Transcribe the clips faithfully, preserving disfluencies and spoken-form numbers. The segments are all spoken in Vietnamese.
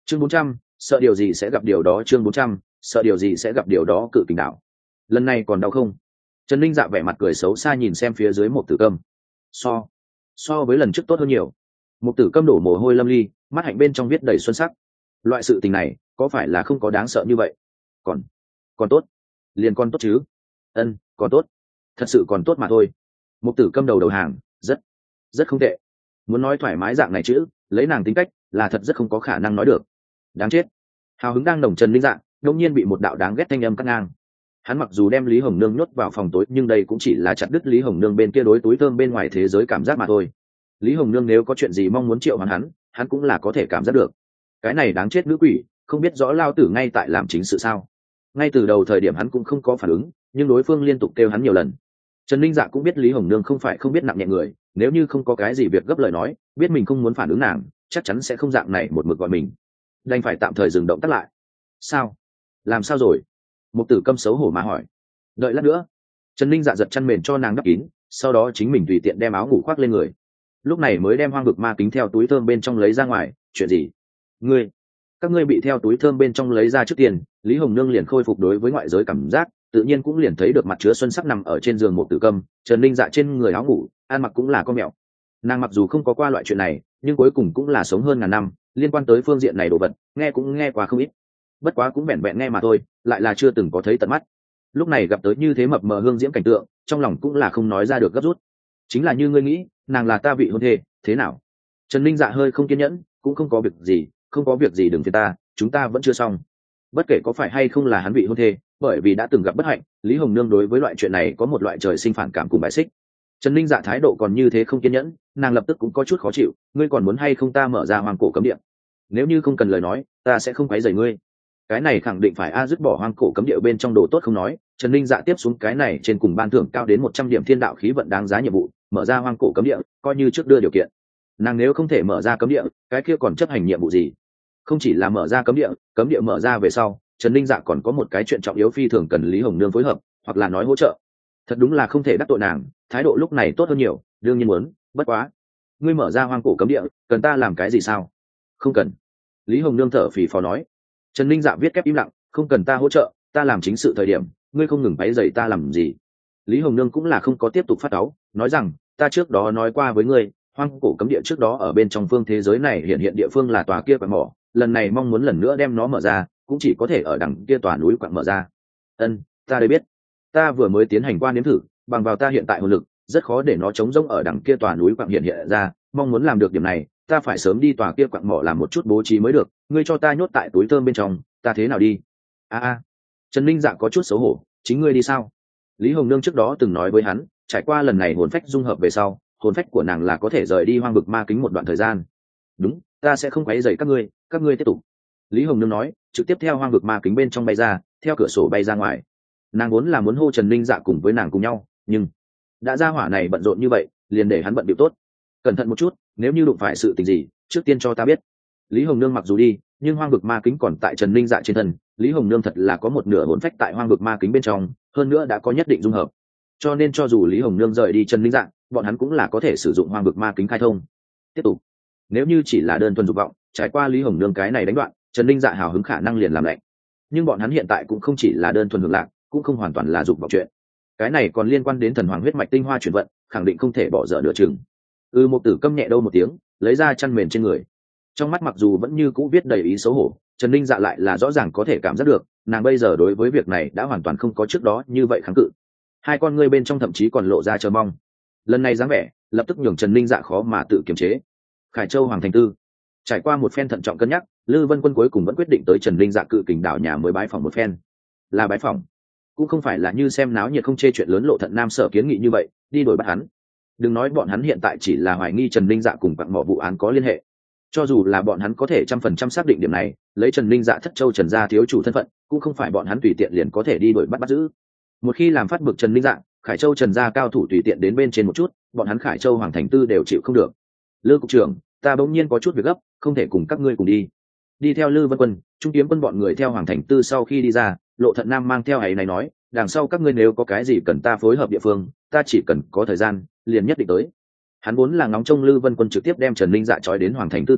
chương bốn trăm, sợ điều gì sẽ gặp điều đó. Chương bốn trăm, sợ điều gì sẽ gặp điều đó. Cự kình đảo, lần này còn đau không? Trần Linh Dạ vẻ mặt cười xấu xa nhìn xem phía dưới một tử câm. So, so với lần trước tốt hơn nhiều. Một tử câm đổ mồ hôi lâm ly, mắt hạnh bên trong viết đầy xuân sắc. Loại sự tình này, có phải là không có đáng sợ như vậy? Còn, còn tốt, liền còn tốt chứ? Ân, còn tốt, thật sự còn tốt mà thôi. Một tử câm đầu đầu hàng, rất, rất không tệ. Muốn nói thoải mái dạng này chữ, lấy nàng tính cách, là thật rất không có khả năng nói được. Đáng chết. Hào hứng đang nồng Trần Linh Dạ, đột nhiên bị một đạo đáng ghét thanh âm cắt ngang. Hắn mặc dù đem Lý Hồng Nương nhốt vào phòng tối, nhưng đây cũng chỉ là chặt đứt Lý Hồng Nương bên kia đối túi thơm bên ngoài thế giới cảm giác mà thôi. Lý Hồng Nương nếu có chuyện gì mong muốn triệu hoán hắn, hắn cũng là có thể cảm giác được. Cái này đáng chết nữ quỷ, không biết rõ lao tử ngay tại làm chính sự sao? Ngay từ đầu thời điểm hắn cũng không có phản ứng, nhưng đối phương liên tục kêu hắn nhiều lần. Trần Linh Dạ cũng biết Lý Hồng Nương không phải không biết nặng nhẹ người, nếu như không có cái gì việc gấp lời nói, biết mình không muốn phản ứng nàng, chắc chắn sẽ không dạng này một mực gọi mình. Đành phải tạm thời dừng động tác lại. Sao? Làm sao rồi? Một tử câm xấu hổ mà hỏi. Đợi lát nữa. Trần Linh Dạ giật chăn mền cho nàng đắp kín, sau đó chính mình tùy tiện đem áo ngủ khoác lên người. Lúc này mới đem hoang vực ma kính theo túi thơm bên trong lấy ra ngoài. Chuyện gì? Ngươi, các ngươi bị theo túi thơm bên trong lấy ra trước tiền, Lý Hồng Nương liền khôi phục đối với ngoại giới cảm giác, tự nhiên cũng liền thấy được mặt chứa xuân sắc nằm ở trên giường một tử câm. Trần Linh Dạ trên người áo ngủ, ăn mặc cũng là con mèo. Nàng mặc dù không có qua loại chuyện này, nhưng cuối cùng cũng là sống hơn ngàn năm, liên quan tới phương diện này đồ vật, nghe cũng nghe qua không ít. Bất quá cũng vẹn vẹn nghe mà thôi, lại là chưa từng có thấy tận mắt. Lúc này gặp tới như thế mập mờ hương diễm cảnh tượng, trong lòng cũng là không nói ra được gấp rút. Chính là như ngươi nghĩ, nàng là ta vị hôn thê, thế nào? Trần Linh Dạ hơi không kiên nhẫn, cũng không có việc gì, không có việc gì đừng phiền ta, chúng ta vẫn chưa xong. Bất kể có phải hay không là hắn vị hôn thê, bởi vì đã từng gặp bất hạnh, Lý Hồng Nương đối với loại chuyện này có một loại trời sinh phản cảm cùng bài xích. Trần Linh Dạ thái độ còn như thế không kiên nhẫn, nàng lập tức cũng có chút khó chịu, ngươi còn muốn hay không ta mở ra hoang cổ cấm địa? Nếu như không cần lời nói, ta sẽ không quấy rầy ngươi. Cái này khẳng định phải a dứt bỏ hoang cổ cấm địa bên trong đồ tốt không nói, Trần Linh Dạ tiếp xuống cái này trên cùng ban thưởng cao đến một trăm điểm thiên đạo khí vận đáng giá nhiệm vụ, mở ra hoang cổ cấm địa, coi như trước đưa điều kiện. Nàng nếu không thể mở ra cấm địa, cái kia còn chấp hành nhiệm vụ gì? Không chỉ là mở ra cấm địa, cấm địa mở ra về sau, Trần Linh Dạ còn có một cái chuyện trọng yếu phi thường cần Lý Hồng Nương phối hợp, hoặc là nói hỗ trợ. Thật đúng là không thể đắc tội nàng, thái độ lúc này tốt hơn nhiều, đương nhiên muốn, bất quá. Ngươi mở ra hoang cổ cấm địa, cần ta làm cái gì sao? Không cần. Lý Hồng Nương thở phì phò nói. Trần Linh Dạ viết kép im lặng, không cần ta hỗ trợ, ta làm chính sự thời điểm, ngươi không ngừng váy dày ta làm gì? Lý Hồng Nương cũng là không có tiếp tục phát cáu, nói rằng, ta trước đó nói qua với ngươi, hoang cổ cấm địa trước đó ở bên trong phương thế giới này hiện hiện địa phương là tòa kia quặng mỏ, lần này mong muốn lần nữa đem nó mở ra, cũng chỉ có thể ở đằng kia tòa núi quặng mở ra. Ân, ta đây biết. Ta vừa mới tiến hành qua nếm thử, bằng vào ta hiện tại hồn lực, rất khó để nó chống rỗng ở đằng kia tòa núi quặng hiện hiện ra, mong muốn làm được điểm này, ta phải sớm đi tòa kia quặng mỏ làm một chút bố trí mới được, ngươi cho ta nhốt tại túi thơm bên trong, ta thế nào đi? A a. Trần Linh Dạ có chút xấu hổ, chính ngươi đi sao? Lý Hồng Nương trước đó từng nói với hắn, trải qua lần này hồn phách dung hợp về sau, hồn phách của nàng là có thể rời đi hoang vực ma kính một đoạn thời gian. Đúng, ta sẽ không quấy rầy các ngươi, các ngươi tiếp tục. Lý Hồng Nương nói, trực tiếp theo hoang vực ma kính bên trong bay ra, theo cửa sổ bay ra ngoài. Nàng vốn là muốn hô Trần Linh Dạ cùng với nàng cùng nhau, nhưng đã ra hỏa này bận rộn như vậy, liền để hắn bận bịu tốt. Cẩn thận một chút, nếu như đụng phải sự tình gì, trước tiên cho ta biết. Lý Hồng Nương mặc dù đi, nhưng hoang vực ma kính còn tại Trần Linh Dạ trên thân, Lý Hồng Nương thật là có một nửa hồn phách tại hoang vực ma kính bên trong, hơn nữa đã có nhất định dung hợp. Cho nên cho dù Lý Hồng Nương rời đi Trần Linh Dạ, bọn hắn cũng là có thể sử dụng hoang vực ma kính khai thông. Tiếp tục. Nếu như chỉ là đơn thuần dục vọng, trải qua Lý Hồng Nương cái này đánh đoạn, Trần Linh Dạ hào hứng khả năng liền làm lạnh. Nhưng bọn hắn hiện tại cũng không chỉ là đơn thuần hưởng lạc, cũng không hoàn toàn là dục vọng chuyện. Cái này còn liên quan đến thần hoàng huyết mạch tinh hoa chuyển vận, khẳng định không thể bỏ dở nửa chừng. Ừ, một tử câm nhẹ đâu một tiếng, lấy ra chăn mền trên người. Trong mắt mặc dù vẫn như cũ viết đầy ý xấu hổ, Trần Linh Dạ lại là rõ ràng có thể cảm giác được, nàng bây giờ đối với việc này đã hoàn toàn không có trước đó như vậy kháng cự. Hai con ngươi bên trong thậm chí còn lộ ra chờ mong. Lần này dáng vẻ, lập tức nhường Trần Linh Dạ khó mà tự kiềm chế. Khải Châu Hoàng Thành Tư, trải qua một phen thận trọng cân nhắc, Lư Vân Quân cuối cùng vẫn quyết định tới Trần Linh Dạ cự kình đảo nhà mới bái phỏng một phen. Là bái phỏng, cũng không phải là như xem náo nhiệt không chê chuyện lớn Lộ Thận Nam Sở kiến nghị như vậy, đi đổi bắt hắn. Đừng nói bọn hắn hiện tại chỉ là hoài nghi Trần Linh Dạ cùng quặng mỏ vụ án có liên hệ. Cho dù là bọn hắn có thể trăm phần trăm xác định điểm này, lấy Trần Linh Dạ thất châu Trần gia thiếu chủ thân phận, cũng không phải bọn hắn tùy tiện liền có thể đi đuổi bắt bắt giữ. Một khi làm phát bực Trần Linh Dạ, Khải Châu Trần gia cao thủ tùy tiện đến bên trên một chút, bọn hắn Khải Châu Hoàng Thành Tư đều chịu không được. Lư cục trưởng, ta bỗng nhiên có chút việc gấp, không thể cùng các ngươi cùng đi. Đi theo Lư Vân Quân, Trung Kiếm Quân bọn người theo Hoàng Thành Tư sau khi đi ra, Lộ Thận Nam mang theo ấy này nói, đằng sau các ngươi nếu có cái gì cần ta phối hợp địa phương, ta chỉ cần có thời gian, liền nhất định tới. Hắn vốn là ngóng trông Lư Vân Quân trực tiếp đem Trần Linh Dạ trói đến Hoàng Thành Tư tới,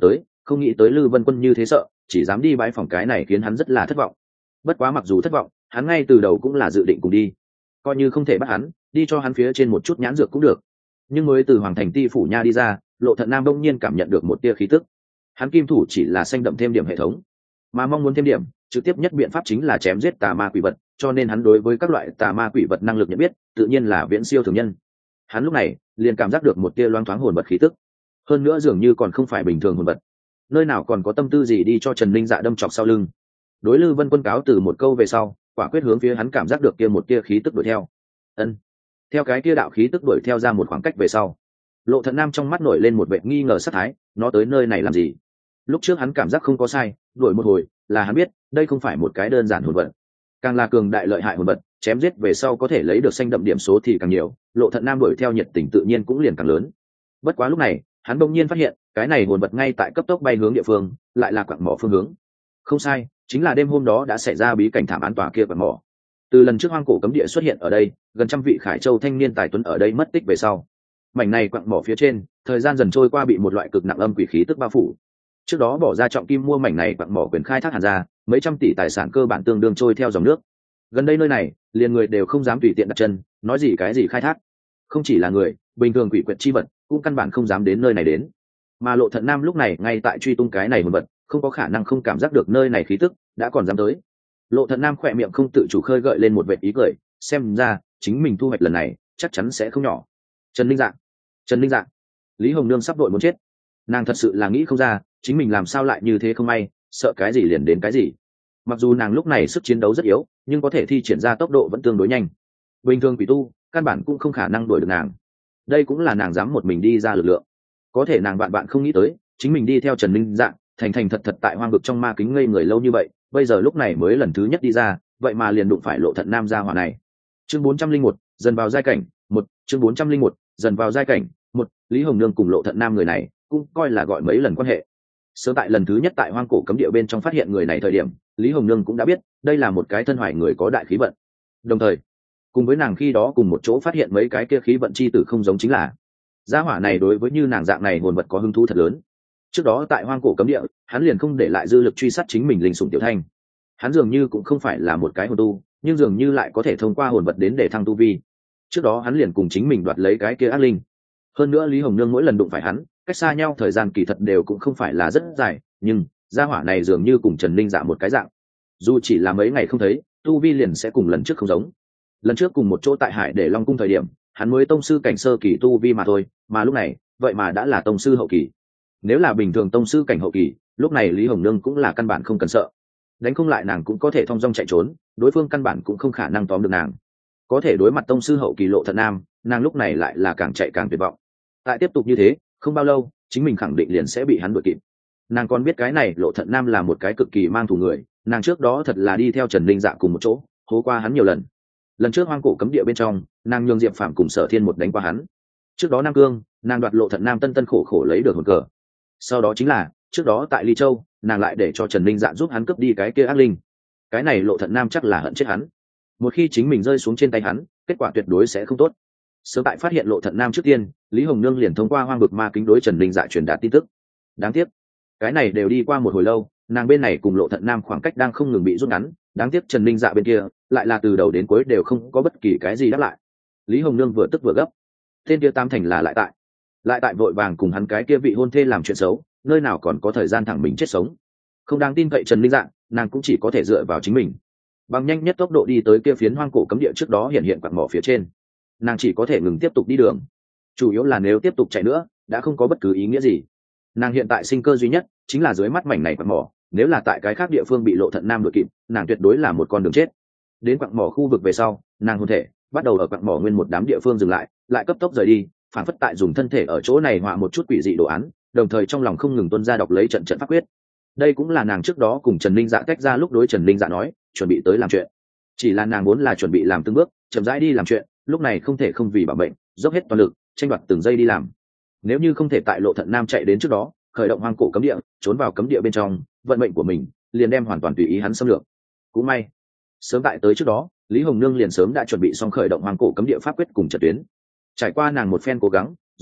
không nghĩ tới Lư Vân Quân như thế sợ, chỉ dám đi bãi phòng cái này khiến hắn rất là thất vọng. Bất quá mặc dù thất vọng, hắn ngay từ đầu cũng là dự định cùng đi, coi như không thể bắt hắn, đi cho hắn phía trên một chút nhãn dược cũng được. Nhưng mới từ Hoàng Thành Ti phủ nha đi ra, Lộ Thận Nam đông nhiên cảm nhận được một tia khí tức. Hắn kim thủ chỉ là xanh đậm thêm điểm hệ thống, mà mong muốn thêm điểm, trực tiếp nhất biện pháp chính là chém giết tà ma quỷ vật, cho nên hắn đối với các loại tà ma quỷ vật năng lực nhận biết, tự nhiên là viễn siêu thường nhân. Hắn lúc này liền cảm giác được một tia loáng thoáng hồn vật khí tức, hơn nữa dường như còn không phải bình thường hồn vật. Nơi nào còn có tâm tư gì đi cho Trần Linh Dạ đâm chọc sau lưng. Đối Lư Vân Quân cáo từ một câu về sau, quả quyết hướng phía hắn cảm giác được kia một tia khí tức đuổi theo. Ân. Theo cái tia đạo khí tức đuổi theo ra một khoảng cách về sau, Lộ Thận Nam trong mắt nổi lên một vẻ nghi ngờ sát thái, nó tới nơi này làm gì? Lúc trước hắn cảm giác không có sai, đuổi một hồi, là hắn biết, đây không phải một cái đơn giản hồn vật, càng là cường đại lợi hại hồn vật, chém giết về sau có thể lấy được xanh đậm điểm số thì càng nhiều, Lộ Thận Nam đuổi theo nhiệt tình tự nhiên cũng liền càng lớn. Bất quá lúc này, hắn đột nhiên phát hiện, cái này hồn vật ngay tại cấp tốc bay hướng địa phương, lại là quặng mỏ phương hướng. Không sai, chính là đêm hôm đó đã xảy ra bí cảnh thảm án tòa kia quặng mỏ. Từ lần trước hoang cổ cấm địa xuất hiện ở đây, gần trăm vị Khải Châu thanh niên tài tuấn ở đây mất tích về sau, mảnh này quặng mỏ phía trên, thời gian dần trôi qua bị một loại cực nặng âm quỷ khí tức bao phủ. Trước đó bỏ ra trọng kim mua mảnh này quặng mỏ quyền khai thác hàn ra, mấy trăm tỷ tài sản cơ bản tương đương trôi theo dòng nước. Gần đây nơi này, liền người đều không dám tùy tiện đặt chân, nói gì cái gì khai thác. Không chỉ là người, bình thường quỷ quyệt chi vật cũng căn bản không dám đến nơi này đến. Mà Lộ Thận Nam lúc này ngay tại truy tung cái này hồn vật, không có khả năng không cảm giác được nơi này khí tức, đã còn dám tới. Lộ Thận Nam khỏe miệng không tự chủ khơi gợi lên một vệt ý cười, xem ra chính mình thu hoạch lần này chắc chắn sẽ không nhỏ. Trần Linh Dạng, Trần Linh Dạng, Lý Hồng Nương sắp đội muốn chết. Nàng thật sự là nghĩ không ra, chính mình làm sao lại như thế không may, sợ cái gì liền đến cái gì. Mặc dù nàng lúc này sức chiến đấu rất yếu, nhưng có thể thi triển ra tốc độ vẫn tương đối nhanh. Bình thường quỷ tu, căn bản cũng không khả năng đuổi được nàng. Đây cũng là nàng dám một mình đi ra lực lượng. Có thể nàng bạn bạn không nghĩ tới, chính mình đi theo Trần Linh Dạng, thành thành thật thật tại hoang vực trong ma kính ngây người lâu như vậy, bây giờ lúc này mới lần thứ nhất đi ra, vậy mà liền đụng phải Lộ Thận Nam gia hỏa này. Chương bốn trăm linh một, dần vào giai cảnh, một, chương bốn trăm linh một, dần vào giai cảnh, một, Lý Hồng Nương cùng Lộ Thận Nam người này, cũng coi là gọi mấy lần quan hệ. Sớm tại lần thứ nhất tại hoang cổ cấm địa bên trong phát hiện người này thời điểm, Lý Hồng Nương cũng đã biết, đây là một cái thân hoài người có đại khí vận. Đồng thời, cùng với nàng khi đó cùng một chỗ phát hiện mấy cái kia khí vận chi tử không giống chính là, gia hỏa này đối với như nàng dạng này hồn vật có hứng thú thật lớn. Trước đó tại hoang cổ cấm địa, hắn liền không để lại dư lực truy sát chính mình linh sủng tiểu thanh. Hắn dường như cũng không phải là một cái hồn tu, nhưng dường như lại có thể thông qua hồn vật đến để thăng tu vi. Trước đó hắn liền cùng chính mình đoạt lấy cái kia ác linh. Hơn nữa Lý Hồng Nương mỗi lần đụng phải hắn, cách xa nhau thời gian kỳ thật đều cũng không phải là rất dài, nhưng gia hỏa này dường như cùng Trần Linh Dạ một cái dạng. Dù chỉ là mấy ngày không thấy, tu vi liền sẽ cùng lần trước không giống. Lần trước cùng một chỗ tại Hải Để Long cung thời điểm, hắn mới tông sư cảnh sơ kỳ tu vi mà thôi, mà lúc này, vậy mà đã là tông sư hậu kỳ. Nếu là bình thường tông sư cảnh hậu kỳ, lúc này Lý Hồng Nương cũng là căn bản không cần sợ. Đánh không lại nàng cũng có thể thong dong chạy trốn, đối phương căn bản cũng không khả năng tóm được nàng. Có thể đối mặt tông sư hậu kỳ Lộ Thận Nam, nàng lúc này lại là càng chạy càng tuyệt vọng. Tại tiếp tục như thế, không bao lâu, chính mình khẳng định liền sẽ bị hắn đuổi kịp. Nàng còn biết cái này Lộ Thận Nam là một cái cực kỳ mang thù người, nàng trước đó thật là đi theo Trần Linh Dạ cùng một chỗ, hố qua hắn nhiều lần. Lần trước hoang cổ cấm địa bên trong, nàng nhường Diệp Phàm cùng Sở Thiên một đánh qua hắn. Trước đó Nam Cương, nàng đoạt Lộ Thận Nam tân tân khổ khổ lấy được hồn cờ. Sau đó chính là, trước đó tại Ly Châu, nàng lại để cho Trần Linh Dạ giúp hắn cướp đi cái kia ác linh. Cái này Lộ Thận Nam chắc là hận chết hắn. Một khi chính mình rơi xuống trên tay hắn, kết quả tuyệt đối sẽ không tốt. Sớm tại phát hiện Lộ Thận Nam trước tiên, Lý Hồng Nương liền thông qua hoang vực ma kính đối Trần Linh Dạ truyền đạt tin tức. Đáng tiếc, cái này đều đi qua một hồi lâu, nàng bên này cùng Lộ Thận Nam khoảng cách đang không ngừng bị rút ngắn, đáng tiếc Trần Linh Dạ bên kia lại là từ đầu đến cuối đều không có bất kỳ cái gì đáp lại. Lý Hồng Nương vừa tức vừa gấp, tên kia tam thành là lại tại lại tại vội vàng cùng hắn cái kia vị hôn thê làm chuyện xấu, nơi nào còn có thời gian thẳng mình chết sống. Không đáng tin cậy Trần Linh Dạ, nàng cũng chỉ có thể dựa vào chính mình, bằng nhanh nhất tốc độ đi tới kia phiến hoang cổ cấm địa trước đó hiện hiện quặng mỏ phía trên. Nàng chỉ có thể ngừng tiếp tục đi đường, chủ yếu là nếu tiếp tục chạy nữa đã không có bất cứ ý nghĩa gì. Nàng hiện tại sinh cơ duy nhất chính là dưới mắt mảnh này quặng mỏ, nếu là tại cái khác địa phương bị Lộ Thận Nam đuổi kịp, nàng tuyệt đối là một con đường chết. Đến quặng mỏ khu vực về sau, nàng hồn thể bắt đầu ở quặng mỏ nguyên một đám địa phương dừng lại, lại cấp tốc rời đi, phản phất tại dùng thân thể ở chỗ này họa một chút quỷ dị đồ án, đồng thời trong lòng không ngừng tuôn ra đọc lấy trận trận pháp quyết. Đây cũng là nàng trước đó cùng Trần Linh Dạ tách ra lúc đối Trần Linh Dạ nói, chuẩn bị tới làm chuyện. Chỉ là nàng vốn là chuẩn bị làm từng bước, chậm rãi đi làm chuyện, lúc này không thể không vì bảo mệnh, dốc hết toàn lực, tranh đoạt từng giây đi làm. Nếu như không thể tại Lộ Thận Nam chạy đến trước đó, khởi động hoang cổ cấm địa, trốn vào cấm địa bên trong, vận mệnh của mình liền đem hoàn toàn tùy ý hắn xâm lược. Cũng may, sớm tại tới trước đó, Lý Hồng Nương liền sớm đã chuẩn bị xong khởi động hoang cổ cấm địa pháp quyết cùng trận tuyến. Trải qua nàng một phen cố gắng, rốt cục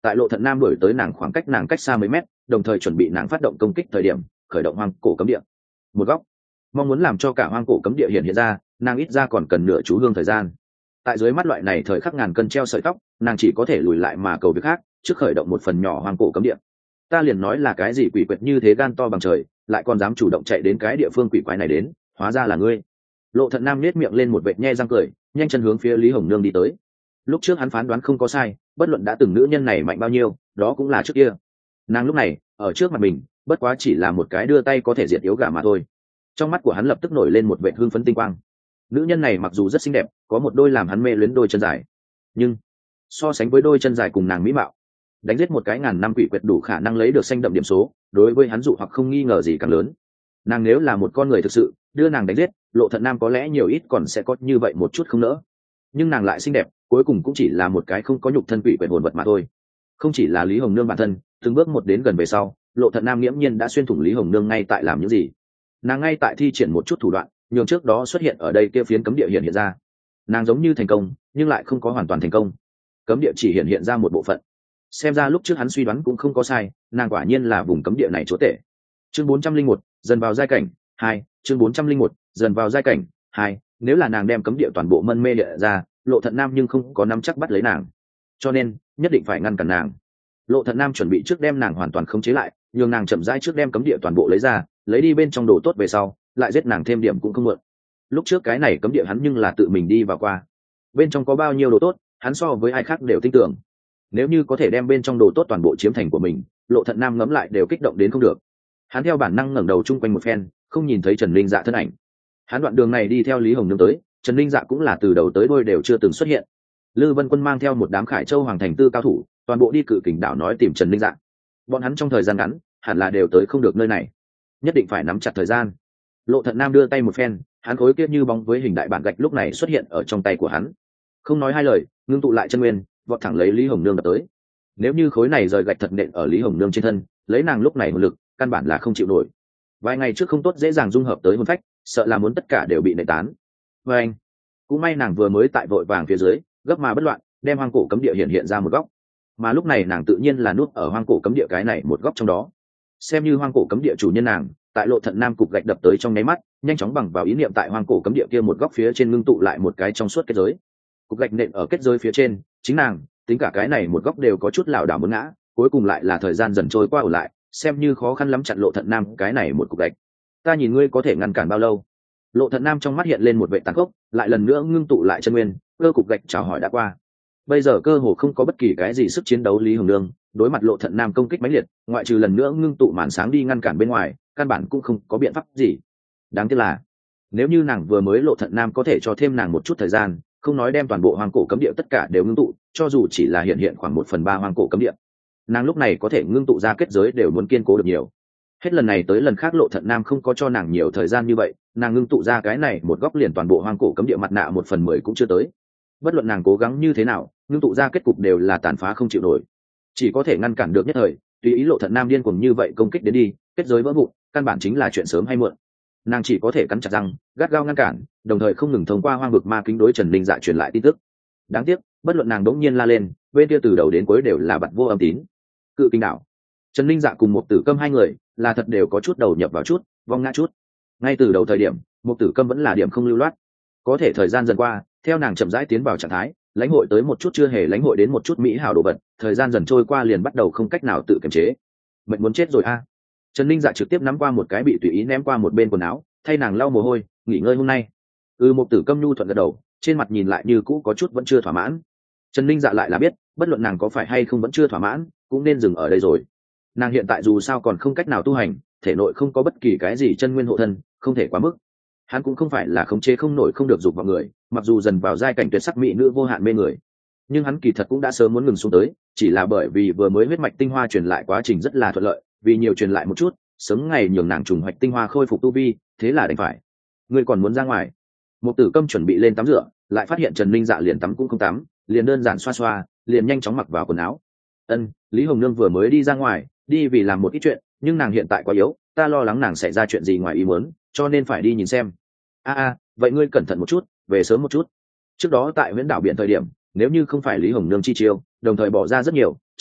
tại Lộ Thận Nam đuổi tới nàng khoảng cách nàng cách xa mấy mét, đồng thời chuẩn bị nàng phát động công kích thời điểm khởi động hoang cổ cấm địa. Một góc, mong muốn làm cho cả hoang cổ cấm địa hiện hiện ra, nàng ít ra còn cần nửa chú hương thời gian. Tại dưới mắt loại này thời khắc ngàn cân treo sợi tóc, nàng chỉ có thể lùi lại mà cầu việc khác, trước khởi động một phần nhỏ hoang cổ cấm địa. Ta liền nói là cái gì quỷ quyệt như thế gan to bằng trời, lại còn dám chủ động chạy đến cái địa phương quỷ quái này đến, hóa ra là ngươi. Lộ Thận Nam nhếch miệng lên một vệt nhe răng cười, nhanh chân hướng phía Lý Hồng Nương đi tới. Lúc trước hắn phán đoán không có sai, bất luận đã từng nữ nhân này mạnh bao nhiêu, đó cũng là trước kia. Nàng lúc này ở trước mặt mình, bất quá chỉ là một cái đưa tay có thể diệt yếu gà mà thôi. Trong mắt của hắn lập tức nổi lên một vệt hương phấn tinh quang. Nữ nhân này mặc dù rất xinh đẹp, có một đôi làm hắn mê luyến đôi chân dài, nhưng so sánh với đôi chân dài cùng nàng mỹ mạo, đánh giết một cái ngàn năm quỷ quyệt đủ khả năng lấy được xanh đậm điểm số, đối với hắn dụ hoặc không nghi ngờ gì càng lớn. Nàng nếu là một con người thực sự, đưa nàng đánh giết, Lộ Thận Nam có lẽ nhiều ít còn sẽ có như vậy một chút không nỡ. Nhưng nàng lại xinh đẹp, cuối cùng cũng chỉ là một cái không có nhục thân quỷ quyệt hồn vật mà thôi. Không chỉ là Lý Hồng Nương bản thân, từng bước một đến gần về sau, Lộ Thận Nam nghiễm nhiên đã xuyên thủng Lý Hồng Nương ngay tại làm những gì. Nàng ngay tại thi triển một chút thủ đoạn, nhường trước đó xuất hiện ở đây kia phiến cấm địa hiện hiện ra. Nàng giống như thành công, nhưng lại không có hoàn toàn thành công. Cấm địa chỉ hiện hiện ra một bộ phận. Xem ra lúc trước hắn suy đoán cũng không có sai, nàng quả nhiên là vùng cấm địa này chúa tể. Chương bốn trăm linh một, dần vào giai cảnh hai. Chương bốn trăm linh một, dần vào giai cảnh hai. Nếu là nàng đem cấm địa toàn bộ mân mê địa ra, Lộ Thận Nam nhưng không có nắm chắc bắt lấy nàng, cho nên nhất định phải ngăn cản nàng. Lộ Thận Nam chuẩn bị trước đem nàng hoàn toàn khống chế lại, nhường nàng chậm rãi trước đem cấm địa toàn bộ lấy ra, lấy đi bên trong đồ tốt về sau, lại giết nàng thêm điểm cũng không muộn. Lúc trước cái này cấm địa hắn nhưng là tự mình đi vào qua, bên trong có bao nhiêu đồ tốt, hắn so với ai khác đều tin tưởng. Nếu như có thể đem bên trong đồ tốt toàn bộ chiếm thành của mình, Lộ Thận Nam ngẫm lại đều kích động đến không được. Hắn theo bản năng ngẩng đầu chung quanh một phen, không nhìn thấy Trần Linh Dạ thân ảnh. Hắn đoạn đường này đi theo Lý Hồng Nương tới, Trần Linh Dạ cũng là từ đầu tới đuôi đều chưa từng xuất hiện. Lư Vân Quân mang theo một đám Khải Châu Hoàng thành tư cao thủ, toàn bộ đi Cự Kình đảo nói tìm Trần Linh Dạ. Bọn hắn trong thời gian ngắn, hẳn là đều tới không được nơi này. Nhất định phải nắm chặt thời gian. Lộ Thận Nam đưa tay một phen, hắn khối kia như bóng với hình đại bản gạch lúc này xuất hiện ở trong tay của hắn. Không nói hai lời, ngưng tụ lại chân nguyên, vọt thẳng lấy Lý Hồng Nương đập tới. Nếu như khối này rời gạch thật nện ở Lý Hồng Nương trên thân, lấy nàng lúc này hồn lực, căn bản là không chịu nổi. Vài ngày trước không tốt dễ dàng dung hợp tới hồn phách, sợ là muốn tất cả đều bị nện tán. Và anh, cũng may nàng vừa mới tại vội vàng phía dưới, gấp mà bất loạn, đem hoang cổ cấm địa hiện hiện ra một góc. Mà lúc này nàng tự nhiên là núp ở hoang cổ cấm địa cái này một góc trong đó. Xem như hoang cổ cấm địa chủ nhân nàng, tại Lộ Thận Nam cục gạch đập tới trong nháy mắt, nhanh chóng bằng vào ý niệm tại hoang cổ cấm địa kia một góc phía trên ngưng tụ lại một cái trong suốt kết giới. Cục gạch nện ở kết giới phía trên, chính nàng, tính cả cái này một góc đều có chút lảo đảo muốn ngã, cuối cùng lại là thời gian dần trôi qua ở lại, xem như khó khăn lắm chặn Lộ Thận Nam cái này một cục gạch. Ta nhìn ngươi có thể ngăn cản bao lâu? Lộ Thận Nam trong mắt hiện lên một vẻ tàn khốc, lại lần nữa ngưng tụ lại chân nguyên, cơ cục gạch chào hỏi đã qua. Bây giờ cơ hồ không có bất kỳ cái gì sức chiến đấu. Lý Hồng Nương đối mặt Lộ Thận Nam công kích mãnh liệt, ngoại trừ lần nữa ngưng tụ màn sáng đi ngăn cản bên ngoài, căn bản cũng không có biện pháp gì. Đáng tiếc là, nếu như nàng vừa mới Lộ Thận Nam có thể cho thêm nàng một chút thời gian, không nói đem toàn bộ hoang cổ cấm địa tất cả đều ngưng tụ, cho dù chỉ là hiện hiện khoảng một phần ba hoang cổ cấm địa, nàng lúc này có thể ngưng tụ ra kết giới đều muốn kiên cố được nhiều. Hết lần này tới lần khác Lộ Thận Nam không có cho nàng nhiều thời gian như vậy, nàng ngưng tụ ra cái này một góc liền toàn bộ hoang cổ cấm địa mặt nạ một phần mười cũng chưa tới. Bất luận nàng cố gắng như thế nào, ngưng tụ ra kết cục đều là tàn phá không chịu nổi, chỉ có thể ngăn cản được nhất thời. Tùy ý Lộ Thận Nam điên cuồng như vậy công kích đến đi, kết giới vỡ vụn, căn bản chính là chuyện sớm hay muộn. Nàng chỉ có thể cắn chặt răng, gắt gao ngăn cản, đồng thời không ngừng thông qua hoang vực ma kính đối Trần Linh Dạ truyền lại tin tức. Đáng tiếc, bất luận nàng đống nhiên la lên, bên kia từ đầu đến cuối đều là bặt vô âm tín. Cự Kình đảo, Trần Linh Dạ cùng một Tử Câm hai người là thật đều có chút đầu nhập vào chút, vong ngã chút. Ngay từ đầu thời điểm, một Tử Câm vẫn là điểm không lưu loát, có thể thời gian dần qua, theo nàng chậm rãi tiến vào trạng thái, lãnh hội tới một chút chưa hề lãnh hội đến một chút mỹ hảo đồ vật, thời gian dần trôi qua liền bắt đầu không cách nào tự kiềm chế. Mệnh muốn chết rồi a. Trần Linh Dạ trực tiếp nắm qua một cái bị tùy ý ném qua một bên quần áo, thay nàng lau mồ hôi, nghỉ ngơi hôm nay. Ừ, một Tử Câm nhu thuận gật đầu, trên mặt nhìn lại như cũ có chút vẫn chưa thỏa mãn. Trần Linh Dạ lại là biết, bất luận nàng có phải hay không vẫn chưa thỏa mãn, cũng nên dừng ở đây rồi. Nàng hiện tại dù sao còn không cách nào tu hành, thể nội không có bất kỳ cái gì chân nguyên hộ thân, không thể quá mức. Hắn cũng không phải là khống chế không nổi không được dục vào người, mặc dù dần vào giai cảnh tuyệt sắc mỹ nữ vô hạn mê người, nhưng hắn kỳ thật cũng đã sớm muốn ngừng xuống tới, chỉ là bởi vì vừa mới huyết mạch tinh hoa truyền lại quá trình rất là thuận lợi, vì nhiều truyền lại một chút, sớm ngày nhường nàng trùng hoạch tinh hoa khôi phục tu vi, thế là đành phải. Ngươi còn muốn ra ngoài? Một Tử Câm chuẩn bị lên tắm rửa, lại phát hiện Trần Linh Dạ liền tắm cũng không tắm, liền đơn giản xoa xoa, liền nhanh chóng mặc vào quần áo. Ân, Lý Hồng Nương vừa mới đi ra ngoài, đi vì làm một ít chuyện, nhưng nàng hiện tại quá yếu, ta lo lắng nàng sẽ ra chuyện gì ngoài ý muốn, cho nên phải đi nhìn xem. A a, vậy ngươi cẩn thận một chút, về sớm một chút. Trước đó tại Huyễn Đảo biển thời điểm, nếu như không phải Lý Hồng Nương chi chiêu, đồng thời bỏ ra rất nhiều,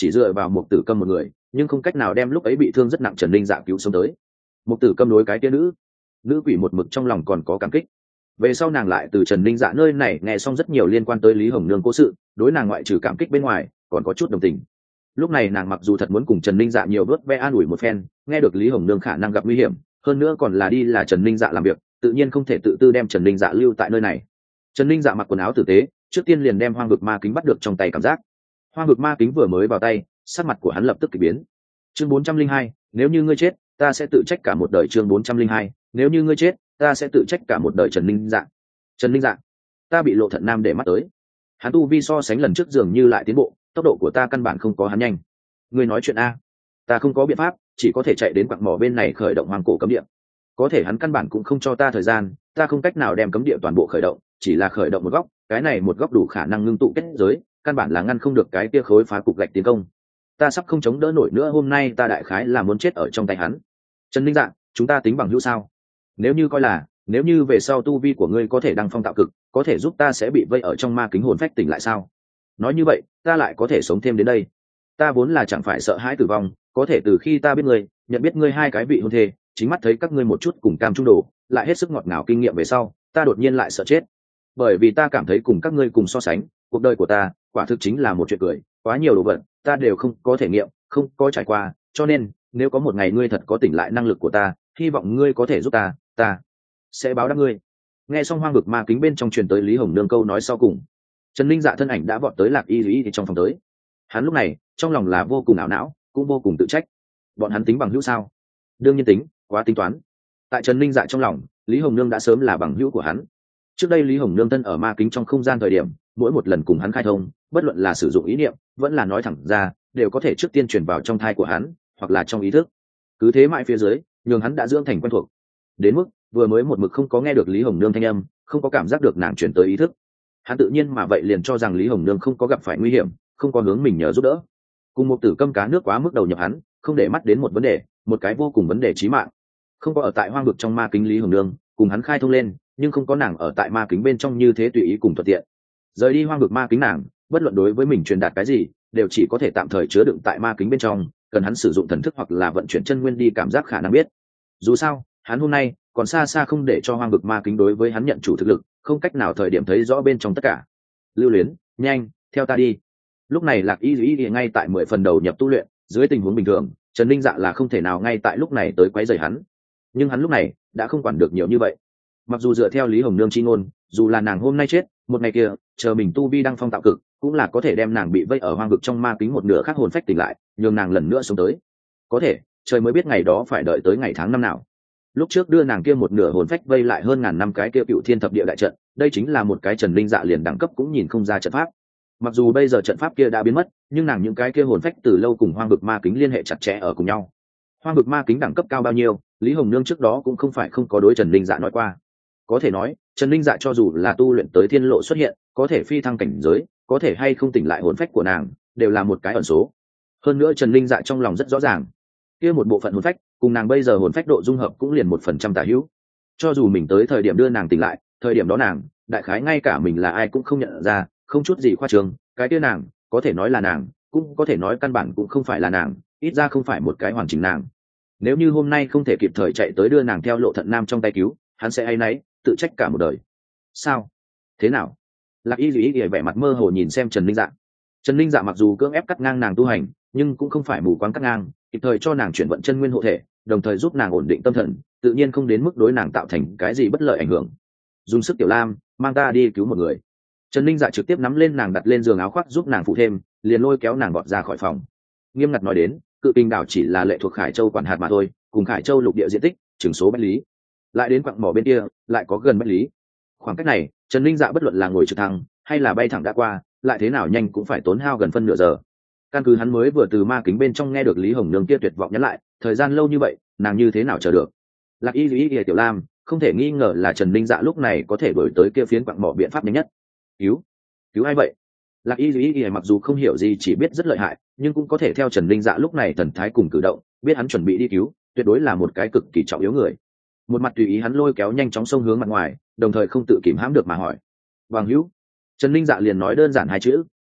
chỉ dựa vào một tử câm một người nhưng không cách nào đem lúc ấy bị thương rất nặng Trần Linh Dạ cứu sống tới. Một tử câm đối cái tia nữ nữ quỷ một mực trong lòng còn có cảm kích. Về sau nàng lại từ Trần Linh Dạ nơi này nghe xong rất nhiều liên quan tới Lý Hồng Nương cố sự, đối nàng ngoại trừ cảm kích bên ngoài còn có chút đồng tình. Lúc này nàng mặc dù thật muốn cùng Trần Linh Dạ nhiều vớt ve an ủi một phen, nghe được Lý Hồng Nương khả năng gặp nguy hiểm, hơn nữa còn là đi là Trần Linh Dạ làm việc, tự nhiên không thể tự tư đem Trần Linh Dạ lưu tại nơi này. Trần Linh Dạ mặc quần áo tử tế, trước tiên liền đem hoang vực ma kính bắt được trong tay cảm giác. Hoang vực ma kính vừa mới vào tay, sắc mặt của hắn lập tức kỳ biến. Chương bốn trăm linh hai, nếu như ngươi chết, ta sẽ tự trách cả một đời. Chương bốn trăm linh hai, nếu như ngươi chết, ta sẽ tự trách cả một đời. Trần Linh Dạ, Trần Linh Dạ, ta bị Lộ Thận Nam để mắt tới. Hắn tu vi so sánh lần trước dường như lại tiến bộ, tốc độ của ta căn bản không có hắn nhanh. Ngươi nói chuyện a? Ta không có biện pháp, chỉ có thể chạy đến quặng mỏ bên này khởi động hoang cổ cấm địa. Có thể hắn căn bản cũng không cho ta thời gian, ta không cách nào đem cấm địa toàn bộ khởi động, chỉ là khởi động một góc, cái này một góc đủ khả năng ngưng tụ kết giới, căn bản là ngăn không được cái kia khối phá cục gạch tiến công. Ta sắp không chống đỡ nổi nữa, hôm nay ta đại khái là muốn chết ở trong tay hắn. Trần Linh Dạ, chúng ta tính bằng hữu sao? Nếu như coi là, nếu như về sau tu vi của ngươi có thể đăng phong tạo cực, có thể giúp ta sẽ bị vây ở trong ma kính hồn phách tỉnh lại sao? Nói như vậy, ta lại có thể sống thêm đến đây. Ta vốn là chẳng phải sợ hãi tử vong, có thể từ khi ta biết ngươi, nhận biết ngươi hai cái vị hôn thê, chính mắt thấy các ngươi một chút cùng cam trung đồ, lại hết sức ngọt ngào kinh nghiệm về sau, ta đột nhiên lại sợ chết. Bởi vì ta cảm thấy cùng các ngươi cùng so sánh, cuộc đời của ta quả thực chính là một chuyện cười, quá nhiều đồ vật ta đều không có thể nghiệm, không có trải qua, cho nên nếu có một ngày ngươi thật có tỉnh lại năng lực của ta, hy vọng ngươi có thể giúp ta, ta sẽ báo đáp ngươi. Nghe xong hoang vực ma kính bên trong truyền tới Lý Hồng Nương câu nói sau cùng, Trần Linh Dạ thân ảnh đã vọt tới Lạc Y Lý thì trong phòng tới. Hắn lúc này trong lòng là vô cùng ảo não, cũng vô cùng tự trách. Bọn hắn tính bằng hữu sao? Đương nhiên tính, quá tính toán. Tại Trần Linh Dạ trong lòng, Lý Hồng Nương đã sớm là bằng hữu của hắn. Trước đây Lý Hồng Nương thân ở ma kính trong không gian thời điểm, mỗi một lần cùng hắn khai thông, bất luận là sử dụng ý niệm, vẫn là nói thẳng ra, đều có thể trước tiên truyền vào trong thai của hắn, hoặc là trong ý thức. Cứ thế mãi phía dưới, nhường hắn đã dưỡng thành quen thuộc. Đến mức vừa mới một mực không có nghe được Lý Hồng Nương thanh âm, không có cảm giác được nàng truyền tới ý thức. Hắn tự nhiên mà vậy liền cho rằng Lý Hồng Nương không có gặp phải nguy hiểm, không có hướng mình nhờ giúp đỡ. Cùng một tử câm cá nước quá mức đầu nhập hắn, không để mắt đến một vấn đề, một cái vô cùng vấn đề chí mạng. Không có ở tại hoang vực trong ma kính Lý Hồng Nương, cùng hắn khai thông lên, nhưng không có nàng ở tại ma kính bên trong như thế tùy ý cùng thuận tiện. Rời đi hoang vực ma kính nàng, bất luận đối với mình truyền đạt cái gì, đều chỉ có thể tạm thời chứa đựng tại ma kính bên trong, cần hắn sử dụng thần thức hoặc là vận chuyển chân nguyên đi cảm giác khả năng biết. Dù sao, hắn hôm nay còn xa xa không để cho hoang vực ma kính đối với hắn nhận chủ thực lực, không cách nào thời điểm thấy rõ bên trong tất cả. Lưu Luyến, nhanh, theo ta đi. Lúc này Lạc Y Y ngay tại mười phần đầu nhập tu luyện, dưới tình huống bình thường, Trần Linh Dạ là không thể nào ngay tại lúc này tới quấy rầy hắn. Nhưng hắn lúc này đã không quản được nhiều như vậy. Mặc dù dựa theo Lý Hồng Nương chi ngôn, dù là nàng hôm nay chết, một ngày kia, chờ mình tu vi đăng phong tạo cực, cũng là có thể đem nàng bị vây ở hoang vực trong ma kính một nửa khác hồn phách tỉnh lại, nhường nàng lần nữa sống tới. Có thể, trời mới biết ngày đó phải đợi tới ngày tháng năm nào. Lúc trước đưa nàng kia một nửa hồn phách vây lại hơn ngàn năm cái kia cựu thiên thập địa đại trận, đây chính là một cái Trần Linh Dạ liền đẳng cấp cũng nhìn không ra trận pháp. Mặc dù bây giờ trận pháp kia đã biến mất, nhưng nàng những cái kia hồn phách từ lâu cùng hoang vực ma kính liên hệ chặt chẽ ở cùng nhau. Hoang vực ma kính đẳng cấp cao bao nhiêu, Lý Hồng Nương trước đó cũng không phải không có đối Trần Linh Dạ nói qua. Có thể nói, Trần Linh Dạ cho dù là tu luyện tới thiên lộ xuất hiện, có thể phi thăng cảnh giới, có thể hay không tỉnh lại hồn phách của nàng, đều là một cái ẩn số. Hơn nữa Trần Linh Dạ trong lòng rất rõ ràng, kia một bộ phận hồn phách, cùng nàng bây giờ hồn phách độ dung hợp cũng liền một phần trăm tả hữu. Cho dù mình tới thời điểm đưa nàng tỉnh lại, thời điểm đó nàng, đại khái ngay cả mình là ai cũng không nhận ra, không chút gì khoa trương, cái kia nàng, có thể nói là nàng, cũng có thể nói căn bản cũng không phải là nàng, ít ra không phải một cái hoàn chỉnh nàng. Nếu như hôm nay không thể kịp thời chạy tới đưa nàng theo Lộ Thận Nam trong tay cứu, hắn sẽ áy náy, tự trách cả một đời. Sao? Thế nào? Lạc Y Dĩ ỉa vẻ mặt mơ hồ nhìn xem Trần Linh Dạ. Trần Linh Dạ mặc dù cưỡng ép cắt ngang nàng tu hành, nhưng cũng không phải mù quáng cắt ngang, kịp thời cho nàng chuyển vận chân nguyên hộ thể, đồng thời giúp nàng ổn định tâm thần, tự nhiên không đến mức đối nàng tạo thành cái gì bất lợi ảnh hưởng. Dùng sức Tiểu Lam, mang ta đi cứu một người. Trần Linh Dạ trực tiếp nắm lên nàng đặt lên giường áo khoác giúp nàng phụ thêm, liền lôi kéo nàng gọt ra khỏi phòng. Nghiêm ngặt nói đến, Cự Kình đảo chỉ là lệ thuộc Khải Châu quản hạt mà thôi, cùng Khải Châu lục địa diện tích, chừng số bách lý. Lại đến quặng mỏ bên kia, lại có gần bách lý. Khoảng cách này, Trần Linh Dạ bất luận là ngồi trực thăng hay là bay thẳng đã qua, lại thế nào nhanh cũng phải tốn hao gần phân nửa giờ. Căn cứ hắn mới vừa từ ma kính bên trong nghe được Lý Hồng Nương kia tuyệt vọng nhắn lại, thời gian lâu như vậy, nàng như thế nào chờ được? Lạc Y Lý Y Tiểu Lam, không thể nghi ngờ là Trần Linh Dạ lúc này có thể đổi tới kia phiến quặng mỏ biện pháp nhanh nhất. Cứu, cứu ai vậy? Lạc Y Lý Y mặc dù không hiểu gì, chỉ biết rất lợi hại, nhưng cũng có thể theo Trần Linh Dạ lúc này thần thái cùng cử động, biết hắn chuẩn bị đi cứu, tuyệt đối là một cái cực kỳ trọng yếu người. Một mặt tùy ý hắn lôi kéo nhanh chóng xông hướng mặt ngoài, đồng thời không tự kìm hãm được mà hỏi: "Bằng hữu?" Trần Linh Dạ liền nói đơn giản hai chữ,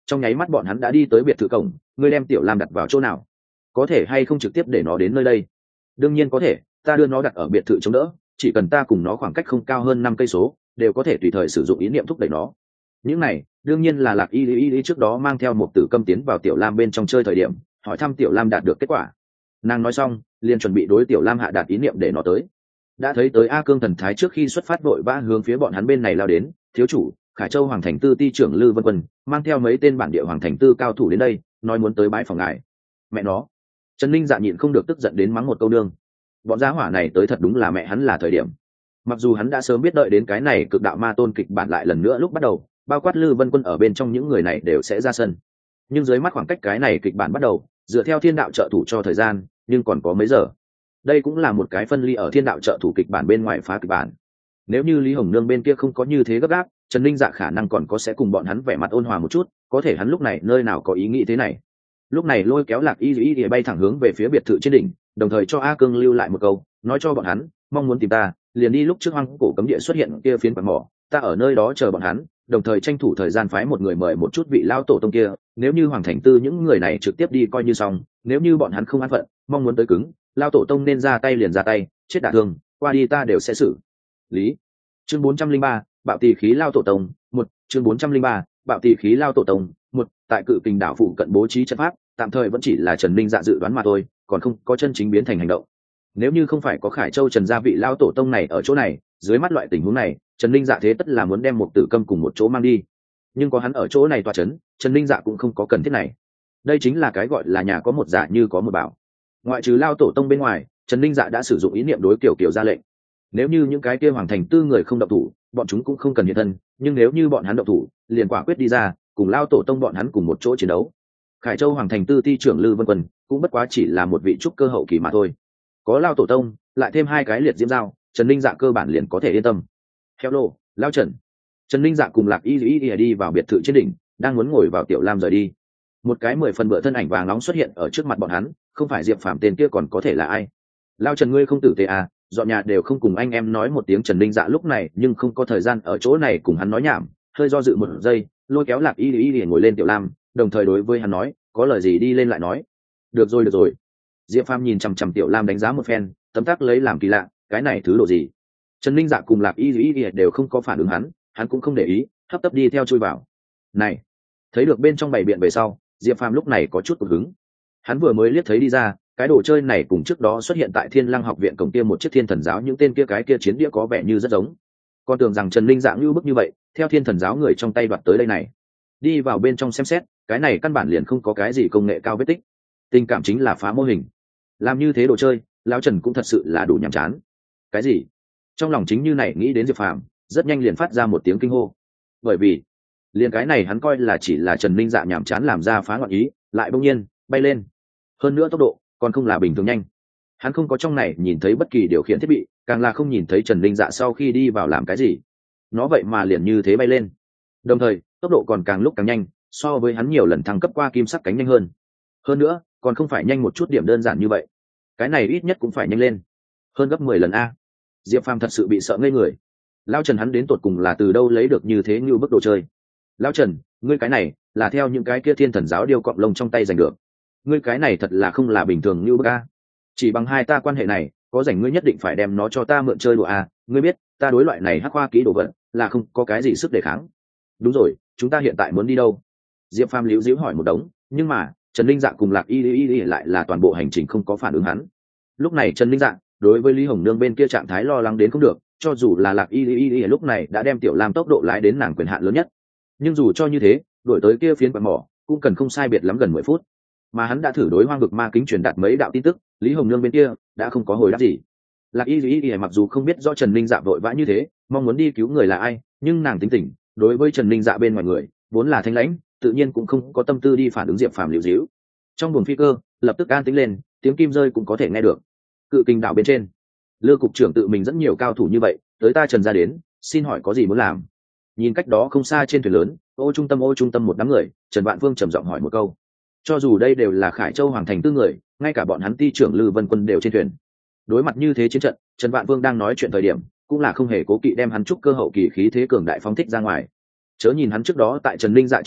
trong nháy mắt bọn hắn đã đi tới biệt thự cổng. Ngươi đem Tiểu Lam đặt vào chỗ nào? Có thể hay không trực tiếp để nó đến nơi đây? Đương nhiên có thể, ta đưa nó đặt ở biệt thự chống đỡ, chỉ cần ta cùng nó khoảng cách không cao hơn năm cây số, đều có thể tùy thời sử dụng ý niệm thúc đẩy nó. Những này đương nhiên là Lạc Y Y Y trước đó mang theo một tử câm tiến vào Tiểu Lam bên trong chơi thời điểm, hỏi thăm Tiểu Lam đạt được kết quả. Nàng nói xong liền chuẩn bị đối Tiểu Lam hạ đạt ý niệm để nó tới. Đã thấy tới A Cương thần thái trước khi xuất phát vội vã hướng phía bọn hắn bên này lao đến. Thiếu chủ, Khải Châu Hoàng Thành Tư ty trưởng Lư Vân Quân mang theo mấy tên bản địa Hoàng Thành Tư cao thủ đến đây, nói muốn tới bãi phòng ngài. Mẹ nó! Trần Ninh Dạ nhịn không được tức giận đến mắng một câu nương. Bọn gia hỏa này tới thật đúng là mẹ hắn là thời điểm. Mặc dù hắn đã sớm biết đợi đến cái này cực đạo ma tôn kịch bản lại lần nữa lúc bắt đầu, bao quát Lư Vân Quân ở bên trong những người này đều sẽ ra sân. Nhưng dưới mắt khoảng cách cái này kịch bản bắt đầu, dựa theo thiên đạo trợ thủ cho thời gian, nhưng còn có mấy giờ. Đây cũng là một cái phân ly ở thiên đạo trợ thủ kịch bản bên ngoài phá kịch bản. Nếu như Lý Hồng Nương bên kia không có như thế gấp gáp, Trần Ninh Dạ khả năng còn có sẽ cùng bọn hắn vẻ mặt ôn hòa một chút, có thể hắn lúc này nơi nào có ý nghĩ thế này. Lúc này lôi kéo Lạc Y Y bay thẳng hướng về phía biệt thự trên đỉnh, đồng thời cho A Cương lưu lại một câu, nói cho bọn hắn, mong muốn tìm ta, liền đi lúc trước hoang cổ cấm địa xuất hiện kia phiến quạt mỏ, ta ở nơi đó chờ bọn hắn, đồng thời tranh thủ thời gian phái một người mời một chút vị lao tổ tông kia, nếu như Hoàng Thành Tư những người này trực tiếp đi coi như xong, nếu như bọn hắn không an phận, mong muốn tới cứng, lao tổ tông nên ra tay liền ra tay, chết đả thương, qua đi ta đều sẽ xử lý. Chương bốn trăm linh ba, bạo tỷ khí lao tổ tông, một, chương bốn trăm linh ba, bạo tỷ khí lao tổ tông, một, tại Cự Kình đảo phụ cận bố trí trận pháp, tạm thời vẫn chỉ là Trần Ninh Dạ dự đoán mà thôi, còn không có chân chính biến thành hành động. Nếu như không phải có Khải Châu Trần gia vị lao tổ tông này ở chỗ này, dưới mắt loại tình huống này, Trần Ninh Dạ thế tất là muốn đem một tử câm cùng một chỗ mang đi. Nhưng có hắn ở chỗ này tọa chấn, Trần Ninh Dạ cũng không có cần thiết này. Đây chính là cái gọi là nhà có một dạ như có một bảo. Ngoại trừ lao tổ tông bên ngoài, Trần Ninh Dạ đã sử dụng ý niệm đối kiểu kiểu ra lệnh. Nếu như những cái kia Hoàng Thành Tư người không động thủ, bọn chúng cũng không cần hiện thân, nhưng nếu như bọn hắn động thủ, liền quả quyết đi ra, cùng lao tổ tông bọn hắn cùng một chỗ chiến đấu. Khải Châu Hoàng Thành Tư ty trưởng Lư Vân Quân cũng bất quá chỉ là một vị trúc cơ hậu kỳ mà thôi. Có lao tổ tông, lại thêm hai cái liệt diễm dao, Trần Ninh Dạ cơ bản liền có thể yên tâm. Hello, lao Trần. Trần Ninh Dạ cùng Lạc Y Y đi vào biệt thự trên đỉnh, đang muốn ngồi vào Tiểu Lam rời đi. Một cái mười phần bựa thân ảnh vàng nóng xuất hiện ở trước mặt bọn hắn, không phải Diệp Phàm tên kia còn có thể là ai? Lao Trần ngươi không tử tế à, dọn nhà đều không cùng anh em nói một tiếng. Trần Ninh Dạ lúc này nhưng không có thời gian ở chỗ này cùng hắn nói nhảm, hơi do dự một giây, lôi kéo Lạc Y Y ngồi lên Tiểu Lam, đồng thời đối với hắn nói, có lời gì đi lên lại nói. Được rồi được rồi. Diệp Phàm nhìn chằm chằm Tiểu Lam đánh giá một phen, tấm tắc lấy làm kỳ lạ, cái này thứ độ gì? Trần Ninh Dạ cùng Lạc Y Y đều không có phản ứng hắn, hắn cũng không để ý, hấp tấp đi theo chui vào. Này, thấy được bên trong bày biện về sau, Diệp Phàm lúc này có chút tụt hứng. Hắn vừa mới liếc thấy đi ra, cái đồ chơi này cùng trước đó xuất hiện tại Thiên Lăng học viện cổng kia một chiếc Thiên Thần giáo những tên kia cái kia chiến đĩa có vẻ như rất giống. Con tưởng rằng Trần Ninh Dạ như bức như vậy, theo Thiên Thần giáo người trong tay đoạt tới đây này. Đi vào bên trong xem xét, cái này căn bản liền không có cái gì công nghệ cao vết tích. Tình cảm chính là phá mô hình. Làm như thế đồ chơi, lão Trần cũng thật sự là đủ nhàm chán. Cái gì? Trong lòng chính như này nghĩ đến Diệp Phàm, rất nhanh liền phát ra một tiếng kinh hô. Bởi vì, liền cái này hắn coi là chỉ là Trần Ninh Dạ nhàm chán làm ra phá ngọn ý, lại bỗng nhiên bay lên. Hơn nữa tốc độ còn không là bình thường nhanh. Hắn không có trong này nhìn thấy bất kỳ điều khiển thiết bị, càng là không nhìn thấy Trần Ninh Dạ sau khi đi vào làm cái gì. Nó vậy mà liền như thế bay lên. Đồng thời, tốc độ còn càng lúc càng nhanh, so với hắn nhiều lần thăng cấp qua kim sắc cánh nhanh hơn. Hơn nữa, còn không phải nhanh một chút điểm đơn giản như vậy. Cái này ít nhất cũng phải nhanh lên hơn gấp mười lần a. Diệp Phàm thật sự bị sợ ngây người. Lão Trần hắn đến tột cùng là từ đâu lấy được như thế như bức đồ chơi? Lão Trần, ngươi cái này là theo những cái kia Thiên Thần giáo điêu cọng lông trong tay giành được. Ngươi cái này thật là không là bình thường như bức a. Chỉ bằng hai ta quan hệ này, có rảnh ngươi nhất định phải đem nó cho ta mượn chơi đùa a. Ngươi biết, ta đối loại này hắc hoa kỹ đồ vật là không có cái gì sức đề kháng. Đúng rồi, chúng ta hiện tại muốn đi đâu? Diệp Phàm liễu diễu hỏi một đống, nhưng mà Trần Linh Dạ cùng Lạc Y Y Y lại là toàn bộ hành trình không có phản ứng hắn. Lúc này Trần Linh Dạ đối với Lý Hồng Nương bên kia trạng thái lo lắng đến không được, cho dù là Lạc Y Y Y lúc này đã đem Tiểu Lam tốc độ lái đến nàng quyền hạn lớn nhất, nhưng dù cho như thế, đổi tới kia phiến quạt mỏ cũng cần không sai biệt lắm gần mười phút, mà hắn đã thử đối hoang vực ma kính truyền đạt mấy đạo tin tức, Lý Hồng Nương bên kia đã không có hồi đáp gì. Lạc Y Y Y mặc dù không biết do Trần Linh Dạ vội vã như thế, mong muốn đi cứu người là ai, nhưng nàng tính tình đối với Trần Linh Dạ bên ngoài người vốn là thanh lãnh, tự nhiên cũng không có tâm tư đi phản ứng Diệp Phàm liễu díu. Trong buồng phi cơ lập tức an tĩnh lên, tiếng kim rơi cũng có thể nghe được. Cự Kình đảo bên trên, Lư cục trưởng tự mình dẫn nhiều cao thủ như vậy tới ta Trần gia đến, xin hỏi có gì muốn làm? Nhìn cách đó không xa trên thuyền lớn, ô trung tâm ô trung tâm một đám người, Trần Vạn Vương trầm giọng hỏi một câu. Cho dù đây đều là Khải Châu Hoàng Thành Tư người, ngay cả bọn hắn ty trưởng Lư Vân Quân đều trên thuyền. Đối mặt như thế chiến trận, Trần Vạn Vương đang nói chuyện thời điểm, cũng là không hề cố kỵ đem hắn trúc cơ hậu kỳ khí thế cường đại phóng thích ra ngoài. Chớ nhìn hắn trước đó tại Trần Linh Dạ trước mặt,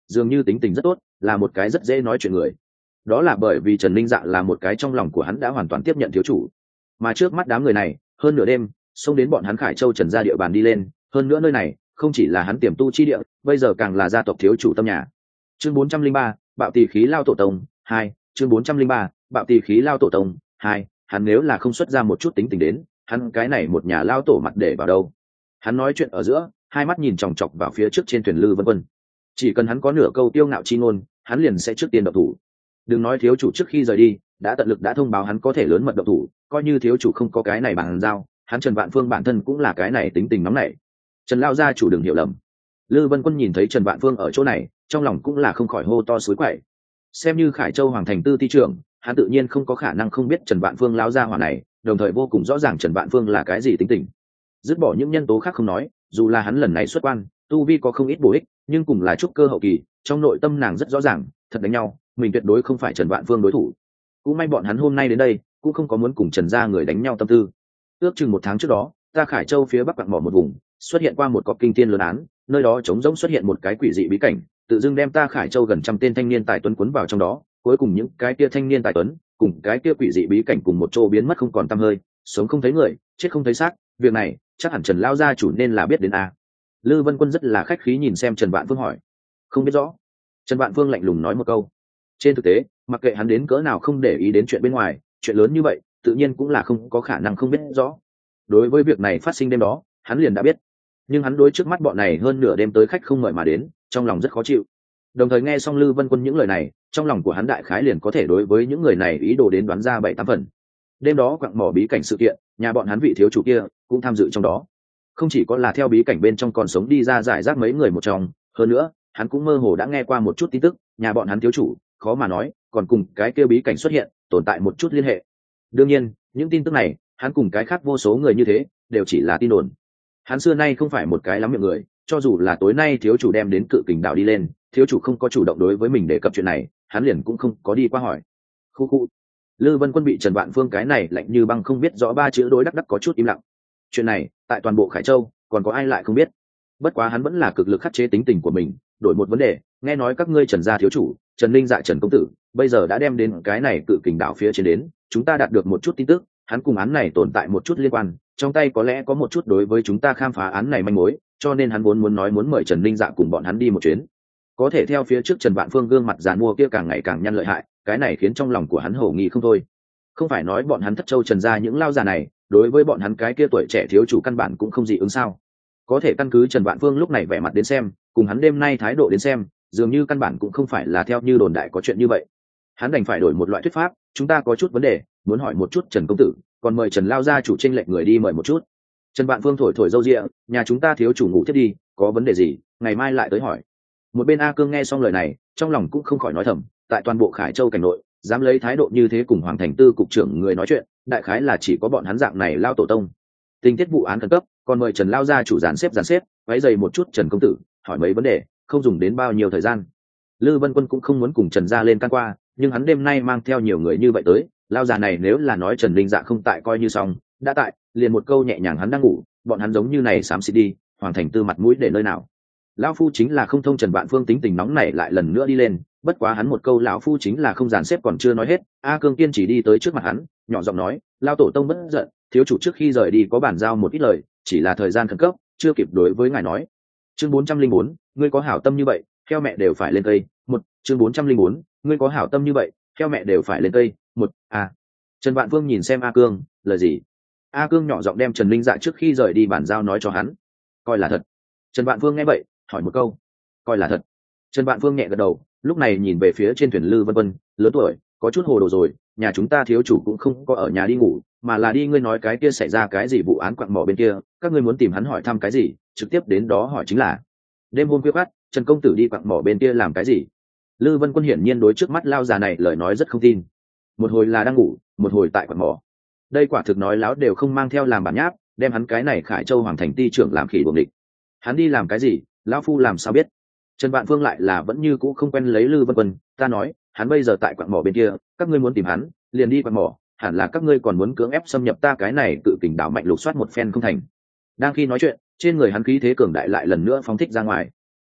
dường như tính tình rất tốt, là một cái rất dễ nói chuyện người. Đó là bởi vì Trần Linh Dạ là một cái trong lòng của hắn đã hoàn toàn tiếp nhận thiếu chủ, mà trước mắt đám người này hơn nửa đêm xông đến bọn hắn Khải Châu Trần gia địa bàn đi lên, hơn nữa nơi này không chỉ là hắn tiềm tu chi địa, bây giờ càng là gia tộc thiếu chủ tâm nhà. Chương bốn trăm linh ba, bạo tỳ khí lao tổ tông hai. Chương bốn trăm linh ba, bạo tỳ khí lao tổ tông hai. Hắn nếu là không xuất ra một chút tính tình đến, hắn cái này một nhà lao tổ mặt để vào đâu? Hắn nói chuyện ở giữa, hai mắt nhìn chòng chọc vào phía trước trên thuyền Lư Vân Vân. Chỉ cần hắn có nửa câu tiêu ngạo chi ngôn, hắn liền sẽ trước tiên động thủ. Đừng nói thiếu chủ trước khi rời đi đã tận lực đã thông báo hắn có thể lớn mật động thủ, coi như thiếu chủ không có cái này bàn giao, hắn Trần Vạn Phương bản thân cũng là cái này tính tình nóng nảy. Trần lao gia chủ đừng hiểu lầm. Lư Vân Quân nhìn thấy Trần Vạn Phương ở chỗ này, trong lòng cũng là không khỏi hô to suối quậy. Xem như Khải Châu Hoàng thành tư ti trưởng, hắn tự nhiên không có khả năng không biết Trần Vạn Phương lão gia hỏa này, đồng thời vô cùng rõ ràng Trần Vạn Phương là cái gì tính tình. Dứt bỏ những nhân tố khác không nói, dù là hắn lần này xuất quan, tu vi có không ít bổ ích, nhưng cùng là trúc cơ hậu kỳ, trong nội tâm nàng rất rõ ràng, thật đánh nhau, mình tuyệt đối không phải Trần Vạn Phương đối thủ. Cũng may bọn hắn hôm nay đến đây, cũng không có muốn cùng Trần gia người đánh nhau tâm tư. Ước chừng một tháng trước đó, ta Khải Châu phía bắc quặng mỏ một vùng, xuất hiện qua một cọc kinh thiên lớn án, nơi đó trống rỗng xuất hiện một cái quỷ dị bí cảnh, tự dưng đem ta Khải Châu gần trăm tên thanh niên tài tuấn cuốn vào trong đó, cuối cùng những cái kia thanh niên tài tuấn cùng cái kia quỷ dị bí cảnh cùng một chỗ biến mất không còn tăm hơi, sống không thấy người, chết không thấy xác, việc này chắc hẳn Trần lao gia chủ nên là biết đến a. Lư Vân Quân rất là khách khí nhìn xem Trần Vạn Phương hỏi. Không biết rõ. Trần Vạn Phương lạnh lùng nói một câu. Trên thực tế, mặc kệ hắn đến cỡ nào không để ý đến chuyện bên ngoài, chuyện lớn như vậy tự nhiên cũng là không có khả năng không biết rõ. Đối với việc này phát sinh đêm đó, hắn liền đã biết, nhưng hắn đối trước mắt bọn này hơn nửa đêm tới khách không mời mà đến, trong lòng rất khó chịu. Đồng thời nghe xong Lư Vân Quân những lời này, trong lòng của hắn đại khái liền có thể đối với những người này ý đồ đến đoán ra bảy tám phần. Đêm đó quặng mỏ bí cảnh sự kiện, nhà bọn hắn vị thiếu chủ kia cũng tham dự trong đó. Không chỉ có là theo bí cảnh bên trong còn sống đi ra giải rác mấy người một trong, hơn nữa hắn cũng mơ hồ đã nghe qua một chút tin tức, nhà bọn hắn thiếu chủ khó mà nói còn cùng cái kia bí cảnh xuất hiện tồn tại một chút liên hệ. Đương nhiên những tin tức này hắn cùng cái khác vô số người như thế đều chỉ là tin đồn. Hắn xưa nay không phải một cái lắm miệng người, cho dù là tối nay thiếu chủ đem đến Cự Kình đảo đi lên, thiếu chủ không có chủ động đối với mình đề cập chuyện này, hắn liền cũng không có đi qua hỏi. Khu khu. Lư Vân Quân bị Trần Vạn Phương cái này lạnh như băng không biết rõ ba chữ đối đắc đắc có chút im lặng. Chuyện này tại toàn bộ Khải Châu còn có ai lại không biết. Bất quá hắn vẫn là cực lực khắc chế tính tình của mình, đổi một vấn đề, nghe nói các ngươi Trần gia thiếu chủ Trần Linh Dạ Trần công tử bây giờ đã đem đến cái này Cự Kình đảo phía trên đến, chúng ta đạt được một chút tin tức, hắn cùng án này tồn tại một chút liên quan, trong tay có lẽ có một chút đối với chúng ta khám phá án này manh mối, cho nên hắn vốn muốn nói muốn mời Trần Linh Dạ cùng bọn hắn đi một chuyến. Có thể theo phía trước Trần Vạn Phương gương mặt giàn mua kia càng ngày càng nhăn lợi hại, cái này khiến trong lòng của hắn hổ nghi không thôi. Không phải nói bọn hắn Thất Châu Trần gia những lao già này đối với bọn hắn cái kia tuổi trẻ thiếu chủ căn bản cũng không dị ứng sao? Có thể căn cứ Trần Vạn Phương lúc này vẻ mặt đến xem, cùng hắn đêm nay thái độ đến xem, dường như căn bản cũng không phải là theo như đồn đại có chuyện như vậy. Hắn đành phải đổi một loại thuyết pháp, chúng ta có chút vấn đề, muốn hỏi một chút Trần công tử, còn mời Trần lao gia chủ chênh lệnh người đi mời một chút. Trần Vạn Phương thổi thổi râu ria, nhà chúng ta thiếu chủ ngủ thiết đi, có vấn đề gì, ngày mai lại tới hỏi. Một bên A Cương nghe xong lời này, trong lòng cũng không khỏi nói thầm, tại toàn bộ Khải Châu cảnh nội, dám lấy thái độ như thế cùng Hoàng thành tư cục trưởng người nói chuyện, đại khái là chỉ có bọn hắn dạng này lao tổ tông. Tình tiết vụ án khẩn cấp, còn mời Trần lao gia chủ dàn xếp dàn xếp, váy dày một chút Trần công tử, hỏi mấy vấn đề, không dùng đến bao nhiêu thời gian. Lư Vân Quân cũng không muốn cùng Trần gia lên can qua, nhưng hắn đêm nay mang theo nhiều người như vậy tới, lao già này nếu là nói Trần Linh Dạ không tại coi như xong, đã tại, liền một câu nhẹ nhàng hắn đang ngủ, bọn hắn giống như này xám xịt đi, Hoàng thành tư mặt mũi để nơi nào. Lão phu chính là không thông Trần Vạn Phương tính tình nóng này lại lần nữa đi lên, bất quá hắn một câu lão phu chính là không dàn xếp còn chưa nói hết, A Cương kiên chỉ đi tới trước mặt hắn, nhỏ giọng nói, lao tổ tông bất giận, thiếu chủ trước khi rời đi có bản giao một ít lời, chỉ là thời gian khẩn cấp, chưa kịp đối với ngài nói. Chương bốn trăm linh bốn, ngươi có hảo tâm như vậy, theo mẹ đều phải lên cây. Một, chương bốn trăm linh bốn, ngươi có hảo tâm như vậy, theo mẹ đều phải lên cây. Một, à. Trần Vạn Phương nhìn xem A Cương, lời gì? A Cương nhỏ giọng đem Trần Linh Dạ trước khi rời đi bản giao nói cho hắn. Coi là thật. Trần Vạn Phương nghe vậy, hỏi một câu. Coi là thật. Trần Vạn Phương nhẹ gật đầu, lúc này nhìn về phía trên thuyền Lư Vân Vân, lớn tuổi, có chút hồ đồ rồi, nhà chúng ta thiếu chủ cũng không có ở nhà đi ngủ, mà là đi ngươi nói cái kia xảy ra cái gì vụ án quặng mỏ bên kia, các ngươi muốn tìm hắn hỏi thăm cái gì, trực tiếp đến đó hỏi chính là. Đêm hôm khuya khoắt, Trần công tử đi quặng mỏ bên kia làm cái gì? Lư Vân Quân hiển nhiên đối trước mắt lao già này lời nói rất không tin. Một hồi là đang ngủ, một hồi tại quặng mỏ. Đây quả thực nói láo đều không mang theo làm bản nháp, đem hắn cái này Khải Châu Hoàng thành ty trưởng làm khỉ buồng địch. Hắn đi làm cái gì, lão phu làm sao biết? Trần Vạn Phương lại là vẫn như cũ không quen lấy Lư Vân Quân, ta nói, hắn bây giờ tại quặng mỏ bên kia, các ngươi muốn tìm hắn, liền đi quặng mỏ, hẳn là các ngươi còn muốn cưỡng ép xâm nhập ta cái này Cự Kình đảo mạnh lục soát một phen không thành. Đang khi nói chuyện, trên người hắn khí thế cường đại lại lần nữa phóng thích ra ngoài.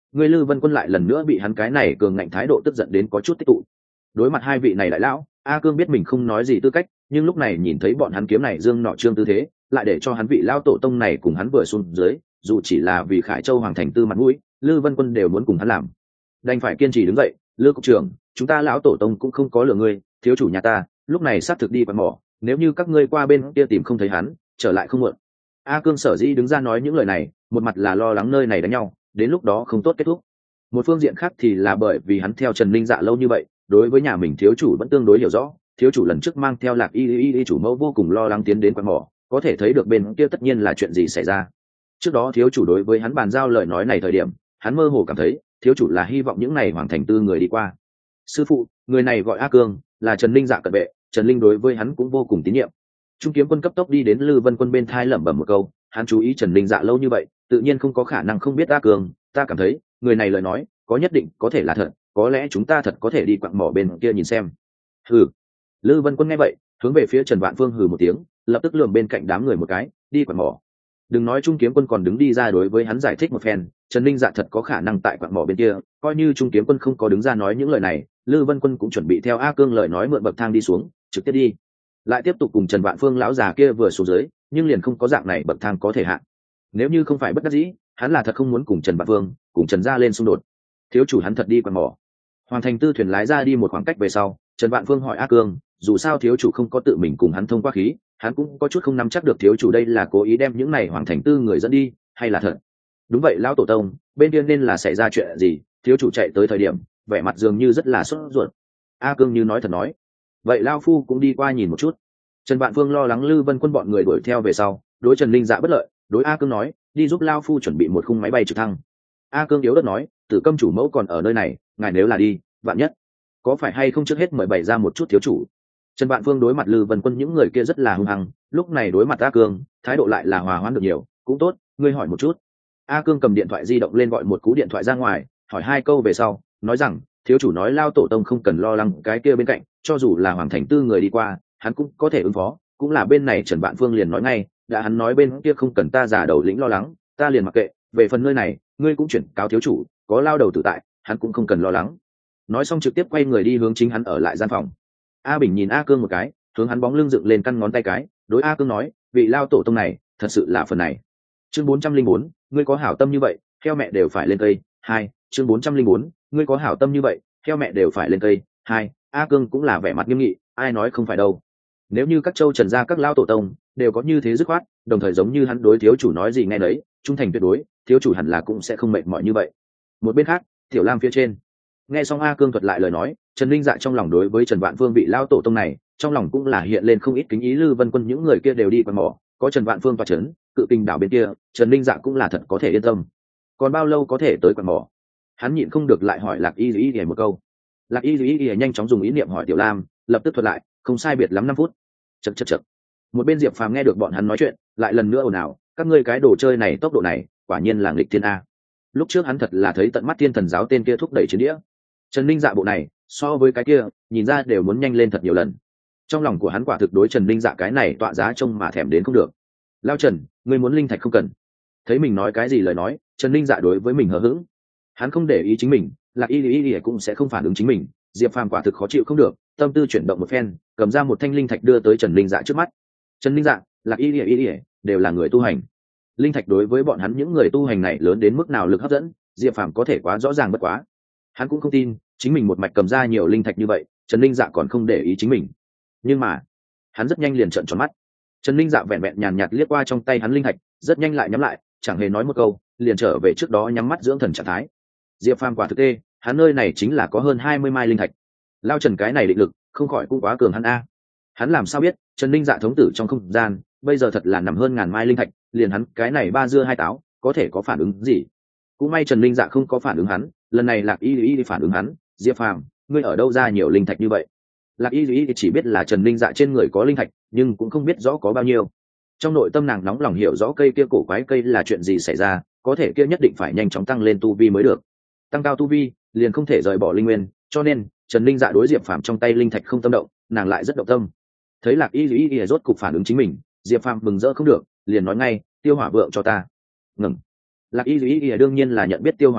người Lư Vân Quân lại lần nữa bị hắn cái này cường ngạnh thái độ tức giận đến có chút tích tụ. Đối mặt hai vị này đại lão, A Cương biết mình không nói gì tư cách, nhưng lúc này nhìn thấy bọn hắn kiếm này dương nọ trương tư thế, lại để cho hắn vị lão tổ tông này cùng hắn vừa xuống dưới, dù chỉ là vì Khải Châu hoàng thành tư mặt mũi, Lư Vân Quân đều muốn cùng hắn làm. Đành phải kiên trì đứng dậy, Lư cục trưởng, chúng ta lão tổ tông cũng không có lừa ngươi, thiếu chủ nhà ta, lúc này xác thực đi quạt mỏ, nếu như các ngươi qua bên kia tìm không thấy hắn, trở lại không muộn. A Cương sở dĩ đứng ra nói những lời này, một mặt là lo lắng nơi này đánh nhau, đến lúc đó không tốt kết thúc. Một phương diện khác thì là bởi vì hắn theo Trần Linh Dạ lâu như vậy, đối với nhà mình thiếu chủ vẫn tương đối hiểu rõ, thiếu chủ lần trước mang theo Lạc Y Y Y chủ mẫu vô cùng lo lắng tiến đến quạt mỏ, có thể thấy được bên kia tất nhiên là chuyện gì xảy ra. Trước đó thiếu chủ đối với hắn bàn giao lời nói này thời điểm, hắn mơ hồ cảm thấy thiếu chủ là hy vọng những này hoàng thành tư người đi qua. Sư phụ, người này gọi A Cương, là Trần Linh Dạ cận vệ, Trần Linh đối với hắn cũng vô cùng tín nhiệm. Trung kiếm quân cấp tốc đi đến Lư Vân Quân bên thai lẩm bẩm một câu, hắn chú ý Trần Linh Dạ lâu như vậy, tự nhiên không có khả năng không biết A Cương, ta cảm thấy, người này lời nói, có nhất định có thể là thật, có lẽ chúng ta thật có thể đi quặng mỏ bên kia nhìn xem. Hừ. Lư Vân Quân nghe vậy, hướng về phía Trần Vạn Phương hừ một tiếng, lập tức lườm bên cạnh đám người một cái, đi quặng mỏ. Đừng nói Trung kiếm quân còn đứng đi ra đối với hắn giải thích một phen, Trần Linh Dạ thật có khả năng tại quặng mỏ bên kia, coi như Trung kiếm quân không có đứng ra nói những lời này, Lư Vân Quân cũng chuẩn bị theo A Cương lời nói mượn bậc thang đi xuống, trực tiếp đi. Lại tiếp tục cùng Trần Vạn Phương lão già kia vừa xuống dưới, nhưng liền không có dạng này bậc thang có thể hạ. Nếu như không phải bất đắc dĩ, hắn là thật không muốn cùng Trần Vạn Phương, cùng Trần gia lên xung đột. Thiếu chủ hắn thật đi quặng mỏ. Hoàng thành tư thuyền lái ra đi một khoảng cách về sau, Trần Vạn Phương hỏi A Cương, dù sao thiếu chủ không có tự mình cùng hắn thông qua khí, hắn cũng có chút không nắm chắc được thiếu chủ đây là cố ý đem những này hoàng thành tư người dẫn đi, hay là thật. Đúng vậy lão tổ tông, bên kia nên là xảy ra chuyện gì, thiếu chủ chạy tới thời điểm, vẻ mặt dường như rất là sốt ruột. A Cương như nói thật nói, vậy lão phu cũng đi qua nhìn một chút. Trần Vạn Phương lo lắng Lư Vân Quân bọn người đuổi theo về sau, đối Trần Linh Dạ bất lợi, đối A Cương nói, đi giúp lão phu chuẩn bị một khung máy bay trực thăng. A Cương yếu đất nói, Tử Câm chủ mẫu còn ở nơi này, ngài nếu là đi, vạn nhất có phải hay không trước hết mời bày ra một chút thiếu chủ. Trần Vạn Phương đối mặt Lư Vân Quân những người kia rất là hung hăng, lúc này đối mặt A Cương, thái độ lại là hòa hoãn được nhiều, cũng tốt, ngươi hỏi một chút. A Cương cầm điện thoại di động lên gọi một cú điện thoại ra ngoài, hỏi hai câu về sau, nói rằng, thiếu chủ nói lao tổ tông không cần lo lắng cái kia bên cạnh, cho dù là hoàng thành tư người đi qua, hắn cũng có thể ứng phó, cũng là bên này Trần Vạn Phương liền nói ngay, đã hắn nói bên kia không cần ta giả đầu lĩnh lo lắng, ta liền mặc kệ, về phần nơi này, ngươi cũng chuyển cáo thiếu chủ, có lao đầu tử tại, hắn cũng không cần lo lắng. Nói xong trực tiếp quay người đi hướng chính hắn ở lại gian phòng. A Bình nhìn A Cương một cái, hướng hắn bóng lưng dựng lên căn ngón tay cái, đối A Cương nói, vị lao tổ tông này, thật sự là phần này. Chương bốn trăm linh bốn, ngươi có hảo tâm như vậy, theo mẹ đều phải lên cây. Hai, chương bốn trăm linh bốn, ngươi có hảo tâm như vậy, theo mẹ đều phải lên cây. Hai, A Cương cũng là vẻ mặt nghiêm nghị, ai nói không phải đâu. Nếu như các châu Trần gia các lao tổ tông đều có như thế dứt khoát, đồng thời giống như hắn đối thiếu chủ nói gì nghe đấy, trung thành tuyệt đối, thiếu chủ hẳn là cũng sẽ không mệt mỏi như vậy. Một bên khác, Tiểu Lam phía trên, nghe xong A Cương thuật lại lời nói, Trần Linh Dạ trong lòng đối với Trần Vạn Phương vị lao tổ tông này, trong lòng cũng là hiện lên không ít kính ý. Lư Vân Quân những người kia đều đi quạt mỏ, có Trần Vạn Phương tọa chấn, cự kinh đảo bên kia, Trần Linh Dạ cũng là thật có thể yên tâm. Còn bao lâu có thể tới quạt mỏ? Hắn nhịn không được lại hỏi Lạc Y Y Y một câu. Lạc Y Y Y nhanh chóng dùng ý niệm hỏi Tiểu Lam, lập tức thuật lại, không sai biệt lắm năm phút. Chậc chậc chậc. Một bên Diệp Phàm nghe được bọn hắn nói chuyện, lại lần nữa ồn ào, các ngươi cái đồ chơi này tốc độ này, quả nhiên là nghịch thiên a. Lúc trước hắn thật là thấy tận mắt Thiên Thần giáo tên kia thúc đẩy chiến đĩa. Trần Linh Dạ bộ này, so với cái kia, nhìn ra đều muốn nhanh lên thật nhiều lần. Trong lòng của hắn quả thực đối Trần Linh Dạ cái này tọa giá trông mà thèm đến không được. Lao Trần, ngươi muốn linh thạch không cần. Thấy mình nói cái gì lời nói, Trần Linh Dạ đối với mình hờ hững. Hắn không để ý chính mình, Lạc Y Y Y cũng sẽ không phản ứng chính mình. Diệp Phàm quả thực khó chịu không được, tâm tư chuyển động một phen, cầm ra một thanh linh thạch đưa tới Trần Linh Dạ trước mắt. Trần Linh Dạ, Lạc Y Y Y đều là người tu hành. Linh thạch đối với bọn hắn những người tu hành này lớn đến mức nào lực hấp dẫn, Diệp Phàm có thể quá rõ ràng bất quá. Hắn cũng không tin chính mình một mạch cầm ra nhiều linh thạch như vậy, Trần Linh Dạ còn không để ý chính mình. Nhưng mà hắn rất nhanh liền trợn tròn mắt. Trần Linh Dạ vẹn vẹn nhàn nhạt liếc qua trong tay hắn linh thạch, rất nhanh lại nhắm lại, chẳng hề nói một câu, liền trở về trước đó nhắm mắt dưỡng thần trạng thái. Diệp Phàm quả thực tê, hắn nơi này chính là có hơn hai mươi mai linh thạch. Lao Trần cái này định lực, không khỏi cũng quá cường hắn a. Hắn làm sao biết, Trần Linh Dạ thống tử trong không gian, bây giờ thật là nằm hơn ngàn mai linh thạch, liền hắn cái này ba dưa hai táo, có thể có phản ứng gì? Cũng may Trần Linh Dạ không có phản ứng hắn, lần này Lạc Y Y phản ứng hắn, Diệp Phàm, ngươi ở đâu ra nhiều linh thạch như vậy? Lạc Y Y chỉ biết là Trần Linh Dạ trên người có linh thạch, nhưng cũng không biết rõ có bao nhiêu. Trong nội tâm nàng nóng lòng hiểu rõ cây kia cổ quái cây là chuyện gì xảy ra, có thể kia nhất định phải nhanh chóng tăng lên tu vi mới được. Tăng cao tu vi, liền không thể rời bỏ linh nguyên, cho nên Trần Linh Dạ đối Diệp Phàm trong tay linh thạch không tâm động, nàng lại rất động tâm. Thấy Lạc Y Y rốt cục phản ứng chính mình, Diệp Phàm mừng rỡ không được, liền nói ngay, tiêu hỏa vượng cho ta. Ngừng. Lạc Y Y đương nhiên là nhận biết tiêu hỏa vượng,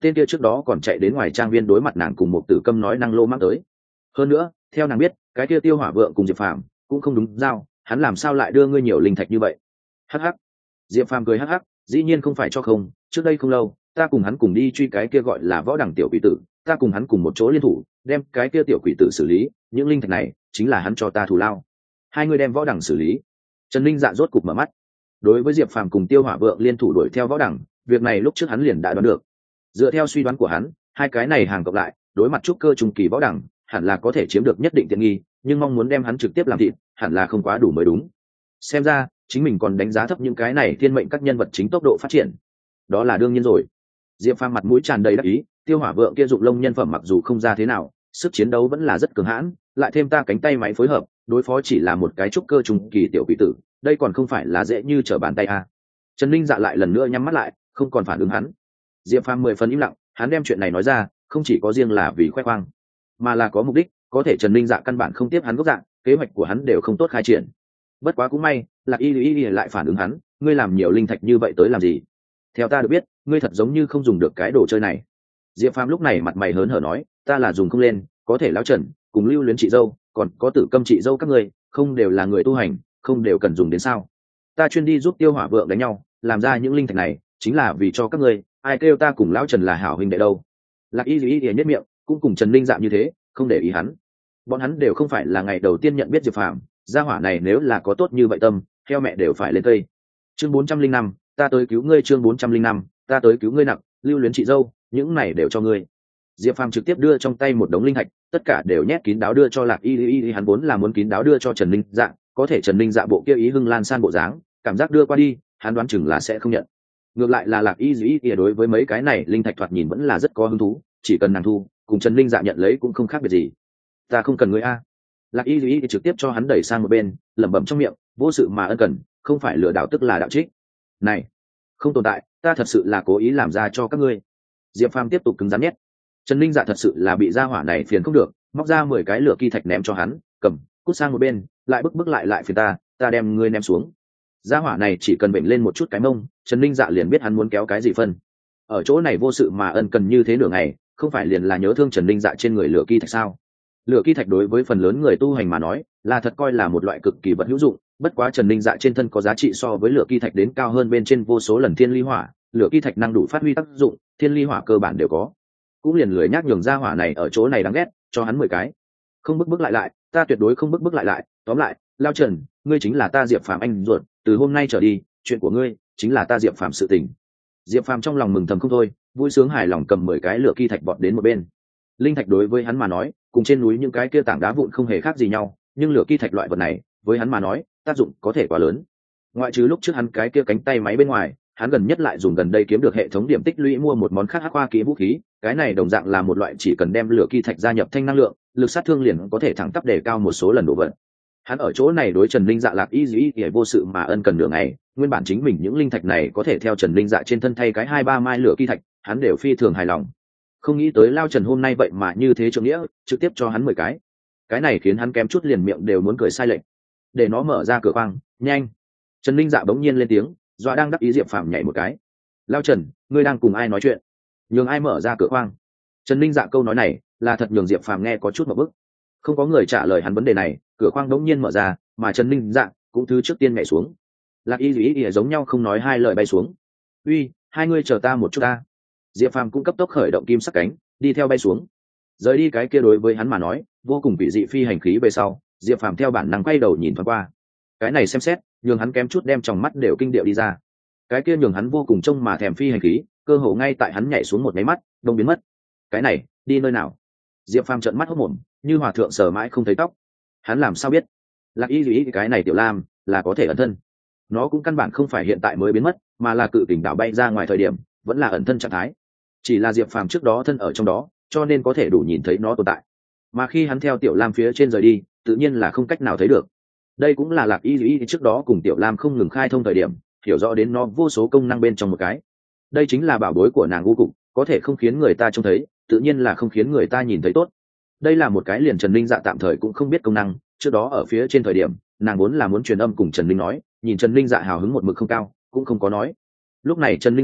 tên kia trước đó còn chạy đến ngoài trang viên đối mặt nàng cùng một tử câm nói năng lô mắc tới. Hơn nữa theo nàng biết cái kia Tiêu Hỏa Vượng cùng Diệp Phàm cũng không đúng giao, hắn làm sao lại đưa ngươi nhiều linh thạch như vậy? Hắc hắc. Diệp Phàm cười hắc hắc, dĩ nhiên không phải cho không, trước đây không lâu ta cùng hắn cùng đi truy cái kia gọi là Võ Đẳng tiểu quỷ tử, ta cùng hắn cùng một chỗ liên thủ đem cái kia tiểu quỷ tử xử lý, những linh thạch này chính là hắn cho ta thù lao. Hai người đem Võ Đẳng xử lý. Trần Linh Dạ rốt cục mở mắt. Đối với Diệp Phàm cùng Tiêu Hỏa Vượng liên thủ đuổi theo Võ Đẳng, việc này lúc trước hắn liền đã đoán được. Dựa theo suy đoán của hắn, hai cái này hàng cộng lại đối mặt trúc cơ trung kỳ Võ Đẳng hẳn là có thể chiếm được nhất định tiện nghi, nhưng mong muốn đem hắn trực tiếp làm thịt hẳn là không quá đủ mới đúng. Xem ra chính mình còn đánh giá thấp những cái này thiên mệnh các nhân vật chính tốc độ phát triển. Đó là đương nhiên rồi. Diệp Phàm mặt mũi tràn đầy đắc ý, Tiêu Hỏa Vượng kia dụng lông nhân phẩm mặc dù không ra thế nào, sức chiến đấu vẫn là rất cường hãn, lại thêm ta cánh tay máy phối hợp, đối phó chỉ là một cái trúc cơ trung kỳ tiểu quỷ tử, đây còn không phải là dễ như trở bàn tay à. Trần Linh Dạ lại lần nữa nhắm mắt lại, không còn phản ứng hắn. Diệp Phàm mười phần im lặng, hắn đem chuyện này nói ra, không chỉ có riêng là vì khoe khoang, mà là có mục đích, có thể Trần Linh Dạ căn bản không tiếp hắn gốc dạng, kế hoạch của hắn đều không tốt khai triển. Bất quá cũng may, Lạc Y Y lại phản ứng hắn, ngươi làm nhiều linh thạch như vậy tới làm gì? Theo ta được biết, ngươi thật giống như không dùng được cái đồ chơi này. Diệp Phàm lúc này mặt mày hớn hở nói, ta là dùng không lên, có thể lão Trần cùng Lưu Luyến chị dâu, còn có Tử Câm chị dâu các ngươi, không đều là người tu hành, không đều cần dùng đến sao? Ta chuyên đi giúp Tiêu Hỏa Vượng đánh nhau, làm ra những linh thạch này, chính là vì cho các ngươi, ai kêu ta cùng lão Trần là hảo huynh đệ đâu. Lạc Y Y nhất miệng, cũng cùng Trần Linh Dạ như thế, không để ý hắn. Bọn hắn đều không phải là ngày đầu tiên nhận biết Diệp Phàm, gia hỏa này nếu là có tốt như vậy tâm, theo mẹ đều phải lên cây. Chương bốn trăm linh năm, ta tới cứu ngươi. Chương bốn trăm linh năm, ta tới cứu ngươi. Nặng, Lưu Luyến chị dâu, những này đều cho ngươi. Diệp Phàm trực tiếp đưa trong tay một đống linh thạch, tất cả đều nhét kín đáo đưa cho Lạc Y Y Y, hắn vốn là muốn kín đáo đưa cho Trần Linh Dạ, có thể Trần Linh Dạ bộ kia ý hưng lan san bộ dáng, cảm giác đưa qua đi, hắn đoán chừng là sẽ không nhận. Ngược lại là Lạc Y Y Y đối với mấy cái này linh thạch thoạt nhìn vẫn là rất có hứng thú, chỉ cần nàng thu, cùng Trần Linh Dạ nhận lấy cũng không khác biệt gì. Ta không cần ngươi a. Lạc Y Y trực tiếp cho hắn đẩy sang một bên, lẩm bẩm trong miệng, vô sự mà ân cần, không phải lừa đảo tức là đạo trích. Này, không tồn tại, ta thật sự là cố ý làm ra cho các ngươi. Diệp Phàm tiếp tục cứng rắn nhét. Trần Linh Dạ thật sự là bị gia hỏa này phiền không được, móc ra mười cái lửa kỳ thạch ném cho hắn, cầm, cút sang một bên, lại bức bức lại lại phiền ta, ta đem ngươi ném xuống. Gia hỏa này chỉ cần bệnh lên một chút cái mông, Trần Linh Dạ liền biết hắn muốn kéo cái gì phân. Ở chỗ này vô sự mà ân cần như thế nửa ngày, không phải liền là nhớ thương Trần Linh Dạ trên người lửa kỳ thạch sao? Lửa kỳ thạch đối với phần lớn người tu hành mà nói, là thật coi là một loại cực kỳ vật hữu dụng, bất quá Trần Linh Dạ trên thân có giá trị so với lửa kỳ thạch đến cao hơn bên trên vô số lần thiên ly hỏa, lửa kỳ thạch năng đủ phát huy tác dụng, thiên ly hỏa cơ bản đều có. Cũng liền lười nhác nhường gia hỏa này ở chỗ này đáng ghét, cho hắn mười cái. Không bức bức lại lại, ta tuyệt đối không bức bức lại lại, tóm lại, Lao Trần, ngươi chính là ta Diệp Phàm anh ruột, từ hôm nay trở đi, chuyện của ngươi chính là ta Diệp Phàm sự tình. Diệp Phàm trong lòng mừng thầm không thôi, vui sướng hài lòng cầm mười cái lửa kỳ thạch bọt đến một bên. Linh thạch đối với hắn mà nói, cùng trên núi những cái kia tảng đá vụn không hề khác gì nhau, nhưng lửa kỳ thạch loại vật này, với hắn mà nói, tác dụng có thể quá lớn. Ngoại trừ lúc trước hắn cái kia cánh tay máy bên ngoài, hắn gần nhất lại dùng gần đây kiếm được hệ thống điểm tích lũy mua một món khác hắc hoa kỹ vũ khí, cái này đồng dạng là một loại chỉ cần đem lửa kỳ thạch gia nhập thanh năng lượng, lực sát thương liền có thể thẳng tắp đề cao một số lần độ vận. Hắn ở chỗ này đối Trần Linh Dạ Lạc Y Dĩ vô sự mà ân cần nửa ngày, nguyên bản chính mình những linh thạch này có thể theo Trần Linh Dạ trên thân thay cái hai ba mai lửa kỳ thạch, hắn đều phi thường hài lòng. Không nghĩ tới Lao Trần hôm nay vậy mà như thế trượng nghĩa, trực tiếp cho hắn mười cái. Cái này khiến hắn kém chút liền miệng đều muốn cười sai lệch. Để nó mở ra cửa khoang, nhanh. Trần Linh Dạ bỗng nhiên lên tiếng, dọa đang đắc ý Diệp Phàm nhảy một cái. Lao Trần, ngươi đang cùng ai nói chuyện? Nhường ai mở ra cửa khoang? Trần Linh Dạ câu nói này là thật nhường Diệp Phàm nghe có chút một bức. Không có người trả lời hắn vấn đề này, cửa khoang bỗng nhiên mở ra, mà Trần Linh Dạ cũng thứ trước tiên nhảy xuống. Lạc Y Dĩ ỉa giống nhau không nói hai lời bay xuống. Uy, hai ngươi chờ ta một chút ta. Diệp Phàm cũng cấp tốc khởi động kim sắc cánh, đi theo bay xuống. Rời đi cái kia đối với hắn mà nói, vô cùng bị dị phi hành khí về sau, Diệp Phàm theo bản năng quay đầu nhìn thoáng qua. Cái này xem xét, nhường hắn kém chút đem tròng mắt đều kinh điệu đi ra. Cái kia nhường hắn vô cùng trông mà thèm phi hành khí, cơ hồ ngay tại hắn nhảy xuống một cái mắt, đông biến mất. Cái này, đi nơi nào? Diệp Phàm trợn mắt hốt mồm, như hòa thượng sờ mãi không thấy tóc. Hắn làm sao biết? Lạc Y Dĩ cái này tiểu lam là có thể ẩn thân. Nó cũng căn bản không phải hiện tại mới biến mất, mà là cự kình đảo bay ra ngoài thời điểm, vẫn là ẩn thân trạng thái. Chỉ là Diệp Phàm trước đó thân ở trong đó, cho nên có thể đủ nhìn thấy nó tồn tại. Mà khi hắn theo tiểu lam phía trên rời đi, tự nhiên là không cách nào thấy được. Đây cũng là Lạc Y Dĩ trước đó cùng tiểu lam không ngừng khai thông thời điểm, hiểu rõ đến nó vô số công năng bên trong một cái. Đây chính là bảo bối của nàng vô cùng, có thể không khiến người ta trông thấy, tự nhiên là không khiến người ta nhìn thấy tốt. Đây là một cái liền Trần Linh Dạ tạm thời cũng không biết công năng, trước đó ở phía trên thời điểm, nàng vốn là muốn truyền âm cùng Trần Linh nói, nhìn Trần Linh Dạ hào hứng một mực không cao, cũng không có nói. Lúc này Trần Linh Dạ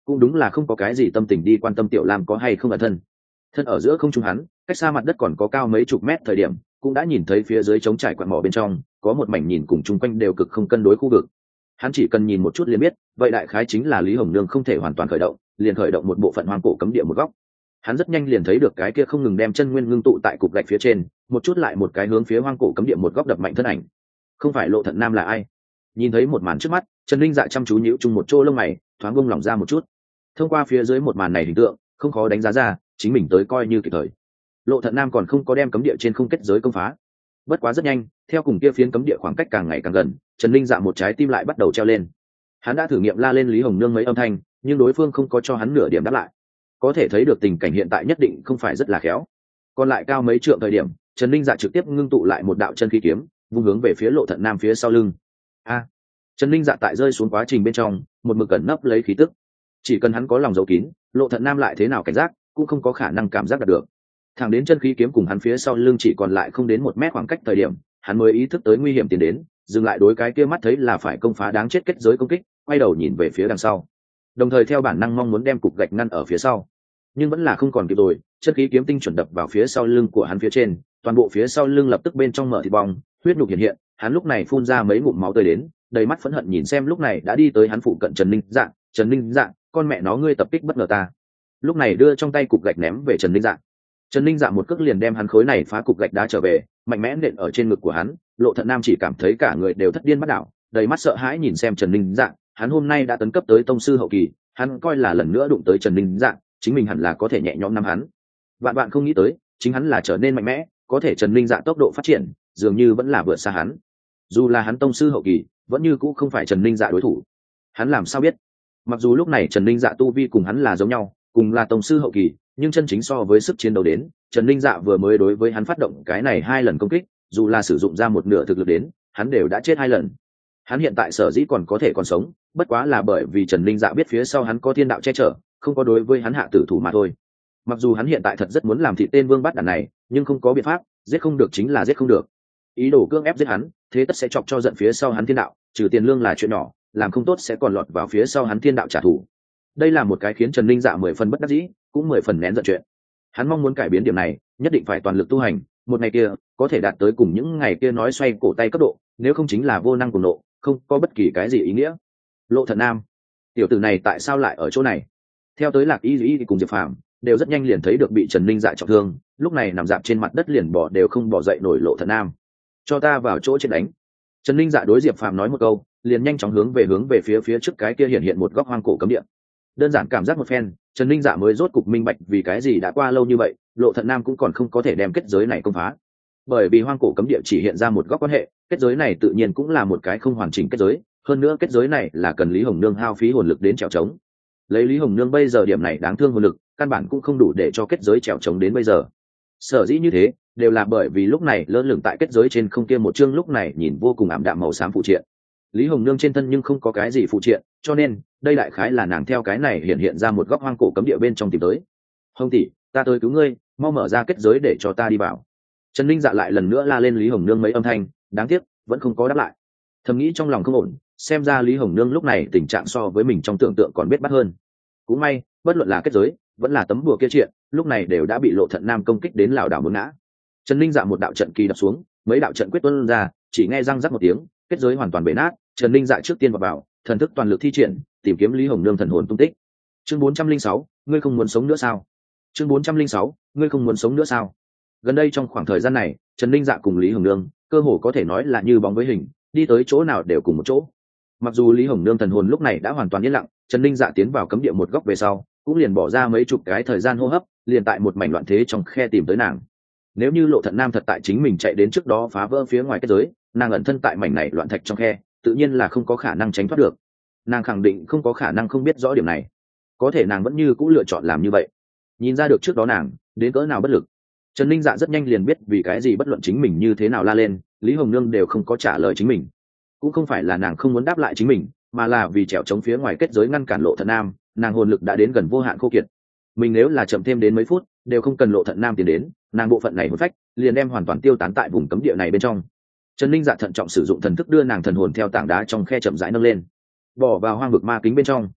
cũng đúng là không có cái gì tâm tình đi quan tâm tiểu lam có hay không ẩn thân. Thân ở giữa không trung hắn, cách xa mặt đất còn có cao mấy chục mét thời điểm, cũng đã nhìn thấy phía dưới trống trải quặng mỏ bên trong có một mảnh nhìn cùng chung quanh đều cực không cân đối khu vực. Hắn chỉ cần nhìn một chút liền biết, vậy đại khái chính là Lý Hồng Nương không thể hoàn toàn khởi động, liền khởi động một bộ phận hoang cổ cấm địa một góc. Hắn rất nhanh liền thấy được cái kia không ngừng đem chân nguyên ngưng tụ tại cục gạch phía trên, một chút lại một cái hướng phía hoang cổ cấm địa một góc đập mạnh thân ảnh. Không phải Lộ Thận Nam là ai? Nhìn thấy một màn trước mắt, Trần Linh Dạ chăm chú nhíu chung một chỗ lông mày, thoáng buông lỏng ra một chút. Thông qua phía dưới một màn này hình tượng, không khó đánh giá ra, chính mình tới coi như kịp thời. Lộ Thận Nam còn không có đem cấm địa trên không kết giới công phá. Bất quá rất nhanh, theo cùng kia phiến cấm địa khoảng cách càng ngày càng gần, Trần Linh Dạ một trái tim lại bắt đầu treo lên. Hắn đã thử nghiệm la lên Lý Hồng Nương mấy âm thanh, nhưng đối phương không có cho hắn nửa điểm đáp lại. Có thể thấy được tình cảnh hiện tại nhất định không phải rất là khéo. Còn lại cao mấy trượng thời điểm, Trần Linh Dạ trực tiếp ngưng tụ lại một đạo chân khí kiếm, vung hướng về phía Lộ Thận Nam phía sau lưng. A! Trần Linh Dạ tại rơi xuống quá trình bên trong, một mực cẩn nấp lấy khí tức. Chỉ cần hắn có lòng giấu kín, Lộ Thận Nam lại thế nào cảnh giác, cũng không có khả năng cảm giác được. Thẳng đến chân khí kiếm cùng hắn phía sau lưng chỉ còn lại không đến một mét khoảng cách thời điểm, hắn mới ý thức tới nguy hiểm tiến đến, dừng lại đối cái kia mắt thấy là phải công phá đáng chết kết giới công kích, quay đầu nhìn về phía đằng sau, đồng thời theo bản năng mong muốn đem cục gạch ngăn ở phía sau, nhưng vẫn là không còn kịp rồi. Chân khí kiếm tinh chuẩn đập vào phía sau lưng của hắn phía trên, toàn bộ phía sau lưng lập tức bên trong mở thịt bong, huyết nhục hiện hiện. Hắn lúc này phun ra mấy ngụm máu tươi đến, đầy mắt phẫn hận nhìn xem lúc này đã đi tới hắn phụ cận Trần Linh Dạ. Trần Linh Dạ, con mẹ nó ngươi tập kích bất ngờ ta. Lúc này đưa trong tay cục gạch ném về Trần Linh Dạ. Trần Linh Dạ một cước liền đem hắn khối này phá cục gạch đá trở về, mạnh mẽ nện ở trên ngực của hắn. Lộ Thận Nam chỉ cảm thấy cả người đều thất điên bắt đảo, đầy mắt sợ hãi nhìn xem Trần Linh Dạ. Hắn hôm nay đã tấn cấp tới tông sư hậu kỳ, hắn coi là lần nữa đụng tới Trần Linh Dạ, chính mình hẳn là có thể nhẹ nhõm nắm hắn. Vạn bạn không nghĩ tới, chính hắn là trở nên mạnh mẽ, có thể Trần Linh Dạ tốc độ phát triển dường như vẫn là vượt xa hắn. Dù là hắn tông sư hậu kỳ, vẫn như cũ không phải Trần Linh Dạ đối thủ. Hắn làm sao biết? Mặc dù lúc này Trần Linh Dạ tu vi cùng hắn là giống nhau, cùng là tông sư hậu kỳ, nhưng chân chính so với sức chiến đấu đến, Trần Linh Dạ vừa mới đối với hắn phát động cái này hai lần công kích, dù là sử dụng ra một nửa thực lực đến, hắn đều đã chết hai lần. Hắn hiện tại sở dĩ còn có thể còn sống, bất quá là bởi vì Trần Linh Dạ biết phía sau hắn có thiên đạo che chở, không có đối với hắn hạ tử thủ mà thôi. Mặc dù hắn hiện tại thật rất muốn làm thị tên vương bát đản này, nhưng không có biện pháp, giết không được chính là giết không được. Ý đồ cưỡng ép giết hắn, thế tất sẽ chọc cho giận phía sau hắn thiên đạo, trừ tiền lương là chuyện nhỏ, làm không tốt sẽ còn lọt vào phía sau hắn thiên đạo trả thù. Đây là một cái khiến Trần Linh Dạ mười phần bất đắc dĩ, cũng mười phần nén giận chuyện. Hắn mong muốn cải biến điểm này, nhất định phải toàn lực tu hành, một ngày kia có thể đạt tới cùng những ngày kia nói xoay cổ tay cấp độ, nếu không chính là vô năng cùng nộ, không có bất kỳ cái gì ý nghĩa. Lộ Thận Nam, tiểu tử này tại sao lại ở chỗ này? Theo tới Lạc Y Y cùng Diệp Phàm đều rất nhanh liền thấy được bị Trần Linh Dạ trọng thương, lúc này nằm dạp trên mặt đất liền bỏ đều không bỏ dậy nổi Lộ Thận Nam. Cho ta vào chỗ chết đánh. Trần Linh Dạ đối Diệp Phàm nói một câu, liền nhanh chóng hướng về hướng về phía phía trước cái kia hiện hiện một góc hoang cổ cấm địa. Đơn giản cảm giác một phen, Trần Linh Dạ mới rốt cục minh bạch vì cái gì đã qua lâu như vậy, Lộ Thận Nam cũng còn không có thể đem kết giới này công phá. Bởi vì hoang cổ cấm địa chỉ hiện ra một góc quan hệ, kết giới này tự nhiên cũng là một cái không hoàn chỉnh kết giới, hơn nữa kết giới này là cần Lý Hồng Nương hao phí hồn lực đến trèo trống. Lấy Lý Hồng Nương bây giờ điểm này đáng thương hồn lực, căn bản cũng không đủ để cho kết giới trèo trống đến bây giờ. Sở dĩ như thế, đều là bởi vì lúc này lơ lửng tại kết giới trên không kia một chương lúc này nhìn vô cùng ảm đạm màu xám phụ triện. Lý Hồng Nương trên thân nhưng không có cái gì phụ triện, cho nên đây đại khái là nàng theo cái này hiện hiện ra một góc hoang cổ cấm địa bên trong tìm tới. Hồng tỷ, ta tới cứu ngươi, mau mở ra kết giới để cho ta đi vào. Trần Linh Dạ lại lần nữa la lên Lý Hồng Nương mấy âm thanh, đáng tiếc vẫn không có đáp lại. Thầm nghĩ trong lòng không ổn, xem ra Lý Hồng Nương lúc này tình trạng so với mình trong tưởng tượng còn biết bắt hơn. Cũng may, bất luận là kết giới, vẫn là tấm bùa kia chuyện, lúc này đều đã bị Lộ Thận Nam công kích đến lảo đảo muốn ngã. Trần Linh Dạ một đạo trận kỳ đập xuống, mấy đạo trận quyết tuôn ra, chỉ nghe răng rắc một tiếng, kết giới hoàn toàn bể nát. Trần Linh Dạ trước tiên vào vào, thần thức toàn lực thi triển, tìm kiếm Lý Hồng Nương thần hồn tung tích. Chương bốn trăm linh sáu, ngươi không muốn sống nữa sao? Chương bốn trăm linh sáu, ngươi không muốn sống nữa sao? Gần đây trong khoảng thời gian này, Trần Linh Dạ cùng Lý Hồng Nương, cơ hồ có thể nói là như bóng với hình, đi tới chỗ nào đều cùng một chỗ. Mặc dù Lý Hồng Nương thần hồn lúc này đã hoàn toàn yên lặng, Trần Linh Dạ tiến vào cấm địa một góc về sau, cũng liền bỏ ra mấy chục cái thời gian hô hấp, liền tại một mảnh loạn thế trong khe tìm tới nàng. Nếu như Lộ Thận Nam thật tại chính mình chạy đến trước đó phá vỡ phía ngoài kết giới, nàng ẩn thân tại mảnh này loạn thạch trong khe, tự nhiên là không có khả năng tránh thoát được. Nàng khẳng định không có khả năng không biết rõ điểm này, có thể nàng vẫn như cũ lựa chọn làm như vậy. Nhìn ra được trước đó nàng đến cỡ nào bất lực, Trần Linh Dạ rất nhanh liền biết vì cái gì bất luận chính mình như thế nào la lên, Lý Hồng Nương đều không có trả lời chính mình. Cũng không phải là nàng không muốn đáp lại chính mình, mà là vì trèo chống phía ngoài kết giới ngăn cản Lộ Thận Nam, nàng hồn lực đã đến gần vô hạn khô kiệt. Mình nếu là chậm thêm đến mấy phút, đều không cần Lộ Thận Nam tiến đến, nàng bộ phận này hồn phách liền đem hoàn toàn tiêu tán tại vùng cấm địa này bên trong. Trần Linh Dạ thận trọng sử dụng thần thức đưa nàng thần hồn theo tảng đá trong khe chậm rãi nâng lên, bỏ vào hoang vực ma kính bên trong.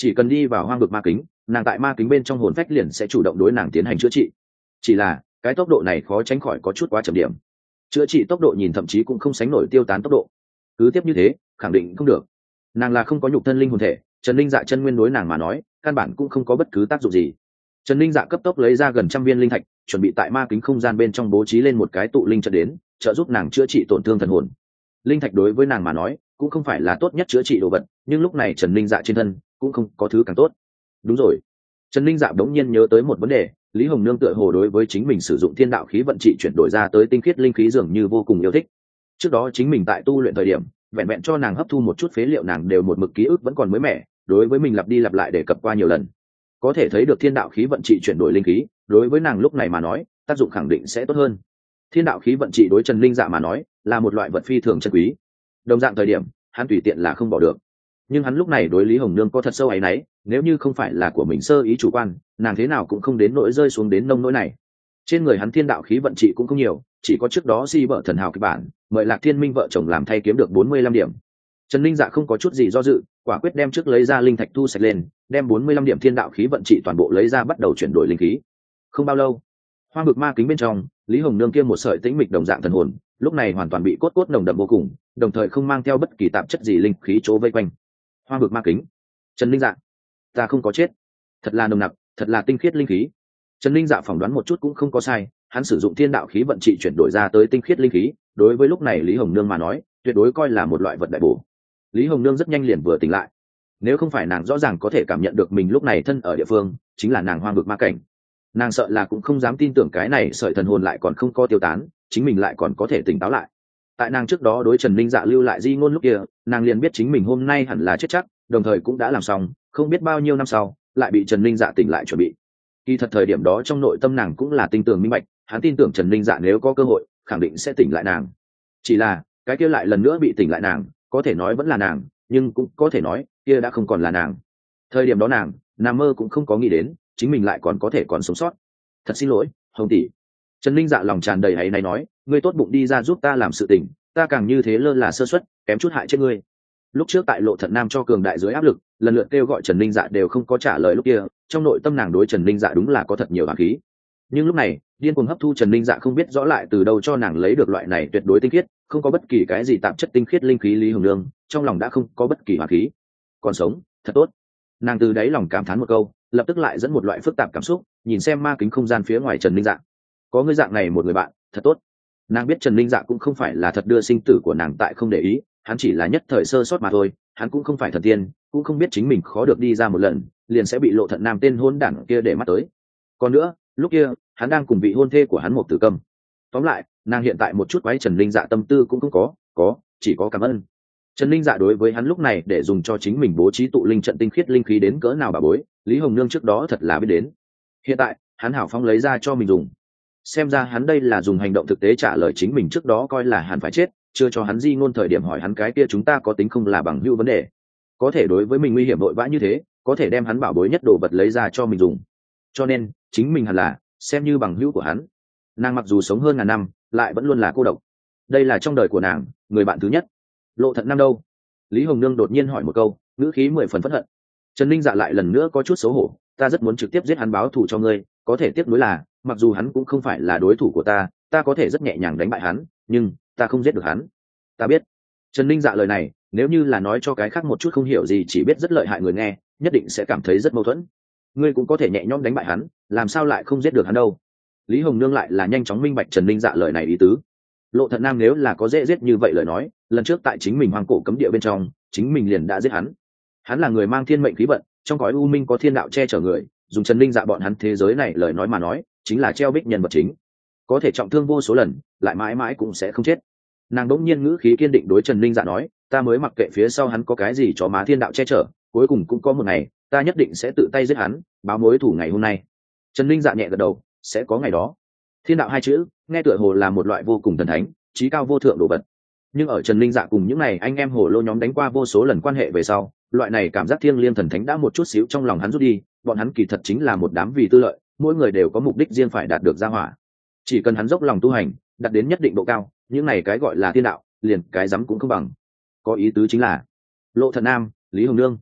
chỉ cần đi vào hoang vực ma kính, nàng tại ma kính bên trong hồn phách liền sẽ chủ động đối nàng tiến hành chữa trị. Chỉ là cái tốc độ này khó tránh khỏi có chút quá chậm điểm, chữa trị tốc độ nhìn thậm chí cũng không sánh nổi tiêu tán tốc độ. Cứ tiếp như thế khẳng định không được. Nàng là không có nhục thân linh hồn thể, Trần Linh Dạ chân nguyên đối nàng mà nói căn bản cũng không có bất cứ tác dụng gì. Trần Linh Dạ cấp tốc lấy ra gần trăm viên linh thạch, chuẩn bị tại ma kính không gian bên trong bố trí lên một cái tụ linh trận đến trợ giúp nàng chữa trị tổn thương thần hồn. Linh thạch đối với nàng mà nói cũng không phải là tốt nhất chữa trị đồ vật, nhưng lúc này Trần Linh Dạ trên thân cũng không có thứ càng tốt. Đúng rồi, Trần Linh Dạ đống nhiên nhớ tới một vấn đề, Lý Hồng Nương tựa hồ đối với chính mình sử dụng thiên đạo khí vận trị chuyển đổi ra tới tinh khiết linh khí dường như vô cùng yêu thích. Trước đó chính mình tại tu luyện thời điểm vẹn vẹn cho nàng hấp thu một chút phế liệu, nàng đều một mực ký ức vẫn còn mới mẻ, đối với mình lặp đi lặp lại đề cập qua nhiều lần. Có thể thấy được thiên đạo khí vận trị chuyển đổi linh khí đối với nàng lúc này mà nói tác dụng khẳng định sẽ tốt hơn. Thiên đạo khí vận trị đối Trần Linh Dạ mà nói là một loại vật phi thường chân quý, đồng dạng thời điểm hắn tùy tiện là không bỏ được. Nhưng hắn lúc này đối Lý Hồng Nương có thật sâu áy náy, nếu như không phải là của mình sơ ý chủ quan, nàng thế nào cũng không đến nỗi rơi xuống đến nông nỗi này. Trên người hắn thiên đạo khí vận trị cũng không nhiều, chỉ có trước đó si vợ thần hào kịch bản mời Lạc Thiên Minh vợ chồng làm thay kiếm được bốn mươi lăm điểm. Trần Linh Dạ không có chút gì do dự, quả quyết đem trước lấy ra linh thạch thu sạch lên, đem bốn mươi lăm điểm thiên đạo khí vận trị toàn bộ lấy ra bắt đầu chuyển đổi linh khí. Không bao lâu, hoang vực ma kính bên trong, Lý Hồng Nương kia một sợi tĩnh mịch đồng dạng thần hồn, lúc này hoàn toàn bị cốt cốt nồng đậm vô cùng, đồng thời không mang theo bất kỳ tạp chất gì linh khí chỗ vây quanh. Hoang vực ma kính, Trần Linh Dạ, ta không có chết, thật là nồng nặc, thật là tinh khiết linh khí. Trần Linh Dạ phỏng đoán một chút cũng không có sai, hắn sử dụng thiên đạo khí vận trị chuyển đổi ra tới tinh khiết linh khí, đối với lúc này Lý Hồng Nương mà nói, tuyệt đối coi là một loại vật đại bổ. Lý Hồng Nương rất nhanh liền vừa tỉnh lại, nếu không phải nàng rõ ràng có thể cảm nhận được mình lúc này thân ở địa phương chính là nàng hoang vực ma cảnh, nàng sợ là cũng không dám tin tưởng cái này sợi thần hồn lại còn không có tiêu tán, chính mình lại còn có thể tỉnh táo lại. Tại nàng trước đó đối Trần Linh Dạ lưu lại di ngôn lúc kia, nàng liền biết chính mình hôm nay hẳn là chết chắc, đồng thời cũng đã làm xong, không biết bao nhiêu năm sau lại bị Trần Linh Dạ tỉnh lại chuẩn bị. Kỳ thật thời điểm đó trong nội tâm nàng cũng là tin tưởng minh bạch, hắn tin tưởng Trần Linh Dạ nếu có cơ hội khẳng định sẽ tỉnh lại nàng. Chỉ là cái kia lại lần nữa bị tỉnh lại nàng, có thể nói vẫn là nàng, nhưng cũng có thể nói kia đã không còn là nàng. Thời điểm đó nàng nằm mơ cũng không có nghĩ đến chính mình lại còn có thể còn sống sót. Thật xin lỗi Hồng tỷ. Trần Linh Dạ lòng tràn đầy áy náy nói, ngươi tốt bụng đi ra giúp ta làm sự tình, ta càng như thế lơ là sơ suất, kém chút hại chết ngươi. Lúc trước tại Lộ Thận Nam cho cường đại dưới áp lực, lần lượt kêu gọi Trần Linh Dạ đều không có trả lời, lúc kia trong nội tâm nàng đối Trần Linh Dạ đúng là có thật nhiều hàn khí. Nhưng lúc này điên cuồng hấp thu Trần Linh Dạ không biết rõ lại từ đâu cho nàng lấy được loại này tuyệt đối tinh khiết, không có bất kỳ cái gì tạp chất tinh khiết linh khí. Lý Hồng Nương trong lòng đã không có bất kỳ hàn khí, còn sống thật tốt. Nàng từ đáy lòng cảm thán một câu, lập tức lại dẫn một loại phức tạp cảm xúc nhìn xem ma kính không gian phía ngoài Trần Linh Dạ. Có người dạng này một người bạn thật tốt. Nàng biết Trần Linh Dạ cũng không phải là thật đưa sinh tử của nàng tại không để ý, hắn chỉ là nhất thời sơ sót mà thôi, hắn cũng không phải thần tiên, cũng không biết chính mình khó được đi ra một lần liền sẽ bị Lộ Thận Nam tên hôn đảng kia để mắt tới. Còn nữa lúc kia hắn đang cùng vị hôn thê của hắn một tử câm. Tóm lại nàng hiện tại một chút quái Trần Linh Dạ tâm tư cũng không có, có chỉ có cảm ơn. Trần Linh Dạ đối với hắn lúc này để dùng cho chính mình bố trí tụ linh trận tinh khiết linh khí đến cỡ nào bà bối, Lý Hồng Nương trước đó thật là biết đến. Hiện tại hắn hảo phóng lấy ra cho mình dùng, xem ra hắn đây là dùng hành động thực tế trả lời chính mình trước đó coi là hắn phải chết, chưa cho hắn di ngôn thời điểm hỏi hắn cái kia chúng ta có tính không là bằng hữu vấn đề. Có thể đối với mình nguy hiểm vội vã như thế, có thể đem hắn bảo bối nhất đồ vật lấy ra cho mình dùng, cho nên chính mình hẳn là xem như bằng hữu của hắn. Nàng mặc dù sống hơn ngàn năm lại vẫn luôn là cô độc, đây là trong đời của nàng người bạn thứ nhất. Lộ Thận Nam đâu? Lý Hồng Nương đột nhiên hỏi một câu, ngữ khí mười phần phẫn hận. Trần Linh Dạ lại lần nữa có chút xấu hổ, ta rất muốn trực tiếp giết hắn báo thù cho ngươi, có thể tiếc nuối là mặc dù hắn cũng không phải là đối thủ của ta, ta có thể rất nhẹ nhàng đánh bại hắn, nhưng ta không giết được hắn. Ta biết. Trần Linh Dạ lời này nếu như là nói cho cái khác một chút không hiểu gì chỉ biết rất lợi hại người nghe, nhất định sẽ cảm thấy rất mâu thuẫn. Ngươi cũng có thể nhẹ nhõm đánh bại hắn, làm sao lại không giết được hắn đâu? Lý Hồng Nương lại là nhanh chóng minh bạch Trần Linh Dạ lời này ý tứ. Lộ Thận Nam nếu là có dễ giết như vậy lời nói, lần trước tại chính mình hoang cổ cấm địa bên trong chính mình liền đã giết hắn. Hắn là người mang thiên mệnh khí vận, trong cõi u minh có thiên đạo che chở người, dùng Trần Linh Dạ bọn hắn thế giới này lời nói mà nói chính là treo bích nhân vật chính, có thể trọng thương vô số lần lại mãi mãi cũng sẽ không chết. Nàng đỗng nhiên ngữ khí kiên định đối Trần Linh Dạ nói, ta mới mặc kệ phía sau hắn có cái gì cho má thiên đạo che chở, cuối cùng cũng có một ngày ta nhất định sẽ tự tay giết hắn, báo mối thù ngày hôm nay. Trần Linh Dạ nhẹ gật đầu, sẽ có ngày đó. Thiên đạo hai chữ nghe tựa hồ là một loại vô cùng thần thánh trí cao vô thượng đồ vật, nhưng ở Trần Linh Dạ cùng những này anh em hồ lô nhóm đánh qua vô số lần quan hệ về sau, loại này cảm giác thiêng liêng thần thánh đã một chút xíu trong lòng hắn rút đi. Bọn hắn kỳ thật chính là một đám vì tư lợi, mỗi người đều có mục đích riêng phải đạt được gia hỏa. Chỉ cần hắn dốc lòng tu hành đạt đến nhất định độ cao, những này cái gọi là thiên đạo liền cái dám cũng không bằng. Có ý tứ chính là Lộ Thận Nam, Lý Hồng Nương.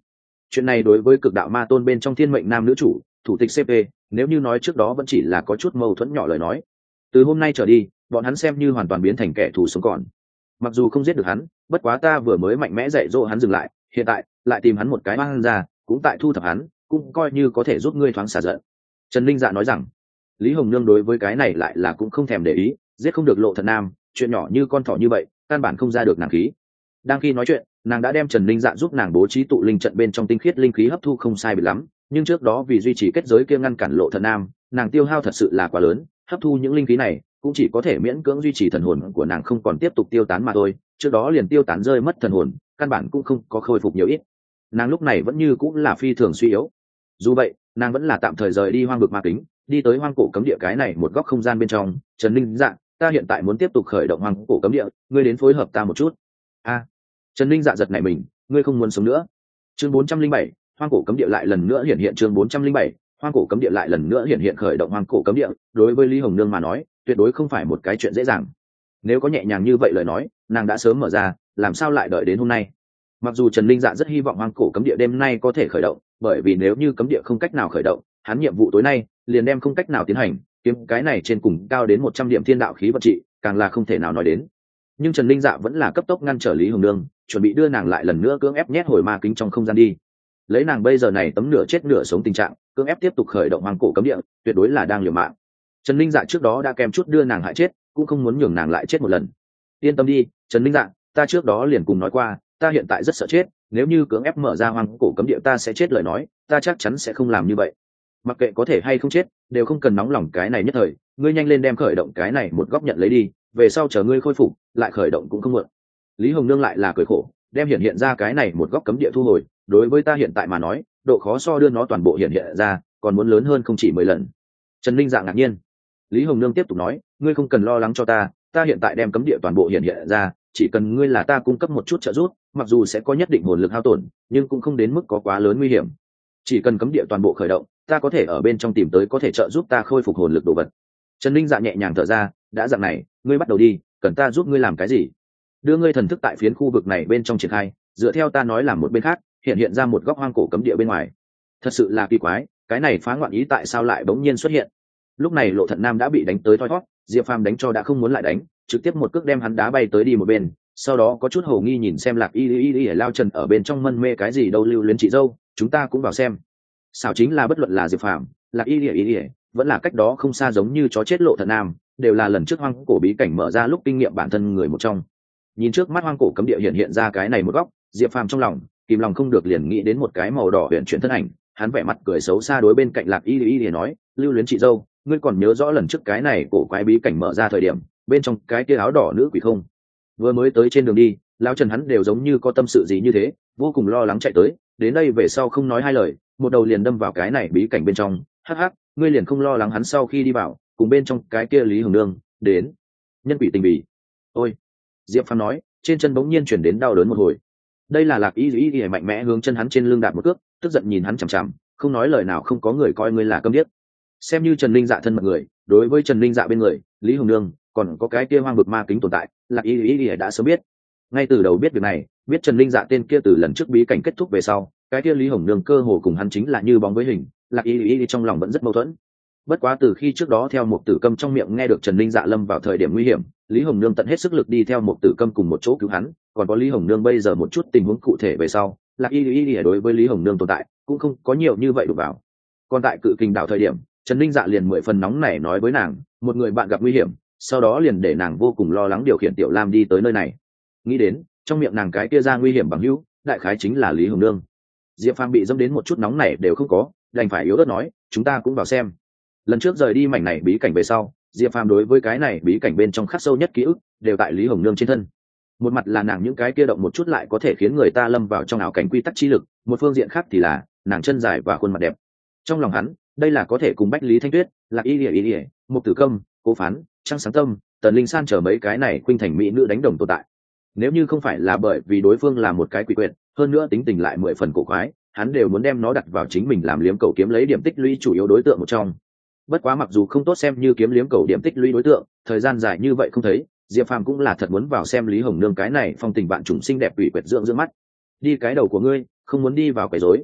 chuyện này đối với cực đạo ma tôn bên trong thiên mệnh nam nữ chủ thủ tịch cp, nếu như nói trước đó vẫn chỉ là có chút mâu thuẫn nhỏ lời nói, từ hôm nay trở đi bọn hắn xem như hoàn toàn biến thành kẻ thù sống còn. Mặc dù không giết được hắn, bất quá ta vừa mới mạnh mẽ dạy dỗ hắn dừng lại, hiện tại lại tìm hắn một cái mang ra, cũng tại thu thập hắn, cũng coi như có thể giúp ngươi thoáng xả giận. Trần Linh Dạ nói rằng. Lý Hồng Nương đối với cái này lại là cũng không thèm để ý, giết không được Lộ Thật Nam, chuyện nhỏ như con thỏ như vậy, căn bản không ra được nàng khí. Đang khi nói chuyện, nàng đã đem Trần Linh Dạ giúp nàng bố trí tụ linh trận bên trong tinh khiết linh khí hấp thu không sai biệt lắm, nhưng trước đó vì duy trì kết giới kia ngăn cản Lộ Thật Nam, nàng tiêu hao thật sự là quá lớn, hấp thu những linh khí này cũng chỉ có thể miễn cưỡng duy trì thần hồn của nàng không còn tiếp tục tiêu tán mà thôi, trước đó liền tiêu tán rơi mất thần hồn, căn bản cũng không có khôi phục nhiều ít. Nàng lúc này vẫn như cũng là phi thường suy yếu. Dù vậy, nàng vẫn là tạm thời rời đi hoang vực ma kính, đi tới hoang cổ cấm địa cái này một góc không gian bên trong. Trần Linh Dạ, ta hiện tại muốn tiếp tục khởi động hoang cổ cấm địa, ngươi đến phối hợp ta một chút. A. Trần Linh Dạ giật nảy mình, ngươi không muốn sống nữa. Chương bốn trăm linh bảy, hoang cổ cấm địa lại lần nữa hiện hiện. Chương bốn trăm linh bảy, hoang cổ cấm địa lại lần nữa hiện hiện khởi động hoang cổ cấm địa, đối với Lý Hồng Nương mà nói, tuyệt đối không phải một cái chuyện dễ dàng. Nếu có nhẹ nhàng như vậy lời nói, nàng đã sớm mở ra, làm sao lại đợi đến hôm nay? Mặc dù Trần Linh Dạ rất hy vọng hoang cổ cấm địa đêm nay có thể khởi động, bởi vì nếu như cấm địa không cách nào khởi động, hắn nhiệm vụ tối nay liền đem không cách nào tiến hành, kiếm cái này trên cùng cao đến một trăm điểm thiên đạo khí vật trị, càng là không thể nào nói đến. Nhưng Trần Linh Dạ vẫn là cấp tốc ngăn trở Lý Hồng Nương, chuẩn bị đưa nàng lại lần nữa cưỡng ép nhét hồi ma kính trong không gian đi. Lấy nàng bây giờ này tấm nửa chết nửa sống tình trạng, cưỡng ép tiếp tục khởi động hoang cổ cấm địa, tuyệt đối là đang liều mạng. Trần Linh Dạ trước đó đã kèm chút đưa nàng hại chết, cũng không muốn nhường nàng lại chết một lần. Yên tâm đi, Trần Linh Dạ, ta trước đó liền cùng nói qua, ta hiện tại rất sợ chết, nếu như cưỡng ép mở ra hoang cổ cấm địa ta sẽ chết lời nói, ta chắc chắn sẽ không làm như vậy. Mặc kệ có thể hay không chết, đều không cần nóng lòng cái này nhất thời, ngươi nhanh lên đem khởi động cái này một góc nhận lấy đi, về sau chờ ngươi khôi phục, lại khởi động cũng không muộn. Lý Hồng Nương lại là cười khổ, đem hiện hiện ra cái này một góc cấm địa thu hồi, đối với ta hiện tại mà nói, độ khó so đưa nó toàn bộ hiện hiện ra, còn muốn lớn hơn không chỉ mười lần. Trần Linh Dạ ngạc nhiên. Lý Hồng Nương tiếp tục nói, ngươi không cần lo lắng cho ta, ta hiện tại đem cấm địa toàn bộ hiện hiện ra, chỉ cần ngươi là ta cung cấp một chút trợ giúp, mặc dù sẽ có nhất định hồn lực hao tổn, nhưng cũng không đến mức có quá lớn nguy hiểm. Chỉ cần cấm địa toàn bộ khởi động, ta có thể ở bên trong tìm tới có thể trợ giúp ta khôi phục hồn lực đồ vật. Trần Linh Dạ nhẹ nhàng thở ra, đã dạng này, ngươi bắt đầu đi, cần ta giúp ngươi làm cái gì? Đưa ngươi thần thức tại phiến khu vực này bên trong triển khai, dựa theo ta nói làm một bên khác, hiện hiện ra một góc hoang cổ cấm địa bên ngoài. Thật sự là kỳ quái, cái này phá ngoạn ý tại sao lại bỗng nhiên xuất hiện? Lúc này Lộ Thận Nam đã bị đánh tới thoi thoát, Diệp Phàm đánh cho đã không muốn lại đánh, trực tiếp một cước đem hắn đá bay tới đi một bên, sau đó có chút hồ nghi nhìn xem Lạc Y Y Y lao Trần ở bên trong mân mê cái gì đâu lưu luyến chị dâu, chúng ta cũng vào xem. Xảo chính là bất luận là Diệp Phàm, Lạc Y Y Y vẫn là cách đó không xa giống như chó chết Lộ Thận Nam, đều là lần trước hoang cổ bí cảnh mở ra lúc kinh nghiệm bản thân người một trong. Nhìn trước mắt hoang cổ cấm địa hiện hiện ra cái này một góc, Diệp Phàm trong lòng kìm lòng không được liền nghĩ đến một cái màu đỏ huyền chuyển thân ảnh, hắn vẻ mặt cười xấu xa đối bên cạnh Lạc Y Y Y nói, lưu luyến chị dâu, ngươi còn nhớ rõ lần trước cái này cổ quái bí cảnh mở ra thời điểm, bên trong cái kia áo đỏ nữ quỷ không? Vừa mới tới trên đường đi, lão Trần hắn đều giống như có tâm sự gì như thế, vô cùng lo lắng chạy tới, đến đây về sau không nói hai lời, một đầu liền đâm vào cái này bí cảnh bên trong. Hắc hắc, ngươi liền không lo lắng hắn sau khi đi vào, cùng bên trong cái kia Lý Hồng Nương đến nhân quỷ tình bỉ? Ôi, Diệp Phàm nói, trên chân bỗng nhiên chuyển đến đau đớn một hồi. Đây là Lạc Y Y Y mạnh mẽ hướng chân hắn trên lưng đạp một cước, tức giận nhìn hắn chằm chằm, không nói lời nào, không có người coi ngươi là câm điếc. Xem như Trần Linh Dạ thân mật người, đối với Trần Linh Dạ bên người Lý Hồng Nương còn có cái kia hoang vực ma kính tồn tại, Lạc Y Y Y đã sớm biết. Ngay từ đầu biết việc này, biết Trần Linh Dạ tên kia từ lần trước bí cảnh kết thúc về sau, cái kia Lý Hồng Nương cơ hồ cùng hắn chính là như bóng với hình, Lạc Y Y Y trong lòng vẫn rất mâu thuẫn. Bất quá từ khi trước đó theo một tử câm trong miệng nghe được Trần Linh Dạ lâm vào thời điểm nguy hiểm, Lý Hồng Nương tận hết sức lực đi theo một tử câm cùng một chỗ cứu hắn, còn có Lý Hồng Nương bây giờ một chút tình huống cụ thể về sau, Lạc Y Y Y đối với Lý Hồng Nương tồn tại cũng không có nhiều như vậy đụng vào. Còn tại Cự Kình đảo thời điểm, Trần Linh Dạ liền mười phần nóng nảy nói với nàng, một người bạn gặp nguy hiểm, sau đó liền để nàng vô cùng lo lắng điều khiển Tiểu Lam đi tới nơi này. Nghĩ đến, trong miệng nàng cái kia ra nguy hiểm bằng hữu, đại khái chính là Lý Hồng Nương. Diệp Phàm bị dẫm đến một chút nóng nảy đều không có, đành phải yếu ớt nói, chúng ta cũng vào xem. Lần trước rời đi mảnh này bí cảnh về sau, Diệp Phàm đối với cái này bí cảnh bên trong khắc sâu nhất ký ức đều tại Lý Hồng Nương trên thân. Một mặt là nàng những cái kia động một chút lại có thể khiến người ta lâm vào trong ảo cảnh quy tắc chi lực, một phương diện khác thì là nàng chân dài và khuôn mặt đẹp. Trong lòng hắn, đây là có thể cùng Bách Lý Thanh Tuyết, Lạc Y Y Y, Mục Tử Câm, Cố Phán, Trăng Sáng Tâm, Tần Linh San chờ mấy cái này khuynh thành mỹ nữ đánh đồng tồn tại. Nếu như không phải là bởi vì đối phương là một cái quỷ quyệt, hơn nữa tính tình lại mười phần cổ quái, hắn đều muốn đem nó đặt vào chính mình làm liếm cầu kiếm lấy điểm tích lũy chủ yếu đối tượng một trong. Bất quá mặc dù không tốt xem như kiếm liếm cầu điểm tích lũy đối tượng, thời gian dài như vậy không thấy, Diệp Phàm cũng là thật muốn vào xem Lý Hồng Nương cái này phong tình bạn trùng xinh đẹp quỷ quyệt dưỡng dưỡng mắt. Đi cái đầu của ngươi, không muốn đi vào quấy rối,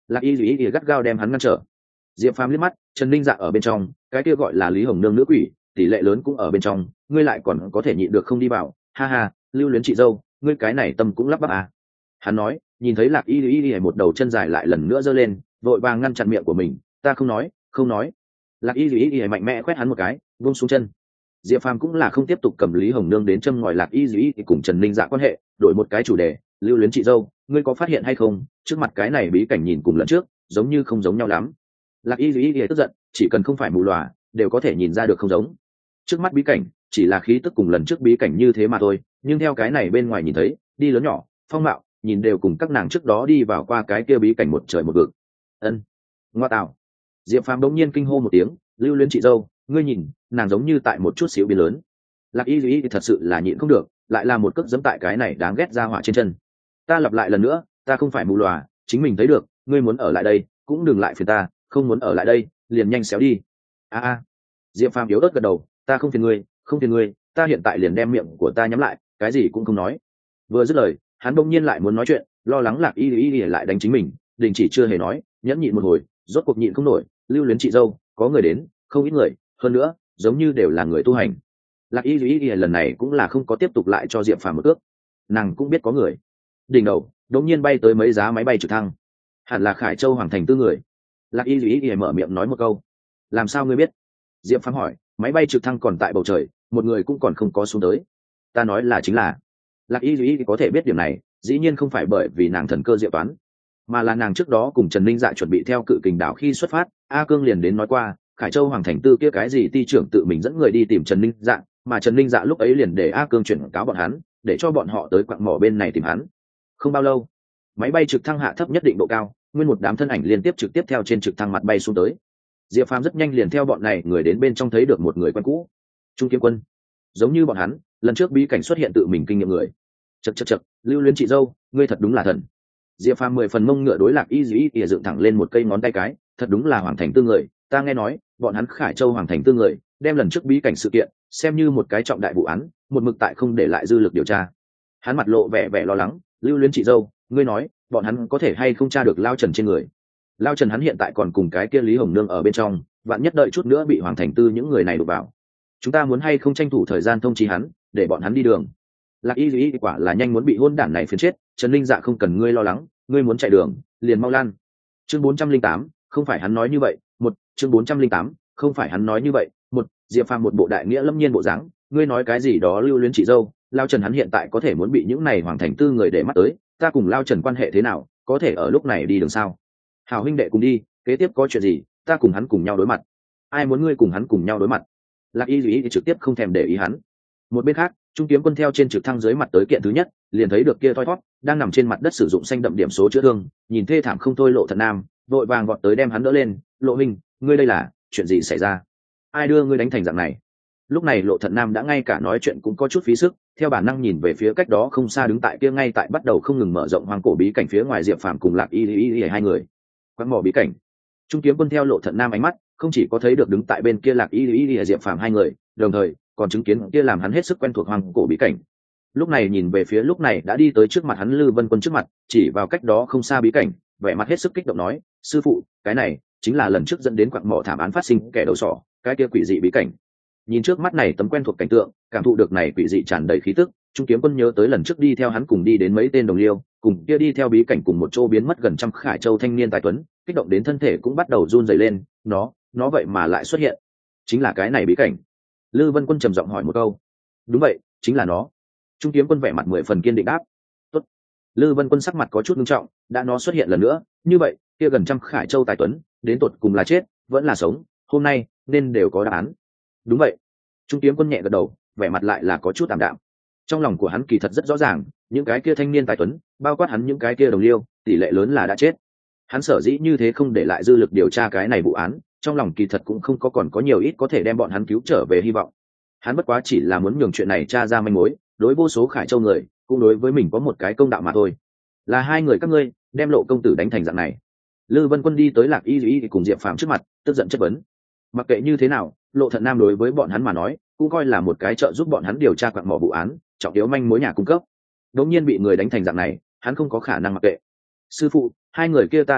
Lạc y duy y gắt gao đem hắn ngăn trở. Diệp Phàm liếc mắt, Trần Ninh Dạ ở bên trong, cái kia gọi là Lý Hồng Nương nữ quỷ, tỷ lệ lớn cũng ở bên trong, ngươi lại còn có thể nhịn được không đi vào, ha ha, lưu luyến chị dâu, ngươi cái này tâm cũng lắp bắp à. Hắn nói, nhìn thấy Lạc y duy y một đầu chân dài lại lần nữa giơ lên, vội vàng ngăn chặn miệng của mình, ta không nói, không nói. Lạc y duy y mạnh mẽ quét hắn một cái, buông xuống chân. Diệp Phàm cũng là không tiếp tục cầm Lý Hồng Nương đến châm ngòi Lạc y duy y cùng Trần Ninh Dạ quan hệ, đổi một cái chủ đề, lưu luyến chị dâu, ngươi có phát hiện hay không, trước mặt cái này bí cảnh nhìn cùng lần trước giống như không giống nhau lắm. Lạc y duy y tức giận, chỉ cần không phải mù lòa đều có thể nhìn ra được không giống. Trước mắt bí cảnh chỉ là khí tức cùng lần trước bí cảnh như thế mà thôi, nhưng theo cái này bên ngoài nhìn thấy, đi lớn nhỏ, phong mạo, nhìn đều cùng các nàng trước đó đi vào qua cái kia bí cảnh một trời một vực. Ân, ngoa tạo. Diệp Phàm đống nhiên kinh hô một tiếng, lưu luyến chị dâu, ngươi nhìn, nàng giống như tại một chút xíu biến lớn. Lạc y duy y thật sự là nhịn không được, lại là một cước giẫm tại cái này đáng ghét ra hỏa trên chân. Ta lặp lại lần nữa, ta không phải mù lòa, chính mình thấy được, ngươi muốn ở lại đây cũng đừng lại phiền ta, không muốn ở lại đây liền nhanh xéo đi. a a Diệp Phàm yếu ớt gật đầu, ta không phiền ngươi, không phiền ngươi, ta hiện tại liền đem miệng của ta nhắm lại, cái gì cũng không nói. Vừa dứt lời, hắn bỗng nhiên lại muốn nói chuyện, lo lắng Lạc y y lại đánh chính mình, đình chỉ chưa hề nói, nhẫn nhịn một hồi, rốt cuộc nhịn không nổi, lưu luyến chị dâu, có người đến, không ít người, hơn nữa giống như đều là người tu hành. Lạc y y lần này cũng là không có tiếp tục lại cho Diệp Phàm một cước, nàng cũng biết có người. Đỉnh đầu đột nhiên bay tới mấy giá máy bay trực thăng, hẳn là Khải Châu Hoàng Thành tư người. Lạc y duy y mở miệng nói một câu, làm sao ngươi biết? Diệp Phàm hỏi, máy bay trực thăng còn tại bầu trời, một người cũng còn không có xuống tới. Ta nói là chính là. Lạc y duy y có thể biết điểm này, dĩ nhiên không phải bởi vì nàng thần cơ diệu toán, mà là nàng trước đó cùng Trần Ninh Dạ chuẩn bị theo Cự Kình đảo khi xuất phát, A Cương liền đến nói qua, Khải Châu Hoàng Thành tư kia cái gì ty trưởng tự mình dẫn người đi tìm Trần Ninh Dạ, mà Trần Ninh Dạ lúc ấy liền để A Cương chuyển cáo bọn hắn, để cho bọn họ tới quặng mỏ bên này tìm hắn. Không bao lâu, máy bay trực thăng hạ thấp nhất định độ cao, nguyên một đám thân ảnh liên tiếp trực tiếp theo trên trực thăng mặt bay xuống tới. Diệp Phàm rất nhanh liền theo bọn này người đến bên trong thấy được một người quen cũ, Trung Kiếm Quân. Giống như bọn hắn, lần trước bí cảnh xuất hiện tự mình kinh nghiệm người. Chậc chậc chậc, lưu luyến chị dâu, ngươi thật đúng là thần. Diệp Phàm mười phần mông ngựa đối Lạc y duy y dựng thẳng lên một cây ngón tay cái, thật đúng là Hoàng Thành tư người, ta nghe nói bọn hắn Khải Châu Hoàng Thành tư người đem lần trước bí cảnh sự kiện xem như một cái trọng đại vụ án, một mực tại không để lại dư lực điều tra. Hắn mặt lộ vẻ vẻ lo lắng, lưu luyến chị dâu, ngươi nói bọn hắn có thể hay không tra được Lao Trần trên người? Lao Trần hắn hiện tại còn cùng cái kia Lý Hồng Nương ở bên trong, vạn nhất đợi chút nữa bị Hoàng Thành tư những người này đụng vào, chúng ta muốn hay không tranh thủ thời gian thông chi hắn, để bọn hắn đi đường. Lạc y duy quả là nhanh muốn bị hôn đản này phiến chết. Trần Linh Dạ không cần ngươi lo lắng, ngươi muốn chạy đường liền mau lan. Chương bốn trăm linh tám, không phải hắn nói như vậy. Một chương bốn trăm linh tám, không phải hắn nói như vậy. Một Diệp Phàm một bộ đại nghĩa lâm nhiên bộ dáng, ngươi nói cái gì đó lưu luyến chị dâu, Lao Trần hắn hiện tại có thể muốn bị những này Hoàng Thành tư người để mắt tới, ta cùng Lao Trần quan hệ thế nào, có thể ở lúc này đi đường sao? Hảo huynh đệ cùng đi, kế tiếp có chuyện gì, ta cùng hắn cùng nhau đối mặt. Ai muốn ngươi cùng hắn cùng nhau đối mặt? Lạc y duy thì trực tiếp không thèm để ý hắn. Một bên khác, Trung Kiếm Quân theo trên trực thăng dưới mặt tới kiện thứ nhất, liền thấy được kia thoi thoát đang nằm trên mặt đất sử dụng xanh đậm điểm số chữa thương, nhìn thê thảm không thôi Lộ Thận Nam, vội vàng gọt tới đem hắn đỡ lên. Lộ huynh, ngươi đây là chuyện gì xảy ra? Ai đưa ngươi đánh thành dạng này? Lúc này Lộ Thận Nam đã ngay cả nói chuyện cũng có chút phí sức, theo bản năng nhìn về phía cách đó không xa đứng tại kia ngay tại bắt đầu không ngừng mở rộng hoang cổ bí cảnh phía ngoài Diệp Phàm cùng Lạc y y y hai người. Quán mỏ bí cảnh. Trung Kiếm Quân theo Lộ Thận Nam ánh mắt, không chỉ có thấy được đứng tại bên kia Lạc y y y Diệp Phàm hai người, đồng thời còn chứng kiến kia làm hắn hết sức quen thuộc hoang cổ bí cảnh. Lúc này nhìn về phía lúc này đã đi tới trước mặt hắn Lư Vân Quân trước mặt, chỉ vào cách đó không xa bí cảnh, vẻ mặt hết sức kích động nói, sư phụ, cái này chính là lần trước dẫn đến quặng mỏ thảm án phát sinh kẻ đầu sỏ, cái kia quỷ dị bí cảnh. Nhìn trước mắt này tấm quen thuộc cảnh tượng, cảm thụ được này quỷ dị tràn đầy khí tức, Trung Kiếm Quân nhớ tới lần trước đi theo hắn cùng đi đến mấy tên đồng liêu, cùng kia đi theo bí cảnh cùng một chỗ biến mất gần trăm Khải Châu thanh niên tài tuấn, kích động đến thân thể cũng bắt đầu run rẩy lên, nó, nó vậy mà lại xuất hiện, chính là cái này bí cảnh. Lư Vân Quân trầm giọng hỏi một câu. Đúng vậy, chính là nó. Trung Kiếm Quân vẻ mặt mười phần kiên định đáp. Tốt. Lư Vân Quân sắc mặt có chút nghiêm trọng, đã nó xuất hiện lần nữa, như vậy, kia gần trăm Khải Châu tài tuấn, đến tột cùng là chết, vẫn là sống, hôm nay nên đều có đáp án. Đúng vậy. Trung Kiếm Quân nhẹ gật đầu, vẻ mặt lại là có chút tạm đạm. Trong lòng của hắn kỳ thật rất rõ ràng, những cái kia thanh niên tài tuấn, bao quát hắn những cái kia đồng liêu, tỷ lệ lớn là đã chết. Hắn sở dĩ như thế không để lại dư lực điều tra cái này vụ án, trong lòng kỳ thật cũng không có còn có nhiều ít có thể đem bọn hắn cứu trở về hy vọng. Hắn bất quá chỉ là muốn nhường chuyện này tra ra manh mối, đối vô số Khải Châu người, cũng đối với mình có một cái công đạo mà thôi. Là hai người các ngươi đem Lộ công tử đánh thành dạng này. Lư Vân Quân đi tới Lạc y y cùng Diệp Phàm trước mặt, tức giận chất vấn. Mặc kệ như thế nào, Lộ Thận Nam đối với bọn hắn mà nói, cũng coi là một cái trợ giúp bọn hắn điều tra quặng mỏ vụ án, trọng yếu manh mối nhà cung cấp. Đột nhiên bị người đánh thành dạng này, hắn không có khả năng mặc kệ. Sư phụ, hai người kia ta đều biết,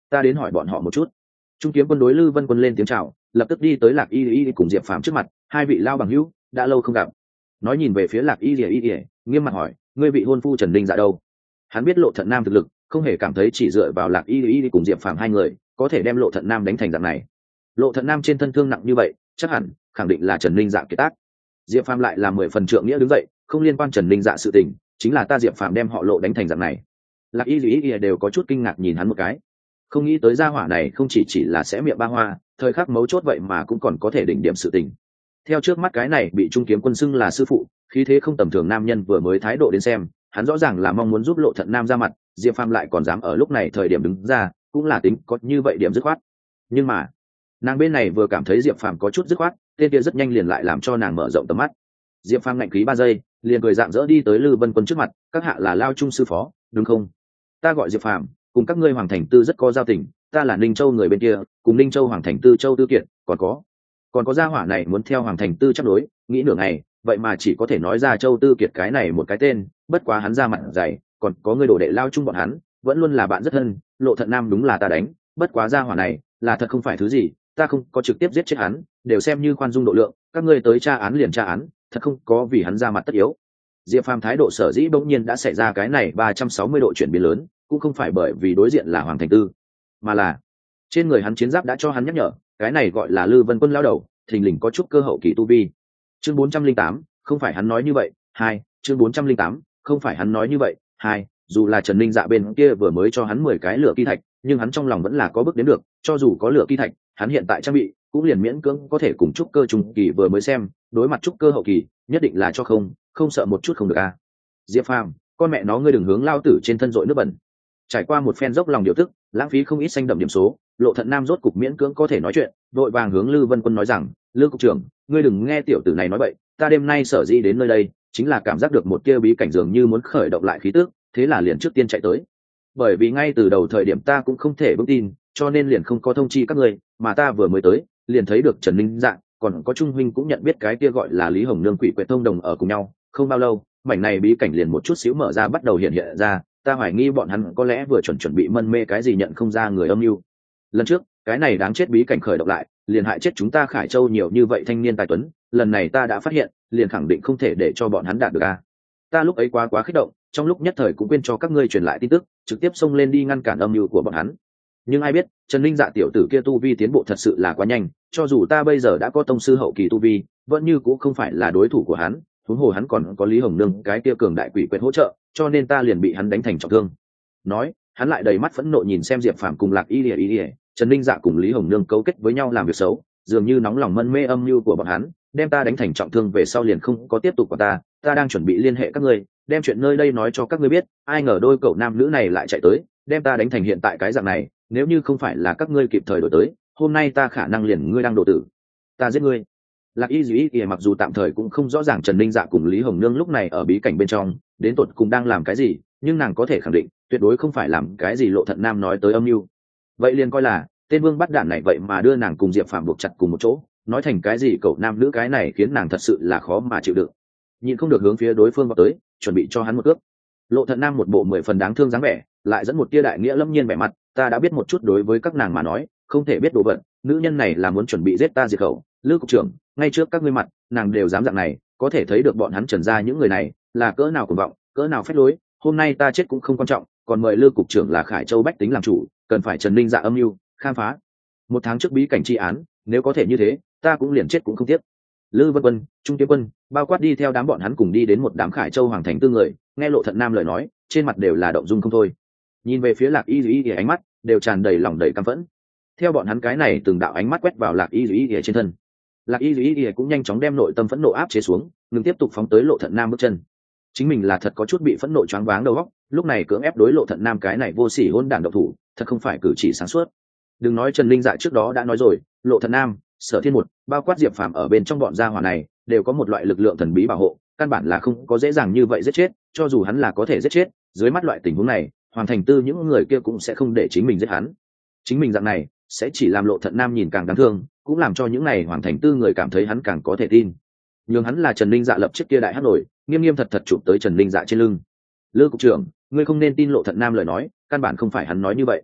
ta đến hỏi bọn họ một chút. Trung kiếm quân đối Lư Vân Quân lên tiếng chào, lập tức đi tới Lạc Y Y cùng Diệp Phàm trước mặt, hai vị lao bằng hữu, đã lâu không gặp. Nói nhìn về phía Lạc Y Y Y, nghiêm mặt hỏi, ngươi vị hôn phu Trần Ninh Dạ đâu? Hắn biết Lộ Thận Nam thực lực, không hề cảm thấy chỉ dựa vào Lạc Y Y cùng Diệp Phàm hai người có thể đem Lộ Thận Nam đánh thành dạng này. Lộ Thận Nam trên thân thương nặng như vậy, chắc hẳn khẳng định là Trần Ninh Dạ kiệt tác. Diệp Phàm lại là mười phần trượng nghĩa đứng dậy, không liên quan Trần Ninh Dạ sự tình, chính là ta Diệp Phàm đem họ Lộ đánh thành dạng này. Lạc Y Y Y đều có chút kinh ngạc nhìn hắn một cái, không nghĩ tới gia hỏa này không chỉ chỉ là sẽ miệng ba hoa, thời khắc mấu chốt vậy mà cũng còn có thể đỉnh điểm sự tình. Theo trước mắt cái này bị Trung kiếm quân xưng là sư phụ, khí thế không tầm thường nam nhân vừa mới thái độ đến xem, hắn rõ ràng là mong muốn giúp Lộ Thận Nam ra mặt, Diệp Phàm lại còn dám ở lúc này thời điểm đứng ra, cũng là tính có như vậy điểm dứt khoát. Nhưng mà nàng bên này vừa cảm thấy Diệp Phàm có chút dứt khoát, tên kia rất nhanh liền lại làm cho nàng mở rộng tầm mắt. Diệp Phàm ngạnh khí ba giây, liền cười dạng dỡ đi tới Lư Vân Quân trước mặt, các hạ là Lao Trung sư phó, đúng không? Ta gọi Diệp Phàm, cùng các ngươi Hoàng Thành Tư rất có giao tình, ta là Ninh Châu người bên kia, cùng Ninh Châu Hoàng Thành Tư Châu Tư Kiệt, còn có còn có gia hỏa này muốn theo Hoàng Thành Tư chấp đối, nghĩ nửa ngày, vậy mà chỉ có thể nói ra Châu Tư Kiệt cái này một cái tên, bất quá hắn ra mặt dày, còn có người đổ đệ Lao Trung bọn hắn, vẫn luôn là bạn rất thân, Lộ Thận Nam đúng là ta đánh, bất quá gia hỏa này là thật không phải thứ gì, ta không có trực tiếp giết chết hắn, đều xem như khoan dung độ lượng, các ngươi tới tra án liền tra án, thật không có vì hắn ra mặt tất yếu. Diệp Phàm thái độ sở dĩ bỗng nhiên đã xảy ra cái này ba trăm sáu mươi độ chuyển biến lớn, cũng không phải bởi vì đối diện là Hoàng Thành Tư, mà là trên người hắn chiến giáp đã cho hắn nhắc nhở, cái này gọi là Lư Vân Quân lão đầu, thình lình có chút cơ hậu kỳ tu vi. Chương bốn trăm linh tám, không phải hắn nói như vậy. Hai, chương bốn trăm linh tám, không phải hắn nói như vậy. Hai, dù là Trần Ninh Dạ bên kia vừa mới cho hắn mười cái lửa kỳ thạch, nhưng hắn trong lòng vẫn là có bước đến được, cho dù có lửa kỳ thạch, hắn hiện tại trang bị cũng liền miễn cưỡng có thể cùng trúc cơ trung kỳ vừa mới xem, đối mặt trúc cơ hậu kỳ, nhất định là cho không, không sợ một chút không được a. À. Diệp Phàm, con mẹ nó ngươi đừng hướng lao tử trên thân dội nước bẩn. Trải qua một phen dốc lòng điều tức, lãng phí không ít xanh đậm điểm số, Lộ Thận Nam rốt cục miễn cưỡng có thể nói chuyện, vội vàng hướng Lư Vân Quân nói rằng, Lư cục trưởng, ngươi đừng nghe tiểu tử này nói bậy, ta đêm nay sở dĩ đến nơi đây, chính là cảm giác được một tia bí cảnh dường như muốn khởi động lại khí tức, thế là liền trước tiên chạy tới. Bởi vì ngay từ đầu thời điểm ta cũng không thể vững tin, cho nên liền không có thông chi các ngươi, mà ta vừa mới tới, liền thấy được Trần Ninh Dạ, còn có Trung huynh cũng nhận biết cái kia gọi là Lý Hồng Nương Quỷ Quyệt thông đồng ở cùng nhau, không bao lâu, mảnh này bí cảnh liền một chút xíu mở ra bắt đầu hiện hiện ra, ta hoài nghi bọn hắn có lẽ vừa chuẩn chuẩn bị mân mê cái gì nhận không ra người âm mưu. Lần trước cái này đáng chết bí cảnh khởi động lại, liền hại chết chúng ta Khải Châu nhiều như vậy thanh niên tài tuấn, lần này ta đã phát hiện, liền khẳng định không thể để cho bọn hắn đạt được a. Ta lúc ấy quá quá kích động, trong lúc nhất thời cũng quên cho các ngươi truyền lại tin tức, trực tiếp xông lên đi ngăn cản âm mưu của bọn hắn. Nhưng ai biết, Trần Ninh Dạ tiểu tử kia tu vi tiến bộ thật sự là quá nhanh, cho dù ta bây giờ đã có tông sư hậu kỳ tu vi, vẫn như cũng không phải là đối thủ của hắn, huống hồ hắn còn có Lý Hồng Nương cái kia cường đại quỷ quyệt hỗ trợ, cho nên ta liền bị hắn đánh thành trọng thương. Nói, hắn lại đầy mắt phẫn nộ nhìn xem Diệp Phàm cùng Lạc Y Lìa Y Lìa, Trần Ninh Dạ cùng Lý Hồng Nương cấu kết với nhau làm việc xấu, dường như nóng lòng mân mê âm mưu của bọn hắn, đem ta đánh thành trọng thương về sau liền không có tiếp tục của ta, ta đang chuẩn bị liên hệ các ngươi, đem chuyện nơi đây nói cho các ngươi biết, ai ngờ đôi cậu nam nữ này lại chạy tới, đem ta đánh thành hiện tại cái dạng này, nếu như không phải là các ngươi kịp thời đổi tới, hôm nay ta khả năng liền ngươi đang độ tử, ta giết ngươi. Lạc Y Dĩ Ý mặc dù tạm thời cũng không rõ ràng Trần Ninh Dạ cùng Lý Hồng Nương lúc này ở bí cảnh bên trong đến tột cùng đang làm cái gì, nhưng nàng có thể khẳng định tuyệt đối không phải làm cái gì Lộ Thận Nam nói tới âm mưu. Vậy liền coi là tên vương bắt đạn này vậy mà đưa nàng cùng Diệp Phàm buộc chặt cùng một chỗ, nói thành cái gì cậu nam nữ cái này khiến nàng thật sự là khó mà chịu đựng. Nhịn không được hướng phía đối phương vào tới, chuẩn bị cho hắn một cước. Lộ Thận Nam một bộ mười phần đáng thương dáng vẻ, lại dẫn một tia đại nghĩa lâm nhiên vẻ mặt, ta đã biết một chút đối với các nàng mà nói, không thể biết đồ vật, nữ nhân này là muốn chuẩn bị giết ta diệt khẩu, Lư cục trưởng, ngay trước các ngươi mặt, nàng đều dám dạng này, có thể thấy được bọn hắn Trần gia những người này là cỡ nào cuồng vọng, cỡ nào phách lối, hôm nay ta chết cũng không quan trọng, còn mời Lư cục trưởng là Khải Châu bách tính làm chủ, cần phải Trần Ninh Dạ âm mưu, khám phá. Một tháng trước bí cảnh tri án, nếu có thể như thế, ta cũng liền chết cũng không tiếc. Lư Vân Quân, Trung Kiếm Quân, bao quát đi theo đám bọn hắn cùng đi đến một đám Khải Châu hoàng thành tư người, nghe Lộ Thận Nam lời nói, trên mặt đều là động dung không thôi. Nhìn về phía Lạc Y Dĩ thì ánh mắt đều tràn đầy lòng đầy căm phẫn. Theo bọn hắn cái này từng đạo ánh mắt quét vào Lạc Y Dĩ trên thân, Lạc Y Dĩ cũng nhanh chóng đem nội tâm phẫn nộ áp chế xuống, ngừng tiếp tục phóng tới Lộ Thận Nam bước chân. Chính mình là thật có chút bị phẫn nộ choáng váng đầu óc, lúc này cưỡng ép đối Lộ Thận Nam cái này vô sỉ hôn đản độc thủ, thật không phải cử chỉ sáng suốt. Đừng nói Trần Linh Dạ trước đó đã nói rồi, Lộ Thận Nam, Sở Thiên một, bao quát Diệp Phàm ở bên trong bọn gia hỏa này, đều có một loại lực lượng thần bí bảo hộ, căn bản là không có dễ dàng như vậy giết chết, cho dù hắn là có thể giết chết, dưới mắt loại tình huống này, Hoàng Thành Tư những người kia cũng sẽ không để chính mình giết hắn. Chính mình dạng này sẽ chỉ làm Lộ Thận Nam nhìn càng đáng thương, cũng làm cho những này Hoàng Thành Tư người cảm thấy hắn càng có thể tin. Nhưng hắn là Trần Linh Dạ lập trước kia đại hắc nổi, nghiêm nghiêm thật thật chụp tới Trần Linh Dạ trên lưng. Lư cục trưởng, ngươi không nên tin Lộ Thận Nam lời nói, căn bản không phải hắn nói như vậy.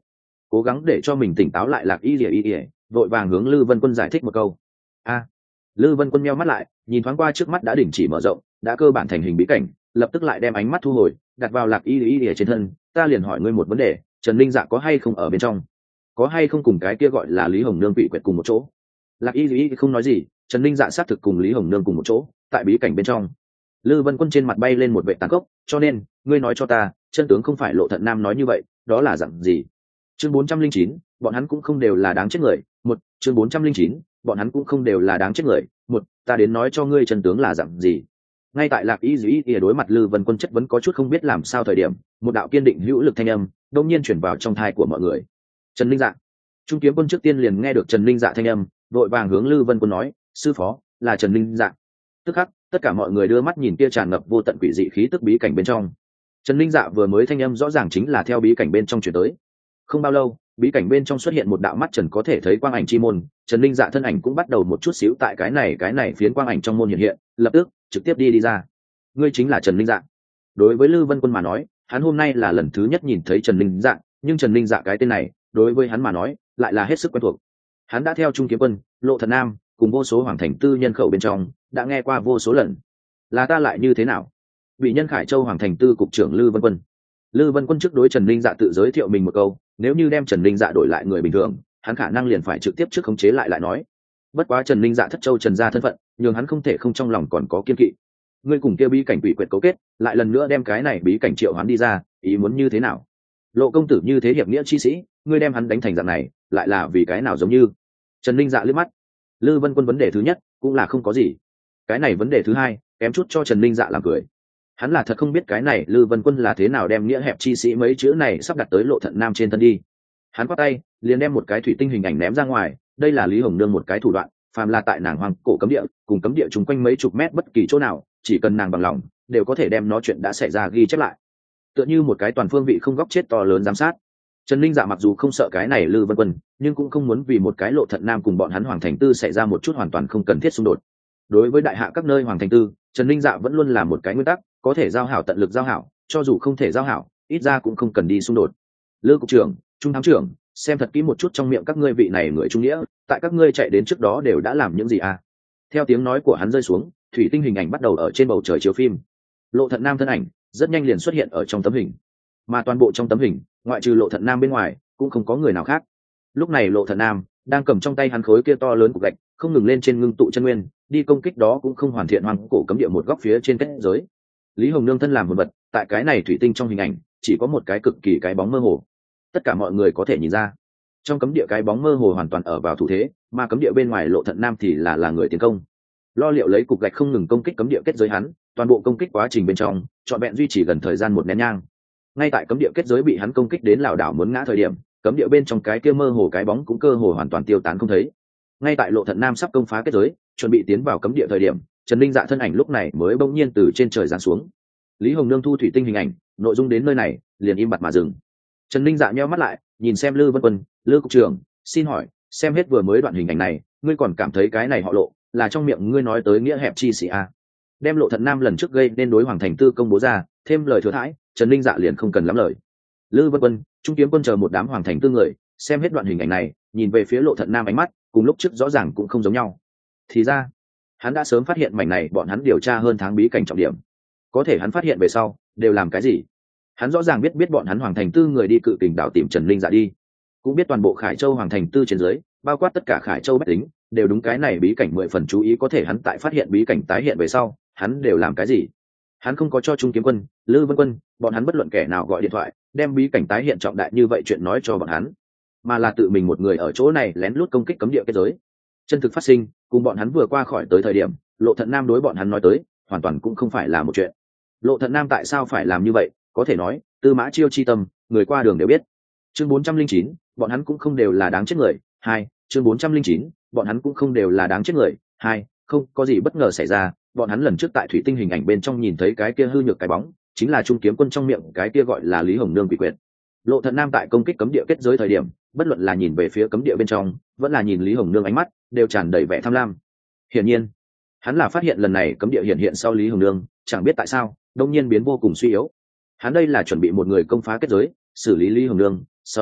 cố gắng để cho mình tỉnh táo lại lạc y ỉa y ỉa vội vàng hướng Lư Vân Quân giải thích một câu. A. Lư Vân Quân meo mắt lại, nhìn thoáng qua trước mắt đã đình chỉ mở rộng, đã cơ bản thành hình bí cảnh, lập tức lại đem ánh mắt thu hồi, đặt vào lạc y y ỉa trên thân. Ta liền hỏi ngươi một vấn đề, Trần Linh Dạ có hay không ở bên trong, có hay không cùng cái kia gọi là Lý Hồng Nương bị quyệt cùng một chỗ? Lạc y y không nói gì, Trần Linh Dạ xác thực cùng Lý Hồng Nương cùng một chỗ tại bí cảnh bên trong. Lư Vân Quân trên mặt bay lên một vệ tàn cốc, cho nên ngươi nói cho ta, chân tướng không phải Lộ Thận Nam nói như vậy, đó là dạng gì? Chương bốn trăm linh chín, bọn hắn cũng không đều là đáng chết người. Một, chương bốn trăm linh chín, bọn hắn cũng không đều là đáng chết người. Một, ta đến nói cho ngươi chân tướng là dạng gì. Ngay tại Lạc Y Dĩ ỉa đối mặt Lư Vân Quân chất vấn có chút không biết làm sao thời điểm, một đạo kiên định hữu lực thanh âm đột nhiên chuyển vào trong tai của mọi người. Trần Linh Dạ. Trung Kiếm Quân trước tiên liền nghe được Trần Linh Dạ thanh âm, vội vàng hướng Lư Vân Quân nói, sư phó, là Trần Linh Dạ. Tức khắc, tất cả mọi người đưa mắt nhìn kia tràn ngập vô tận quỷ dị khí tức bí cảnh bên trong. Trần Linh Dạ vừa mới thanh âm rõ ràng chính là theo bí cảnh bên trong chuyển tới. Không bao lâu, bí cảnh bên trong xuất hiện một đạo mắt trần có thể thấy quang ảnh chi môn, Trần Linh Dạ thân ảnh cũng bắt đầu một chút xíu tại cái này cái này phiến quang ảnh trong môn hiện hiện, lập tức trực tiếp đi đi ra. Ngươi chính là Trần Linh Dạ. Đối với Lư Vân Quân mà nói, hắn hôm nay là lần thứ nhất nhìn thấy Trần Linh Dạ, nhưng Trần Linh Dạ cái tên này, đối với hắn mà nói, lại là hết sức quen thuộc. Hắn đã theo Trung Kiếm Quân, Lộ Thận Nam, cùng vô số hoàng thành tư nhân khẩu bên trong, đã nghe qua vô số lần. Là ta lại như thế nào? Bị Nhân Khải Châu hoàng thành tư cục trưởng Lư Vân Quân. Lư Vân Quân trước đối Trần Linh Dạ tự giới thiệu mình một câu, nếu như đem Trần Linh Dạ đổi lại người bình thường, hắn khả năng liền phải trực tiếp trước khống chế lại lại nói. Bất quá Trần Linh Dạ thất châu Trần gia thân phận, nhường hắn không thể không trong lòng còn có kiên kỵ. Ngươi cùng kia bí cảnh quỷ quyệt cấu kết, lại lần nữa đem cái này bí cảnh triệu hoán đi ra, ý muốn như thế nào? Lộ công tử như thế hiệp nghĩa chi sĩ, ngươi đem hắn đánh thành dạng này, lại là vì cái nào giống như? Trần Linh Dạ liếc mắt. Lư Vân Quân vấn đề thứ nhất cũng là không có gì. Cái này vấn đề thứ hai, kém chút cho Trần Linh Dạ làm cười. Hắn là thật không biết cái này Lư Vân Quân là thế nào đem nghĩa hẹp chi sĩ mấy chữ này sắp đặt tới Lộ Thận Nam trên thân đi. Hắn quát tay, liền đem một cái thủy tinh hình ảnh ném ra ngoài, đây là Lý Hồng Nương một cái thủ đoạn, phàm là tại nàng hoàng cổ cấm địa, cùng cấm địa chung quanh mấy chục mét bất kỳ chỗ nào, chỉ cần nàng bằng lòng, đều có thể đem nó chuyện đã xảy ra ghi chép lại. Tựa như một cái toàn phương vị không góc chết to lớn giám sát. Trần Linh Dạ mặc dù không sợ cái này Lư Vân Quân, nhưng cũng không muốn vì một cái Lộ Thận Nam cùng bọn hắn hoàng thành tư xảy ra một chút hoàn toàn không cần thiết xung đột. Đối với đại hạ các nơi hoàng thành tư, Trần Linh Dạ vẫn luôn là một cái nguyên tắc, có thể giao hảo tận lực giao hảo, cho dù không thể giao hảo, ít ra cũng không cần đi xung đột. Lư cục trưởng, Trung thám trưởng, xem thật kỹ một chút trong miệng các ngươi vị này người trung nghĩa, tại các ngươi chạy đến trước đó đều đã làm những gì à? Theo tiếng nói của hắn rơi xuống, thủy tinh hình ảnh bắt đầu ở trên bầu trời chiếu phim. Lộ Thận Nam thân ảnh rất nhanh liền xuất hiện ở trong tấm hình, mà toàn bộ trong tấm hình, ngoại trừ Lộ Thận Nam bên ngoài, cũng không có người nào khác. Lúc này Lộ Thận Nam đang cầm trong tay hắn khối kia to lớn cục gạch, không ngừng lên trên ngưng tụ chân nguyên, đi công kích đó cũng không hoàn thiện hoàng cổ cấm địa một góc phía trên kết giới. Lý Hồng Nương thân làm một vật, tại cái này thủy tinh trong hình ảnh, chỉ có một cái cực kỳ cái bóng mơ hồ. Tất cả mọi người có thể nhìn ra, trong cấm địa cái bóng mơ hồ hoàn toàn ở vào thủ thế, mà cấm địa bên ngoài Lộ Thận Nam thì là là người tiến công. Lo liệu lấy cục gạch không ngừng công kích cấm địa kết giới hắn, toàn bộ công kích quá trình bên trong, trọn vẹn duy trì gần thời gian một nén nhang. Ngay tại cấm địa kết giới bị hắn công kích đến lảo đảo muốn ngã thời điểm, cấm địa bên trong cái kia mơ hồ cái bóng cũng cơ hồ hoàn toàn tiêu tán không thấy. Ngay tại Lộ Thận Nam sắp công phá kết giới, chuẩn bị tiến vào cấm địa thời điểm, Trần Linh Dạ thân ảnh lúc này mới bỗng nhiên từ trên trời giáng xuống. Lý Hồng Nương thu thủy tinh hình ảnh, nội dung đến nơi này, liền im bặt mà dừng. Trần Linh Dạ nheo mắt lại, nhìn xem Lư Vân Quân, Lư cục trưởng, xin hỏi, xem hết vừa mới đoạn hình ảnh này, ngươi còn cảm thấy cái này họ Lộ là trong miệng ngươi nói tới nghĩa hẹp chi sĩ à? Đem Lộ Thận Nam lần trước gây nên đối hoàng thành tư công bố ra, thêm lời thừa thãi, Trần Linh Dạ liền không cần lắm lời. Lư Vân Quân, Trung Kiếm Quân chờ một đám hoàng thành tư người, xem hết đoạn hình ảnh này, nhìn về phía Lộ Thận Nam ánh mắt, cùng lúc trước rõ ràng cũng không giống nhau. Thì ra, hắn đã sớm phát hiện mảnh này bọn hắn điều tra hơn tháng bí cảnh trọng điểm. Có thể hắn phát hiện về sau, đều làm cái gì? Hắn rõ ràng biết biết bọn hắn hoàng thành tư người đi cự kình đảo tìm Trần Linh Dạ đi, cũng biết toàn bộ Khải Châu hoàng thành tư trên dưới, bao quát tất cả Khải Châu bách tính, đều đúng cái này bí cảnh mười phần chú ý. Có thể hắn tại phát hiện bí cảnh tái hiện về sau, hắn đều làm cái gì? Hắn không có cho Trung Kiếm Quân, Lư Vân Quân, bọn hắn bất luận kẻ nào gọi điện thoại, đem bí cảnh tái hiện trọng đại như vậy chuyện nói cho bọn hắn, mà là tự mình một người ở chỗ này lén lút công kích cấm địa kết giới. Chân thực phát sinh, cùng bọn hắn vừa qua khỏi tới thời điểm, Lộ Thận Nam đối bọn hắn nói tới, hoàn toàn cũng không phải là một chuyện. Lộ Thận Nam tại sao phải làm như vậy, có thể nói, Tư Mã Chiêu chi tâm, người qua đường đều biết. Chương bốn trăm linh chín, bọn hắn cũng không đều là đáng chết người. Hai, chương bốn trăm linh chín, bọn hắn cũng không đều là đáng chết người. Hai, không có gì bất ngờ xảy ra, bọn hắn lần trước tại thủy tinh hình ảnh bên trong nhìn thấy cái kia hư nhược cái bóng, chính là Trung Kiếm Quân trong miệng cái kia gọi là Lý Hồng Nương quỷ quyệt. Lộ Thận Nam tại công kích cấm địa kết giới thời điểm, bất luận là nhìn về phía cấm địa bên trong, vẫn là nhìn Lý Hồng Nương ánh mắt, đều tràn đầy vẻ tham lam. Hiển nhiên, hắn là phát hiện lần này cấm địa hiện hiện sau Lý Hồng Nương, chẳng biết tại sao, đột nhiên biến vô cùng suy yếu. Hắn đây là chuẩn bị một người công phá kết giới, xử lý Lý Hồng Nương, sau đó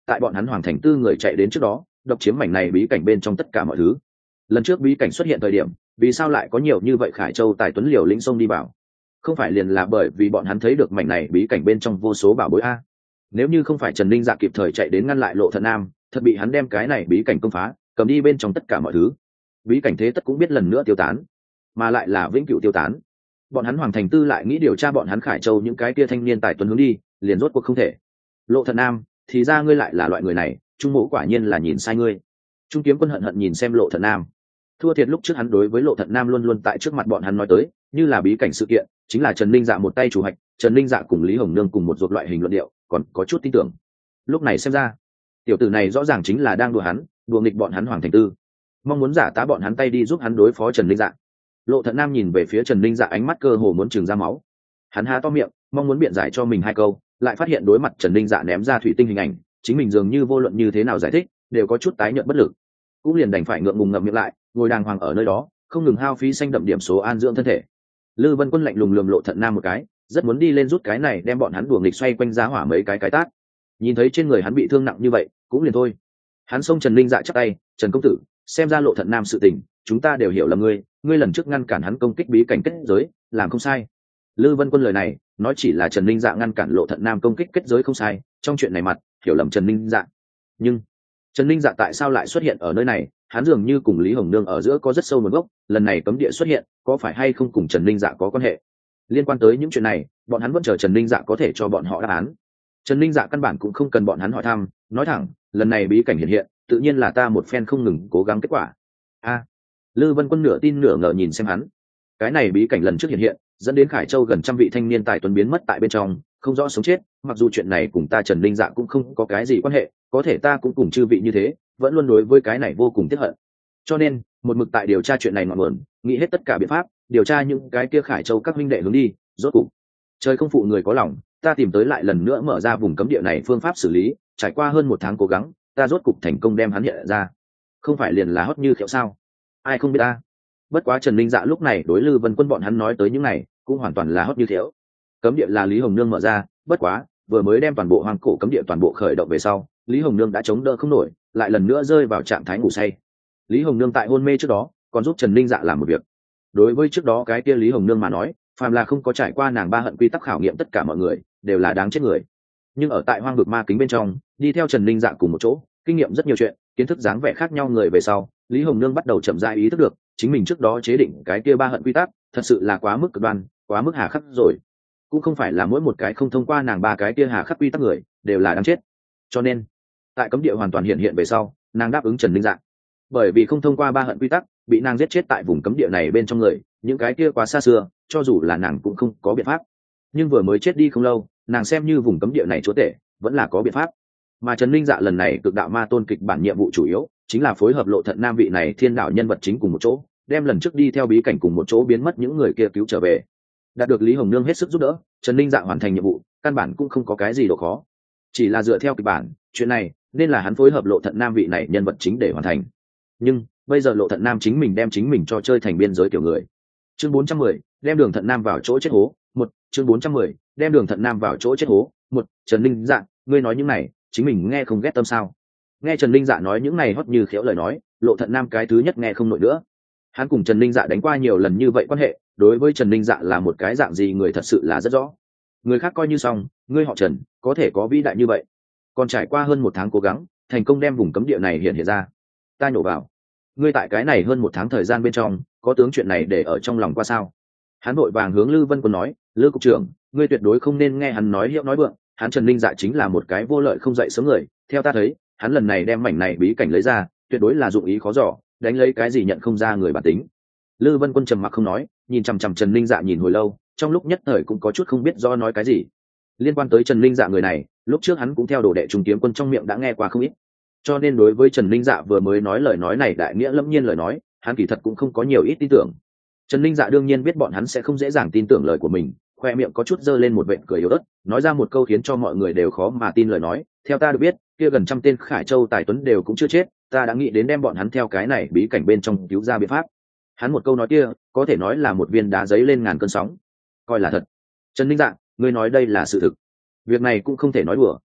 tại bọn hắn hoàng thành tư người chạy đến trước đó độc chiếm mảnh này bí cảnh bên trong tất cả mọi thứ. Lần trước bí cảnh xuất hiện thời điểm, vì sao lại có nhiều như vậy Khải Châu tài tuấn liều lĩnh sông đi vào? Không phải liền là bởi vì bọn hắn thấy được mảnh này bí cảnh bên trong vô số bảo bối a? Nếu như không phải Trần Linh Dạ kịp thời chạy đến ngăn lại Lộ Thận Nam, thật bị hắn đem cái này bí cảnh công phá, cầm đi bên trong tất cả mọi thứ, bí cảnh thế tất cũng biết lần nữa tiêu tán, mà lại là vĩnh cửu tiêu tán. Bọn hắn hoàng thành tư lại nghĩ điều tra bọn hắn Khải Châu những cái kia thanh niên tài tuấn hướng đi, liền rốt cuộc không thể. Lộ Thận Nam, thì ra ngươi lại là loại người này, Trung Mỗ quả nhiên là nhìn sai ngươi. Trung Kiếm Quân hận hận nhìn xem Lộ Thận Nam. Thua thiệt lúc trước hắn đối với Lộ Thận Nam luôn luôn tại trước mặt bọn hắn nói tới, như là bí cảnh sự kiện, chính là Trần Linh Dạ một tay chủ hạch, Trần Linh Dạ cùng Lý Hồng Nương cùng một ruột loại hình luận điệu, còn có chút tin tưởng. Lúc này xem ra, tiểu tử này rõ ràng chính là đang đùa hắn, đùa nghịch bọn hắn hoàng thành tư, mong muốn giả tá bọn hắn tay đi giúp hắn đối phó Trần Linh Dạ. Lộ Thận Nam nhìn về phía Trần Linh Dạ, ánh mắt cơ hồ muốn trừng ra máu. Hắn há to miệng, mong muốn biện giải cho mình hai câu, lại phát hiện đối mặt Trần Linh Dạ ném ra thủy tinh hình ảnh, chính mình dường như vô luận như thế nào giải thích, đều có chút tái nhợt bất lực, cũng liền đành phải ngượng ngùng ngậm miệng lại, ngồi đàng hoàng ở nơi đó, không ngừng hao phí xanh đậm điểm số an dưỡng thân thể. Lư Vân Quân lạnh lùng lườm Lộ Thận Nam một cái, rất muốn đi lên rút cái này đem bọn hắn đùa nghịch xoay quanh giá hỏa mấy cái cái tát. Nhìn thấy trên người hắn bị thương nặng như vậy, cũng liền thôi. Hắn xông Trần Linh Dạ chắp tay, "Trần công tử, xem ra Lộ Thận Nam sự tình, chúng ta đều hiểu là ngươi, ngươi lần trước ngăn cản hắn công kích bí cảnh kết giới, làm không sai." Lư Vân Quân lời này, nói chỉ là Trần Linh Dạ ngăn cản Lộ Thận Nam công kích kết giới không sai, trong chuyện này mặt, hiểu lầm Trần Linh Dạ. Nhưng Trần Linh Dạ tại sao lại xuất hiện ở nơi này? Hắn dường như cùng Lý Hồng Nương ở giữa có rất sâu nguồn gốc, lần này cấm địa xuất hiện, có phải hay không cùng Trần Linh Dạ có quan hệ? Liên quan tới những chuyện này, bọn hắn vẫn chờ Trần Linh Dạ có thể cho bọn họ đáp án. Trần Linh Dạ căn bản cũng không cần bọn hắn hỏi thăm, nói thẳng, lần này bí cảnh hiện hiện, tự nhiên là ta một phen không ngừng cố gắng kết quả. A, à, Lư Vân Quân nửa tin nửa ngờ nhìn xem hắn. Cái này bí cảnh lần trước hiện hiện, dẫn đến Khải Châu gần trăm vị thanh niên tài tuấn biến mất tại bên trong, không rõ sống chết, mặc dù chuyện này cùng ta Trần Linh Dạ cũng không có cái gì quan hệ, có thể ta cũng cùng chư vị như thế, vẫn luôn đối với cái này vô cùng tiếc hận. Cho nên, một mực tại điều tra chuyện này ngọn nguồn, nghĩ hết tất cả biện pháp, điều tra những cái kia Khải Châu các huynh đệ hướng đi, rốt cục trời không phụ người có lòng, ta tìm tới lại lần nữa mở ra vùng cấm địa này phương pháp xử lý, trải qua hơn một tháng cố gắng, ta rốt cục thành công đem hắn hiện ra. Không phải liền là hót như khiệu sao? Ai không biết ta? Bất quá Trần Linh Dạ lúc này đối Lư Vân Quân bọn hắn nói tới những này, cũng hoàn toàn là hót như khiệu. Cấm địa là Lý Hồng Nương mở ra, bất quá vừa mới đem toàn bộ hoang cổ cấm địa toàn bộ khởi động về sau, Lý Hồng Nương đã chống đỡ không nổi, lại lần nữa rơi vào trạng thái ngủ say. Lý Hồng Nương tại hôn mê trước đó, còn giúp Trần Linh Dạ làm một việc. Đối với trước đó cái kia Lý Hồng Nương mà nói, phàm là không có trải qua nàng ba hận quy tắc khảo nghiệm tất cả mọi người đều là đáng chết người. Nhưng ở tại hoang vực ma kính bên trong, đi theo Trần Linh Dạ cùng một chỗ, kinh nghiệm rất nhiều chuyện, kiến thức dáng vẻ khác nhau người về sau, Lý Hồng Nương bắt đầu chậm rãi ý thức được, chính mình trước đó chế định cái kia ba hận quy tắc, thật sự là quá mức cực đoan, quá mức hà khắc rồi. Cũng không phải là mỗi một cái không thông qua nàng ba cái kia hà khắc quy tắc người đều là đáng chết. Cho nên, tại cấm địa hoàn toàn hiện hiện về sau, nàng đáp ứng Trần Linh Dạ. Bởi vì không thông qua ba hận quy tắc, bị nàng giết chết tại vùng cấm địa này bên trong người, những cái kia quá xa xưa, cho dù là nàng cũng không có biện pháp. Nhưng vừa mới chết đi không lâu, nàng xem như vùng cấm địa này chúa tể, vẫn là có biện pháp. Mà Trần Linh Dạ lần này cực đạo ma tôn kịch bản nhiệm vụ chủ yếu chính là phối hợp Lộ Thận Nam vị này thiên đạo nhân vật chính cùng một chỗ, đem lần trước đi theo bí cảnh cùng một chỗ biến mất những người kia cứu trở về. Đạt được Lý Hồng Nương hết sức giúp đỡ, Trần Linh Dạ hoàn thành nhiệm vụ, căn bản cũng không có cái gì độ khó. Chỉ là dựa theo kịch bản, chuyện này nên là hắn phối hợp Lộ Thận Nam vị này nhân vật chính để hoàn thành. Nhưng bây giờ Lộ Thận Nam chính mình đem chính mình cho chơi thành biên giới kiểu người. Chương bốn trăm mười, đem Đường Thận Nam vào chỗ chết hố. Một, chương bốn trăm mười, đem Đường Thận Nam vào chỗ chết hố. Một, Trần Linh Dạ, ngươi nói những này, chính mình nghe không ghét tâm sao? Nghe Trần Linh Dạ nói những này hót như khéo lời nói, Lộ Thận Nam cái thứ nhất nghe không nổi nữa. Hắn cùng Trần Linh Dạ đánh qua nhiều lần như vậy quan hệ, đối với Trần Linh Dạ là một cái dạng gì người thật sự là rất rõ. Người khác coi như xong, ngươi họ Trần, có thể có vĩ đại như vậy, còn trải qua hơn một tháng cố gắng, thành công đem vùng cấm địa này hiện hiện ra. Ta nhổ vào, ngươi tại cái này hơn một tháng thời gian bên trong, có tướng chuyện này để ở trong lòng qua sao? Hắn vội vàng hướng Lư Vân Quân nói, Lư cục trưởng, ngươi tuyệt đối không nên nghe hắn nói hiệu nói vượng, hắn Trần Linh Dạ chính là một cái vô lợi không dậy sớm người, theo ta thấy, hắn lần này đem mảnh này bí cảnh lấy ra, tuyệt đối là dụng ý khó dò, đánh lấy cái gì nhận không ra người bản tính. Lư Vân Quân trầm mặc không nói, nhìn chằm chằm Trần Linh Dạ nhìn hồi lâu, trong lúc nhất thời cũng có chút không biết do nói cái gì. Liên quan tới Trần Linh Dạ người này, lúc trước hắn cũng theo đồ đệ Trung Kiếm Quân trong miệng đã nghe qua không ít, cho nên đối với Trần Linh Dạ vừa mới nói lời nói này đại nghĩa lâm nhiên lời nói, hắn kỳ thật cũng không có nhiều ít tin tưởng. Trần Linh Dạ đương nhiên biết bọn hắn sẽ không dễ dàng tin tưởng lời của mình, khoe miệng có chút dơ lên một vệt cười yếu ớt, nói ra một câu khiến cho mọi người đều khó mà tin lời nói, theo ta được biết, kia gần trăm tên Khải Châu tài tuấn đều cũng chưa chết, ta đã nghĩ đến đem bọn hắn theo cái này bí cảnh bên trong cứu ra biện pháp. Hắn một câu nói kia, có thể nói là một viên đá giấy lên ngàn cơn sóng. Coi là thật. Trần Linh Dạ, ngươi nói đây là sự thực. Việc này cũng không thể nói đùa.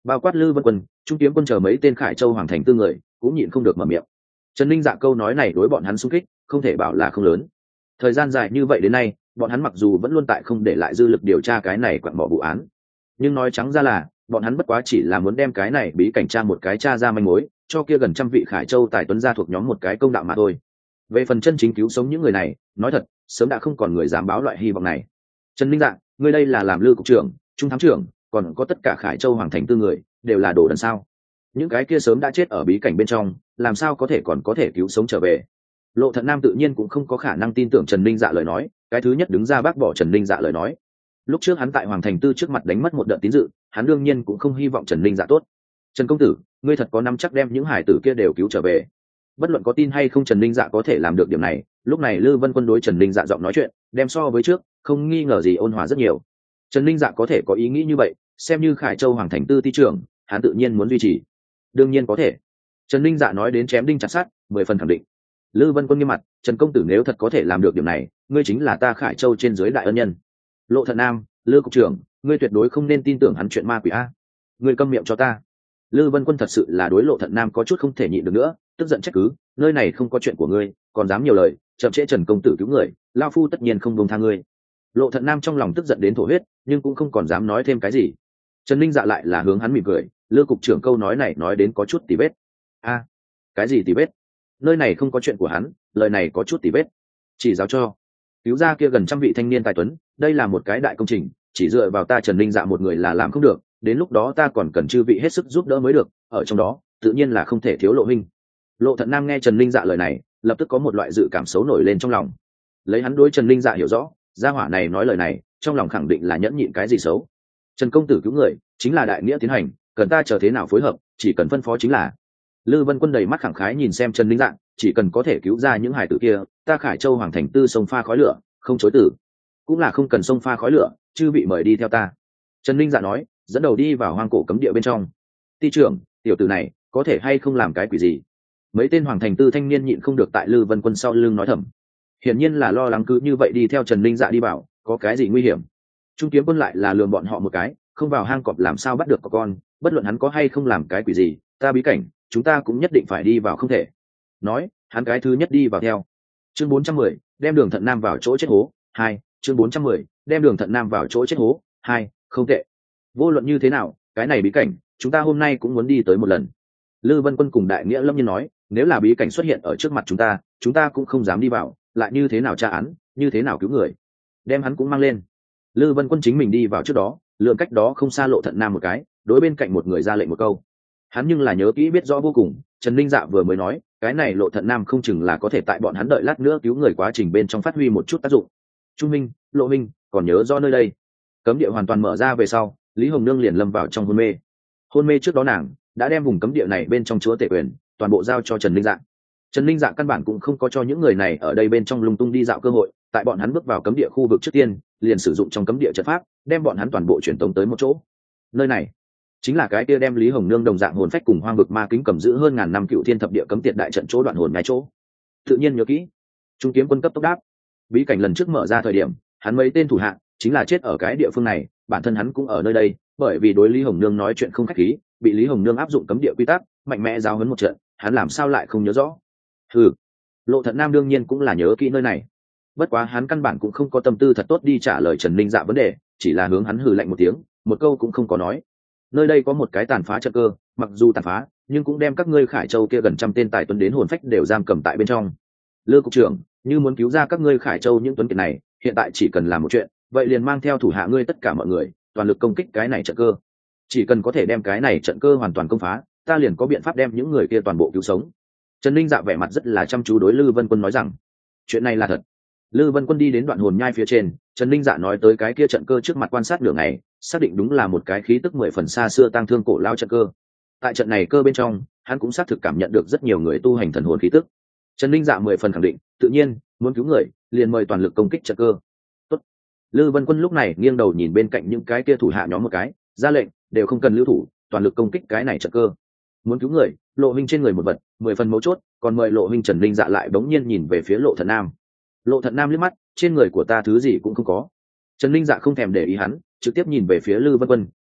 bao quát Lư Vân Quân, Trung Kiếm Quân chờ mấy tên Khải Châu Hoàng thành tư người cũng nhịn không được mở miệng. Trần Ninh Dạ câu nói này đối bọn hắn xung kích không thể bảo là không lớn. Thời gian dài như vậy đến nay, bọn hắn mặc dù vẫn luôn tại không để lại dư lực điều tra cái này quặng mỏ vụ án, nhưng nói trắng ra là bọn hắn bất quá chỉ là muốn đem cái này bí cảnh tra một cái tra ra manh mối, cho kia gần trăm vị Khải Châu tài tuấn gia thuộc nhóm một cái công đạo mà thôi. Về phần chân chính cứu sống những người này, nói thật sớm đã không còn người dám báo loại hy vọng này. Trần Ninh Dạ, ngươi đây là làm Lư cục trưởng, Trung thám trưởng, còn có tất cả Khải Châu Hoàng thành tư người đều là đồ đần sao? Những cái kia sớm đã chết ở bí cảnh bên trong, làm sao có thể còn có thể cứu sống trở về? Lộ Thận Nam tự nhiên cũng không có khả năng tin tưởng Trần Ninh Dạ lời nói, cái thứ nhất đứng ra bác bỏ Trần Ninh Dạ lời nói. Lúc trước hắn tại Hoàng thành tư trước mặt đánh mất một đợt tín dự, hắn đương nhiên cũng không hy vọng Trần Ninh Dạ tốt. Trần công tử, ngươi thật có nắm chắc đem những hải tử kia đều cứu trở về? Bất luận có tin hay không Trần Ninh Dạ có thể làm được điểm này, lúc này Lư Vân Quân đối Trần Ninh Dạ giọng nói chuyện, đem so với trước, không nghi ngờ gì ôn hòa rất nhiều. Trần Ninh Dạ có thể có ý nghĩ như vậy, xem như Khải Châu Hoàng thành tư ty trưởng, hắn tự nhiên muốn duy trì. Đương nhiên có thể. Trần Ninh Dạ nói đến chém đinh chặt sắt, mười phần khẳng định. Lư Vân Quân nghiêm mặt, Trần công tử nếu thật có thể làm được điểm này, ngươi chính là ta Khải Châu trên dưới đại ân nhân. Lộ Thận Nam, Lư cục trưởng, ngươi tuyệt đối không nên tin tưởng hắn chuyện ma quỷ a. Ngươi câm miệng cho ta. Lư Vân Quân thật sự là đối Lộ Thận Nam có chút không thể nhịn được nữa, tức giận trách cứ, nơi này không có chuyện của ngươi, còn dám nhiều lời, chậm trễ Trần công tử cứu người, lão phu tất nhiên không buông tha ngươi. Lộ Thận Nam trong lòng tức giận đến thổ huyết, nhưng cũng không còn dám nói thêm cái gì. Trần Ninh Dạ lại là hướng hắn mỉm cười, Lư cục trưởng câu nói này nói đến có chút tỉ vết. A, cái gì tỉ vết? Nơi này không có chuyện của hắn, lời này có chút tỉ vết. Chỉ giáo cho cứu ra kia gần trăm vị thanh niên tài tuấn, đây là một cái đại công trình, chỉ dựa vào ta Trần Ninh Dạ một người là làm không được, đến lúc đó ta còn cần chư vị hết sức giúp đỡ mới được, ở trong đó tự nhiên là không thể thiếu Lộ huynh. Lộ Thận Nam nghe Trần Ninh Dạ lời này, lập tức có một loại dự cảm xấu nổi lên trong lòng. Lấy hắn đối Trần Ninh Dạ hiểu rõ, gia hỏa này nói lời này, trong lòng khẳng định là nhẫn nhịn cái gì xấu. Trần công tử cứu người, chính là đại nghĩa tiến hành, cần ta chờ thế nào phối hợp, chỉ cần phân phó chính là. Lư Vân Quân đầy mắt khẳng khái nhìn xem Trần Ninh Dạ, chỉ cần có thể cứu ra những hải tử kia, ta Khải Châu Hoàng thành tư sông pha khói lửa, không chối từ. Cũng là không cần sông pha khói lửa, chư vị mời đi theo ta. Trần Ninh Dạ nói, dẫn đầu đi vào hoang cổ cấm địa bên trong. Ty trưởng, tiểu tử này có thể hay không làm cái quỷ gì? Mấy tên Hoàng thành tư thanh niên nhịn không được tại Lư Vân Quân sau lưng nói thầm. Hiển nhiên là lo lắng cứ như vậy đi theo Trần Ninh Dạ đi vào, có cái gì nguy hiểm. Trung Kiếm Quân lại là lườm bọn họ một cái, không vào hang cọp làm sao bắt được có con, bất luận hắn có hay không làm cái quỷ gì, ta bí cảnh, chúng ta cũng nhất định phải đi vào không thể. Nói, hắn cái thứ nhất đi vào theo. Chương bốn trăm mười, đem Đường Thận Nam vào chỗ chết hố, hai, chương bốn trăm mười, đem Đường Thận Nam vào chỗ chết hố, hai, không tệ. Vô luận như thế nào, cái này bí cảnh, chúng ta hôm nay cũng muốn đi tới một lần. Lư Vân Quân cùng Đại Nghĩa Lâm Nhiên nói, nếu là bí cảnh xuất hiện ở trước mặt chúng ta, chúng ta cũng không dám đi vào, lại như thế nào tra án, như thế nào cứu người. Đem hắn cũng mang lên. Lư Vân Quân chính mình đi vào trước đó, lượng cách đó không xa Lộ Thận Nam một cái, đối bên cạnh một người ra lệnh một câu. Hắn nhưng là nhớ kỹ biết rõ vô cùng, Trần Ninh Dạ vừa mới nói, cái này Lộ Thận Nam không chừng là có thể tại bọn hắn đợi lát nữa cứu người quá trình bên trong phát huy một chút tác dụng. Trung Minh, Lộ Minh, còn nhớ rõ nơi đây. Cấm địa hoàn toàn mở ra về sau, Lý Hồng Nương liền lâm vào trong hôn mê. Hôn mê trước đó nàng đã đem vùng cấm địa này bên trong chúa tể quyền toàn bộ giao cho Trần Ninh Dạ. Trần Ninh Dạ căn bản cũng không có cho những người này ở đây bên trong lung tung đi dạo cơ hội, tại bọn hắn bước vào cấm địa khu vực trước tiên, liền sử dụng trong cấm địa trận pháp, đem bọn hắn toàn bộ chuyển tống tới một chỗ. Nơi này chính là cái kia đem Lý Hồng Nương đồng dạng hồn phách cùng hoang vực ma kính cầm giữ hơn ngàn năm cựu thiên thập địa cấm tiệt đại trận chỗ đoạn hồn ngay chỗ. Tự nhiên nhớ kỹ. Trung Kiếm Quân cấp tốc đáp. Bí cảnh lần trước mở ra thời điểm, hắn mấy tên thủ hạ chính là chết ở cái địa phương này, bản thân hắn cũng ở nơi đây, bởi vì đối Lý Hồng Nương nói chuyện không khách khí, bị Lý Hồng Nương áp dụng cấm địa quy tắc, mạnh mẽ giáo huấn một trận, hắn làm sao lại không nhớ rõ. Hừ. Lộ Thận Nam đương nhiên cũng là nhớ kỹ nơi này. Bất quá hắn căn bản cũng không có tâm tư thật tốt đi trả lời Trần Ninh Dạ vấn đề, chỉ là hướng hắn hừ lạnh một tiếng, một câu cũng không có nói. Nơi đây có một cái tàn phá trận cơ, mặc dù tàn phá, nhưng cũng đem các ngươi Khải Châu kia gần trăm tên tài tuấn đến hồn phách đều giam cầm tại bên trong. Lư cục trưởng, như muốn cứu ra các ngươi Khải Châu những tuấn kiệt này, hiện tại chỉ cần làm một chuyện, vậy liền mang theo thủ hạ ngươi tất cả mọi người, toàn lực công kích cái này trận cơ. Chỉ cần có thể đem cái này trận cơ hoàn toàn công phá, ta liền có biện pháp đem những người kia toàn bộ cứu sống. Trần Ninh Dạ vẻ mặt rất là chăm chú đối Lư Vân Quân nói rằng, chuyện này là thật. Lư Vân Quân đi đến đoạn hồn nhai phía trên, Trần Ninh Dạ nói tới cái kia trận cơ trước mặt quan sát nửa ngày, xác định đúng là một cái khí tức mười phần xa xưa tang thương cổ lao trận cơ. Tại trận này cơ bên trong, hắn cũng xác thực cảm nhận được rất nhiều người tu hành thần hồn khí tức. Trần Ninh Dạ mười phần khẳng định, tự nhiên muốn cứu người, liền mời toàn lực công kích trận cơ. Tốt. Lư Vân Quân lúc này nghiêng đầu nhìn bên cạnh những cái kia thủ hạ nhóm một cái, ra lệnh, đều không cần lưu thủ, toàn lực công kích cái này trận cơ. Muốn cứu người, Lộ huynh trên người một vật, mười phần mấu chốt, còn mời Lộ huynh. Trần Ninh Dạ lại bỗng nhiên nhìn về phía Lộ Thận Nam. Lộ Thận Nam liếc mắt, trên người của ta thứ gì cũng không có. Trần Ninh Dạ không thèm để ý hắn, trực tiếp nhìn về phía Lư Vân Quân,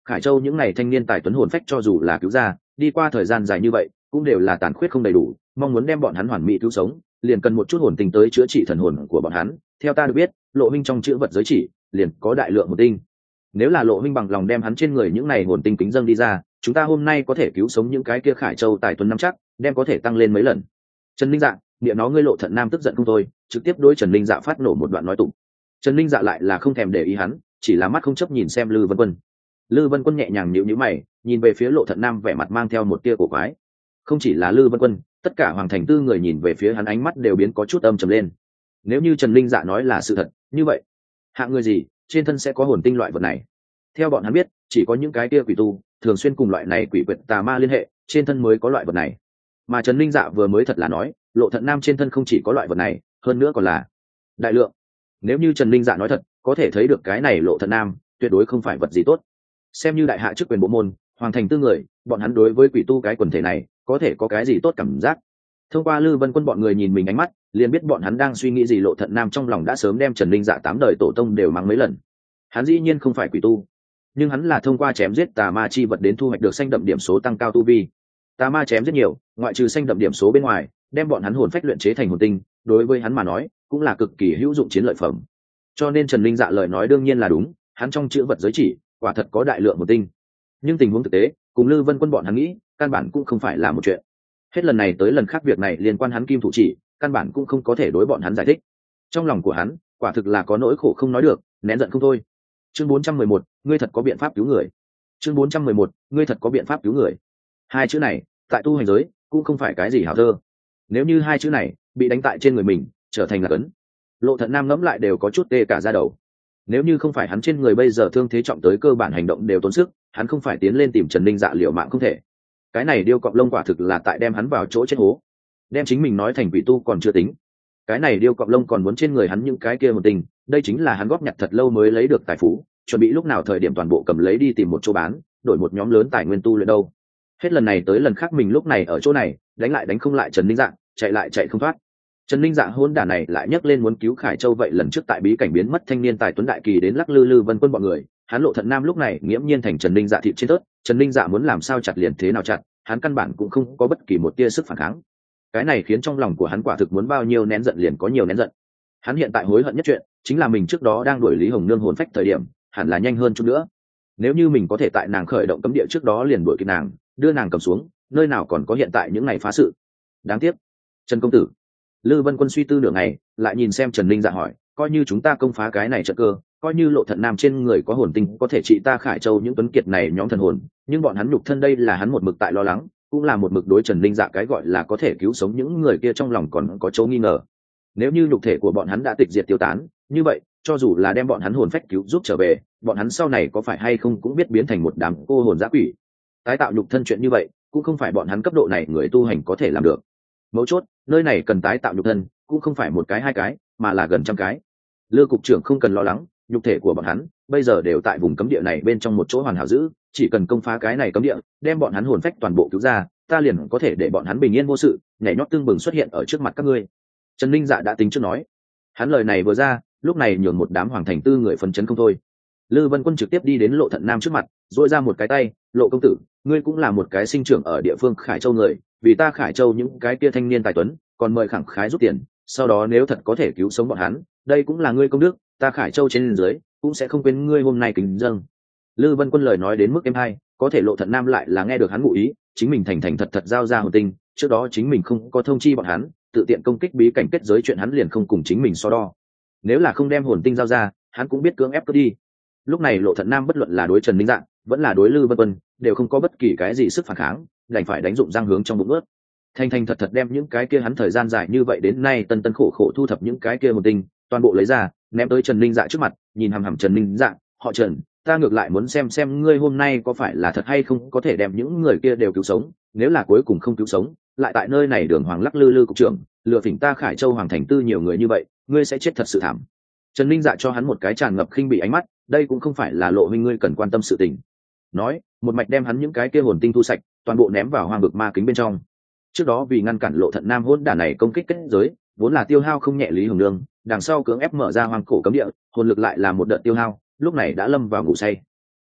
Khải Châu những ngày thanh niên tài tuấn hồn phách cho dù là cứu ra, đi qua thời gian dài như vậy cũng đều là tàn khuyết không đầy đủ, mong muốn đem bọn hắn hoàn mỹ cứu sống liền cần một chút hồn tinh tới chữa trị thần hồn của bọn hắn. Theo ta được biết, Lộ Minh trong chữ vật giới chỉ liền có đại lượng hồn tinh, nếu là Lộ Minh bằng lòng đem hắn trên người những này hồn tinh kính dâng đi ra, chúng ta hôm nay có thể cứu sống những cái kia Khải Châu tài tuấn năm chắc đem có thể tăng lên mấy lần. Trần Linh Dạ, niệm nó ngươi Lộ Thận Nam tức giận không thôi, trực tiếp đối Trần Linh Dạ phát nổ một đoạn nói tụng. Trần Linh Dạ lại là không thèm để ý hắn, chỉ là mắt không chấp nhìn xem Lư Vân Quân. Lư Vân Quân nhẹ nhàng nhíu nhíu mày, nhìn về phía Lộ Thận Nam vẻ mặt mang theo một tia cổ quái. Không chỉ là Lư Vân Quân, tất cả Hoàng Thành Tư người nhìn về phía hắn ánh mắt đều biến có chút âm trầm lên. Nếu như Trần Linh Dạ nói là sự thật, như vậy, hạng người gì trên thân sẽ có hồn tinh loại vật này? Theo bọn hắn biết, chỉ có những cái kia quỷ tu thường xuyên cùng loại này quỷ quyệt tà ma liên hệ, trên thân mới có loại vật này. Mà Trần Linh Dạ vừa mới thật là nói, Lộ Thận Nam trên thân không chỉ có loại vật này, hơn nữa còn là đại lượng. Nếu như Trần Linh Dạ nói thật, có thể thấy được cái này Lộ Thận Nam tuyệt đối không phải vật gì tốt. Xem như đại hạ chức quyền bộ môn, Hoàng Thành Tư người, bọn hắn đối với quỷ tu cái quần thể này có thể có cái gì tốt cảm giác? Thông qua Lư Vân Quân bọn người nhìn mình ánh mắt, liền biết bọn hắn đang suy nghĩ gì. Lộ Thận Nam trong lòng đã sớm đem Trần Linh Dạ tám đời tổ tông đều mắng mấy lần. Hắn dĩ nhiên không phải quỷ tu, nhưng hắn là thông qua chém giết tà ma chi vật đến thu hoạch được xanh đậm điểm số tăng cao tu vi. Tà ma chém giết nhiều, ngoại trừ xanh đậm điểm số bên ngoài, đem bọn hắn hồn phách luyện chế thành hồn tinh, đối với hắn mà nói cũng là cực kỳ hữu dụng chiến lợi phẩm. Cho nên Trần Linh Dạ lời nói đương nhiên là đúng, hắn trong chữ vật giới chỉ quả thật có đại lượng hồn tinh. Nhưng tình huống thực tế, cùng Lư Vân Quân bọn hắn nghĩ, căn bản cũng không phải là một chuyện. Hết lần này tới lần khác việc này liên quan hắn Kim Thủ Chỉ, căn bản cũng không có thể đối bọn hắn giải thích. Trong lòng của hắn, quả thực là có nỗi khổ không nói được, nén giận không thôi. Chương bốn trăm mười một, ngươi thật có biện pháp cứu người. Chương bốn trăm mười một, ngươi thật có biện pháp cứu người. Hai chữ này, tại tu hành giới, cũng không phải cái gì hảo thơ. Nếu như hai chữ này bị đánh tại trên người mình, trở thành là cấn, Lộ Thận Nam ngẫm lại đều có chút tê cả da đầu. Nếu như không phải hắn trên người bây giờ thương thế trọng tới cơ bản hành động đều tốn sức, hắn không phải tiến lên tìm Trần Linh Dạ liều mạng không thể. Cái này điêu cọp lông quả thực là tại đem hắn vào chỗ chết hố. Đem chính mình nói thành quỷ tu còn chưa tính, cái này điêu cọp lông còn muốn trên người hắn những cái kia một tình, đây chính là hắn góp nhặt thật lâu mới lấy được tài phú, chuẩn bị lúc nào thời điểm toàn bộ cầm lấy đi tìm một chỗ bán, đổi một nhóm lớn tài nguyên tu luyện đâu. Hết lần này tới lần khác mình lúc này ở chỗ này, đánh lại đánh không lại Trần Linh Dạ, chạy lại chạy không thoát. Trần Linh Dạ hôn đả này lại nhấc lên muốn cứu Khải Châu, vậy lần trước tại bí cảnh biến mất thanh niên tài tuấn đại kỳ đến lắc lư Lư Vân Quân bọn người, hắn Lộ Thận Nam lúc này nghiễm nhiên thành Trần Linh Dạ thịt trên tớt, Trần Linh Dạ muốn làm sao chặt liền thế nào chặt, hắn căn bản cũng không có bất kỳ một tia sức phản kháng. Cái này khiến trong lòng của hắn quả thực muốn bao nhiêu nén giận liền có nhiều nén giận. Hắn hiện tại hối hận nhất chuyện chính là mình trước đó đang đuổi Lý Hồng Nương hồn phách thời điểm, hẳn là nhanh hơn chút nữa. Nếu như mình có thể tại nàng khởi động cấm địa trước đó liền đuổi kịp nàng, đưa nàng cầm xuống, nơi nào còn có hiện tại những ngày phá sự. Đáng tiếc. Trần công tử. Lư Vân Quân suy tư nửa ngày, lại nhìn xem Trần Linh Dạ hỏi, coi như chúng ta công phá cái này trận cơ, coi như Lộ Thận Nam trên người có hồn tinh có thể trị ta Khải Châu những tuấn kiệt này nhóm thần hồn, nhưng bọn hắn nhục thân đây là hắn một mực tại lo lắng, cũng là một mực đối Trần Linh Dạ cái gọi là có thể cứu sống những người kia trong lòng còn có chỗ nghi ngờ. Nếu như nhục thể của bọn hắn đã tịch diệt tiêu tán, như vậy cho dù là đem bọn hắn hồn phách cứu giúp trở về, bọn hắn sau này có phải hay không cũng biết biến thành một đám cô hồn dã quỷ. Tái tạo nhục thân chuyện như vậy cũng không phải bọn hắn cấp độ này người tu hành có thể làm được. Mấu chốt, nơi này cần tái tạo nhục thân cũng không phải một cái hai cái, mà là gần trăm cái. Lư cục trưởng không cần lo lắng, nhục thể của bọn hắn bây giờ đều tại vùng cấm địa này bên trong một chỗ hoàn hảo giữ, chỉ cần công phá cái này cấm địa, đem bọn hắn hồn phách toàn bộ cứu ra, ta liền có thể để bọn hắn bình yên vô sự, nhảy nhót tương bừng xuất hiện ở trước mặt các ngươi. Trần Linh Dạ đã tính trước nói, hắn lời này vừa ra, lúc này nhường một đám Hoàng Thành Tư người phấn chấn không thôi. Lư Vân Quân trực tiếp đi đến Lộ Thận Nam trước mặt, duỗi ra một cái tay, Lộ công tử, ngươi cũng là một cái sinh trưởng ở địa phương Khải Châu người, vì ta Khải Châu những cái kia thanh niên tài tuấn, còn mời khẳng khái rút tiền, sau đó nếu thật có thể cứu sống bọn hắn, đây cũng là ngươi công đức, ta Khải Châu trên dưới cũng sẽ không quên ngươi hôm nay kính dâng. Lư Vân Quân lời nói đến mức êm hay, có thể Lộ Thận Nam lại là nghe được hắn ngụ ý, chính mình thành thành thật thật giao ra hồn tinh, trước đó chính mình không có thông chi bọn hắn, tự tiện công kích bí cảnh kết giới chuyện hắn liền không cùng chính mình so đo. Nếu là không đem hồn tinh giao ra, hắn cũng biết cưỡng ép cướp đi. Lúc này Lộ Thận Nam bất luận là đối Trần Linh Dạ, vẫn là đối Lư Vân Quân, đều không có bất kỳ cái gì sức phản kháng, đành phải đánh dụng răng hướng trong bụng ướt. Thành thành thật thật đem những cái kia hắn thời gian dài như vậy đến nay tân tân khổ khổ thu thập những cái kia hồn tinh, toàn bộ lấy ra, ném tới Trần Linh Dạ trước mặt, nhìn hằm hằm Trần Linh Dạ, họ Trần, ta ngược lại muốn xem xem ngươi hôm nay có phải là thật hay không có thể đem những người kia đều cứu sống, nếu là cuối cùng không cứu sống, lại tại nơi này đường hoàng lắc lư lư cục trưởng, lừa phỉnh ta Khải Châu Hoàng Thành Tư nhiều người như vậy, ngươi sẽ chết thật sự thảm. Trần Linh Dạ cho hắn một cái tràn ngập khinh bỉ ánh mắt, đây cũng không phải là Lộ huynh ngươi cần quan tâm sự tình. Nói, một mạch đem hắn những cái kia hồn tinh thu sạch, toàn bộ ném vào hoang vực ma kính bên trong. Trước đó vì ngăn cản Lộ Thận Nam hỗn đản này công kích kết giới, vốn là tiêu hao không nhẹ Lý Hồng Nương, đằng sau cưỡng ép mở ra hoang cổ cấm địa, hồn lực lại là một đợt tiêu hao, lúc này đã lâm vào ngủ say.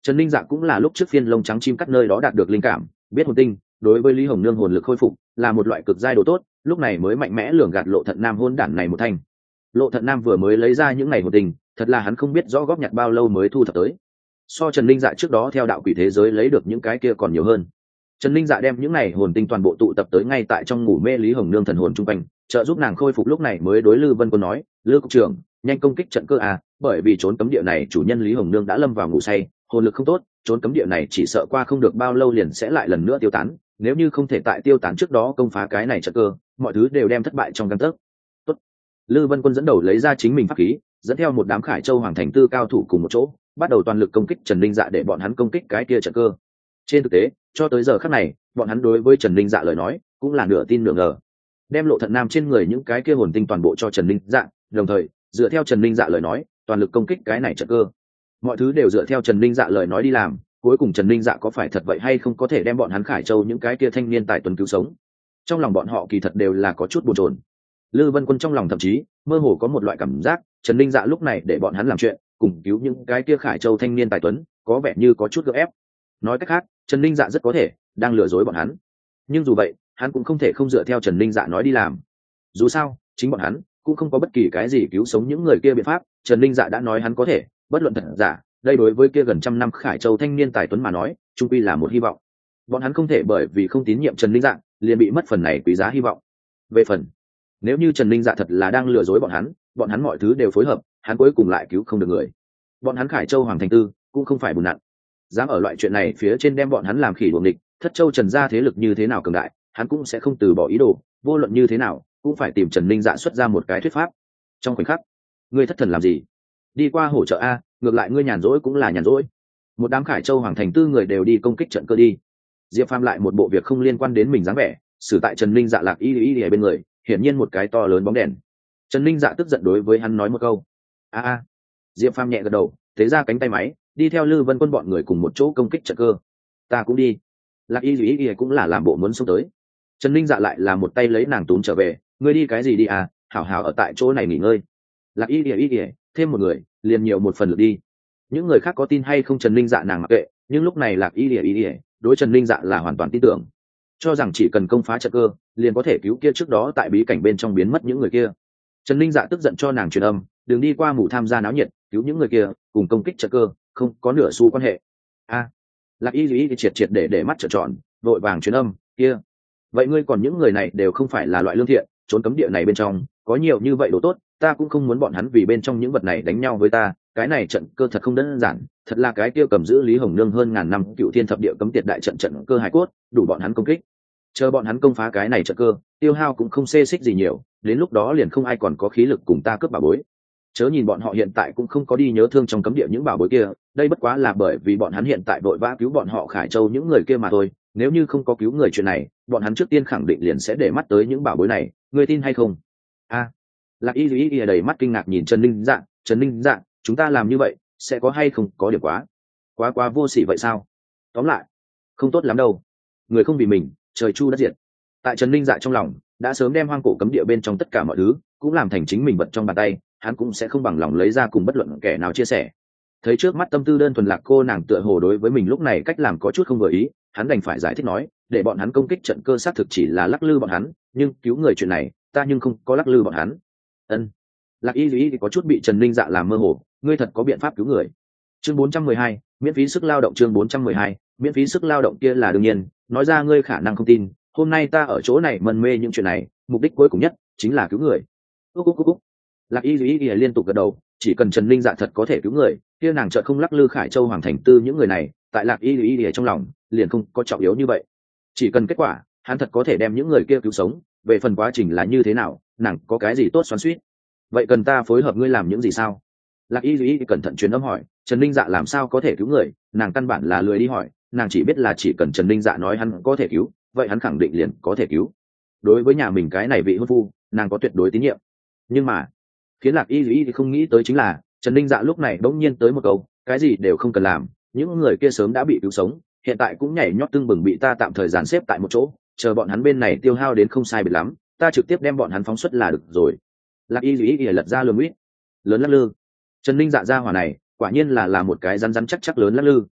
Trần Ninh Dạ cũng là lúc trước phiên lông trắng chim cắt nơi đó đạt được linh cảm, biết hồn tinh đối với Lý Hồng Nương hồn lực khôi phục là một loại cực giai đồ tốt, lúc này mới mạnh mẽ lường gạt Lộ Thận Nam hôn đản này một thanh. Lộ Thận Nam vừa mới lấy ra những ngày hồn tinh, thật là hắn không biết rõ góp nhặt bao lâu mới thu thập tới. So Trần Ninh Dạ trước đó theo đạo quỷ thế giới lấy được những cái kia còn nhiều hơn. Trần Ninh Dạ đem những ngày hồn tinh toàn bộ tụ tập tới ngay tại trong ngủ mê Lý Hồng Nương thần hồn trung quanh, trợ giúp nàng khôi phục, lúc này mới đối Lư Vân Quân nói, Lư cục trưởng, nhanh công kích trận cơ à, bởi vì trốn cấm địa này chủ nhân Lý Hồng Nương đã lâm vào ngủ say, hồn lực không tốt, trốn cấm địa này chỉ sợ qua không được bao lâu liền sẽ lại lần nữa tiêu tán, nếu như không thể tại tiêu tán trước đó công phá cái này trận cơ, mọi thứ đều đem thất bại trong gang tấc. Tốt. Lư Vân Quân dẫn đầu lấy ra chính mình pháp khí, dẫn theo một đám Khải Châu Hoàng Thành Tư cao thủ cùng một chỗ, bắt đầu toàn lực công kích Trần Ninh Dạ để bọn hắn công kích cái kia trận cơ. Trên thực tế, cho tới giờ khắc này, bọn hắn đối với Trần Ninh Dạ lời nói cũng là nửa tin nửa ngờ. Đem Lộ Thận Nam trên người những cái kia hồn tinh toàn bộ cho Trần Ninh Dạ, đồng thời dựa theo Trần Ninh Dạ lời nói, toàn lực công kích cái này trận cơ. Mọi thứ đều dựa theo Trần Ninh Dạ lời nói đi làm, cuối cùng Trần Ninh Dạ có phải thật vậy hay không có thể đem bọn hắn Khải Châu những cái kia thanh niên tài tuấn cứu sống. Trong lòng bọn họ kỳ thật đều là có chút bồn chồn. Lư Vân Quân trong lòng thậm chí mơ hồ có một loại cảm giác, Trần Ninh Dạ lúc này để bọn hắn làm chuyện, cùng cứu những cái kia Khải Châu thanh niên tài tuấn, có vẻ như có chút gượng ép. Nói cách khác, Trần Ninh Dạ rất có thể đang lừa dối bọn hắn. Nhưng dù vậy, hắn cũng không thể không dựa theo Trần Ninh Dạ nói đi làm. Dù sao, chính bọn hắn cũng không có bất kỳ cái gì cứu sống những người kia biện pháp, Trần Ninh Dạ đã nói hắn có thể, bất luận thật giả, đây đối với kia gần trăm năm Khải Châu thanh niên tài tuấn mà nói, chung quy là một hy vọng. Bọn hắn không thể bởi vì không tín nhiệm Trần Ninh Dạ, liền bị mất phần này quý giá hy vọng. Về phần, nếu như Trần Ninh Dạ thật là đang lừa dối bọn hắn, bọn hắn mọi thứ đều phối hợp, hắn cuối cùng lại cứu không được người. Bọn hắn Khải Châu Hoàng Thành Tư cũng không phải bùn nặn, dám ở loại chuyện này phía trên đem bọn hắn làm khỉ đuồng địch, Thất Châu Trần gia thế lực như thế nào cường đại, hắn cũng sẽ không từ bỏ ý đồ, vô luận như thế nào cũng phải tìm Trần Ninh Dạ xuất ra một cái thuyết pháp. Trong khoảnh khắc, ngươi thất thần làm gì? Đi qua hỗ trợ a, ngược lại ngươi nhàn rỗi cũng là nhàn rỗi. Một đám Khải Châu Hoàng Thành Tư người đều đi công kích trận cơ đi. Diệp Phàm lại một bộ việc không liên quan đến mình dáng vẻ, xử tại Trần Ninh Dạ lạc y y ở bên người, hiển nhiên một cái to lớn bóng đèn. Trần Ninh Dạ tức giận đối với hắn nói một câu. A a. Diệp Phàm nhẹ gật đầu, tế ra cánh tay máy, đi theo Lư Vân Quân bọn người cùng một chỗ công kích trận cơ. Ta cũng đi. Lạc y y y cũng là làm bộ muốn xông tới. Trần Ninh Dạ lại là một tay lấy nàng túm trở về, ngươi đi cái gì đi à, hảo hảo ở tại chỗ này nghỉ ngơi. Lạc y y y thêm một người liền nhiều một phần lực đi. Những người khác có tin hay không Trần Ninh Dạ nàng mặc kệ, nhưng lúc này Lạc y y y đối Trần Ninh Dạ là hoàn toàn tin tưởng, cho rằng chỉ cần công phá trận cơ liền có thể cứu kia trước đó tại bí cảnh bên trong biến mất những người kia. Trần Ninh Dạ tức giận cho nàng truyền âm, đừng đi qua mù tham gia náo nhiệt, cứu những người kia cùng công kích trận cơ không có nửa xu quan hệ. A à, Lạc y y triệt triệt để để mắt trợn tròn, vội vàng truyền âm kia, vậy ngươi còn những người này đều không phải là loại lương thiện, trốn cấm địa này bên trong có nhiều như vậy đồ tốt, ta cũng không muốn bọn hắn vì bên trong những vật này đánh nhau với ta, cái này trận cơ thật không đơn giản, thật là cái tiêu cầm giữ Lý Hồng Nương hơn ngàn năm cựu thiên thập địa cấm tiệt đại trận trận cơ hải cốt, đủ bọn hắn công kích. Chờ bọn hắn công phá cái này trận cơ, tiêu hao cũng không xê xích gì nhiều, đến lúc đó liền không ai còn có khí lực cùng ta cướp bảo bối. Chớ nhìn bọn họ hiện tại cũng không có đi nhớ thương trong cấm địa những bảo bối kia, đây bất quá là bởi vì bọn hắn hiện tại vội vã cứu bọn họ Khải Châu những người kia mà thôi, nếu như không có cứu người chuyện này, bọn hắn trước tiên khẳng định liền sẽ để mắt tới những bảo bối này, ngươi tin hay không? A. À, Lạc Y Y Y đầy mắt kinh ngạc nhìn Trần Ninh Dạ, Trần Ninh Dạ, chúng ta làm như vậy, sẽ có hay không có điểm quá, quá quá vô sỉ vậy sao? Tóm lại, không tốt lắm đâu. Người không vì mình, trời chu đất diệt. Tại Trần Ninh Dạ trong lòng, đã sớm đem hoang cổ cấm địa bên trong tất cả mọi thứ, cũng làm thành chính mình vật trong bàn tay, hắn cũng sẽ không bằng lòng lấy ra cùng bất luận kẻ nào chia sẻ. Thấy trước mắt tâm tư đơn thuần Lạc cô nàng tựa hồ đối với mình lúc này cách làm có chút không vừa ý, hắn đành phải giải thích nói, để bọn hắn công kích trận cơ xác thực chỉ là lắc lư bọn hắn, nhưng cứu người chuyện này, ta nhưng không có lắc lư bọn hắn. Ân. Lạc Y Y có chút bị Trần Ninh Dạ làm mơ hồ, ngươi thật có biện pháp cứu người. Chương bốn trăm mười hai, miễn phí sức lao động. Chương bốn trăm mười hai, miễn phí sức lao động kia là đương nhiên, nói ra ngươi khả năng không tin, hôm nay ta ở chỗ này mân mê những chuyện này, mục đích cuối cùng nhất chính là cứu người. Cúc cúc cúc cúc. Lạc Y Y liên tục gật đầu, chỉ cần Trần Ninh Dạ thật có thể cứu người, kia nàng chợt không lắc lư Khải Châu Hoàng Thành Tư những người này, tại Lạc Y Y trong lòng liền không có trọng yếu như vậy. Chỉ cần kết quả, hắn thật có thể đem những người kia cứu sống, về phần quá trình là như thế nào, nàng có cái gì tốt xoắn xuýt. Vậy cần ta phối hợp ngươi làm những gì sao? Lạc Y Y cẩn thận truyền âm hỏi, Trần Ninh Dạ làm sao có thể cứu người, nàng căn bản là lười đi hỏi, nàng chỉ biết là chỉ cần Trần Ninh Dạ nói hắn có thể cứu, vậy hắn khẳng định liền có thể cứu. Đối với nhà mình cái này vị hôn phu, nàng có tuyệt đối tín nhiệm. Nhưng mà, khiến Lạc Y Y không nghĩ tới chính là, Trần Ninh Dạ lúc này bỗng nhiên tới một câu, cái gì đều không cần làm, những người kia sớm đã bị cứu sống, hiện tại cũng nhảy nhót tưng bừng bị ta tạm thời dàn xếp tại một chỗ, chờ bọn hắn bên này tiêu hao đến không sai biệt lắm, ta trực tiếp đem bọn hắn phóng xuất là được rồi. Lạc Y Y lật ra lườm ít lớn lắc lư. Trần Ninh Dạ ra hỏa này quả nhiên là là một cái rắn rắn chắc chắc lớn lắc lư.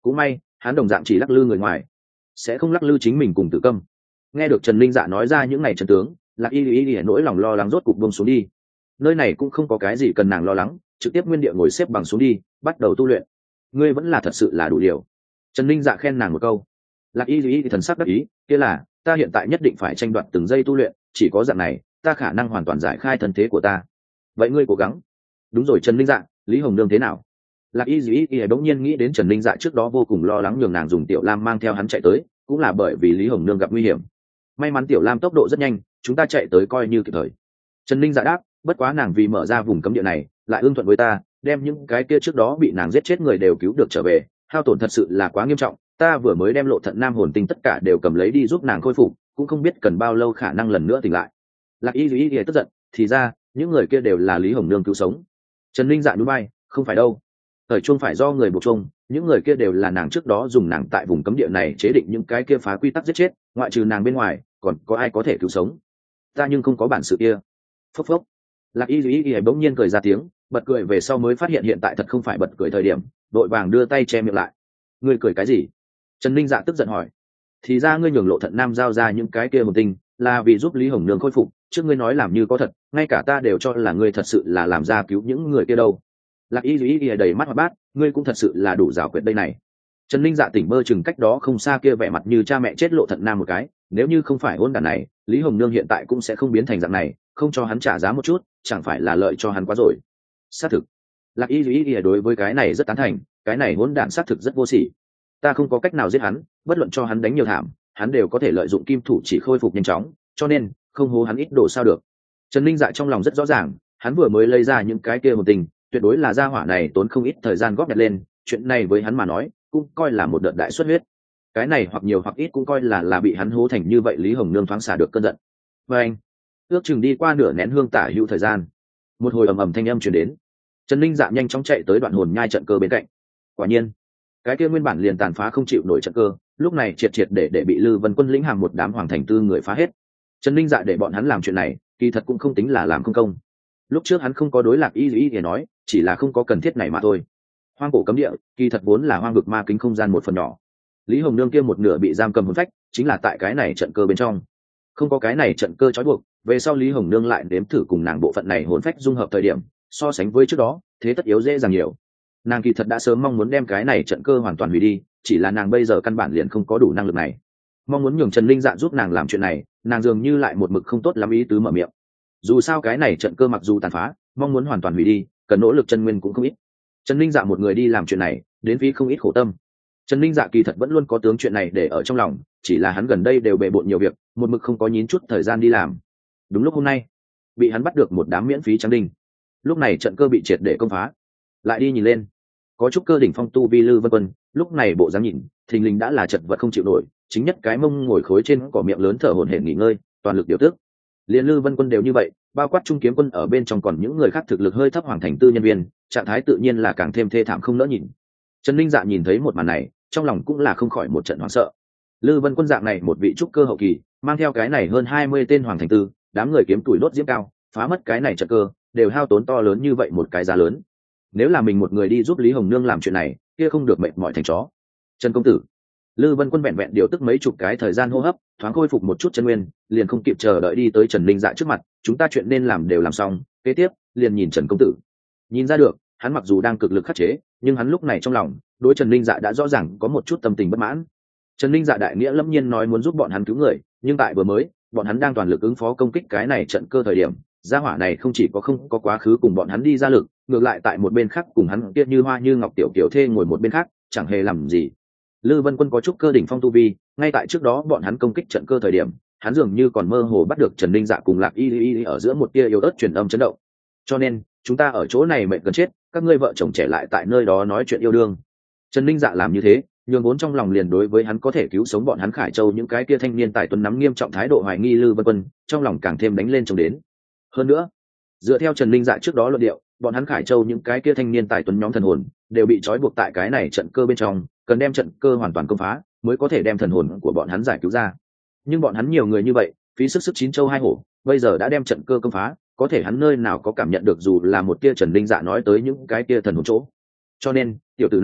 cũng may hắn đồng dạng chỉ lắc lư người ngoài, sẽ không lắc lư chính mình cùng Tử Câm. Nghe được Trần Linh Dạ nói ra những ngày trận tướng, Lạc Y Y Y nỗi lòng lo lắng rốt cục buông xuống đi. Nơi này cũng không có cái gì cần nàng lo lắng, trực tiếp nguyên địa ngồi xếp bằng xuống đi, bắt đầu tu luyện. Ngươi vẫn là thật sự là đủ điều. Trần Linh Dạ khen nàng một câu. Lạc Y Y thần sắc đắc ý, kia là, ta hiện tại nhất định phải tranh đoạt từng giây tu luyện, chỉ có dạng này, ta khả năng hoàn toàn giải khai thân thế của ta. Vậy ngươi cố gắng. Đúng rồi Trần Linh Dạ, Lý Hồng Nương thế nào? Lạc Y Y Y bỗng nhiên nghĩ đến Trần Linh Dạ trước đó vô cùng lo lắng nhường nàng dùng Tiểu Lam mang theo hắn chạy tới, cũng là bởi vì Lý Hồng Nương gặp nguy hiểm. May mắn Tiểu Lam tốc độ rất nhanh, chúng ta chạy tới coi như kịp thời. Trần Linh Dạ đáp, bất quá nàng vì mở ra vùng cấm địa này, lại ưng thuận với ta, đem những cái kia trước đó bị nàng giết chết người đều cứu được trở về, hao tổn thật sự là quá nghiêm trọng, ta vừa mới đem Lộ Thận Nam hồn tinh tất cả đều cầm lấy đi giúp nàng khôi phục, cũng không biết cần bao lâu khả năng lần nữa tỉnh lại. Lạc Y Y Y tức giận, thì ra những người kia đều là Lý Hồng Nương cứu sống. Trần Linh Dạ nhún vai, không phải đâu, thời chuông phải do người buộc chuông, những người kia đều là nàng trước đó dùng nàng tại vùng cấm địa này chế định những cái kia phá quy tắc giết chết, ngoại trừ nàng bên ngoài còn có ai có thể cứu sống, ta nhưng không có bản sự kia. Phốc phốc. Lạc Y Y Y bỗng nhiên cười ra tiếng, bật cười về sau mới phát hiện hiện tại thật không phải bật cười thời điểm, đội vàng đưa tay che miệng lại. Ngươi cười cái gì? Trần Linh Dạ tức giận hỏi. Thì ra ngươi nhường Lộ Thận Nam giao ra những cái kia hồn tinh là vì giúp Lý Hồng Nương khôi phục, trước ngươi nói làm như có thật, ngay cả ta đều cho là ngươi thật sự là làm ra cứu những người kia đâu. Lạc Y Y Y đầy mắt hoa bát, ngươi cũng thật sự là đủ giảo quyệt đây này. Trần Linh Dạ tỉnh bơ chừng cách đó không xa kia vẻ mặt như cha mẹ chết Lộ Thận Nam một cái, nếu như không phải hôn đàn này, Lý Hồng Nương hiện tại cũng sẽ không biến thành dạng này, không cho hắn trả giá một chút, chẳng phải là lợi cho hắn quá rồi. Xác thực. Lạc Y Y Y đối với cái này rất tán thành, cái này hôn đàn xác thực rất vô sỉ. Ta không có cách nào giết hắn, bất luận cho hắn đánh nhiều thảm, hắn đều có thể lợi dụng kim thủ chỉ khôi phục nhanh chóng, cho nên không hố hắn ít đồ sao được. Trần Linh Dạ trong lòng rất rõ ràng, hắn vừa mới lấy ra những cái kia một tình, tuyệt đối là gia hỏa này tốn không ít thời gian góp nhặt lên, chuyện này với hắn mà nói cũng coi là một đợt đại xuất huyết. Cái này hoặc nhiều hoặc ít cũng coi là là bị hắn hố thành như vậy. Lý Hồng Nương thoáng xả được cơn giận. Và anh, ước chừng đi qua nửa nén hương tả hữu thời gian, một hồi ầm ầm thanh âm truyền đến. Trần Linh Dạ nhanh chóng chạy tới đoạn hồn nhai trận cơ bên cạnh. Quả nhiên, cái kia nguyên bản liền tàn phá không chịu nổi trận cơ, lúc này triệt triệt để để bị Lư Vân Quân lĩnh hàng một đám hoàng thành tư người phá hết. Trần Linh Dạ để bọn hắn làm chuyện này, kỳ thật cũng không tính là làm không công. Lúc trước hắn không có đối Lạc Y Y để nói, chỉ là không có cần thiết này mà thôi. Hoang cổ cấm địa, kỳ thật vốn là hoang vực ma kính không gian một phần nhỏ. Lý Hồng Nương kia một nửa bị giam cầm hồn phách, chính là tại cái này trận cơ bên trong. Không có cái này trận cơ trói buộc, về sau Lý Hồng Nương lại nếm thử cùng nàng bộ phận này hồn phách dung hợp thời điểm, so sánh với trước đó, thế tất yếu dễ dàng nhiều. Nàng kỳ thật đã sớm mong muốn đem cái này trận cơ hoàn toàn hủy đi, chỉ là nàng bây giờ căn bản liền không có đủ năng lực này. Mong muốn nhường Trần Linh Dạ giúp nàng làm chuyện này, nàng dường như lại một mực không tốt lắm ý tứ mở miệng. Dù sao cái này trận cơ mặc dù tàn phá, mong muốn hoàn toàn hủy đi, cần nỗ lực chân nguyên cũng không ít. Trần Linh Dạ một người đi làm chuyện này, đến phí không ít khổ tâm. Trần Linh Dạ kỳ thật vẫn luôn có tướng chuyện này để ở trong lòng, chỉ là hắn gần đây đều bề bộn nhiều việc, một mực không có nhín chút thời gian đi làm. Đúng lúc hôm nay, bị hắn bắt được một đám miễn phí trắng đinh. Lúc này trận cơ bị triệt để công phá. Lại đi nhìn lên, có chút cơ đỉnh phong tu vi Lư Vân Quân, lúc này bộ dáng nhìn, thình lình đã là chật vật không chịu nổi, chính nhất cái mông ngồi khối trên cỏ miệng lớn thở hổn hển nghỉ ngơi, toàn lực điều tức. Liên Lư Vân Quân đều như vậy, bao quát Trung Kiếm Quân ở bên trong còn những người khác thực lực hơi thấp hoàng thành tư nhân viên, trạng thái tự nhiên là càng thêm thê thảm không nỡ nhìn. Trần Linh Dạ nhìn thấy một màn này, trong lòng cũng là không khỏi một trận hoảng sợ. Lư Vân Quân dạng này một vị trúc cơ hậu kỳ, mang theo cái này hơn hai mươi tên hoàng thành tư, đám người kiếm tuổi đốt diễm cao, phá mất cái này trận cơ, đều hao tốn to lớn như vậy một cái giá lớn. Nếu là mình một người đi giúp Lý Hồng Nương làm chuyện này, kia không được mệt mỏi thành chó. Trần công tử, Lư Vân Quân vẹn vẹn điều tức mấy chục cái thời gian hô hấp, thoáng khôi phục một chút chân nguyên, liền không kịp chờ đợi đi tới Trần Linh Dạ trước mặt, chúng ta chuyện nên làm đều làm xong, kế tiếp liền nhìn Trần công tử. Nhìn ra được, hắn mặc dù đang cực lực khắc chế, nhưng hắn lúc này trong lòng đối Trần Linh Dạ đã rõ ràng có một chút tâm tình bất mãn. Trần Linh Dạ đại nghĩa lâm nhiên nói muốn giúp bọn hắn cứu người, nhưng tại vừa mới, bọn hắn đang toàn lực ứng phó công kích cái này trận cơ thời điểm, gia hỏa này không chỉ có không có quá khứ cùng bọn hắn đi ra lực, ngược lại tại một bên khác cùng hắn kia như hoa như ngọc tiểu tiểu thê ngồi một bên khác, chẳng hề làm gì. Lư Vân Quân có chút cơ đỉnh phong tu vi, ngay tại trước đó bọn hắn công kích trận cơ thời điểm, hắn dường như còn mơ hồ bắt được Trần Linh Dạ cùng Lạc Y Y ở giữa một tia yếu ớt truyền âm chấn động. Cho nên, chúng ta ở chỗ này mệt gần chết, các ngươi vợ chồng trẻ lại tại nơi đó nói chuyện yêu đương. Trần Linh Dạ làm như thế, nhường vốn trong lòng liền đối với hắn có thể cứu sống bọn hắn Khải Châu những cái kia thanh niên tài tuấn nắm nghiêm trọng thái độ hoài nghi Lư Vân Quân, trong lòng càng thêm đánh lên trông đến. Hơn nữa, dựa theo Trần Linh Dạ trước đó luận điệu, bọn hắn Khải Châu những cái kia thanh niên tài tuấn nhóm thần hồn đều bị trói buộc tại cái này trận cơ bên trong, cần đem trận cơ hoàn toàn công phá mới có thể đem thần hồn của bọn hắn giải cứu ra. Nhưng bọn hắn nhiều người như vậy, phí sức sức chín châu hai hổ, bây giờ đã đem trận cơ công phá, có thể hắn nơi nào có cảm nhận được dù là một tia Trần Linh Dạ nói tới những cái kia thần hồn chỗ. Cho nên, tiểu tử này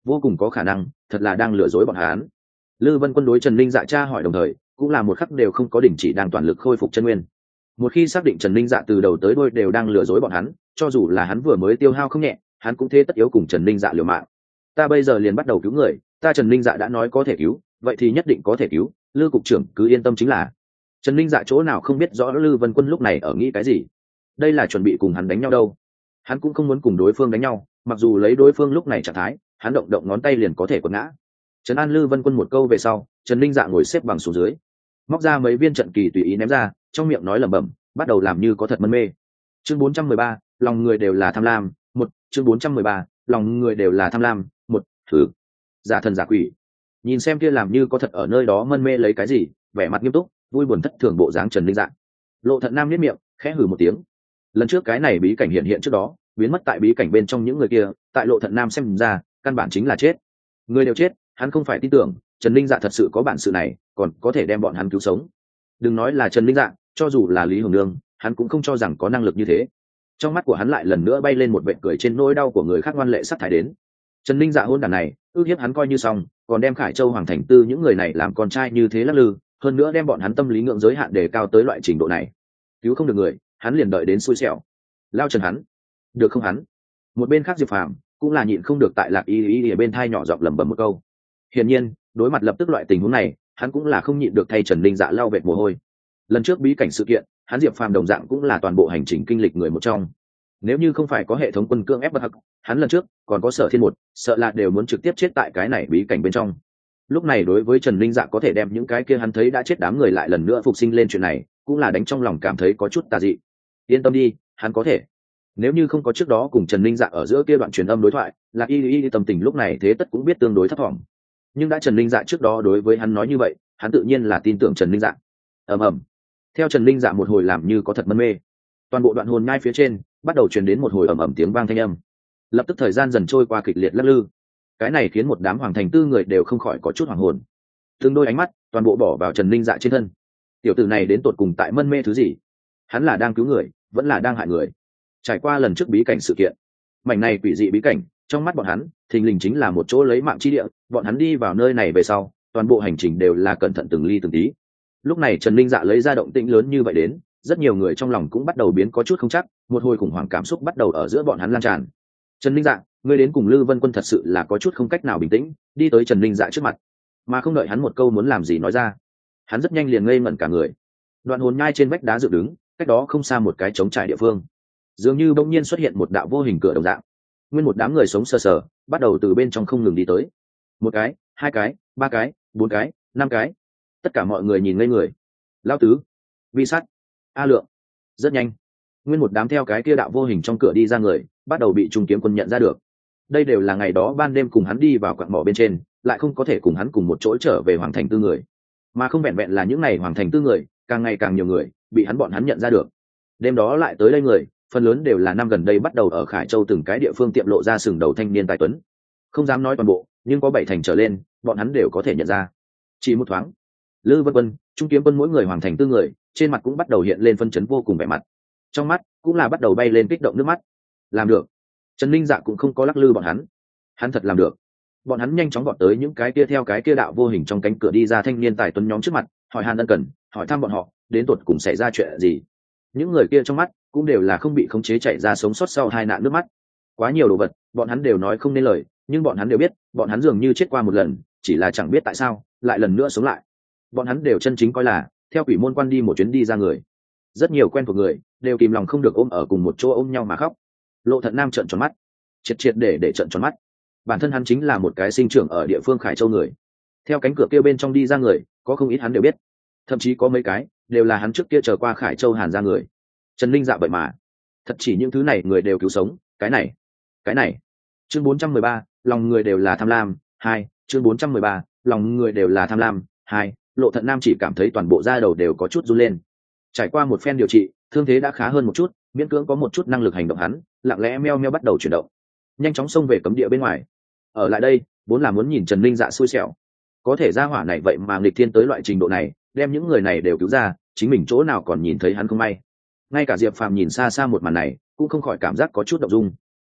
vô cùng có khả năng thật là đang lừa dối bọn hắn. Lư Vân Quân đối Trần Linh Dạ tra hỏi đồng thời cũng là một khắc đều không có đình chỉ, đang toàn lực khôi phục chân nguyên. Một khi xác định Trần Linh Dạ từ đầu tới đuôi đều đang lừa dối bọn hắn, cho dù là hắn vừa mới tiêu hao không nhẹ, hắn cũng thế tất yếu cùng Trần Linh Dạ liều mạng. Ta bây giờ liền bắt đầu cứu người, ta Trần Linh Dạ đã nói có thể cứu, vậy thì nhất định có thể cứu, Lư cục trưởng cứ yên tâm chính là. Trần Linh Dạ chỗ nào không biết rõ Lư Vân Quân lúc này ở nghĩ cái gì. Đây là chuẩn bị cùng hắn đánh nhau đâu. Hắn cũng không muốn cùng đối phương đánh nhau, mặc dù lấy đối phương lúc này trạng thái, hắn động động ngón tay liền có thể quật ngã. Trấn an Lư Vân Quân một câu về sau, Trần Linh Dạ ngồi xếp bằng xuống dưới, móc ra mấy viên trận kỳ tùy ý ném ra, trong miệng nói lẩm bẩm, bắt đầu làm như có thật mân mê. Chương bốn trăm mười ba, lòng người đều là tham lam, một, chương bốn trăm mười ba, lòng người đều là tham lam, một, thử. Giả thần giả quỷ. Nhìn xem kia làm như có thật ở nơi đó mân mê lấy cái gì, vẻ mặt nghiêm túc, vui buồn thất thường bộ dáng Trần Linh Dạ. Lộ Thận Nam nhếch miệng, khẽ hừ một tiếng. Lần trước cái này bí cảnh hiện hiện trước đó, biến mất tại bí cảnh bên trong những người kia, tại Lộ Thận Nam xem ra, căn bản chính là chết. Người đều chết, hắn không phải tin tưởng Trần Linh Dạ thật sự có bản sự này, còn có thể đem bọn hắn cứu sống. Đừng nói là Trần Linh Dạ, cho dù là Lý Hồng Nương, hắn cũng không cho rằng có năng lực như thế. Trong mắt của hắn lại lần nữa bay lên một vệt cười trên nỗi đau của người khác ngoan lệ sắp thải đến. Trần Linh Dạ hôn đàn này, ước hiếp hắn coi như xong, còn đem Khải Châu Hoàng Thành Tư những người này làm con trai như thế lắc lư, hơn nữa đem bọn hắn tâm lý ngưỡng giới hạn đề cao tới loại trình độ này. Cứu không được người, hắn liền đợi đến xui xẻo. Lao Trần hắn, được không hắn? Một bên khác Diệp Phàm cũng là nhịn không được tại Lạc Y Y ở bên thai nhỏ giọng lẩm bẩm một câu. Hiển nhiên, đối mặt lập tức loại tình huống này, hắn cũng là không nhịn được thay Trần Linh Dạ lau vệt mồ hôi. Lần trước bí cảnh sự kiện, hắn Diệp Phàm đồng dạng cũng là toàn bộ hành trình kinh lịch người một trong. Nếu như không phải có hệ thống quân cương ép bất hắc, hắn lần trước còn có Sở Thiên một, sợ là đều muốn trực tiếp chết tại cái này bí cảnh bên trong. Lúc này đối với Trần Linh Dạ có thể đem những cái kia hắn thấy đã chết đám người lại lần nữa phục sinh lên chuyện này, cũng là đánh trong lòng cảm thấy có chút tà dị. Yên tâm đi, hắn có thể. Nếu như không có trước đó cùng Trần Linh Dạ ở giữa kia đoạn truyền âm đối thoại, Lạc Y Y tâm tình lúc này thế tất cũng biết tương đối thấp thỏm. Nhưng đã Trần Linh Dạ trước đó đối với hắn nói như vậy, hắn tự nhiên là tin tưởng Trần Linh Dạ. Ầm ầm. Theo Trần Linh Dạ một hồi làm như có thật mân mê, toàn bộ đoạn hồn nhai phía trên bắt đầu truyền đến một hồi ầm ầm tiếng vang thanh âm. Lập tức thời gian dần trôi qua kịch liệt lắc lư. Cái này khiến một đám Hoàng Thành Tư người đều không khỏi có chút hoảng hồn. Từng đôi ánh mắt toàn bộ bỏ vào Trần Linh Dạ trên thân. Tiểu tử này đến tột cùng tại mân mê thứ gì? Hắn là đang cứu người, vẫn là đang hại người? Trải qua lần trước bí cảnh sự kiện, mảnh này quỷ dị bí cảnh, trong mắt bọn hắn, thình lình chính là một chỗ lấy mạng chi địa. Bọn hắn đi vào nơi này về sau, toàn bộ hành trình đều là cẩn thận từng ly từng tí. Lúc này Trần Linh Dạ lấy ra động tĩnh lớn như vậy đến, rất nhiều người trong lòng cũng bắt đầu biến có chút không chắc, một hồi khủng hoảng cảm xúc bắt đầu ở giữa bọn hắn lan tràn. Trần Linh Dạ, ngươi đến cùng Lư Vân Quân thật sự là có chút không cách nào bình tĩnh, đi tới Trần Linh Dạ trước mặt, mà không đợi hắn một câu muốn làm gì nói ra, hắn rất nhanh liền ngây ngẩn cả người. Đoạn hồn nhai trên vách đá dựng đứng, cách đó không xa một cái trống trải địa phương, dường như bỗng nhiên xuất hiện một đạo vô hình cửa đồng dạng. Nguyên một đám người sống sờ sờ bắt đầu từ bên trong không ngừng đi tới. Một cái, hai cái, ba cái, bốn cái, năm cái, tất cả mọi người nhìn ngây người. Lão tứ, Vi Sắt, A Lượng. Rất nhanh, nguyên một đám theo cái kia đạo vô hình trong cửa đi ra người bắt đầu bị Trung Kiếm Quân nhận ra được. Đây đều là ngày đó ban đêm cùng hắn đi vào quặng mỏ bên trên, lại không có thể cùng hắn cùng một chỗ trở về Hoàng Thành Tư người, mà không vẹn vẹn là những ngày Hoàng Thành Tư người, càng ngày càng nhiều người bị hắn bọn hắn nhận ra được. Đêm đó lại tới đây người, phần lớn đều là năm gần đây bắt đầu ở Khải Châu từng cái địa phương tiệm lộ ra sừng đầu thanh niên tài tuấn. Không dám nói toàn bộ, nhưng có bảy thành trở lên, bọn hắn đều có thể nhận ra. Chỉ một thoáng, Lư Vân Quân, Trung Kiếm Quân mỗi người Hoàng Thành Tư người, trên mặt cũng bắt đầu hiện lên phân chấn vô cùng vẻ mặt. Trong mắt cũng là bắt đầu bay lên kích động nước mắt. Làm được. Trần Linh Dạ cũng không có lắc lư bọn hắn. Hắn thật làm được. Bọn hắn nhanh chóng vọt tới những cái kia theo cái kia đạo vô hình trong cánh cửa đi ra thanh niên tài tuấn nhóm trước mặt, hỏi han ân cần, hỏi thăm bọn họ, đến tuột cùng xảy ra chuyện gì. Những người kia trong mắt cũng đều là không bị khống chế chạy ra sống sót sau hai nạn nước mắt. Quá nhiều đồ vật, bọn hắn đều nói không nên lời, nhưng bọn hắn đều biết, bọn hắn dường như chết qua một lần, chỉ là chẳng biết tại sao, lại lần nữa sống lại. Bọn hắn đều chân chính coi là theo quỷ môn quan đi một chuyến đi ra người. Rất nhiều quen thuộc người đều kìm lòng không được ôm ở cùng một chỗ ôm nhau mà khóc. Lộ Thận Nam trợn tròn mắt, triệt triệt để để trợn tròn mắt. Bản thân hắn chính là một cái sinh trưởng ở địa phương Khải Châu người, theo cánh cửa kia bên trong đi ra người, có không ít hắn đều biết, thậm chí có mấy cái đều là hắn trước kia chờ qua Khải Châu Hàn ra người. Trần Linh Dạ vậy mà, thật chỉ những thứ này người đều cứu sống, cái này, cái này. Chương bốn trăm mười ba, lòng người đều là tham lam, hai, chương bốn trăm mười ba, lòng người đều là tham lam, hai. Lộ Thận Nam chỉ cảm thấy toàn bộ da đầu đều có chút run lên. Trải qua một phen điều trị, thương thế đã khá hơn một chút, miễn cưỡng có một chút năng lực hành động hắn, lặng lẽ meo meo bắt đầu chuyển động, nhanh chóng xông về cấm địa bên ngoài. Ở lại đây, vốn là muốn nhìn Trần Linh Dạ xui xẻo, có thể ra hỏa này vậy mà nghịch thiên tới loại trình độ này, đem những người này đều cứu ra, chính mình chỗ nào còn nhìn thấy hắn không may. Ngay cả Diệp Phàm nhìn xa xa một màn này, cũng không khỏi cảm giác có chút động dung.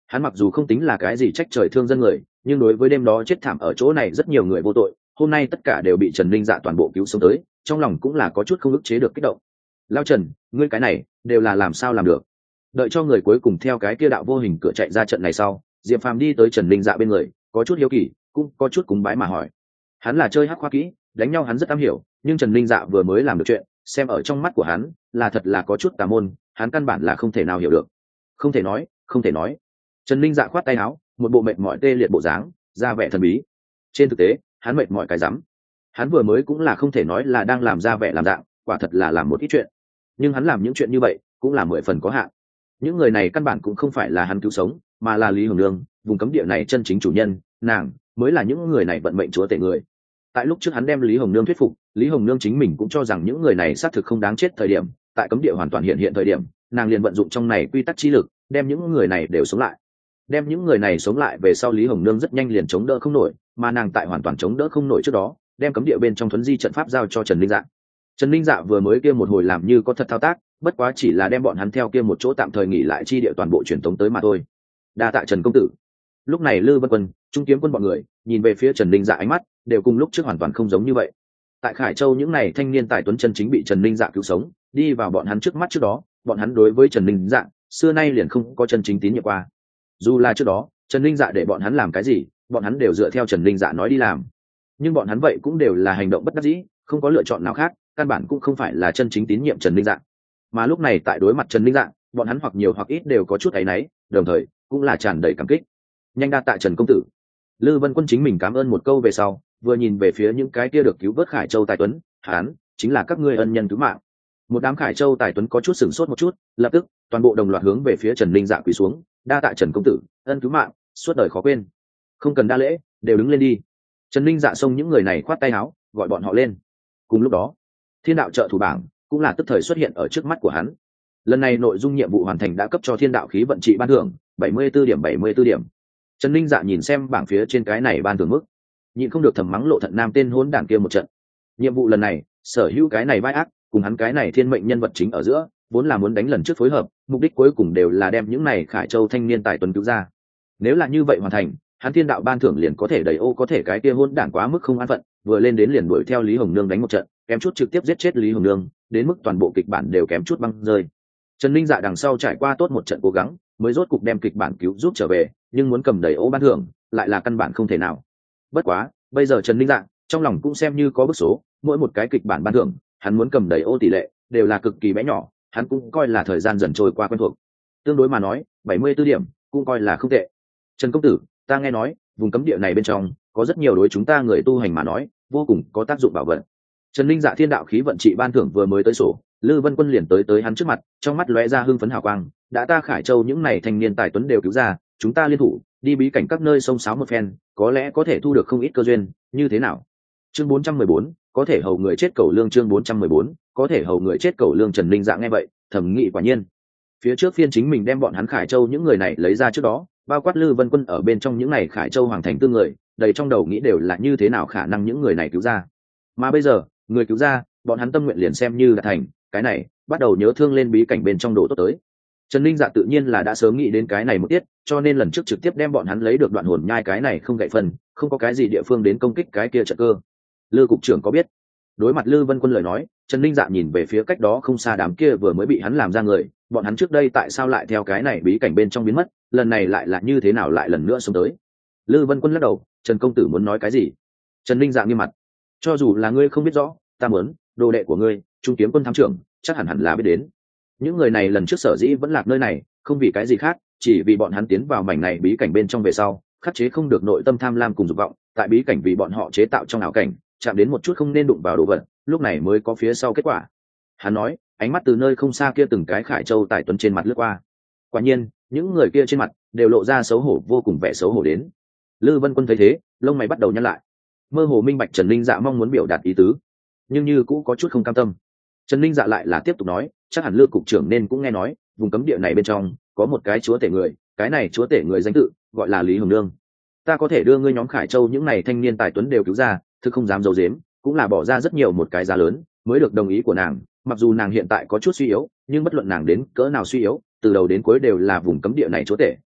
Hắn mặc dù không tính là cái gì trách trời thương dân người, nhưng đối với đêm đó chết thảm ở chỗ này rất nhiều người vô tội, hôm nay tất cả đều bị Trần Linh Dạ toàn bộ cứu sống tới, trong lòng cũng là có chút không ức chế được kích động. Lao Trần, ngươi cái này đều là làm sao làm được? Đợi cho người cuối cùng theo cái kia đạo vô hình cửa chạy ra trận này sau, Diệp Phàm đi tới Trần Linh Dạ bên người, có chút hiếu kỳ, cũng có chút cúng bái mà hỏi. Hắn là chơi hắc khoa kỹ, đánh nhau hắn rất am hiểu, nhưng Trần Linh Dạ vừa mới làm được chuyện, xem ở trong mắt của hắn, là thật là có chút tà môn, hắn căn bản là không thể nào hiểu được. Không thể nói, không thể nói. Trần Linh Dạ khoát tay áo, một bộ mệt mỏi tê liệt bộ dáng, ra vẻ thần bí. Trên thực tế, hắn mệt mỏi cái rắm. Hắn vừa mới cũng là không thể nói là đang làm ra vẻ làm dạng, quả thật là làm một ít chuyện. Nhưng hắn làm những chuyện như vậy, cũng là mười phần có hạn. Những người này căn bản cũng không phải là hắn cứu sống, mà là Lý Hồng Nương, vùng cấm địa này chân chính chủ nhân, nàng mới là những người này vận mệnh chúa tể người. Tại lúc trước hắn đem Lý Hồng Nương thuyết phục, Lý Hồng Nương chính mình cũng cho rằng những người này xác thực không đáng chết thời điểm, tại cấm địa hoàn toàn hiện hiện thời điểm, nàng liền vận dụng trong này quy tắc chi lực, đem những người này đều sống lại. Đem những người này sống lại về sau, Lý Hồng Nương rất nhanh liền chống đỡ không nổi, mà nàng tại hoàn toàn chống đỡ không nổi trước đó, đem cấm địa bên trong thuấn di trận pháp giao cho Trần Linh Dạ. Trần Linh Dạ vừa mới kia một hồi làm như có thật thao tác, bất quá chỉ là đem bọn hắn theo kia một chỗ tạm thời nghỉ lại chi địa toàn bộ truyền tống tới mà thôi. Đa tạ Trần công tử. Lúc này Lư Vân Quân, Trung Kiếm Quân bọn người nhìn về phía Trần Linh Dạ, ánh mắt đều cùng lúc trước hoàn toàn không giống như vậy. Tại Khải Châu những này thanh niên tài tuấn chân chính bị Trần Linh Dạ cứu sống, đi vào bọn hắn trước mắt trước đó, bọn hắn đối với Trần Linh Dạ xưa nay liền không có chân chính tín nhiệm qua. Dù là trước đó Trần Linh Dạ để bọn hắn làm cái gì, bọn hắn đều dựa theo Trần Linh Dạ nói đi làm. Nhưng bọn hắn vậy cũng đều là hành động bất đắc dĩ, không có lựa chọn nào khác, căn bản cũng không phải là chân chính tín nhiệm Trần Linh Dạ. Mà lúc này tại đối mặt Trần Linh Dạ, bọn hắn hoặc nhiều hoặc ít đều có chút áy náy, đồng thời cũng là tràn đầy cảm kích. Nhanh đa tạ Trần công tử. Lư Vân Quân chính mình cảm ơn một câu về sau, vừa nhìn về phía những cái kia được cứu vớt Khải Châu tài tuấn, hắn chính là các ngươi ân nhân cứu mạng. Một đám Khải Châu tài tuấn có chút sửng sốt một chút, lập tức toàn bộ đồng loạt hướng về phía Trần Linh Dạ quỳ xuống, đa tạ Trần công tử, ân cứu mạng, suốt đời khó quên. Không cần đa lễ, đều đứng lên đi. Trần Linh Dạ xông những người này khoát tay áo, gọi bọn họ lên. Cùng lúc đó, Thiên đạo trợ thủ bảng cũng là tức thời xuất hiện ở trước mắt của hắn. Lần này nội dung nhiệm vụ hoàn thành đã cấp cho Thiên đạo khí vận trị ban thưởng bảy mươi tư điểm bảy mươi tư điểm. Trần Linh Dạ nhìn xem bảng phía trên cái này ban thưởng mức, nhịn không được thầm mắng Lộ Thận Nam tên hỗn đản kia một trận. Nhiệm vụ lần này, sở hữu cái này vai ác, cùng hắn cái này thiên mệnh nhân vật chính ở giữa, vốn là muốn đánh lần trước phối hợp, mục đích cuối cùng đều là đem những này Khải Châu thanh niên tài tuấn cứu ra. Nếu là như vậy hoàn thành, hắn Thiên đạo ban thưởng liền có thể đầy ô, có thể cái kia hỗn đản quá mức không an phận, vừa lên đến liền đuổi theo Lý Hồng Nương đánh một trận, kém chút trực tiếp giết chết Lý Hồng Nương, đến mức toàn bộ kịch bản đều kém chút băng rơi. Trần Linh Dạ đằng sau trải qua tốt một trận cố gắng, mới rốt cục đem kịch bản cứu giúp trở về, nhưng muốn cầm đầy ô ban thưởng, lại là căn bản không thể nào. Bất quá, bây giờ Trần Linh Dạ trong lòng cũng xem như có bước số, mỗi một cái kịch bản ban thưởng, hắn muốn cầm đầy ô tỷ lệ đều là cực kỳ bé nhỏ, hắn cũng coi là thời gian dần trôi qua quen thuộc. Tương đối mà nói, bảy mươi tư điểm cũng coi là không tệ. Trần công tử, ta nghe nói, vùng cấm địa này bên trong có rất nhiều đối chúng ta người tu hành mà nói, vô cùng có tác dụng bảo vận. Trần Linh Dạ thiên đạo khí vận trị ban thưởng vừa mới tới sổ, Lư Vân Quân liền tới tới hắn trước mặt, trong mắt lóe ra hưng phấn hào quang, đã ta Khải Châu những này thanh niên tài tuấn đều cứu ra, chúng ta liên thủ đi bí cảnh các nơi sông sáo một phen, có lẽ có thể thu được không ít cơ duyên, như thế nào? Chương bốn trăm mười bốn, có thể hầu người chết cầu lương. Chương bốn trăm mười bốn, có thể hầu người chết cầu lương. Trần Linh Dạ nghe vậy, thầm nghĩ quả nhiên. Phía trước phiên chính mình đem bọn hắn Khải Châu những người này lấy ra trước đó, bao quát Lư Vân Quân ở bên trong những này Khải Châu hoàng thành tương người, đầy trong đầu nghĩ đều là như thế nào khả năng những người này cứu ra. Mà bây giờ, người cứu ra, bọn hắn tâm nguyện liền xem như đã thành, cái này bắt đầu nhớ thương lên bí cảnh bên trong đồ tốt tới. Trần Linh Dạ tự nhiên là đã sớm nghĩ đến cái này một tiết, cho nên lần trước trực tiếp đem bọn hắn lấy được đoạn hồn nhai cái này không gậy phần, không có cái gì địa phương đến công kích cái kia trận cơ. Lư cục trưởng có biết? Đối mặt Lư Vân Quân lời nói, Trần Linh Dạ nhìn về phía cách đó không xa đám kia vừa mới bị hắn làm ra người, bọn hắn trước đây tại sao lại theo cái này bí cảnh bên trong biến mất, lần này lại là như thế nào lại lần nữa sống tới? Lư Vân Quân lắc đầu, Trần công tử muốn nói cái gì? Trần Linh Dạ nghiêm mặt, cho dù là ngươi không biết rõ, ta muốn, đồ đệ của ngươi, Trung Kiếm Quân thám trưởng, chắc hẳn hẳn là biết đến. Những người này lần trước sở dĩ vẫn lạc nơi này, không vì cái gì khác, chỉ vì bọn hắn tiến vào mảnh này bí cảnh bên trong về sau, khắc chế không được nội tâm tham lam cùng dục vọng, tại bí cảnh vì bọn họ chế tạo trong ảo cảnh, chạm đến một chút không nên đụng vào đồ vật, lúc này mới có phía sau kết quả. Hắn nói, ánh mắt từ nơi không xa kia từng cái Khải Châu tài tuấn trên mặt lướt qua. Quả nhiên, những người kia trên mặt đều lộ ra xấu hổ vô cùng, vẻ xấu hổ đến. Lư Vân Quân thấy thế, lông mày bắt đầu nhăn lại. Mơ hồ minh bạch Trần Linh Dạ mong muốn biểu đạt ý tứ, nhưng như cũng có chút không cam tâm. Trần Linh Dạ lại là tiếp tục nói, chắc hẳn Lư cục trưởng nên cũng nghe nói, vùng cấm địa này bên trong có một cái chúa tể người, cái này chúa tể người danh tự gọi là Lý Hồng Nương. Ta có thể đưa ngươi nhóm Khải Châu những này thanh niên tài tuấn đều cứu ra, thực không dám giấu giếm, cũng là bỏ ra rất nhiều một cái giá lớn mới được đồng ý của nàng. Mặc dù nàng hiện tại có chút suy yếu, nhưng bất luận nàng đến cỡ nào suy yếu, từ đầu đến cuối đều là vùng cấm địa này chúa tể,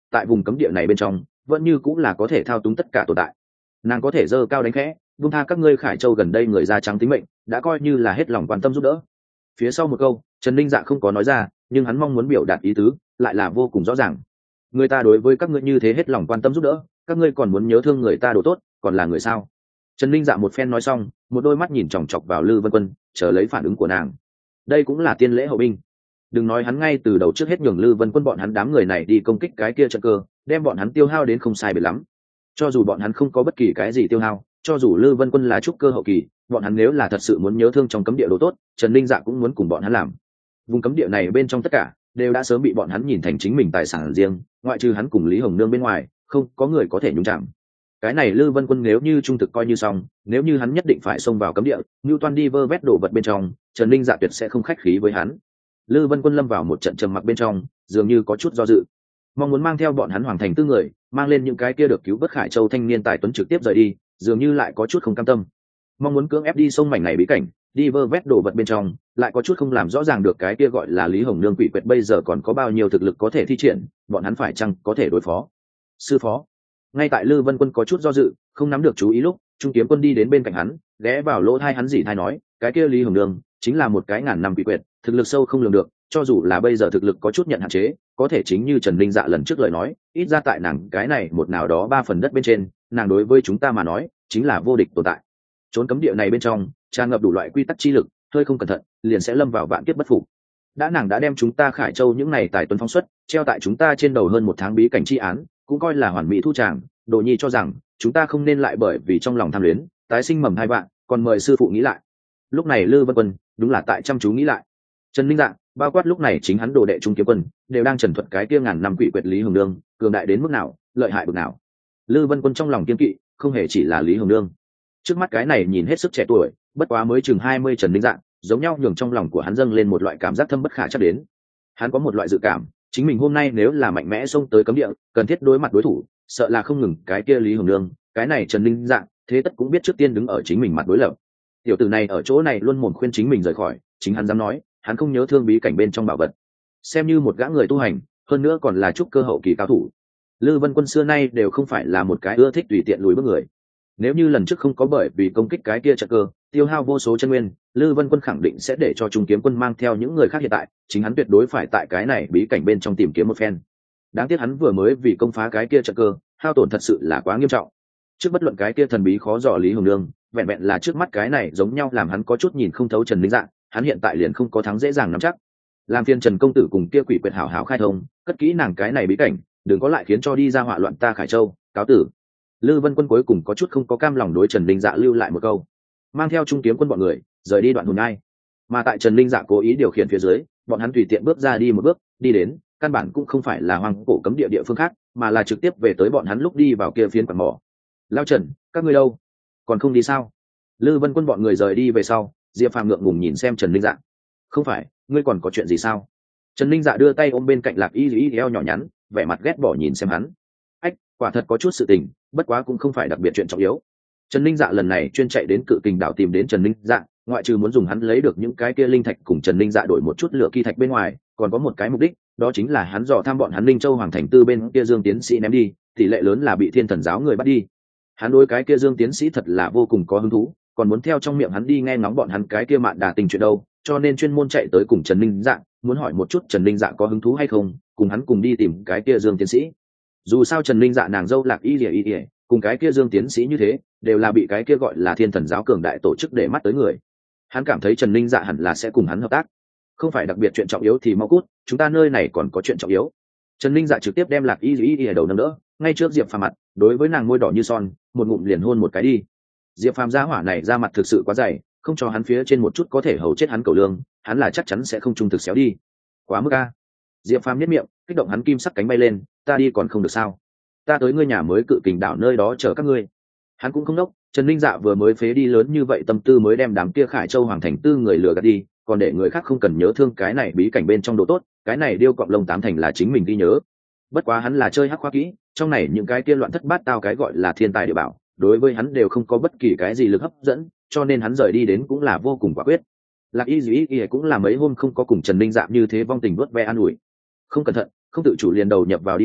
tại vùng cấm địa này bên trong vẫn như cũng là có thể thao túng tất cả tồn tại. Nàng có thể giơ cao đánh khẽ, buông tha các ngươi Khải Châu gần đây người da trắng tính mệnh, đã coi như là hết lòng quan tâm giúp đỡ. Phía sau một câu Trần Linh Dạ không có nói ra, nhưng hắn mong muốn biểu đạt ý tứ lại là vô cùng rõ ràng. Người ta đối với các ngươi như thế hết lòng quan tâm giúp đỡ, các ngươi còn muốn nhớ thương người ta đồ tốt, còn là người sao? Trần Linh Dạ một phen nói xong, một đôi mắt nhìn chòng chọc vào Lư Vân Quân, chờ lấy phản ứng của nàng. Đây cũng là tiên lễ hậu binh. Đừng nói hắn ngay từ đầu trước hết nhường Lư Vân Quân bọn hắn đám người này đi công kích cái kia trận cơ, đem bọn hắn tiêu hao đến không sai biệt lắm. Cho dù bọn hắn không có bất kỳ cái gì tiêu hao, cho dù Lư Vân Quân là trúc cơ hậu kỳ, bọn hắn nếu là thật sự muốn nhớ thương trong cấm địa đồ tốt, Trần Linh Dạ cũng muốn cùng bọn hắn làm. Vùng cấm địa này bên trong tất cả đều đã sớm bị bọn hắn nhìn thành chính mình tài sản riêng, ngoại trừ hắn cùng Lý Hồng Nương bên ngoài, không có người có thể nhúng chạm. Cái này Lư Vân Quân nếu như trung thực coi như xong, nếu như hắn nhất định phải xông vào cấm địa, Nưu Toan đi vơ vét đồ vật bên trong, Trần Linh Dạ tuyệt sẽ không khách khí với hắn. Lư Vân Quân lâm vào một trận trầm mặc bên trong, dường như có chút do dự, mong muốn mang theo bọn hắn hoàng thành tư người, mang lên những cái kia được cứu vớt Khải Châu thanh niên tài tuấn trực tiếp rời đi, dường như lại có chút không cam tâm. Mong muốn cưỡng ép đi sông mảnh này bí cảnh, đi vơ vét đồ vật bên trong, lại có chút không làm rõ ràng được cái kia gọi là Lý Hồng Nương quỷ quyệt bây giờ còn có bao nhiêu thực lực có thể thi triển, bọn hắn phải chăng có thể đối phó. Sư phó. Ngay tại Lư Vân Quân có chút do dự, không nắm được chú ý lúc, Trung Kiếm Quân đi đến bên cạnh hắn, ghé vào lỗ tai hắn dỉ thai nói, cái kia Lý Hồng Nương chính là một cái ngàn năm quỷ quyệt, thực lực sâu không lường được, cho dù là bây giờ thực lực có chút nhận hạn chế, có thể chính như Trần Linh Dạ lần trước lời nói, ít ra tại nàng cái này một nào đó ba phần đất bên trên, nàng đối với chúng ta mà nói chính là vô địch tồn tại. Trốn cấm địa này bên trong tràn ngập đủ loại quy tắc chi lực, hơi không cẩn thận liền sẽ lâm vào vạn kiếp bất phục. Đã nàng đã đem chúng ta Khải Châu những này tài tuấn phóng xuất, treo tại chúng ta trên đầu hơn một tháng bí cảnh chi án, cũng coi là hoàn mỹ thu tràng. Đồ Nhi cho rằng chúng ta không nên lại bởi vì trong lòng tham luyến tái sinh mầm hai bạn, còn mời sư phụ nghĩ lại. Lúc này Lư Vân Quân đúng là tại chăm chú nghĩ lại. Trần Linh Dạ bao quát lúc này chính hắn đồ đệ Trung Kiếm Quân đều đang trần thuật cái kia ngàn năm quỷ quyệt Lý Hồng Nương cường đại đến mức nào, lợi hại bực nào. Lư Vân Quân trong lòng kiên kỵ không hề chỉ là Lý Hồng Nương. Trước mắt cái này nhìn hết sức trẻ tuổi, bất quá mới chừng hai mươi Trần Linh Dạ, giống nhau nhường trong lòng của hắn dâng lên một loại cảm giác thâm bất khả trắc đến. Hắn có một loại dự cảm, chính mình hôm nay nếu là mạnh mẽ xông tới cấm địa, cần thiết đối mặt đối thủ, sợ là không ngừng cái kia Lý Hồng Nương, cái này Trần Linh Dạ, thế tất cũng biết trước tiên đứng ở chính mình mặt đối lập. Tiểu tử này ở chỗ này luôn mồm khuyên chính mình rời khỏi, chính hắn dám nói, hắn không nhớ thương bí cảnh bên trong bảo vật. Xem như một gã người tu hành, hơn nữa còn là trúc cơ hậu kỳ cao thủ. Lư Vân Quân xưa nay đều không phải là một cái ưa thích tùy tiện lùi bước người. Nếu như lần trước không có bởi vì công kích cái kia trận cơ, tiêu hao vô số chân nguyên, Lư Vân Quân khẳng định sẽ để cho Trung Kiếm Quân mang theo những người khác hiện tại, chính hắn tuyệt đối phải tại cái này bí cảnh bên trong tìm kiếm một phen. Đáng tiếc hắn vừa mới vì công phá cái kia trận cơ, hao tổn thật sự là quá nghiêm trọng. Trước bất luận cái kia thần bí khó dò Lý Hồng Nương, vẹn vẹn là trước mắt cái này giống nhau làm hắn có chút nhìn không thấu Trần Linh Dạ, hắn hiện tại liền không có thắng dễ dàng nắm chắc. Làm phiền Trần công tử cùng kia quỷ quyệt hảo hảo khai thông, cất kỹ nàng cái này bí cảnh, đừng có lại khiến cho đi ra họa loạn ta Khải Châu, cáo tử. Lư Vân Quân cuối cùng có chút không có cam lòng đối Trần Linh Dạ lưu lại một câu, mang theo Trung Kiếm Quân bọn người rời đi đoạn hồn ai. Mà tại Trần Linh Dạ cố ý điều khiển phía dưới, bọn hắn tùy tiện bước ra đi một bước, đi đến căn bản cũng không phải là hoang cổ cấm địa địa phương khác, mà là trực tiếp về tới bọn hắn lúc đi vào kia phiến quán mỏ. Lao Trần, các ngươi đâu? Còn không đi sao? Lư Vân Quân bọn người rời đi về sau, Diệp Phàm ngượng ngùng nhìn xem Trần Linh Dạ. Không phải, ngươi còn có chuyện gì sao? Trần Linh Dạ đưa tay ôm bên cạnh Lạc Y Y eo nhỏ nhắn, vẻ mặt ghét bỏ nhìn xem hắn. Ách, quả thật có chút sự tình, bất quá cũng không phải đặc biệt chuyện trọng yếu. Trần Linh Dạ lần này chuyên chạy đến Cự Kình đảo tìm đến Trần Linh Dạ, ngoại trừ muốn dùng hắn lấy được những cái kia linh thạch cùng Trần Linh Dạ đổi một chút lửa kỳ thạch bên ngoài, còn có một cái mục đích, đó chính là hắn dò thăm bọn hắn Linh Châu Hoàng thành tư bên kia Dương tiến sĩ ném đi, tỷ lệ lớn là bị Thiên Thần giáo người bắt đi. Hắn đối cái kia Dương tiến sĩ thật là vô cùng có hứng thú, còn muốn theo trong miệng hắn đi nghe ngóng bọn hắn cái kia mạn đà tình chuyện đâu, cho nên chuyên môn chạy tới cùng Trần Linh Dạ, muốn hỏi một chút Trần Linh Dạ có hứng thú hay không, cùng hắn cùng đi tìm cái kia Dương tiến sĩ. Dù sao Trần Linh Dạ nàng dâu Lạc Y Y Y, cùng cái kia Dương tiến sĩ như thế, đều là bị cái kia gọi là Thiên Thần giáo cường đại tổ chức để mắt tới người. Hắn cảm thấy Trần Linh Dạ hẳn là sẽ cùng hắn hợp tác. Không phải đặc biệt chuyện trọng yếu thì mau cút, chúng ta nơi này còn có chuyện trọng yếu. Trần Linh Dạ trực tiếp đem Lạc Y Y Y đầu nâng đỡ, ngay trước Diệp Phàm mặt, đối với nàng môi đỏ như son, một ngụm liền hôn một cái đi. Diệp Phàm gia hỏa này ra mặt thực sự quá dày, không cho hắn phía trên một chút có thể hầu chết hắn cầu lương, hắn là chắc chắn sẽ không trung thực xéo đi. Quá mức a. Diệp Phàm nhếch miệng, kích động hắn kim sắc cánh bay lên, ta đi còn không được sao? Ta tới ngươi nhà mới Cự Kình đảo nơi đó chờ các ngươi. Hắn cũng không đốc, Trần Linh Dạ vừa mới phế đi lớn như vậy tâm tư mới đem đám kia Khải Châu Hoàng thành tư người lừa gạt đi, còn để người khác không cần nhớ thương cái này bí cảnh bên trong độ tốt, cái này điêu cọp lông tám thành là chính mình đi nhớ. Bất quá hắn là chơi hắc khoa kỹ, trong này những cái kia loạn thất bát tao cái gọi là thiên tài địa bảo, đối với hắn đều không có bất kỳ cái gì lực hấp dẫn, cho nên hắn rời đi đến cũng là vô cùng quả quyết. Lạc Y Dĩ Y cũng là mấy hôm không có cùng Trần Linh Dạ như thế vong tình vuốt ve an ủi. Không cẩn thận, không tự chủ liền đầu nhập vào đi vào,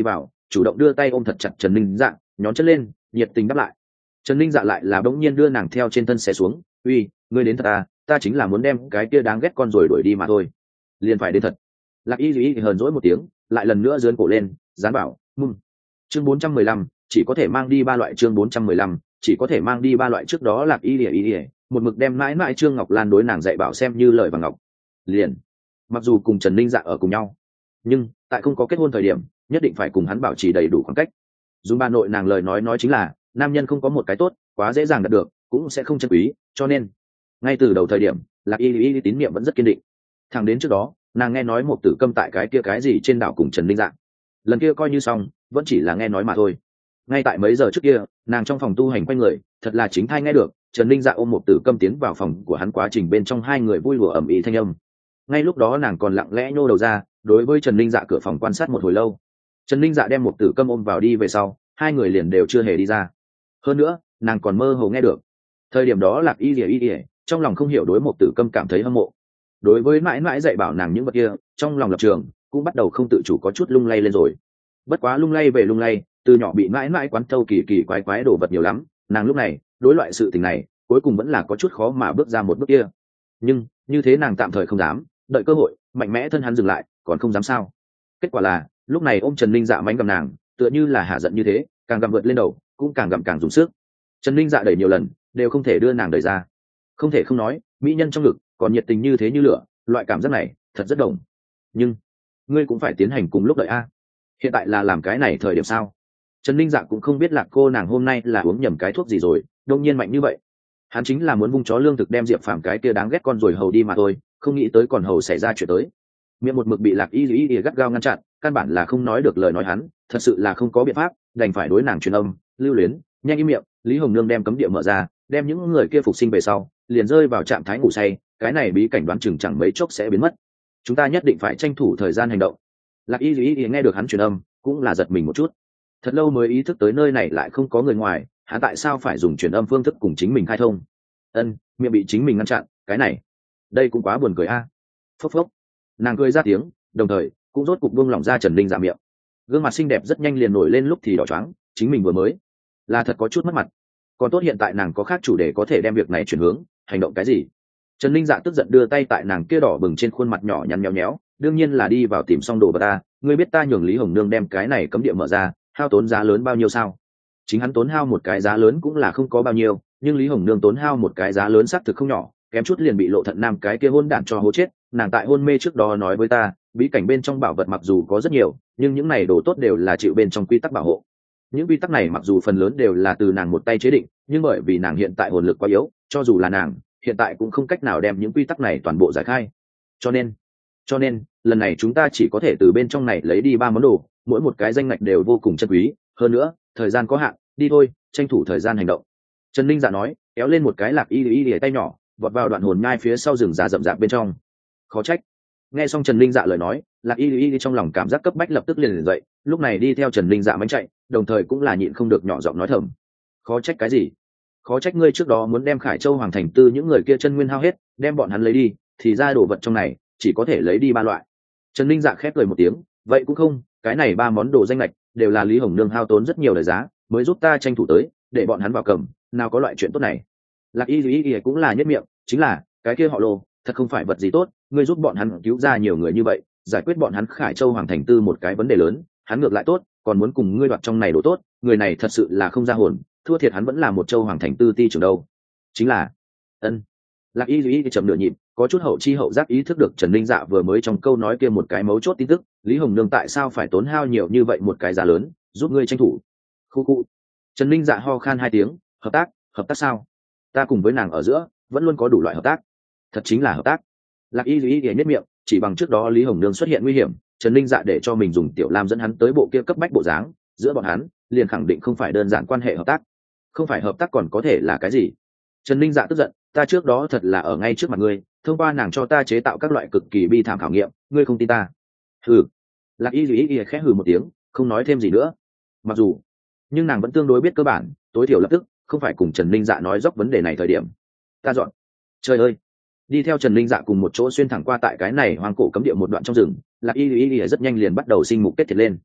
chủ động đưa tay ôm thật chặt Trần Ninh Dạ, nhón chân lên nhiệt tình đáp lại. Trần Ninh Dạ lại là bỗng nhiên đưa nàng theo trên thân xé xuống. Uy, ngươi đến thật à, ta chính là muốn đem cái kia đáng ghét con rồi đuổi đi mà thôi. Liền phải đến thật. Lạc Y Duy hờn dỗi một tiếng, lại lần nữa giương cổ lên dán bảo mum. Chương bốn trăm mười lăm, chỉ có thể mang đi ba loại. Chương bốn trăm mười lăm, chỉ có thể mang đi ba loại. Trước đó Lạc Y Duy Y một mực đem mãi mãi Trương Ngọc Lan đối nàng dạy bảo xem như lời và ngọc. Liền, mặc dù cùng Trần Ninh Dạ ở cùng nhau, nhưng tại không có kết hôn thời điểm, nhất định phải cùng hắn bảo trì đầy đủ khoảng cách. Dùng bà nội nàng lời nói nói chính là, nam nhân không có một cái tốt, quá dễ dàng đạt được, cũng sẽ không trân quý, cho nên ngay từ đầu thời điểm, Lạc Y Y tín niệm vẫn rất kiên định. Thẳng đến trước đó, nàng nghe nói một tử câm tại cái kia cái gì trên đảo cùng Trần Ninh Dạ, lần kia coi như xong, vẫn chỉ là nghe nói mà thôi. Ngay tại mấy giờ trước kia, nàng trong phòng tu hành quanh người, thật là chính thai nghe được Trần Ninh Dạ ôm một tử câm tiến vào phòng của hắn, quá trình bên trong hai người vui đùa ầm ĩ thanh âm. Ngay lúc đó nàng còn lặng lẽ nhô đầu ra, đối với Trần Ninh Dạ cửa phòng quan sát một hồi lâu. Trần Ninh Dạ đem một tử câm ôm vào đi về sau, hai người liền đều chưa hề đi ra. Hơn nữa, nàng còn mơ hồ nghe được thời điểm đó Lạc Y Lìa Y Lìa trong lòng không hiểu đối một tử câm cảm thấy hâm mộ. Đối với mãi mãi dạy bảo nàng những vật kia, trong lòng lập trường cũng bắt đầu không tự chủ có chút lung lay lên rồi. Bất quá lung lay về lung lay, từ nhỏ bị mãi mãi quán thâu kỳ kỳ quái quái đồ vật nhiều lắm, nàng lúc này đối loại sự tình này cuối cùng vẫn là có chút khó mà bước ra một bước kia. Nhưng như thế nàng tạm thời không dám, đợi cơ hội mạnh mẽ thân hắn dừng lại, còn không dám sao. Kết quả là lúc này ôm Trần Ninh Dạ mánh gầm nàng, tựa như là hạ giận như thế, càng gầm vượt lên đầu, cũng càng gầm càng dùng sức. Trần Ninh Dạ đẩy nhiều lần đều không thể đưa nàng đẩy ra. Không thể không nói, mỹ nhân trong ngực còn nhiệt tình như thế như lửa, loại cảm giác này thật rất đồng. Nhưng ngươi cũng phải tiến hành cùng lúc đợi a. Hiện tại là làm cái này thời điểm sao? Trần Ninh Dạ cũng không biết Lạc cô nàng hôm nay là uống nhầm cái thuốc gì rồi, đông nhiên mạnh như vậy. Hắn chính là muốn vung chó lương thực đem Diệp Phàm cái kia đáng ghét con rồi hầu đi mà thôi, không nghĩ tới còn hầu xảy ra chuyện tới. Miệng một mực bị Lạc Y Y Y gắt gao ngăn chặn, căn bản là không nói được lời nói, hắn thật sự là không có biện pháp, đành phải đối nàng truyền âm, lưu luyến, nhanh im miệng. Lý Hồng Nương đem cấm địa mở ra, đem những người kia phục sinh về sau, liền rơi vào trạng thái ngủ say, cái này bí cảnh đoán chừng chẳng mấy chốc sẽ biến mất. Chúng ta nhất định phải tranh thủ thời gian hành động. Lạc Y Y Y nghe được hắn truyền âm, cũng là giật mình một chút. Thật lâu mới ý thức tới nơi này lại không có người ngoài, hắn tại sao phải dùng truyền âm phương thức cùng chính mình khai thông? Ân, miệng bị chính mình ngăn chặn, cái này, đây cũng quá buồn cười a. À. Phốc phốc, nàng cười ra tiếng, đồng thời cũng rốt cục buông lỏng ra Trần Ninh Dạ miệng. Gương mặt xinh đẹp rất nhanh liền nổi lên, lúc thì đỏ choáng, chính mình vừa mới là thật có chút mất mặt. Còn tốt hiện tại nàng có khác chủ đề có thể đem việc này chuyển hướng, hành động cái gì? Trần Ninh Dạ tức giận đưa tay tại nàng kia đỏ bừng trên khuôn mặt nhỏ nhắn nhéo nhéo, đương nhiên là đi vào tìm xong đồ vật ta, ngươi biết ta nhường Lý Hồng Nương đem cái này cấm địa mở ra, hao tốn giá lớn bao nhiêu sao? Chính hắn tốn hao một cái giá lớn cũng là không có bao nhiêu, nhưng Lý Hồng Nương tốn hao một cái giá lớn xác thực không nhỏ, kém chút liền bị Lộ Thận Nam cái kia hôn đản cho hố chết. Nàng tại hôn mê trước đó nói với ta, bí cảnh bên trong bảo vật mặc dù có rất nhiều, nhưng những này đồ tốt đều là chịu bên trong quy tắc bảo hộ. Những quy tắc này mặc dù phần lớn đều là từ nàng một tay chế định, nhưng bởi vì nàng hiện tại hồn lực quá yếu, cho dù là nàng hiện tại cũng không cách nào đem những quy tắc này toàn bộ giải khai. Cho nên, cho nên lần này chúng ta chỉ có thể từ bên trong này lấy đi ba món đồ, mỗi một cái danh ngạch đều vô cùng chân quý, hơn nữa thời gian có hạn, đi thôi, tranh thủ thời gian hành động. Trần Ninh Dạ nói, kéo lên một cái Lạc Y Y Y tay nhỏ, vọt vào đoạn hồn nhai phía sau rừng già rậm rạp bên trong. Khó trách. Nghe xong Trần Ninh Dạ lời nói, Lạc Y Y Y trong lòng cảm giác cấp bách, lập tức liền liền dậy, lúc này đi theo Trần Ninh Dạ mánh chạy, đồng thời cũng là nhịn không được nhỏ giọng nói thầm. Khó trách cái gì? Khó trách ngươi trước đó muốn đem Khải Châu Hoàng Thành Tư những người kia chân nguyên hao hết, đem bọn hắn lấy đi, thì ra đồ vật trong này chỉ có thể lấy đi ba loại. Trần Ninh Dạ khép cười một tiếng, vậy cũng không, cái này ba món đồ danh lệch đều là Lý Hồng Nương hao tốn rất nhiều lời giá mới giúp ta tranh thủ tới, để bọn hắn vào cầm, nào có loại chuyện tốt này. Lạc Y Y Y cũng là nhất miệng, chính là cái kia họ Lô, thật không phải vật gì tốt, ngươi giúp bọn hắn cứu ra nhiều người như vậy, giải quyết bọn hắn Khải Châu Hoàng Thành Tư một cái vấn đề lớn, hắn ngược lại tốt, còn muốn cùng ngươi đoạt trong này đồ tốt, người này thật sự là không ra hồn, thua thiệt hắn vẫn là một Châu Hoàng Thành Tư ti trưởng đâu. Chính là, ân. Lạc Y Y chậm nửa nhịp, có chút hậu chi hậu giác ý thức được Trần Ninh Dạ vừa mới trong câu nói kia một cái mấu chốt tin tức, Lý Hồng Nương tại sao phải tốn hao nhiều như vậy một cái giá lớn, giúp ngươi tranh thủ. Khu khu. Trần Ninh Dạ ho khan hai tiếng, hợp tác, hợp tác sao? Ta cùng với nàng ở giữa vẫn luôn có đủ loại hợp tác. Thật chính là hợp tác. Lạc Y Y Y nhất miệng, chỉ bằng trước đó Lý Hồng Nương xuất hiện nguy hiểm, Trần Ninh Dạ để cho mình dùng Tiểu Lam dẫn hắn tới bộ kia cấp bách bộ dáng, giữa bọn hắn liền khẳng định không phải đơn giản quan hệ hợp tác. Không phải hợp tác còn có thể là cái gì? Trần Ninh Dạ tức giận, ta trước đó thật là ở ngay trước mặt ngươi, thông qua nàng cho ta chế tạo các loại cực kỳ bi thảm khảo nghiệm, ngươi không tin ta? Hừ. Lạc Y Y Y khẽ hừ một tiếng, không nói thêm gì nữa. Mặc dù, nhưng nàng vẫn tương đối biết cơ bản, tối thiểu lập tức không phải cùng Trần Ninh Dạ nói dốc vấn đề này thời điểm. Ta dọn. Trời ơi. Đi theo Trần Ninh Dạ cùng một chỗ xuyên thẳng qua tại cái này hoang cổ cấm địa một đoạn trong rừng, Lạc Y Y Y rất nhanh liền bắt đầu sinh mục kết thiệt lên.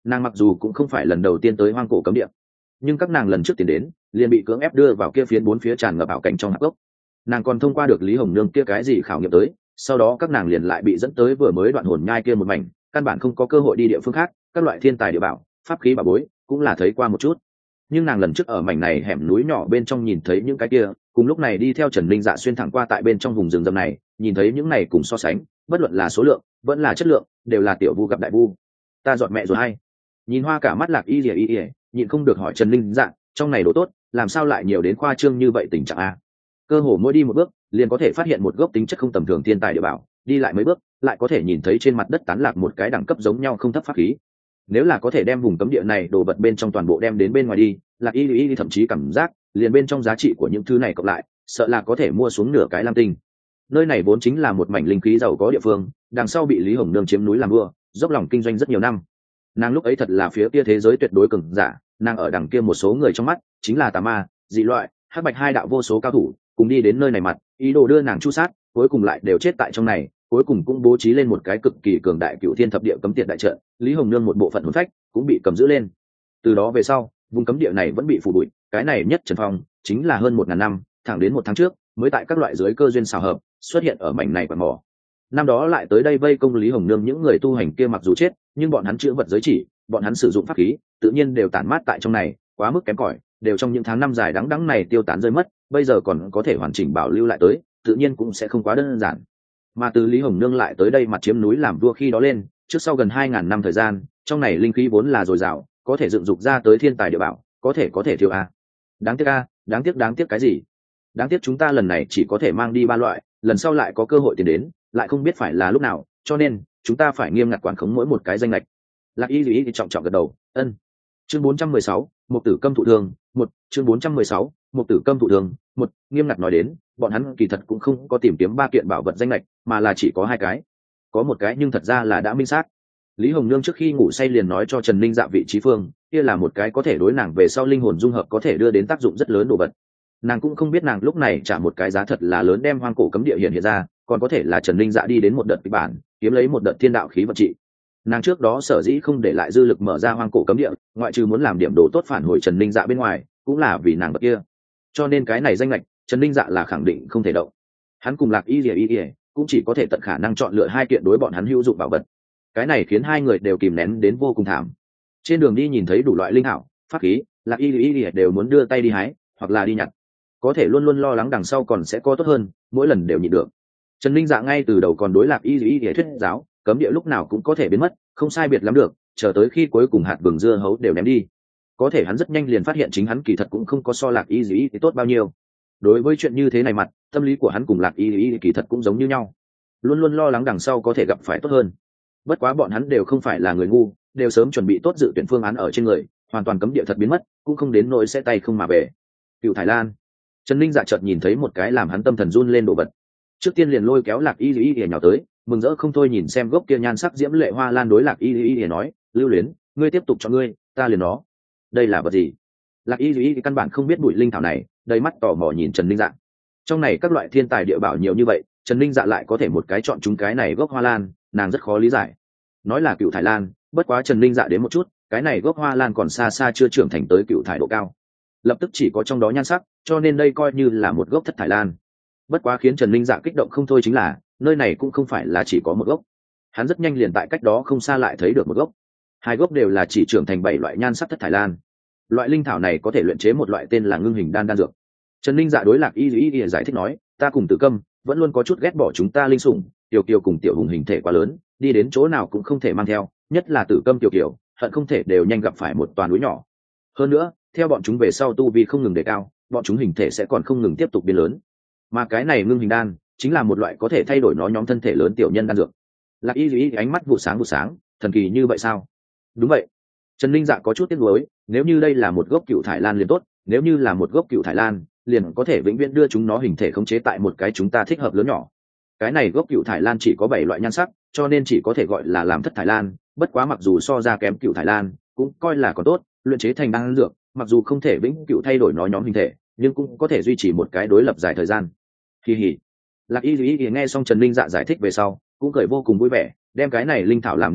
nàng mặc dù cũng không phải lần đầu tiên tới hoang cổ cấm địa, nhưng các nàng lần trước tiến đến liền bị cưỡng ép đưa vào kia phiến bốn phía tràn ngập ảo cảnh trong hạp gốc. Nàng còn thông qua được Lý Hồng Nương kia cái gì khảo nghiệm tới, sau đó các nàng liền lại bị dẫn tới vừa mới đoạn hồn nhai kia một mảnh, căn bản không có cơ hội đi địa phương khác. Các loại thiên tài địa bảo, pháp khí bảo bối cũng là thấy qua một chút, nhưng nàng lần trước ở mảnh này hẻm núi nhỏ bên trong nhìn thấy những cái kia, cùng lúc này đi theo Trần Linh Dạ xuyên thẳng qua tại bên trong vùng rừng rậm này, nhìn thấy những này cùng so sánh, bất luận là số lượng vẫn là chất lượng, đều là tiểu vu gặp đại vu. Ta dọn mẹ rồi hay? Nhìn hoa cả mắt Lạc Y Lìa Y Lìa, nhịn không được hỏi Trần Linh Dạ, trong này đồ tốt, làm sao lại nhiều đến khoa trương như vậy tình trạng a? Cơ hồ mỗi đi một bước, liền có thể phát hiện một gốc tính chất không tầm thường thiên tài địa bảo, đi lại mấy bước, lại có thể nhìn thấy trên mặt đất tán lạc một cái đẳng cấp giống nhau không thấp pháp khí. Nếu là có thể đem vùng cấm địa này đồ vật bên trong toàn bộ đem đến bên ngoài đi, Lạc Y Y thậm chí cảm giác liền bên trong giá trị của những thứ này cộng lại, sợ là có thể mua xuống nửa cái lam tinh. Nơi này vốn chính là một mảnh linh khí giàu có địa phương, đằng sau bị Lý Hồng Nương chiếm núi làm vua, dốc lòng kinh doanh rất nhiều năm. Nàng lúc ấy thật là phía kia thế giới tuyệt đối cường giả, nàng ở đằng kia một số người trong mắt chính là tà ma, dị loại, hắc bạch hai đạo vô số cao thủ, cùng đi đến nơi này mặt, ý đồ đưa nàng chu sát, cuối cùng lại đều chết tại trong này. Cuối cùng cũng bố trí lên một cái cực kỳ cường đại cựu thiên thập địa cấm tiệt đại trận, Lý Hồng Nương một bộ phận hồn phách cũng bị cầm giữ lên. Từ đó về sau, vùng cấm địa này vẫn bị phủ bụi, cái này nhất Trần Phong chính là hơn một ngàn năm, thẳng đến một tháng trước mới tại các loại giới cơ duyên xào hợp xuất hiện ở mảnh này quạt mỏ. Năm đó lại tới đây vây công Lý Hồng Nương những người tu hành kia mặc dù chết, nhưng bọn hắn chữa vật giới chỉ, bọn hắn sử dụng pháp khí, tự nhiên đều tản mát tại trong này, quá mức kém cỏi, đều trong những tháng năm dài đắng đắng này tiêu tán rơi mất, bây giờ còn có thể hoàn chỉnh bảo lưu lại tới, tự nhiên cũng sẽ không quá đơn giản. Mà từ Lý Hồng Nương lại tới đây mặt chiếm núi làm vua khi đó lên, trước sau gần hai ngàn năm thời gian, trong này linh khí vốn là dồi dào, có thể dựng dục ra tới thiên tài địa bảo, có thể có thể thiếu a. Đáng tiếc a, đáng tiếc đáng tiếc cái gì? Đáng tiếc chúng ta lần này chỉ có thể mang đi ba loại, lần sau lại có cơ hội tiền đến, lại không biết phải là lúc nào, cho nên chúng ta phải nghiêm ngặt quản khống mỗi một cái danh lệch. Lạc Y Lý thì trọng trọng gật đầu, ân. Chương bốn trăm mười sáu, một tử câm thụ thương, một, chương bốn trăm mười sáu, một tử câm thụ thương, một, nghiêm ngặt nói đến, bọn hắn kỳ thật cũng không có tìm kiếm ba kiện bảo vật danh lệch, mà là chỉ có hai cái. Có một cái nhưng thật ra là đã minh xác. Lý Hồng Nương trước khi ngủ say liền nói cho Trần Linh Dạ vị trí phương, kia là một cái có thể đối nàng về sau linh hồn dung hợp có thể đưa đến tác dụng rất lớn đồ vật. Nàng cũng không biết nàng lúc này trả một cái giá thật là lớn đem hoang cổ cấm địa hiện hiện ra, còn có thể là Trần Linh Dạ đi đến một đợt kịch bản, kiếm lấy một đợt thiên đạo khí vật trị. Nàng trước đó sở dĩ không để lại dư lực mở ra hoang cổ cấm địa, ngoại trừ muốn làm điểm đồ tốt phản hồi Trần Linh Dạ bên ngoài, cũng là vì nàng vật kia. Cho nên cái này danh lệch, Trần Linh Dạ là khẳng định không thể động. Hắn cùng Lạc Y Lìa Y Lìa cũng chỉ có thể tận khả năng chọn lựa hai kiện đối bọn hắn hữu dụng bảo vật. Cái này khiến hai người đều kìm nén đến vô cùng thảm. Trên đường đi nhìn thấy đủ loại linh hảo, pháp khí, Lạc Y Lìa Y Lìa đều muốn đưa tay đi hái, hoặc là đi nhặt. Có thể luôn luôn lo lắng đằng sau còn sẽ có tốt hơn, mỗi lần đều nhịn được. Trần Linh Dạ ngay từ đầu còn đối Lạc Y Lìa Y Lìa thuyết giáo, cấm địa lúc nào cũng có thể biến mất, không sai biệt lắm được, chờ tới khi cuối cùng hạt vừng dưa hấu đều ném đi. Có thể hắn rất nhanh liền phát hiện chính hắn kỳ thật cũng không có so Lạc Y Lìa thì tốt bao nhiêu. Đối với chuyện như thế này mặt, tâm lý của hắn cùng Lạc Y Lìa kỳ thật cũng giống như nhau, luôn luôn lo lắng đằng sau có thể gặp phải tốt hơn. Bất quá bọn hắn đều không phải là người ngu, đều sớm chuẩn bị tốt dự tuyển phương án ở trên người, hoàn toàn cấm địa thật biến mất, cũng không đến nỗi sẽ tay không mà về. Cựu Thái Lan. Trần Linh Dạ chợt nhìn thấy một cái làm hắn tâm thần run lên đồ vật. Trước tiên liền lôi kéo Lạc Y Lìa nhào tới, mừng rỡ không thôi nhìn xem gốc kia nhan sắc diễm lệ hoa lan, đối Lạc Y Lìa nói, Lưu Luyến, ngươi tiếp tục cho ngươi, ta liền nó. Đây là vật gì? Lạc Y Lìa căn bản không biết bụi linh thảo này, đầy mắt tò mò nhìn Trần Linh Dạ. Trong này các loại thiên tài địa bảo nhiều như vậy, Trần Linh Dạ lại có thể một cái chọn chúng cái này gốc hoa lan, nàng rất khó lý giải. Nói là cựu thải lan, bất quá Trần Linh Dạ đến một chút, cái này gốc hoa lan còn xa xa chưa trưởng thành tới cựu thải độ cao, lập tức chỉ có trong đó nhan sắc, cho nên đây coi như là một gốc thất thải lan. Bất quá khiến Trần Linh Dạ kích động không thôi chính là, nơi này cũng không phải là chỉ có một gốc, hắn rất nhanh liền tại cách đó không xa lại thấy được một gốc, hai gốc đều là chỉ trưởng thành bảy loại nhan sắc thất thải lan. Loại linh thảo này có thể luyện chế một loại tên là ngưng hình đan đan dược. Trần Linh Dạ đối Lạc Y Y Y giải thích nói, ta cùng Tử Câm vẫn luôn có chút ghét bỏ chúng ta linh sủng, Tiểu Kiều cùng Tiểu Hùng hình thể quá lớn, đi đến chỗ nào cũng không thể mang theo, nhất là Tử Câm Tiểu Kiều, hận không thể đều nhanh gặp phải một toàn núi nhỏ. Hơn nữa, theo bọn chúng về sau tu vi không ngừng đề cao, bọn chúng hình thể sẽ còn không ngừng tiếp tục biến lớn. Mà cái này ngưng hình đan chính là một loại có thể thay đổi nó nhóm thân thể lớn tiểu nhân đan dược. Lạc Y Y ánh mắt vụ sáng vụ sáng, thần kỳ như vậy sao? Đúng vậy. Trần Linh Dạ có chút tiếc nuối, nếu như đây là một gốc cựu thải lan liền tốt, nếu như là một gốc cựu thải lan, liền có thể vĩnh viễn đưa chúng nó hình thể khống chế tại một cái chúng ta thích hợp lớn nhỏ. Cái này gốc cựu thải lan chỉ có bảy loại nhan sắc, cho nên chỉ có thể gọi là làm thất thải lan, bất quá mặc dù so ra kém cựu thải lan, cũng coi là còn tốt, luyện chế thành đan dược, mặc dù không thể vĩnh cựu thay đổi nó nhóm hình thể, nhưng cũng có thể duy trì một cái đối lập dài thời gian. Kỳ hỉ. Lạc Y Y nghe xong Trần Linh Dạ giải thích về sau, cũng cười vô cùng vui vẻ, đem cái này linh thảo làm đi ra,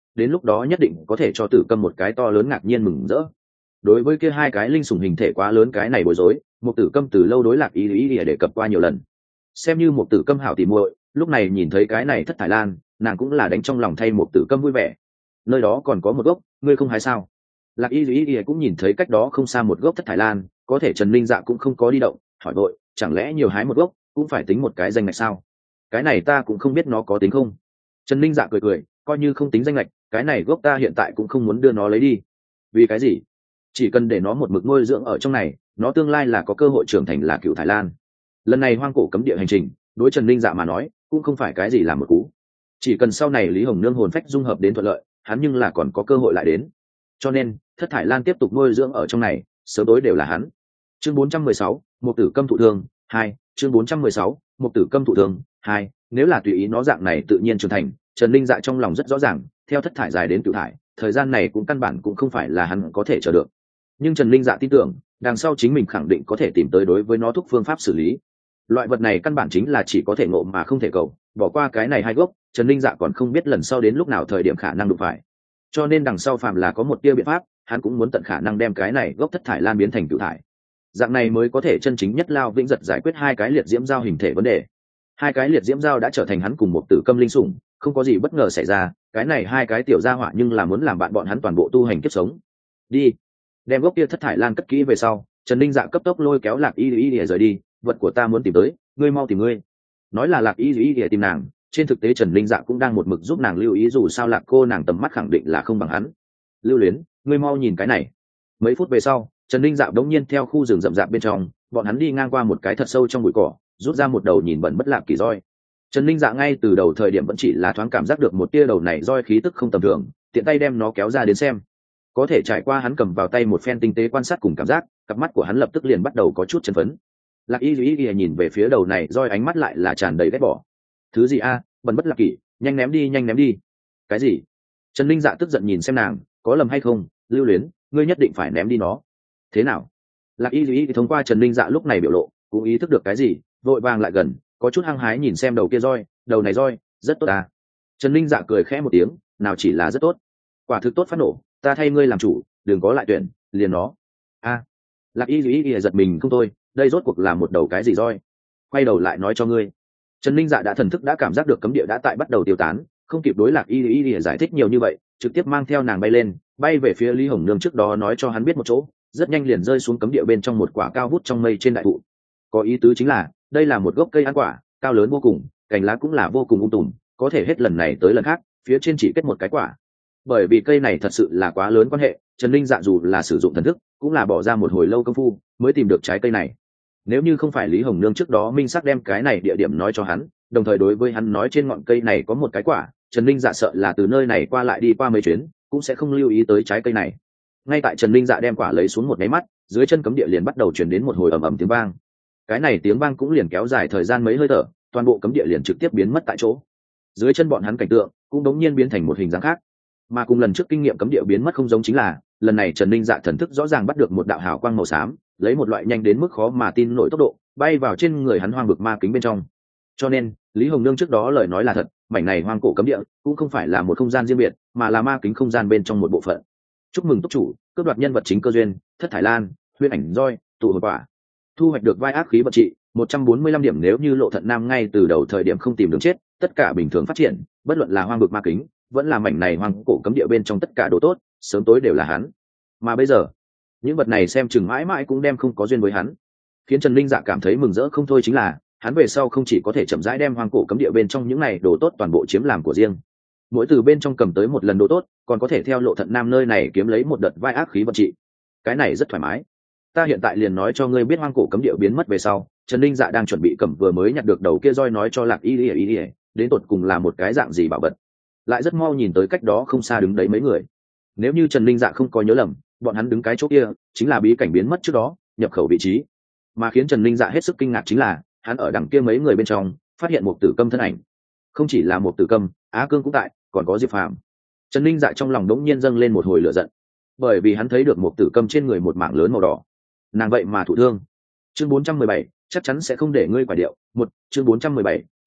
đến lúc đó nhất định có thể cho tử câm một cái to lớn ngạc nhiên mừng rỡ. Đối với kia hai cái linh sủng hình thể quá lớn cái này bối rối, một tử câm từ lâu đối lạc ý ý để đề cập qua nhiều lần. Xem như một tử câm hảo tỉ muội, lúc này nhìn thấy cái này thất thải lan, nàng cũng là đánh trong lòng thay một tử câm vui vẻ. Nơi đó còn có một gốc, ngươi không hái sao? Lạc y ý ý cũng nhìn thấy cách đó không xa một gốc thất thải lan, có thể Trần Linh Dạ cũng không có đi động, hỏi vội, chẳng lẽ nhiều hái một gốc cũng phải tính một cái danh ngạch sao? Cái này ta cũng không biết nó có tính không. Trần Linh Dạ cười cười, coi như không tính danh ngạch, cái này gốc ta hiện tại cũng không muốn đưa nó lấy đi. Vì cái gì? Chỉ cần để nó một mực nuôi dưỡng ở trong này, nó tương lai là có cơ hội trưởng thành là cựu Thái Lan. Lần này hoang cổ cấm địa hành trình, đối Trần Linh Dạ mà nói cũng không phải cái gì làm một cú. Chỉ cần sau này Lý Hồng Nương hồn phách dung hợp đến thuận lợi, hắn nhưng là còn có cơ hội lại đến. Cho nên thất thải lan tiếp tục nuôi dưỡng ở trong này, sớm tối đều là hắn. Chương bốn trăm mười sáu, một tử câm thụ thương hai. Chương bốn trăm mười sáu, một tử câm thụ thương hai. Nếu là tùy ý nó dạng này tự nhiên trưởng thành, Trần Linh Dạ trong lòng rất rõ ràng, theo thất thải dài đến cựu thải, thời gian này cũng căn bản cũng không phải là hắn có thể chờ được. Nhưng Trần Linh Dạ tin tưởng, đằng sau chính mình khẳng định có thể tìm tới đối với nó thúc phương pháp xử lý. Loại vật này căn bản chính là chỉ có thể ngộ mà không thể cầu, bỏ qua cái này hai gốc, Trần Linh Dạ còn không biết lần sau đến lúc nào thời điểm khả năng đụng phải. Cho nên đằng sau phàm là có một tia biện pháp, hắn cũng muốn tận khả năng đem cái này gốc thất thải lan biến thành cựu thải. Dạng này mới có thể chân chính nhất lao vĩnh giật giải quyết hai cái liệt diễm giao hình thể vấn đề. Hai cái liệt diễm giao đã trở thành hắn cùng một tử câm linh sủng, không có gì bất ngờ xảy ra, cái này hai cái tiểu gia hỏa nhưng là muốn làm bạn bọn hắn toàn bộ tu hành kiếp sống. Đi, đem gốc kia thất thải lan cất kỹ về sau, Trần Linh Dạ cấp tốc lôi kéo Lạc Y Y để rời đi, vật của ta muốn tìm tới, ngươi mau tìm ngươi. Nói là Lạc Y Y để tìm nàng, trên thực tế Trần Linh Dạ cũng đang một mực giúp nàng lưu ý, dù sao Lạc cô nàng tầm mắt khẳng định là không bằng hắn. Lưu Luyến, ngươi mau nhìn cái này. Mấy phút về sau, Trần Linh Dạ đống nhiên theo khu rừng rậm rạp bên trong, bọn hắn đi ngang qua một cái thật sâu trong bụi cỏ, rút ra một đầu nhìn bẩn bất lạc kỳ roi. Trần Linh Dạ ngay từ đầu thời điểm vẫn chỉ là thoáng cảm giác được một tia đầu này roi khí tức không tầm thường, tiện tay đem nó kéo ra đến xem. Có thể trải qua hắn cầm vào tay một phen tinh tế quan sát cùng cảm giác, cặp mắt của hắn lập tức liền bắt đầu có chút chấn phấn. Lạc Y Y Y nhìn về phía đầu này roi, ánh mắt lại là tràn đầy ghét bỏ. Thứ gì a, bẩn bất lạc kỳ, nhanh ném đi, nhanh ném đi. Cái gì? Trần Linh Dạ tức giận nhìn xem nàng, có lầm hay không, Lưu Luyến, ngươi nhất định phải ném đi nó. Thế nào? Lạc Y Y thông qua Trần Linh Dạ lúc này biểu lộ, cũng ý thức được cái gì, vội vàng lại gần, có chút hăng hái nhìn xem đầu kia roi, đầu này roi rất tốt à. Trần Linh Dạ cười khẽ một tiếng, nào chỉ là rất tốt, quả thực tốt phát nổ, ta thay ngươi làm chủ, đừng có lại tuyển, liền nó. A, à, Lạc Y Y Y giật mình không thôi, đây rốt cuộc là một đầu cái gì roi? Quay đầu lại nói cho ngươi. Trần Linh Dạ đã thần thức đã cảm giác được cấm địa đã tại bắt đầu tiêu tán, không kịp đối Lạc Y Y Y giải thích nhiều như vậy, trực tiếp mang theo nàng bay lên, bay về phía Lý Hồng Nương trước đó nói cho hắn biết một chỗ, rất nhanh liền rơi xuống cấm địa bên trong một quả cao vút trong mây trên đại thụ. Có ý tứ chính là, đây là một gốc cây ăn quả, cao lớn vô cùng, cành lá cũng là vô cùng ung tùm, có thể hết lần này tới lần khác, phía trên chỉ kết một cái quả. Bởi vì cây này thật sự là quá lớn quan hệ, Trần Linh Dạ dù là sử dụng thần thức, cũng là bỏ ra một hồi lâu công phu mới tìm được trái cây này. Nếu như không phải Lý Hồng Nương trước đó minh xác đem cái này địa điểm nói cho hắn, đồng thời đối với hắn nói trên ngọn cây này có một cái quả, Trần Linh Dạ sợ là từ nơi này qua lại đi qua mấy chuyến, cũng sẽ không lưu ý tới trái cây này. Ngay tại Trần Linh Dạ đem quả lấy xuống một máy mắt, dưới chân cấm địa liền bắt đầu truyền đến một hồi ầm ầm tiếng vang. Cái này tiếng vang cũng liền kéo dài thời gian mấy hơi thở, toàn bộ cấm địa liền trực tiếp biến mất tại chỗ. Dưới chân bọn hắn cảnh tượng cũng đống nhiên biến thành một hình dáng khác. Mà cùng lần trước kinh nghiệm cấm địa biến mất không giống chính là, lần này Trần Linh Dạ thần thức rõ ràng bắt được một đạo hào quang màu xám, lấy một loại nhanh đến mức khó mà tin nổi tốc độ, bay vào trên người hắn hoang vực ma kính bên trong. Cho nên, Lý Hồng Nương trước đó lời nói là thật, mảnh này hoang cổ cấm địa cũng không phải là một không gian riêng biệt, mà là ma kính không gian bên trong một bộ phận. Chúc mừng túc chủ, cướp đoạt nhân vật chính cơ duyên, thất thải lan, huyết ảnh roi, tụ hồi quả. Thu hoạch được vai ác khí vận trị một trăm bốn mươi lăm điểm. Nếu như Lộ Thận Nam ngay từ đầu thời điểm không tìm đường chết, tất cả bình thường phát triển, bất luận là hoang vực ma kính, vẫn là mảnh này hoang cổ cấm địa bên trong tất cả đồ tốt, sớm tối đều là hắn. Mà bây giờ, những vật này xem chừng mãi mãi cũng đem không có duyên với hắn. Khiến Trần Linh Dạ cảm thấy mừng rỡ không thôi chính là, hắn về sau không chỉ có thể chậm rãi đem hoang cổ cấm địa bên trong những này đồ tốt toàn bộ chiếm làm của riêng, mỗi từ bên trong cầm tới một lần đồ tốt, còn có thể theo Lộ Thận Nam nơi này kiếm lấy một đợt vai ác khí vận trị. Cái này rất thoải mái. Ta hiện tại liền nói cho ngươi biết hoang cổ cấm địa biến mất về sau, Trần Linh Dạ đang chuẩn bị cầm vừa mới nhặt được đầu kia roi nói cho Lạc Y Y Y, đến tột cùng là một cái dạng gì bảo vật. Lại rất mau nhìn tới cách đó không xa đứng đấy mấy người. Nếu như Trần Linh Dạ không có nhớ lầm, bọn hắn đứng cái chỗ kia chính là bí cảnh biến mất trước đó nhập khẩu vị trí. Mà khiến Trần Linh Dạ hết sức kinh ngạc chính là, hắn ở đằng kia mấy người bên trong phát hiện một tử câm thân ảnh. Không chỉ là một tử câm, Á Cương cũng tại, còn có Diệp Phàm. Trần Linh Dạ trong lòng đống nhiên dâng lên một hồi lửa giận, bởi vì hắn thấy được một tử câm trên người một mảng lớn màu đỏ, nàng vậy mà thụ thương. Chương bốn trăm mười bảy, chắc chắn sẽ không để ngươi quả điệu. Một, chương bốn trăm mười bảy,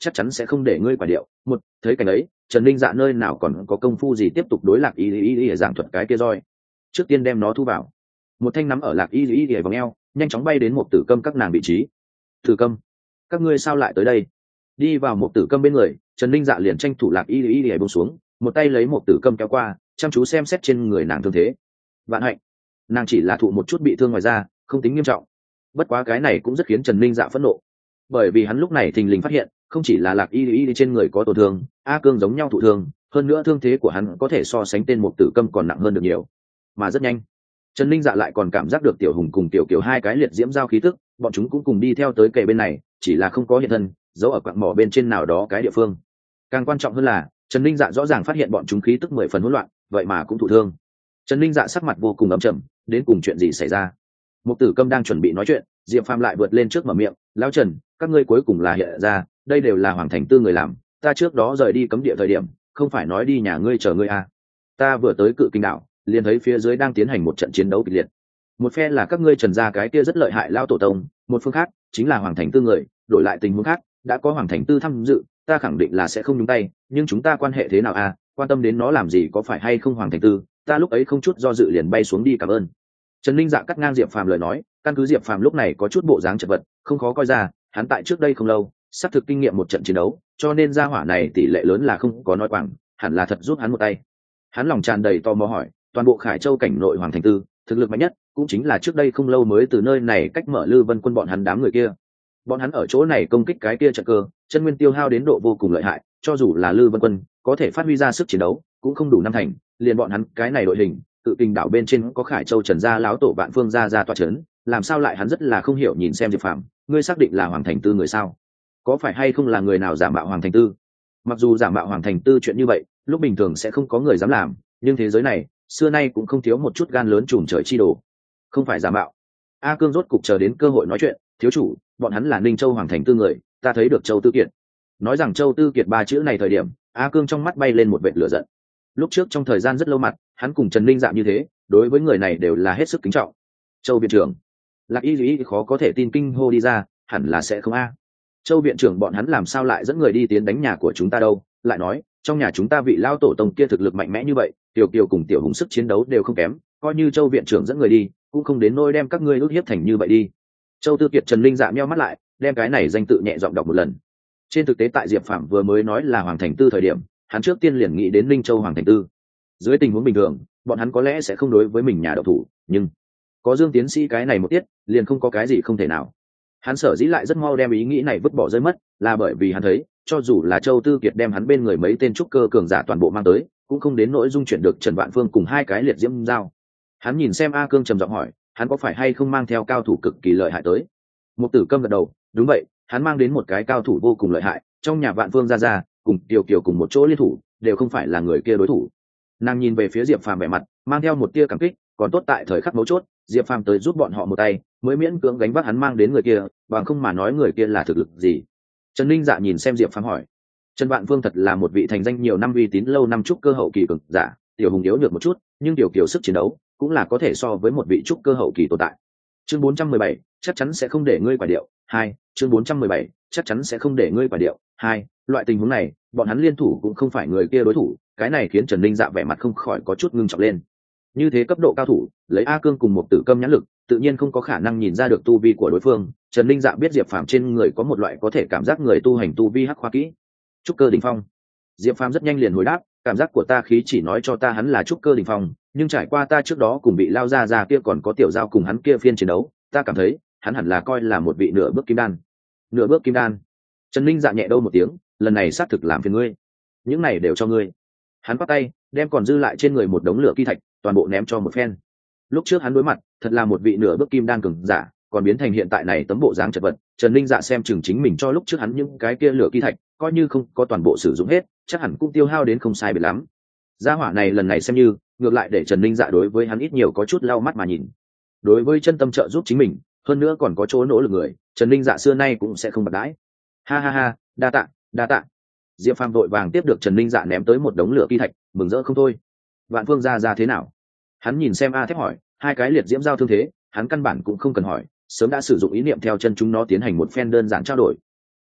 chắc chắn sẽ không để ngươi quả điệu. Một thấy cảnh ấy, Trần Linh Dạ nơi nào còn có công phu gì tiếp tục đối Lạc Y Y Y giảng thuật cái kia roi. Trước tiên đem nó thu vào. Một thanh nắm ở Lạc Y Y Y vòng eo, nhanh chóng bay đến một tử câm các nàng vị trí. Tử câm, các ngươi sao lại tới đây? Đi vào một tử câm bên người, Trần Linh Dạ liền tranh thủ Lạc Y Y Y buông xuống, một tay lấy một tử câm kéo qua, chăm chú xem xét trên người nàng thương thế. Vạn hạnh, nàng chỉ là thụ một chút bị thương ngoài da, không tính nghiêm trọng. Bất quá cái này cũng rất khiến Trần Linh Dạ phẫn nộ, bởi vì hắn lúc này thình lình phát hiện không chỉ là Lạc Y Y trên người có tổn thương, A Cương giống nhau thụ thương, hơn nữa thương thế của hắn có thể so sánh tên một tử câm còn nặng hơn được nhiều. Mà rất nhanh, Trần Linh Dạ lại còn cảm giác được Tiểu Hùng cùng Tiểu Kiều hai cái liệt diễm giao khí tức, bọn chúng cũng cùng đi theo tới kề bên này, chỉ là không có hiện thân, giấu ở quặng mỏ bên trên nào đó cái địa phương. Càng quan trọng hơn là Trần Linh Dạ rõ ràng phát hiện bọn chúng khí tức mười phần hỗn loạn, vậy mà cũng thụ thương. Trần Linh Dạ sắc mặt vô cùng ấm trầm, đến cùng chuyện gì xảy ra? Mục Tử Câm đang chuẩn bị nói chuyện, Diệp Phàm lại vượt lên trước mở miệng, "Lão Trần, các ngươi cuối cùng là hiện ra, đây đều là Hoàng Thành Tư người làm, ta trước đó rời đi cấm địa thời điểm, không phải nói đi nhà ngươi chờ ngươi à? Ta vừa tới Cự Kinh đảo, liền thấy phía dưới đang tiến hành một trận chiến đấu kịch liệt. Một phe là các ngươi Trần gia cái kia rất lợi hại lão tổ tông, một phương khác chính là Hoàng Thành Tư người, đổi lại tình huống khác, đã có Hoàng Thành Tư tham dự, ta khẳng định là sẽ không nhúng tay, nhưng chúng ta quan hệ thế nào à, quan tâm đến nó làm gì, có phải hay không Hoàng Thành Tư?" Ta lúc ấy không chút do dự liền bay xuống đi cảm ơn. Trần Linh Dạ cắt ngang Diệp Phàm lời nói, căn cứ Diệp Phàm lúc này có chút bộ dáng chật vật, không khó coi ra, hắn tại trước đây không lâu, sắp thực kinh nghiệm một trận chiến đấu, cho nên gia hỏa này tỷ lệ lớn là không có nói quảng, hẳn là thật giúp hắn một tay. Hắn lòng tràn đầy tò mò hỏi, toàn bộ Khải Châu cảnh nội Hoàng Thành Tư, thực lực mạnh nhất, cũng chính là trước đây không lâu mới từ nơi này cách mở Lư Vân Quân bọn hắn đám người kia. Bọn hắn ở chỗ này công kích cái kia trận cơ, chân nguyên tiêu hao đến độ vô cùng lợi hại, cho dù là Lư Vân Quân có thể phát huy ra sức chiến đấu, cũng không đủ năm thành, liền bọn hắn cái này đội hình, Tự Kinh đảo bên trên có Khải Châu Trần gia lão tổ Vạn Phương gia gia tọa chấn, làm sao lại hắn rất là không hiểu nhìn xem Diệp Phàm, ngươi xác định là Hoàng Thành Tư người sao? Có phải hay không là người nào giả mạo Hoàng Thành Tư? Mặc dù giả mạo Hoàng Thành Tư chuyện như vậy, lúc bình thường sẽ không có người dám làm, nhưng thế giới này, xưa nay cũng không thiếu một chút gan lớn trùm trời chi đồ. Không phải giả mạo. A Cương rốt cục chờ đến cơ hội nói chuyện, thiếu chủ, bọn hắn là Ninh Châu Hoàng Thành Tư người, ta thấy được Châu Tư Kiệt. Nói rằng Châu Tư Kiệt ba chữ này thời điểm, A Cương trong mắt bay lên một vệt lửa giận. Lúc trước trong thời gian rất lâu mặt, hắn cùng Trần Linh Dạ như thế, đối với người này đều là hết sức kính trọng. Châu viện trưởng, Lạc Y Y khó có thể tin kinh hô đi ra, hẳn là sẽ không a. Châu viện trưởng bọn hắn làm sao lại dẫn người đi tiến đánh nhà của chúng ta đâu? Lại nói, trong nhà chúng ta vị lao tổ tông kia thực lực mạnh mẽ như vậy, Tiểu Kiều cùng Tiểu Hùng sức chiến đấu đều không kém, coi như Châu viện trưởng dẫn người đi, cũng không đến nỗi đem các ngươi ức hiếp thành như vậy đi. Châu Tư Kiệt Trần Linh Dạ meo mắt lại, đem cái này danh tự nhẹ giọng đọc một lần. Trên thực tế tại Diệp Phạm vừa mới nói là Hoàng Thành Tư thời điểm, hắn trước tiên liền nghĩ đến Linh Châu Hoàng Thành Tư. Dưới tình huống bình thường, bọn hắn có lẽ sẽ không đối với mình nhà độc thủ, nhưng có Dương tiến sĩ cái này một tiết, liền không có cái gì không thể nào. Hắn sở dĩ lại rất mau đem ý nghĩ này vứt bỏ rơi mất, là bởi vì hắn thấy, cho dù là Châu Tư Kiệt đem hắn bên người mấy tên trúc cơ cường giả toàn bộ mang tới, cũng không đến nỗi dung chuyển được Trần Vạn Phương cùng hai cái liệt diễm dao. Hắn nhìn xem A Cương trầm giọng hỏi, hắn có phải hay không mang theo cao thủ cực kỳ lợi hại tới? Một Tử Câm gật đầu, đúng vậy, hắn mang đến một cái cao thủ vô cùng lợi hại, trong nhà Vạn Phương ra ra, cùng Tiểu Kiều cùng một chỗ liên thủ, đều không phải là người kia đối thủ. Nàng nhìn về phía Diệp Phàm vẻ mặt, mang theo một tia cảm kích, còn tốt tại thời khắc mấu chốt, Diệp Phàm tới giúp bọn họ một tay, mới miễn cưỡng gánh vác hắn mang đến người kia, bằng không mà nói người kia là thực lực gì. Trần Linh Dạ nhìn xem Diệp Phàm hỏi, Trần Vạn Phương thật là một vị thành danh nhiều năm uy tín lâu năm trúc cơ hậu kỳ cường giả, Tiểu Hùng yếu nhược một chút, nhưng Tiểu Kiều sức chiến đấu cũng là có thể so với một vị trúc cơ hậu kỳ tồn tại. Chương bốn trăm mười bảy, chắc chắn sẽ không để ngươi quả điệu. Hai, chương bốn trăm mười bảy, chắc chắn sẽ không để ngươi quả điệu. Hai, loại tình huống này, bọn hắn liên thủ cũng không phải người kia đối thủ, cái này khiến Trần Linh Dạ vẻ mặt không khỏi có chút ngưng trọng lên. Như thế cấp độ cao thủ, lấy A Cương cùng một Tử Câm nhãn lực, tự nhiên không có khả năng nhìn ra được tu vi của đối phương. Trần Linh Dạ biết Diệp Phàm trên người có một loại có thể cảm giác người tu hành tu vi hắc khoa kỹ, trúc cơ đỉnh phong. Diệp Phàm rất nhanh liền hồi đáp, cảm giác của ta khí chỉ nói cho ta hắn là trúc cơ đỉnh phong, nhưng trải qua ta trước đó cùng bị lao ra ra kia còn có Tiểu Giao cùng hắn kia phiên chiến đấu, ta cảm thấy hắn hẳn là coi là một vị nửa bước kim đan. Nửa bước kim đan. Trần Linh Dạ nhẹ đâu một tiếng, lần này xác thực làm phiền ngươi, những này đều cho ngươi. Hắn bắt tay, đem còn dư lại trên người một đống lửa kỳ thạch toàn bộ ném cho một phen. Lúc trước hắn đối mặt thật là một vị nửa bước kim đan cường giả, còn biến thành hiện tại này tấm bộ dáng chật vật. Trần Linh Dạ xem chừng chính mình cho lúc trước hắn những cái kia lửa kỳ thạch coi như không có toàn bộ sử dụng hết, chắc hẳn cũng tiêu hao đến không sai biệt lắm. Gia hỏa này lần này xem như ngược lại để Trần Linh Dạ đối với hắn ít nhiều có chút lau mắt mà nhìn. Đối với chân tâm trợ giúp chính mình, hơn nữa còn có chỗ nỗ lực người, Trần Linh Dạ xưa nay cũng sẽ không bạc đãi. Ha ha ha, đa tạ, đa tạ. Diệp Phàm vội vàng tiếp được Trần Linh Dạ ném tới một đống lửa kỳ thạch, mừng rỡ không thôi. Vạn Phương ra ra thế nào? Hắn nhìn xem A Thép hỏi, hai cái liệt diễm giao thương thế, hắn căn bản cũng không cần hỏi, sớm đã sử dụng ý niệm theo chân chúng nó tiến hành một phen đơn giản trao đổi.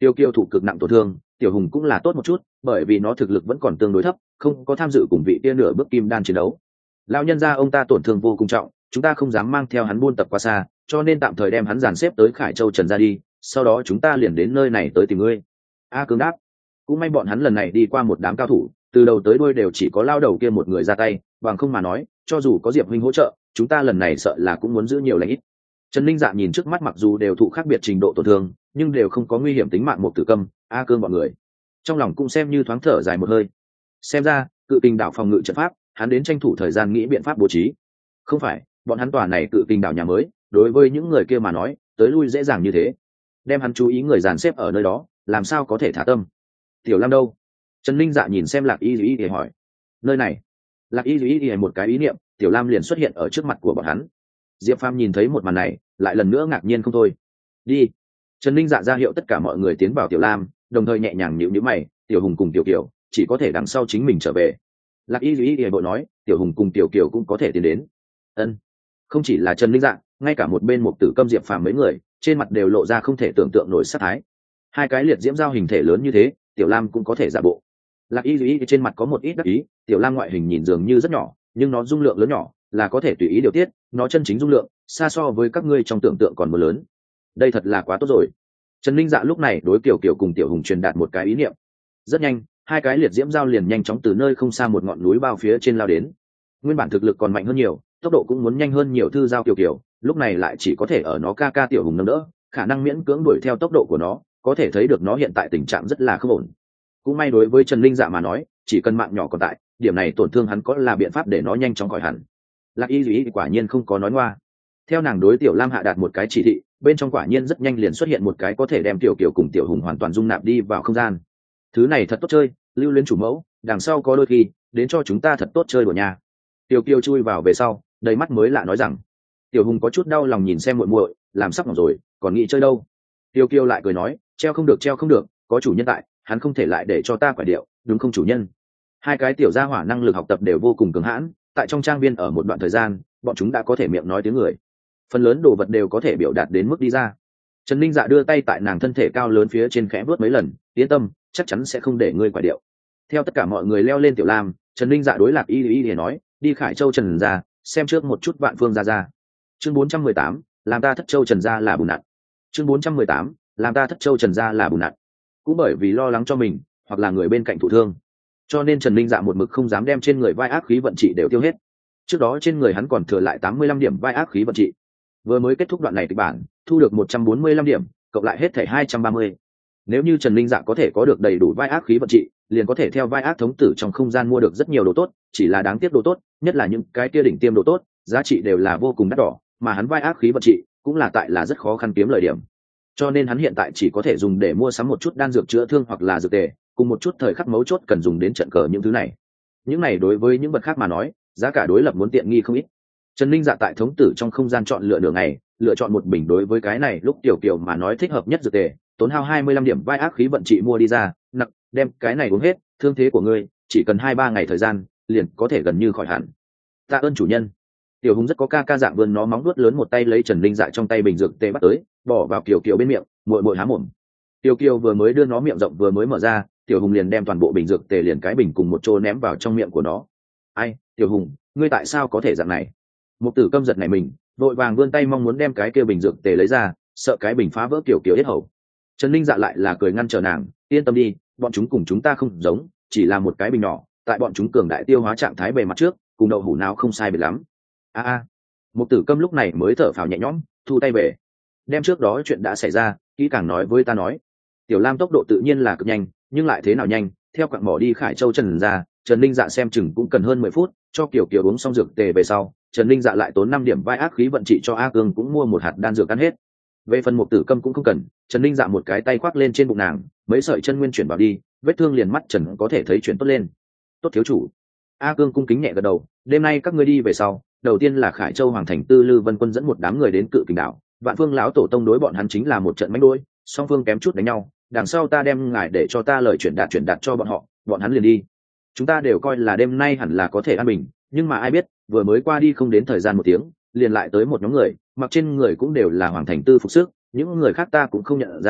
Tiêu kiêu thủ cực nặng tổn thương, tiểu hùng cũng là tốt một chút, bởi vì nó thực lực vẫn còn tương đối thấp, không có tham dự cùng vị tiên nửa bước kim đan chiến đấu. Lão nhân gia ông ta tổn thương vô cùng trọng, chúng ta không dám mang theo hắn buôn tập qua xa, cho nên tạm thời đem hắn dàn xếp tới Khải Châu Trần gia đi, sau đó chúng ta liền đến nơi này tới tìm ngươi. A Cương đáp. Cũng may bọn hắn lần này đi qua một đám cao thủ, từ đầu tới đuôi đều chỉ có lao đầu kia một người ra tay, bằng không mà nói, cho dù có Diệp huynh hỗ trợ, chúng ta lần này sợ là cũng muốn giữ nhiều lãnh ít. Trần Linh Dạ nhìn trước mắt mặc dù đều thụ khác biệt trình độ tổn thương, nhưng đều không có nguy hiểm tính mạng một tử câm, A Cương bọn người. Trong lòng cũng xem như thoáng thở dài một hơi. Xem ra, cự kình đảo phòng ngự trận pháp, hắn đến tranh thủ thời gian nghĩ biện pháp bố trí. Không phải, bọn hắn tòa này cự kình đảo nhà mới, đối với những người kia mà nói, tới lui dễ dàng như thế. Đem hắn chú ý người dàn xếp ở nơi đó, làm sao có thể thả tâm. Tiểu Lam đâu? Trần Linh Dạ nhìn xem Lạc Y Dĩ để hỏi. Nơi này. Lạc Y Dĩ để một cái ý niệm, Tiểu Lam liền xuất hiện ở trước mặt của bọn hắn. Diệp Phàm nhìn thấy một màn này, lại lần nữa ngạc nhiên không thôi. Đi. Trần Linh Dạ ra hiệu tất cả mọi người tiến vào Tiểu Lam, đồng thời nhẹ nhàng nhíu nhíu mày, Tiểu Hùng cùng Tiểu Kiều chỉ có thể đằng sau chính mình trở về. Lạc Y Dĩ để bộ nói, Tiểu Hùng cùng Tiểu Kiều cũng có thể tiến đến. Ân. Không chỉ là Trần Linh Dạ, ngay cả một bên một tử câm Diệp Phàm mấy người, trên mặt đều lộ ra không thể tưởng tượng nổi sát thái. Hai cái liệt diễm giao hình thể lớn như thế, Tiểu Lam cũng có thể giả bộ. Lạc Y Dĩ trên mặt có một ít đắc ý, Tiểu Lam ngoại hình nhìn dường như rất nhỏ, nhưng nó dung lượng lớn nhỏ, là có thể tùy ý điều tiết, nó chân chính dung lượng xa so với các ngươi trong tưởng tượng còn more lớn. Đây thật là quá tốt rồi. Trần Linh Dạ lúc này đối Kiều Kiều cùng Tiểu Hùng truyền đạt một cái ý niệm. Rất nhanh, hai cái liệt diễm giao liền nhanh chóng từ nơi không xa một ngọn núi bao phía trên lao đến. Nguyên bản thực lực còn mạnh hơn nhiều, tốc độ cũng muốn nhanh hơn nhiều thư giao Kiều Kiều, lúc này lại chỉ có thể ở nó ca ca Tiểu Hùng nâng đỡ, khả năng miễn cưỡng đuổi theo tốc độ của nó, có thể thấy được nó hiện tại tình trạng rất là không ổn. Cũng may đối với Trần Linh Dạ mà nói, chỉ cần mạng nhỏ còn tại, điểm này tổn thương hắn có là biện pháp để nó nhanh chóng khỏi hẳn. Lạc Y Dĩ quả nhiên không có nói ngoa. Theo nàng đối Tiểu Lam hạ đạt một cái chỉ thị, bên trong quả nhiên rất nhanh liền xuất hiện một cái có thể đem Tiểu Kiều cùng Tiểu Hùng hoàn toàn dung nạp đi vào không gian. Thứ này thật tốt chơi, lưu luyến chủ mẫu, đằng sau có đôi khi đến cho chúng ta thật tốt chơi đùa nhà. Tiểu Kiều chui vào về sau, đầy mắt mới lạ nói rằng. Tiểu Hùng có chút đau lòng nhìn xem muội muội, làm sắp ngỏng rồi, còn nghĩ chơi đâu. Tiểu Kiều lại cười nói, treo không được treo không được, có chủ nhân tại, hắn không thể lại để cho ta quả điệu, đúng không chủ nhân? Hai cái tiểu gia hỏa năng lực học tập đều vô cùng cường hãn, tại trong trang viên ở một đoạn thời gian, bọn chúng đã có thể miệng nói tiếng người, phần lớn đồ vật đều có thể biểu đạt đến mức đi ra. Trần Linh Dạ đưa tay tại nàng thân thể cao lớn phía trên khẽ vuốt mấy lần, yên tâm, chắc chắn sẽ không để ngươi quả điệu. Theo tất cả mọi người leo lên Tiểu Lam, Trần Linh Dạ đối Lạc Y Y để nói, đi Khải Châu Trần gia, xem trước một chút Vạn Phương gia gia. Chương bốn trăm mười tám, làm ta Thất Châu Trần gia là bùn nặn. Chương bốn trăm mười tám, làm ta Thất Châu Trần gia là bùn nặn. Cũng bởi vì lo lắng cho mình, hoặc là người bên cạnh thụ thương, cho nên Trần Linh Dạ một mực không dám đem trên người vai ác khí vận trị đều tiêu hết. Trước đó trên người hắn còn thừa lại tám mươi lăm điểm vai ác khí vận trị, vừa mới kết thúc đoạn này kịch bản, thu được một trăm bốn mươi lăm điểm, cộng lại hết thảy hai trăm ba mươi. Nếu như Trần Linh Dạ có thể có được đầy đủ vai ác khí vận trị, liền có thể theo vai ác thống tử trong không gian mua được rất nhiều đồ tốt, chỉ là đáng tiếc đồ tốt, nhất là những cái kia đỉnh tiêm đồ tốt, giá trị đều là vô cùng đắt đỏ, mà hắn vai ác khí vận trị cũng là tại là rất khó khăn kiếm lợi điểm. Cho nên hắn hiện tại chỉ có thể dùng để mua sắm một chút đan dược chữa thương hoặc là dược tề, cùng một chút thời khắc mấu chốt cần dùng đến trận cờ những thứ này. Những này đối với những vật khác mà nói, giá cả đối lập muốn tiện nghi không ít. Trần Linh Dạ tại thống tử trong không gian chọn lựa nửa ngày, lựa chọn một bình đối với cái này lúc tiểu kiều mà nói thích hợp nhất dược tề, tốn hao hai mươi lăm điểm vai ác khí vận trị mua đi ra, nặng, đem cái này uống hết, thương thế của ngươi chỉ cần hai ba ngày thời gian, liền có thể gần như khỏi hẳn. Tạ ơn chủ nhân. Tiểu Hùng rất có ca ca dạng vươn nó móng vuốt lớn một tay lấy Trần Linh Dạ trong tay bình dược tề bắt tới, bỏ vào Kiều Kiều bên miệng, muội muội há mồm. Kiều Kiều vừa mới đưa nó miệng rộng vừa mới mở ra, Tiểu Hùng liền đem toàn bộ bình dược tề liền cái bình cùng một chỗ ném vào trong miệng của nó. Ai, Tiểu Hùng, ngươi tại sao có thể dạng này? Một tử câm giật này mình, vội vàng vươn tay mong muốn đem cái kia bình dược tề lấy ra, sợ cái bình phá vỡ Kiều Kiều hết hầu. Trần Linh Dạ lại là cười ngăn trở nàng, yên tâm đi, bọn chúng cùng chúng ta không giống, chỉ là một cái bình nhỏ, tại bọn chúng cường đại tiêu hóa trạng thái bề mặt trước, cùng đậu hũ nào không sai biệt lắm. A a. Một tử câm lúc này mới thở phào nhẹ nhõm, thu tay về, đem trước đó chuyện đã xảy ra kỹ càng nói với ta nói. Tiểu Lam tốc độ tự nhiên là cực nhanh, nhưng lại thế nào nhanh, theo quặng mỏ đi Khải Châu Trần ra, Trần Linh Dạ xem chừng cũng cần hơn mười phút, cho Kiều Kiều uống xong dược tề về sau, Trần Linh Dạ lại tốn năm điểm vai ác khí vận trị cho A Cương cũng mua một hạt đan dược ăn hết. Về phần một tử câm cũng không cần, Trần Linh Dạ một cái tay khoác lên trên bụng nàng, mấy sợi chân nguyên chuyển vào đi, vết thương liền mắt Trần có thể thấy chuyển tốt lên. Tốt thiếu chủ. A Cương cung kính nhẹ gật đầu, đêm nay các ngươi đi về sau, đầu tiên là Khải Châu Hoàng thành Tư Lư Vân Quân dẫn một đám người đến Cự Kình đảo, Vạn Phương lão tổ tông đối bọn hắn chính là một trận mãnh đuổi, song phương kém chút đánh nhau, đằng sau ta đem ngài để cho ta lời chuyển đạt chuyển đạt cho bọn họ, bọn hắn liền đi. Chúng ta đều coi là đêm nay hẳn là có thể an bình, nhưng mà ai biết, vừa mới qua đi không đến thời gian một tiếng, liền lại tới một nhóm người, mặc trên người cũng đều là Hoàng thành Tư phục sức, những người khác ta cũng không nhận ra,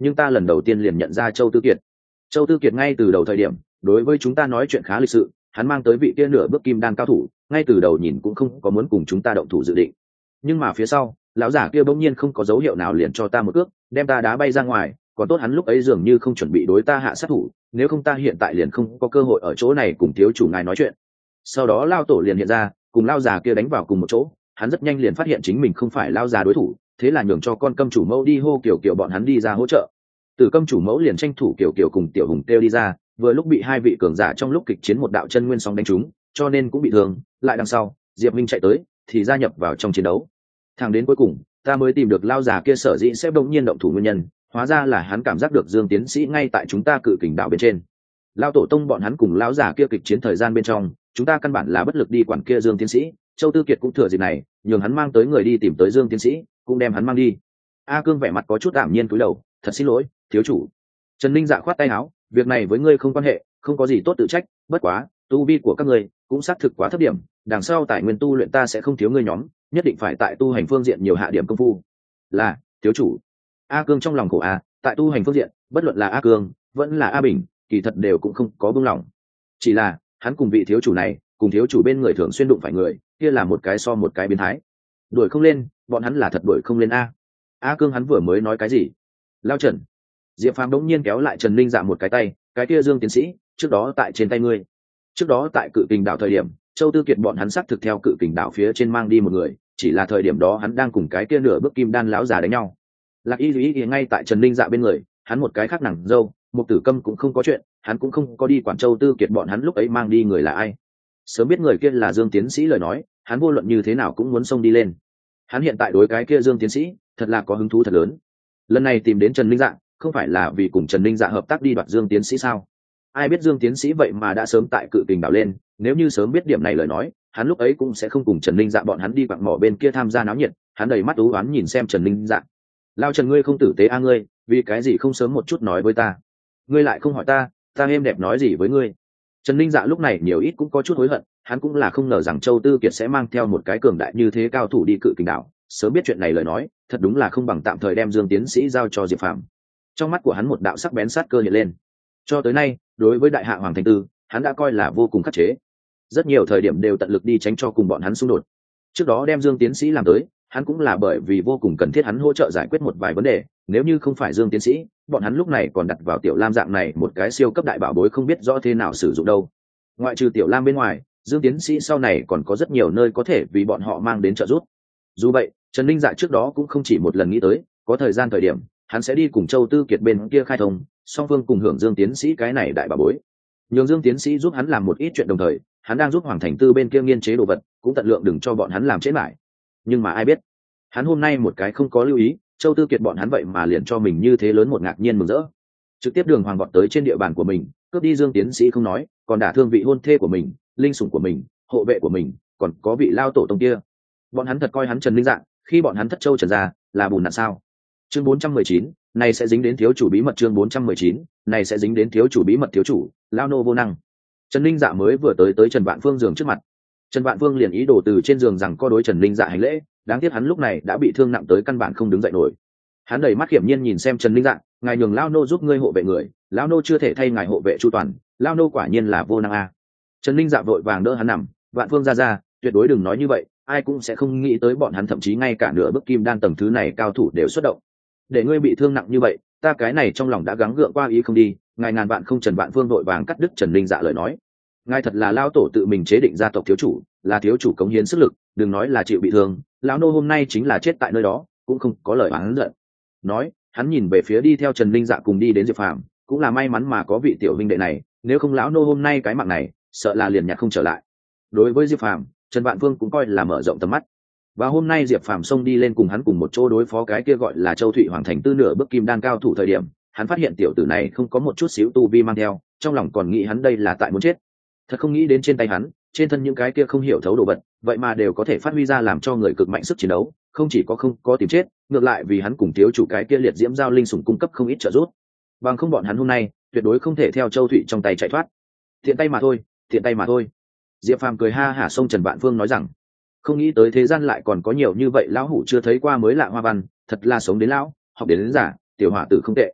nhưng ta lần đầu tiên liền nhận ra Châu Tư Kiệt. Châu Tư Kiệt ngay từ đầu thời điểm đối với chúng ta nói chuyện khá lịch sự, hắn mang tới vị kia nửa bước kim đan cao thủ, ngay từ đầu nhìn cũng không có muốn cùng chúng ta động thủ dự định. Nhưng mà phía sau lão giả kia bỗng nhiên không có dấu hiệu nào liền cho ta một cước, đem ta đá bay ra ngoài. Còn tốt hắn lúc ấy dường như không chuẩn bị đối ta hạ sát thủ, nếu không ta hiện tại liền không có cơ hội ở chỗ này cùng thiếu chủ ngài nói chuyện. Sau đó lao tổ liền hiện ra, cùng lao già kia đánh vào cùng một chỗ. Hắn rất nhanh liền phát hiện chính mình không phải lao già đối thủ, thế là nhường cho con câm chủ mẫu đi hô kiểu kiểu bọn hắn đi ra hỗ trợ. Từ câm chủ mẫu liền tranh thủ kiểu kiểu cùng tiểu hùng kêu đi ra, vừa lúc bị hai vị cường giả trong lúc kịch chiến một đạo chân nguyên sóng đánh trúng, cho nên cũng bị thương. Lại đằng sau Diệp Minh chạy tới thì gia nhập vào trong chiến đấu. Thẳng đến cuối cùng ta mới tìm được lao già kia sở dĩ sẽ bỗng nhiên động thủ nguyên nhân, hóa ra là hắn cảm giác được Dương tiến sĩ ngay tại chúng ta cự kình đạo bên trên. Lao tổ tông bọn hắn cùng lão già kia kịch chiến thời gian bên trong, chúng ta căn bản là bất lực đi quản kia Dương tiến sĩ. Châu Tư Kiệt cũng thừa dịp này nhường hắn mang tới người đi tìm tới Dương tiến sĩ, cũng đem hắn mang đi. A Cương vẻ mặt có chút ảm nhiên cúi đầu, thật xin lỗi thiếu chủ. Trần Ninh dạ khoát tay áo, việc này với ngươi không quan hệ, không có gì tốt tự trách, bất quá tu vi của các ngươi cũng xác thực quá thấp điểm, đằng sau tài nguyên tu luyện ta sẽ không thiếu ngươi nhóm, nhất định phải tại tu hành phương diện nhiều hạ điểm công phu. Là thiếu chủ. A Cương trong lòng khổ a, tại tu hành phương diện bất luận là A Cương vẫn là A Bình kỳ thật đều cũng không có buông lỏng, chỉ là hắn cùng vị thiếu chủ này cùng thiếu chủ bên người thường xuyên đụng phải người kia là một cái so một cái biến thái, đuổi không lên, bọn hắn là thật đuổi không lên. A A Cương hắn vừa mới nói cái gì? Lao Trần. Diệp Phàm đống nhiên kéo lại Trần Ninh dạ một cái tay, cái kia Dương tiến sĩ trước đó tại trên tay ngươi. Trước đó tại cự kình đảo thời điểm Châu Tư Kiệt bọn hắn xác thực theo cự kình đảo phía trên mang đi một người, chỉ là thời điểm đó hắn đang cùng cái kia nửa bước kim đan lão già đánh nhau. Lạc Y Duy Y ngay tại Trần Ninh dạ bên người, hắn một cái khác nặng dâu, Mục Tử Câm cũng không có chuyện, hắn cũng không có đi quản Châu Tư Kiệt bọn hắn lúc ấy mang đi người là ai. Sớm biết người kia là Dương tiến sĩ lời nói, hắn vô luận như thế nào cũng muốn xông đi lên. Hắn hiện tại đối cái kia Dương tiến sĩ thật là có hứng thú thật lớn. Lần này tìm đến Trần Ninh dạ không phải là vì cùng Trần Ninh dạ hợp tác đi đoạt Dương tiến sĩ sao? Ai biết Dương tiến sĩ vậy mà đã sớm tại cự kình đảo lên, nếu như sớm biết điểm này lời nói, hắn lúc ấy cũng sẽ không cùng Trần Ninh dạ bọn hắn đi quặng mỏ bên kia tham gia náo nhiệt. Hắn đầy mắt ú oán nhìn xem Trần Ninh dạ. Lao Trần ngươi không tử tế a ngươi, vì cái gì không sớm một chút nói với ta? Ngươi lại không hỏi ta, ta êm đẹp nói gì với ngươi? Trần Ninh dạ lúc này nhiều ít cũng có chút hối hận, hắn cũng là không ngờ rằng Châu Tư Kiệt sẽ mang theo một cái cường đại như thế cao thủ đi cự kình đảo. Sớm biết chuyện này lời nói, thật đúng là không bằng tạm thời đem Dương tiến sĩ giao cho Diệp Phàm. Trong mắt của hắn một đạo sắc bén sát cơ hiện lên. Cho tới nay, đối với đại hạ hoàng thành tư, hắn đã coi là vô cùng khắc chế. Rất nhiều thời điểm đều tận lực đi tránh cho cùng bọn hắn xung đột. Trước đó đem Dương tiến sĩ làm tới, hắn cũng là bởi vì vô cùng cần thiết hắn hỗ trợ giải quyết một vài vấn đề, nếu như không phải Dương tiến sĩ, bọn hắn lúc này còn đặt vào Tiểu Lam dạng này một cái siêu cấp đại bảo bối không biết rõ thế nào sử dụng đâu. Ngoại trừ Tiểu Lam bên ngoài, Dương tiến sĩ sau này còn có rất nhiều nơi có thể vì bọn họ mang đến trợ giúp. Dù vậy, Trần Ninh dạ trước đó cũng không chỉ một lần nghĩ tới, có thời gian thời điểm, hắn sẽ đi cùng Châu Tư Kiệt bên kia khai thông, song phương cùng hưởng Dương tiến sĩ cái này đại bảo bối. Nhường Dương tiến sĩ giúp hắn làm một ít chuyện đồng thời, hắn đang giúp Hoàng Thành Tư bên kia nghiên chế đồ vật, cũng tận lượng đừng cho bọn hắn làm chết lại. Nhưng mà ai biết, hắn hôm nay một cái không có lưu ý, Châu Tư Kiệt bọn hắn vậy mà liền cho mình như thế lớn một ngạc nhiên mừng rỡ, trực tiếp đường hoàng vọt tới trên địa bàn của mình, cướp đi Dương tiến sĩ không nói, còn đả thương vị hôn thê của mình, linh sủng của mình, hộ vệ của mình, còn có vị lao tổ tông kia. Bọn hắn thật coi hắn Trần Linh Dạng, khi bọn hắn thất châu Trần gia là bùn nạn sao? Chương bốn trăm mười chín, này sẽ dính đến thiếu chủ bí mật. Chương bốn trăm mười chín, này sẽ dính đến thiếu chủ bí mật. Thiếu chủ, lao nô vô năng. Trần Linh Dạ mới vừa tới tới Trần Vạn Phương giường trước mặt. Trần Vạn Phương liền ý đồ từ trên giường rằng co đối Trần Linh Dạ hành lễ, đáng tiếc hắn lúc này đã bị thương nặng tới căn bản không đứng dậy nổi. Hắn đầy mắt hiểm nhiên nhìn xem Trần Linh Dạ, ngài nhường lao nô giúp ngươi hộ vệ người, lao nô chưa thể thay ngài hộ vệ chu toàn, lao nô quả nhiên là vô năng a. Trần Linh Dạ vội vàng đỡ hắn nằm, Vạn Phương ra ra, tuyệt đối đừng nói như vậy, ai cũng sẽ không nghĩ tới bọn hắn thậm chí ngay cả nửa bước kim đan tầng thứ này cao thủ đều xuất động. Để ngươi bị thương nặng như vậy, ta cái này trong lòng đã gắng gượng qua ý không đi, ngài ngàn vạn không. Trần Vạn Phương vội vàng cắt đứt Trần Linh Dạ lời nói. Ngài thật là lao tổ tự mình chế định gia tộc thiếu chủ, là thiếu chủ cống hiến sức lực, đừng nói là chịu bị thương, lão nô hôm nay chính là chết tại nơi đó, cũng không có lời oán giận. Nói, hắn nhìn về phía đi theo Trần Linh Dạ cùng đi đến Diệp Phàm, cũng là may mắn mà có vị tiểu huynh đệ này, nếu không lão nô hôm nay cái mạng này, sợ là liền nhặt không trở lại. Đối với Diệp Phàm, Trần Vạn Phương cũng coi là mở rộng tầm mắt. Và hôm nay Diệp Phàm xông đi lên cùng hắn cùng một chỗ đối phó cái kia gọi là Châu Thụy Hoàng Thành Tư nửa bước kim đan cao thủ thời điểm, hắn phát hiện tiểu tử này không có một chút xíu tu vi mang theo, trong lòng còn nghĩ hắn đây là tại muốn chết. Thật không nghĩ đến trên tay hắn, trên thân những cái kia không hiểu thấu đồ vật, vậy mà đều có thể phát huy ra làm cho người cực mạnh sức chiến đấu, không chỉ có không có tìm chết, ngược lại vì hắn cùng thiếu chủ cái kia liệt diễm giao linh sủng cung cấp không ít trợ giúp. Bằng không bọn hắn hôm nay tuyệt đối không thể theo Châu Thụy trong tay chạy thoát. Tiện tay mà thôi, tiện tay mà thôi. Diệp Phàm cười ha hả xông Trần Vạn Phương nói rằng, không nghĩ tới thế gian lại còn có nhiều như vậy lão hủ chưa thấy qua mới lạ hoa văn, thật là sống đến lão, học đến, đến giả, tiểu hỏa tử không tệ.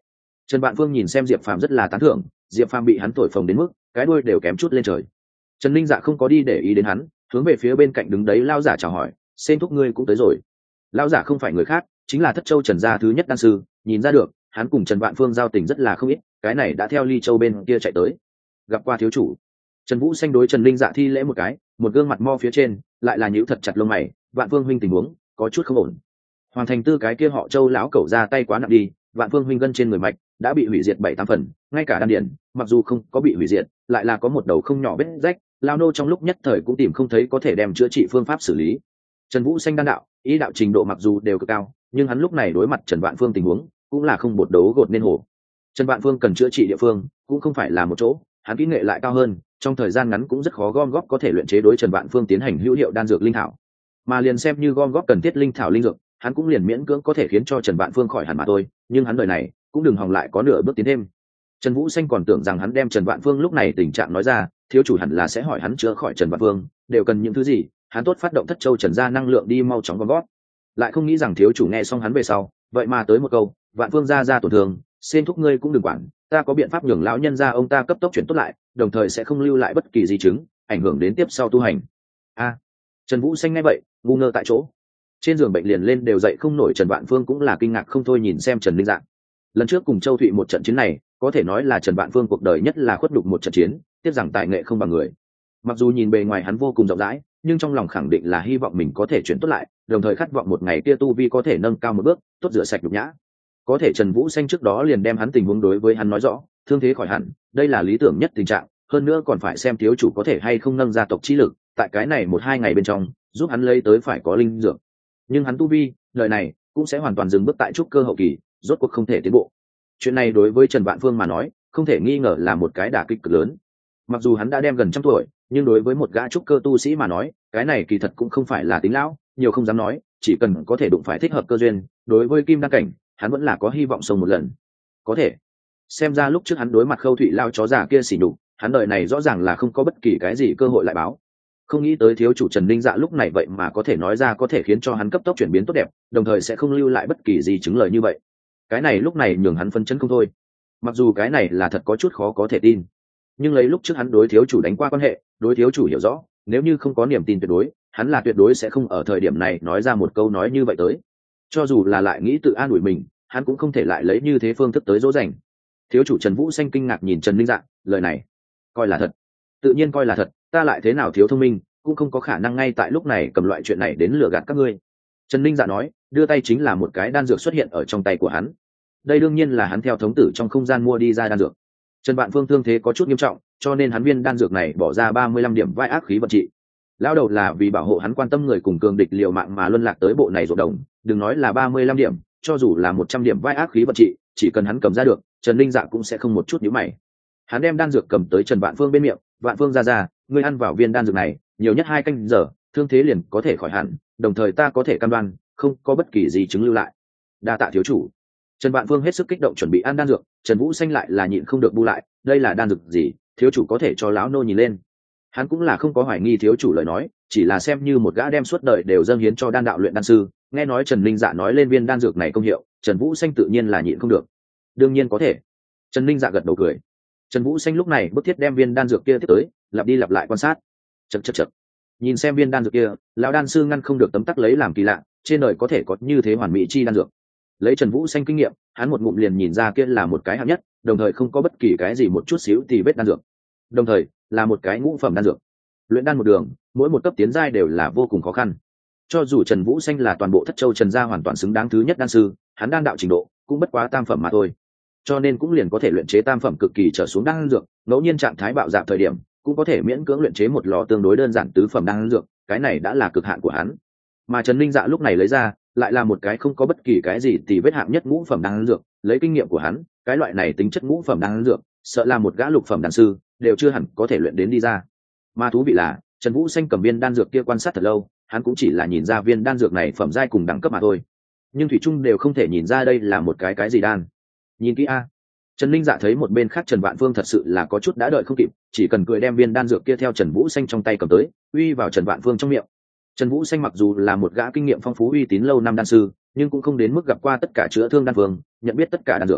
Trần Vạn Phương nhìn xem Diệp Phàm rất là tán thưởng, Diệp Phàm bị hắn thổi phồng đến mức cái đuôi đều kém chút lên trời. Trần Linh Dạ không có đi để ý đến hắn, hướng về phía bên cạnh đứng đấy lão giả chào hỏi, "Sen thúc ngươi cũng tới rồi." Lão giả không phải người khác, chính là Thất Châu Trần gia thứ nhất đan sư, nhìn ra được, hắn cùng Trần Vạn Phương giao tình rất là không ít, cái này đã theo Ly Châu bên kia chạy tới. Gặp qua thiếu chủ. Trần Vũ Xanh đối Trần Linh Dạ thi lễ một cái, một gương mặt mo phía trên, lại là nhíu thật chặt lông mày, "Vạn Phương huynh tình huống có chút không ổn." Hoàng Thành Tư cái kia họ Châu lão cẩu ra tay quá nặng đi, Vạn Phương huynh gân trên người mạch đã bị hủy diệt bảy tám phần, ngay cả đan điển, mặc dù không có bị hủy diệt, lại là có một đầu không nhỏ vết rách, lao nô trong lúc nhất thời cũng tìm không thấy có thể đem chữa trị phương pháp xử lý. Trần Vũ Xanh đan đạo, ý đạo trình độ mặc dù đều cực cao, nhưng hắn lúc này đối mặt Trần Vạn Phương tình huống, cũng là không bột đấu gột nên hổ. Trần Vạn Phương cần chữa trị địa phương, cũng không phải là một chỗ, hắn kỹ nghệ lại cao hơn, trong thời gian ngắn cũng rất khó gom góp có thể luyện chế đối Trần Vạn Phương tiến hành hữu hiệu đan dược linh thảo. Mà liền xem như gom góp cần thiết linh thảo linh dược, hắn cũng liền miễn cưỡng có thể khiến cho Trần Vạn Phương khỏi hẳn mà thôi, nhưng hắn đời này cũng đừng hòng lại có nửa bước tiến thêm. Trần Vũ Xanh còn tưởng rằng hắn đem Trần Vạn Phương lúc này tình trạng nói ra, thiếu chủ hẳn là sẽ hỏi hắn chữa khỏi Trần Vạn Phương, đều cần những thứ gì, hắn tốt phát động Thất Châu Trần gia năng lượng đi mau chóng gom góp. Lại không nghĩ rằng thiếu chủ nghe xong hắn về sau, vậy mà tới một câu, Vạn Phương gia gia tổn thương, xin thúc ngươi cũng đừng quản, ta có biện pháp nhường lão nhân gia ông ta cấp tốc chuyển tốt lại, đồng thời sẽ không lưu lại bất kỳ di chứng, ảnh hưởng đến tiếp sau tu hành. A. Trần Vũ Xanh nghe vậy, ngu ngơ tại chỗ. Trên giường bệnh liền lên đều dậy không nổi Trần Vạn Phương cũng là kinh ngạc không thôi nhìn xem Trần Linh Dạng. Lần trước cùng Châu Thụy một trận chiến này, có thể nói là Trần Vạn Phương cuộc đời nhất là khuất đục một trận chiến, tiếc rằng tài nghệ không bằng người. Mặc dù nhìn bề ngoài hắn vô cùng rộng rãi, nhưng trong lòng khẳng định là hy vọng mình có thể chuyển tốt lại, đồng thời khát vọng một ngày kia tu vi có thể nâng cao một bước, tốt rửa sạch nhục nhã. Có thể Trần Vũ Xanh trước đó liền đem hắn tình huống đối với hắn nói rõ, thương thế khỏi hẳn, đây là lý tưởng nhất tình trạng, hơn nữa còn phải xem thiếu chủ có thể hay không nâng gia tộc chi lực, tại cái này một hai ngày bên trong, giúp hắn lấy tới phải có linh dược. Nhưng hắn tu vi, lời này cũng sẽ hoàn toàn dừng bước tại trúc cơ hậu kỳ, rốt cuộc không thể tiến bộ. Chuyện này đối với Trần Vạn Phương mà nói, không thể nghi ngờ là một cái đả kích cực lớn. Mặc dù hắn đã đem gần trăm tuổi, nhưng đối với một gã trúc cơ tu sĩ mà nói, cái này kỳ thật cũng không phải là tính lão, nhiều không dám nói, chỉ cần có thể đụng phải thích hợp cơ duyên, đối với kim đan cảnh, hắn vẫn là có hy vọng sống một lần. Có thể, xem ra lúc trước hắn đối mặt Khâu Thụy lao chó già kia xỉ nhục, hắn đời này rõ ràng là không có bất kỳ cái gì cơ hội lại báo. Không nghĩ tới thiếu chủ Trần Linh Dạ lúc này vậy mà có thể nói ra có thể khiến cho hắn cấp tốc chuyển biến tốt đẹp, đồng thời sẽ không lưu lại bất kỳ gì chứng lời như vậy. Cái này lúc này nhường hắn phân chấn không thôi. Mặc dù cái này là thật có chút khó có thể tin, nhưng lấy lúc trước hắn đối thiếu chủ đánh qua quan hệ, đối thiếu chủ hiểu rõ, nếu như không có niềm tin tuyệt đối, hắn là tuyệt đối sẽ không ở thời điểm này nói ra một câu nói như vậy tới. Cho dù là lại nghĩ tự an ủi mình, hắn cũng không thể lại lấy như thế phương thức tới dỗ dành. Thiếu chủ Trần Vũ Xanh kinh ngạc nhìn Trần Linh Dạ, lời này coi là thật? Tự nhiên coi là thật, ta lại thế nào thiếu thông minh, cũng không có khả năng ngay tại lúc này cầm loại chuyện này đến lừa gạt các ngươi. Trần Linh Dạ nói, đưa tay chính là một cái đan dược xuất hiện ở trong tay của hắn. Đây đương nhiên là hắn theo thống tử trong không gian mua đi ra đan dược. Trần Vạn Phương thương thế có chút nghiêm trọng, cho nên hắn viên đan dược này bỏ ra ba mươi lăm điểm vai ác khí vận trị. Lão đầu là vì bảo hộ hắn quan tâm người cùng cường địch liều mạng mà luân lạc tới bộ này ruộng đồng, đừng nói là ba mươi lăm điểm, cho dù là một trăm điểm vai ác khí vận trị, chỉ cần hắn cầm ra được, Trần Linh Dạ cũng sẽ không một chút nhíu mày. Hắn đem đan dược cầm tới Trần Vạn Phương bên miệng, "Vạn Phương gia gia, ngươi ăn vào viên đan dược này, nhiều nhất hai canh giờ, thương thế liền có thể khỏi hẳn, đồng thời ta có thể cam đoan, không có bất kỳ gì chứng lưu lại." Đa tạ thiếu chủ. Trần Vạn Phương hết sức kích động chuẩn bị ăn đan dược, Trần Vũ Xanh lại là nhịn không được bu lại, đây là đan dược gì, thiếu chủ có thể cho lão nô nhìn lên. Hắn cũng là không có hoài nghi thiếu chủ lời nói, chỉ là xem như một gã đem suốt đời đều dâng hiến cho đan đạo luyện đan sư, nghe nói Trần Linh Dạ nói lên viên đan dược này công hiệu, Trần Vũ Xanh tự nhiên là nhịn không được. Đương nhiên có thể. Trần Linh Dạ gật đầu cười. Trần Vũ Xanh lúc này bức thiết đem viên đan dược kia tiếp tới, lặp đi lặp lại quan sát. Chậc chậc chậc. Nhìn xem viên đan dược kia, lão đan sư ngăn không được tấm tắc lấy làm kỳ lạ, trên đời có thể có như thế hoàn mỹ chi đan dược. Lấy Trần Vũ Xanh kinh nghiệm, hắn một ngụm liền nhìn ra kia là một cái hạng nhất, đồng thời không có bất kỳ cái gì một chút xíu thì vết đan dược. Đồng thời, là một cái ngũ phẩm đan dược. Luyện đan một đường, mỗi một cấp tiến giai đều là vô cùng khó khăn. Cho dù Trần Vũ Xanh là toàn bộ Thất Châu Trần gia hoàn toàn xứng đáng thứ nhất đan sư, hắn đan đạo trình độ cũng bất quá tam phẩm mà thôi. Cho nên cũng liền có thể luyện chế tam phẩm cực kỳ trở xuống đan dược, ngẫu nhiên trạng thái bạo dạn thời điểm, cũng có thể miễn cưỡng luyện chế một lò tương đối đơn giản tứ phẩm đan dược, cái này đã là cực hạn của hắn. Mà Trần Linh Dạ lúc này lấy ra, lại là một cái không có bất kỳ cái gì thì vết hạng nhất ngũ phẩm đan dược, lấy kinh nghiệm của hắn, cái loại này tính chất ngũ phẩm đan dược, sợ là một gã lục phẩm đan sư đều chưa hẳn có thể luyện đến đi ra. Mà thú vị là, Trần Vũ Xanh cầm viên đan dược kia quan sát thật lâu, hắn cũng chỉ là nhìn ra viên đan dược này phẩm giai cùng đẳng cấp mà thôi, nhưng thủy chung đều không thể nhìn ra đây là một cái cái gì đan. Nhìn kỹ a. Trần Linh Dạ thấy một bên khác Trần Vạn Phương thật sự là có chút đã đợi không kịp, chỉ cần cười đem viên đan dược kia theo Trần Vũ Xanh trong tay cầm tới, uy vào Trần Vạn Phương trong miệng. Trần Vũ Xanh mặc dù là một gã kinh nghiệm phong phú uy tín lâu năm đan sư, nhưng cũng không đến mức gặp qua tất cả chữa thương đan phương, nhận biết tất cả đan dược.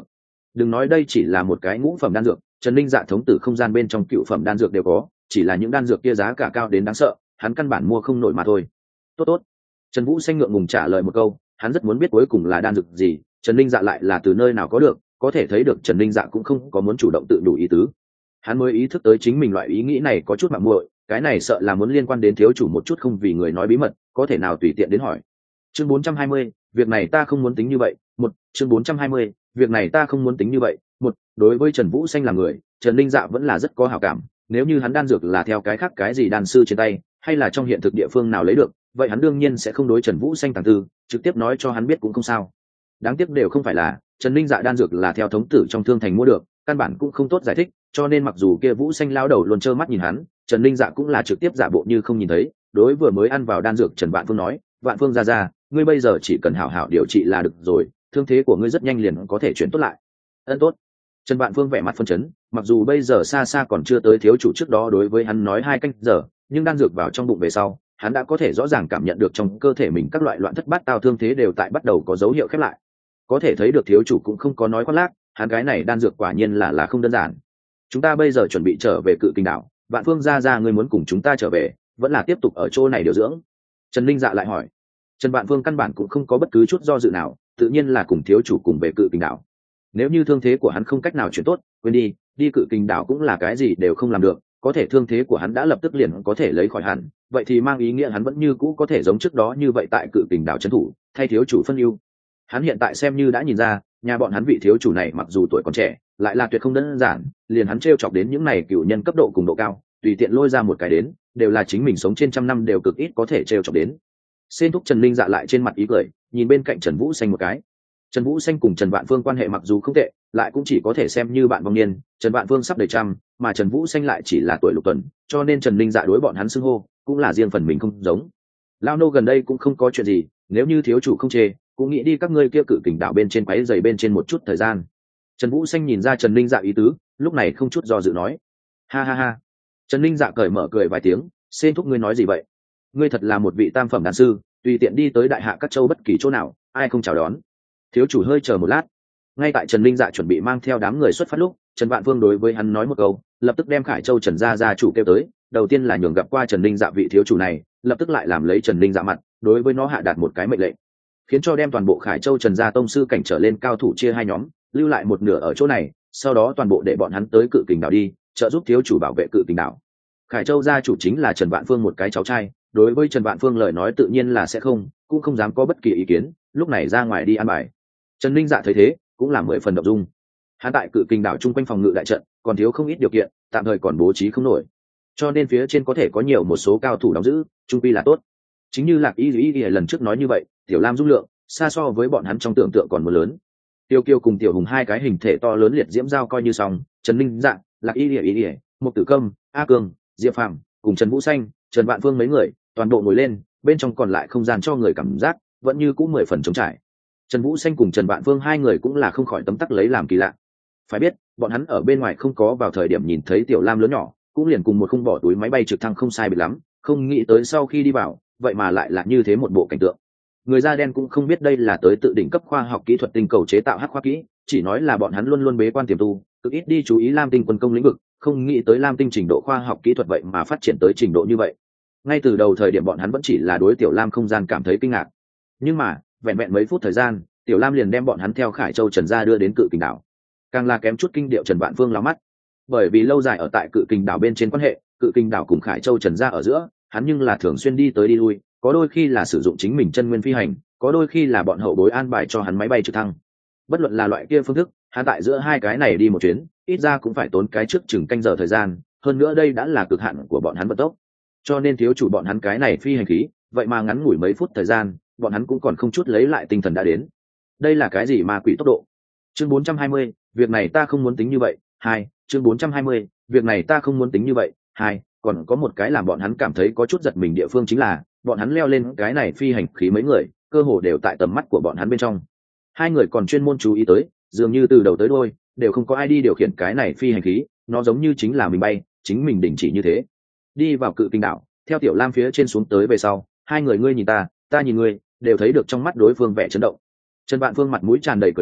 đừng nói đây chỉ là một cái ngũ phẩm đan dược, Trần Linh Dạ thống tử không gian bên trong cựu phẩm đan dược đều có, chỉ là những đan dược kia giá cả cao đến đáng sợ, hắn căn bản mua không nổi mà thôi. Tốt tốt. Trần Vũ Xanh ngượng ngùng trả lời một câu, hắn rất muốn biết cuối cùng là đan dược gì, Trần Linh Dạ lại là từ nơi nào có được, có thể thấy được Trần Linh Dạ cũng không có muốn chủ động tự đủ ý tứ. Hắn mới ý thức tới chính mình loại ý nghĩ này có chút mạo muội, cái này sợ là muốn liên quan đến thiếu chủ một chút không vì người nói bí mật, có thể nào tùy tiện đến hỏi. Chương bốn trăm hai mươi, việc này ta không muốn tính như vậy. Một, chương bốn trăm hai mươi, việc này ta không muốn tính như vậy. Một, đối với Trần Vũ Xanh là người, Trần Linh Dạ vẫn là rất có hảo cảm, nếu như hắn đan dược là theo cái khác cái gì đan sư trên tay, hay là trong hiện thực địa phương nào lấy được, vậy hắn đương nhiên sẽ không đối Trần Vũ Xanh tàng tư, trực tiếp nói cho hắn biết cũng không sao. Đáng tiếc đều không phải là, Trần Linh Dạ đan dược là theo thống tử trong thương thành mua được, căn bản cũng không tốt giải thích, cho nên mặc dù kia Vũ Xanh lao đầu luôn trơ mắt nhìn hắn, Trần Linh Dạ cũng là trực tiếp giả bộ như không nhìn thấy, đối vừa mới ăn vào đan dược Trần Vạn Phương nói, Vạn Phương ra ra, ngươi bây giờ chỉ cần hảo hảo điều trị là được rồi, thương thế của ngươi rất nhanh liền có thể chuyển tốt lại. Ân tốt. Trần Vạn Phương vẻ mặt phân chấn, mặc dù bây giờ xa xa còn chưa tới thiếu chủ trước đó đối với hắn nói hai canh giờ, nhưng đan dược vào trong bụng về sau, hắn đã có thể rõ ràng cảm nhận được trong cơ thể mình các loại loạn thất bát tao thương thế đều tại bắt đầu có dấu hiệu khép lại. Có thể thấy được thiếu chủ cũng không có nói khoác lác, hắn cái này đan dược quả nhiên là là không đơn giản. Chúng ta bây giờ chuẩn bị trở về Cự Kình đảo, Vạn Phương ra ra ngươi muốn cùng chúng ta trở về, vẫn là tiếp tục ở chỗ này điều dưỡng? Trần Linh Dạ lại hỏi. Trần Vạn Phương căn bản cũng không có bất cứ chút do dự nào, tự nhiên là cùng thiếu chủ cùng về Cự Kình đảo. Nếu như thương thế của hắn không cách nào chuyển tốt, quên đi, đi Cự Kình đảo cũng là cái gì đều không làm được, có thể thương thế của hắn đã lập tức liền có thể lấy khỏi hẳn, vậy thì mang ý nghĩa hắn vẫn như cũ có thể giống trước đó như vậy tại Cự Kình đảo trấn thủ, thay thiếu chủ phân ưu. Hắn hiện tại xem như đã nhìn ra, nhà bọn hắn vị thiếu chủ này mặc dù tuổi còn trẻ, lại là tuyệt không đơn giản, liền hắn trêu chọc đến những này cựu nhân cấp độ cùng độ cao, tùy tiện lôi ra một cái đến, đều là chính mình sống trên trăm năm đều cực ít có thể trêu chọc đến. Xên thúc Trần Linh Dạ lại trên mặt ý cười, nhìn bên cạnh Trần Vũ Xanh một cái. Trần Vũ Xanh cùng Trần Vạn Phương quan hệ mặc dù không tệ, lại cũng chỉ có thể xem như bạn vong niên, Trần Vạn Phương sắp đầy trăm, mà Trần Vũ Xanh lại chỉ là tuổi lục tuần, cho nên Trần Linh Dạ đối bọn hắn xưng hô, cũng là riêng phần mình không giống. Lao nô gần đây cũng không có chuyện gì, nếu như thiếu chủ không chê, cũng nghĩ đi các ngươi kia Cự Kình đảo bên trên quấy giày bên trên một chút thời gian. Trần Vũ Xanh nhìn ra Trần Linh Dạ ý tứ, lúc này không chút do dự nói. Ha ha ha. Trần Linh Dạ cởi mở cười vài tiếng, xên thúc ngươi nói gì vậy? Ngươi thật là một vị tam phẩm đan sư, tùy tiện đi tới đại hạ các châu bất kỳ chỗ nào, ai không chào đón. Thiếu chủ hơi chờ một lát. Ngay tại Trần Linh Dạ chuẩn bị mang theo đám người xuất phát lúc, Trần Vạn Phương đối với hắn nói một câu, lập tức đem Khải Châu Trần gia gia chủ kêu tới, đầu tiên là nhường gặp qua Trần Linh Dạ vị thiếu chủ này, lập tức lại làm lấy Trần Linh Dạ mặt, đối với nó hạ đạt một cái mệnh lệnh, khiến cho đem toàn bộ Khải Châu Trần gia tông sư cảnh trở lên cao thủ chia hai nhóm, lưu lại một nửa ở chỗ này, sau đó toàn bộ để bọn hắn tới Cự Kình đảo đi, trợ giúp thiếu chủ bảo vệ Cự Kình đảo. Khải Châu gia chủ chính là Trần Vạn Phương một cái cháu trai, đối với Trần Vạn Phương lời nói tự nhiên là sẽ không, cũng không dám có bất kỳ ý kiến, lúc này ra ngoài đi ăn bài. Trần Linh Dạ thấy thế, cũng là mười phần động dung. Hắn tại Cự Kình đảo chung quanh phòng ngự đại trận, còn thiếu không ít điều kiện, tạm thời còn bố trí không nổi, cho nên phía trên có thể có nhiều một số cao thủ đóng giữ, trung quy là tốt. Chính như Lạc Y Y lần trước nói như vậy, Tiểu Lam dung lượng xa so với bọn hắn trong tưởng tượng còn muốn lớn. Tiêu Kiêu cùng Tiểu Hùng hai cái hình thể to lớn liệt diễm giao coi như xong, Trần Linh Dạ, Lạc Y Y Y, Mục Tử Công, A Cường, Diệp Phàm cùng Trần Vũ Xanh, Trần Vạn Phương mấy người, toàn bộ ngồi lên, bên trong còn lại không gian cho người cảm giác vẫn như cũ mười phần trống trải. Trần Vũ Xanh cùng Trần Vạn Phương hai người cũng là không khỏi tấm tắc lấy làm kỳ lạ. Phải biết, bọn hắn ở bên ngoài không có vào thời điểm nhìn thấy Tiểu Lam lớn nhỏ, cũng liền cùng một khung bỏ túi máy bay trực thăng không sai biệt lắm, không nghĩ tới sau khi đi vào, vậy mà lại là như thế một bộ cảnh tượng. Người da đen cũng không biết đây là tới tự đỉnh cấp khoa học kỹ thuật tinh cầu chế tạo hắc khoa kỹ, chỉ nói là bọn hắn luôn luôn bế quan tiềm tu, cực ít đi chú ý Lam Tinh quân công lĩnh vực, không nghĩ tới Lam Tinh trình độ khoa học kỹ thuật vậy mà phát triển tới trình độ như vậy. Ngay từ đầu thời điểm bọn hắn vẫn chỉ là đối Tiểu Lam không gian cảm thấy kinh ngạc, nhưng mà vẹn vẹn mấy phút thời gian, Tiểu Lam liền đem bọn hắn theo Khải Châu Trần gia đưa đến Cự Kình đảo. Càng là kém chút kinh điệu Trần Vạn Phương láo mắt, bởi vì lâu dài ở tại Cự Kình đảo bên trên quan hệ, Cự Kình đảo cùng Khải Châu Trần gia ở giữa, hắn nhưng là thường xuyên đi tới đi lui, có đôi khi là sử dụng chính mình chân nguyên phi hành, có đôi khi là bọn hậu bối an bài cho hắn máy bay trực thăng. Bất luận là loại kia phương thức, hắn tại giữa hai cái này đi một chuyến, ít ra cũng phải tốn cái trước chừng canh giờ thời gian, hơn nữa đây đã là cực hạn của bọn hắn vận tốc. Cho nên thiếu chủ bọn hắn cái này phi hành khí, vậy mà ngắn ngủi mấy phút thời gian, bọn hắn cũng còn không chút lấy lại tinh thần đã đến. Đây là cái gì ma quỷ tốc độ? Chương bốn trăm hai mươi, việc này ta không muốn tính như vậy. Hai, chương bốn trăm hai mươi, việc này ta không muốn tính như vậy. Hai, còn có một cái làm bọn hắn cảm thấy có chút giật mình địa phương chính là, bọn hắn leo lên cái này phi hành khí mấy người, cơ hồ đều tại tầm mắt của bọn hắn bên trong. Hai người còn chuyên môn chú ý tới, dường như từ đầu tới đuôi đều không có ai đi điều khiển cái này phi hành khí, nó giống như chính là mình bay, chính mình đình chỉ như thế. Đi vào Cự Kình đảo, theo Tiểu Lam phía trên xuống tới về sau, hai người ngươi nhìn ta, ta nhìn ngươi, đều thấy được trong mắt đối phương vẻ chấn động. Trần Vạn Phương mặt mũi tràn đầy cười khổ,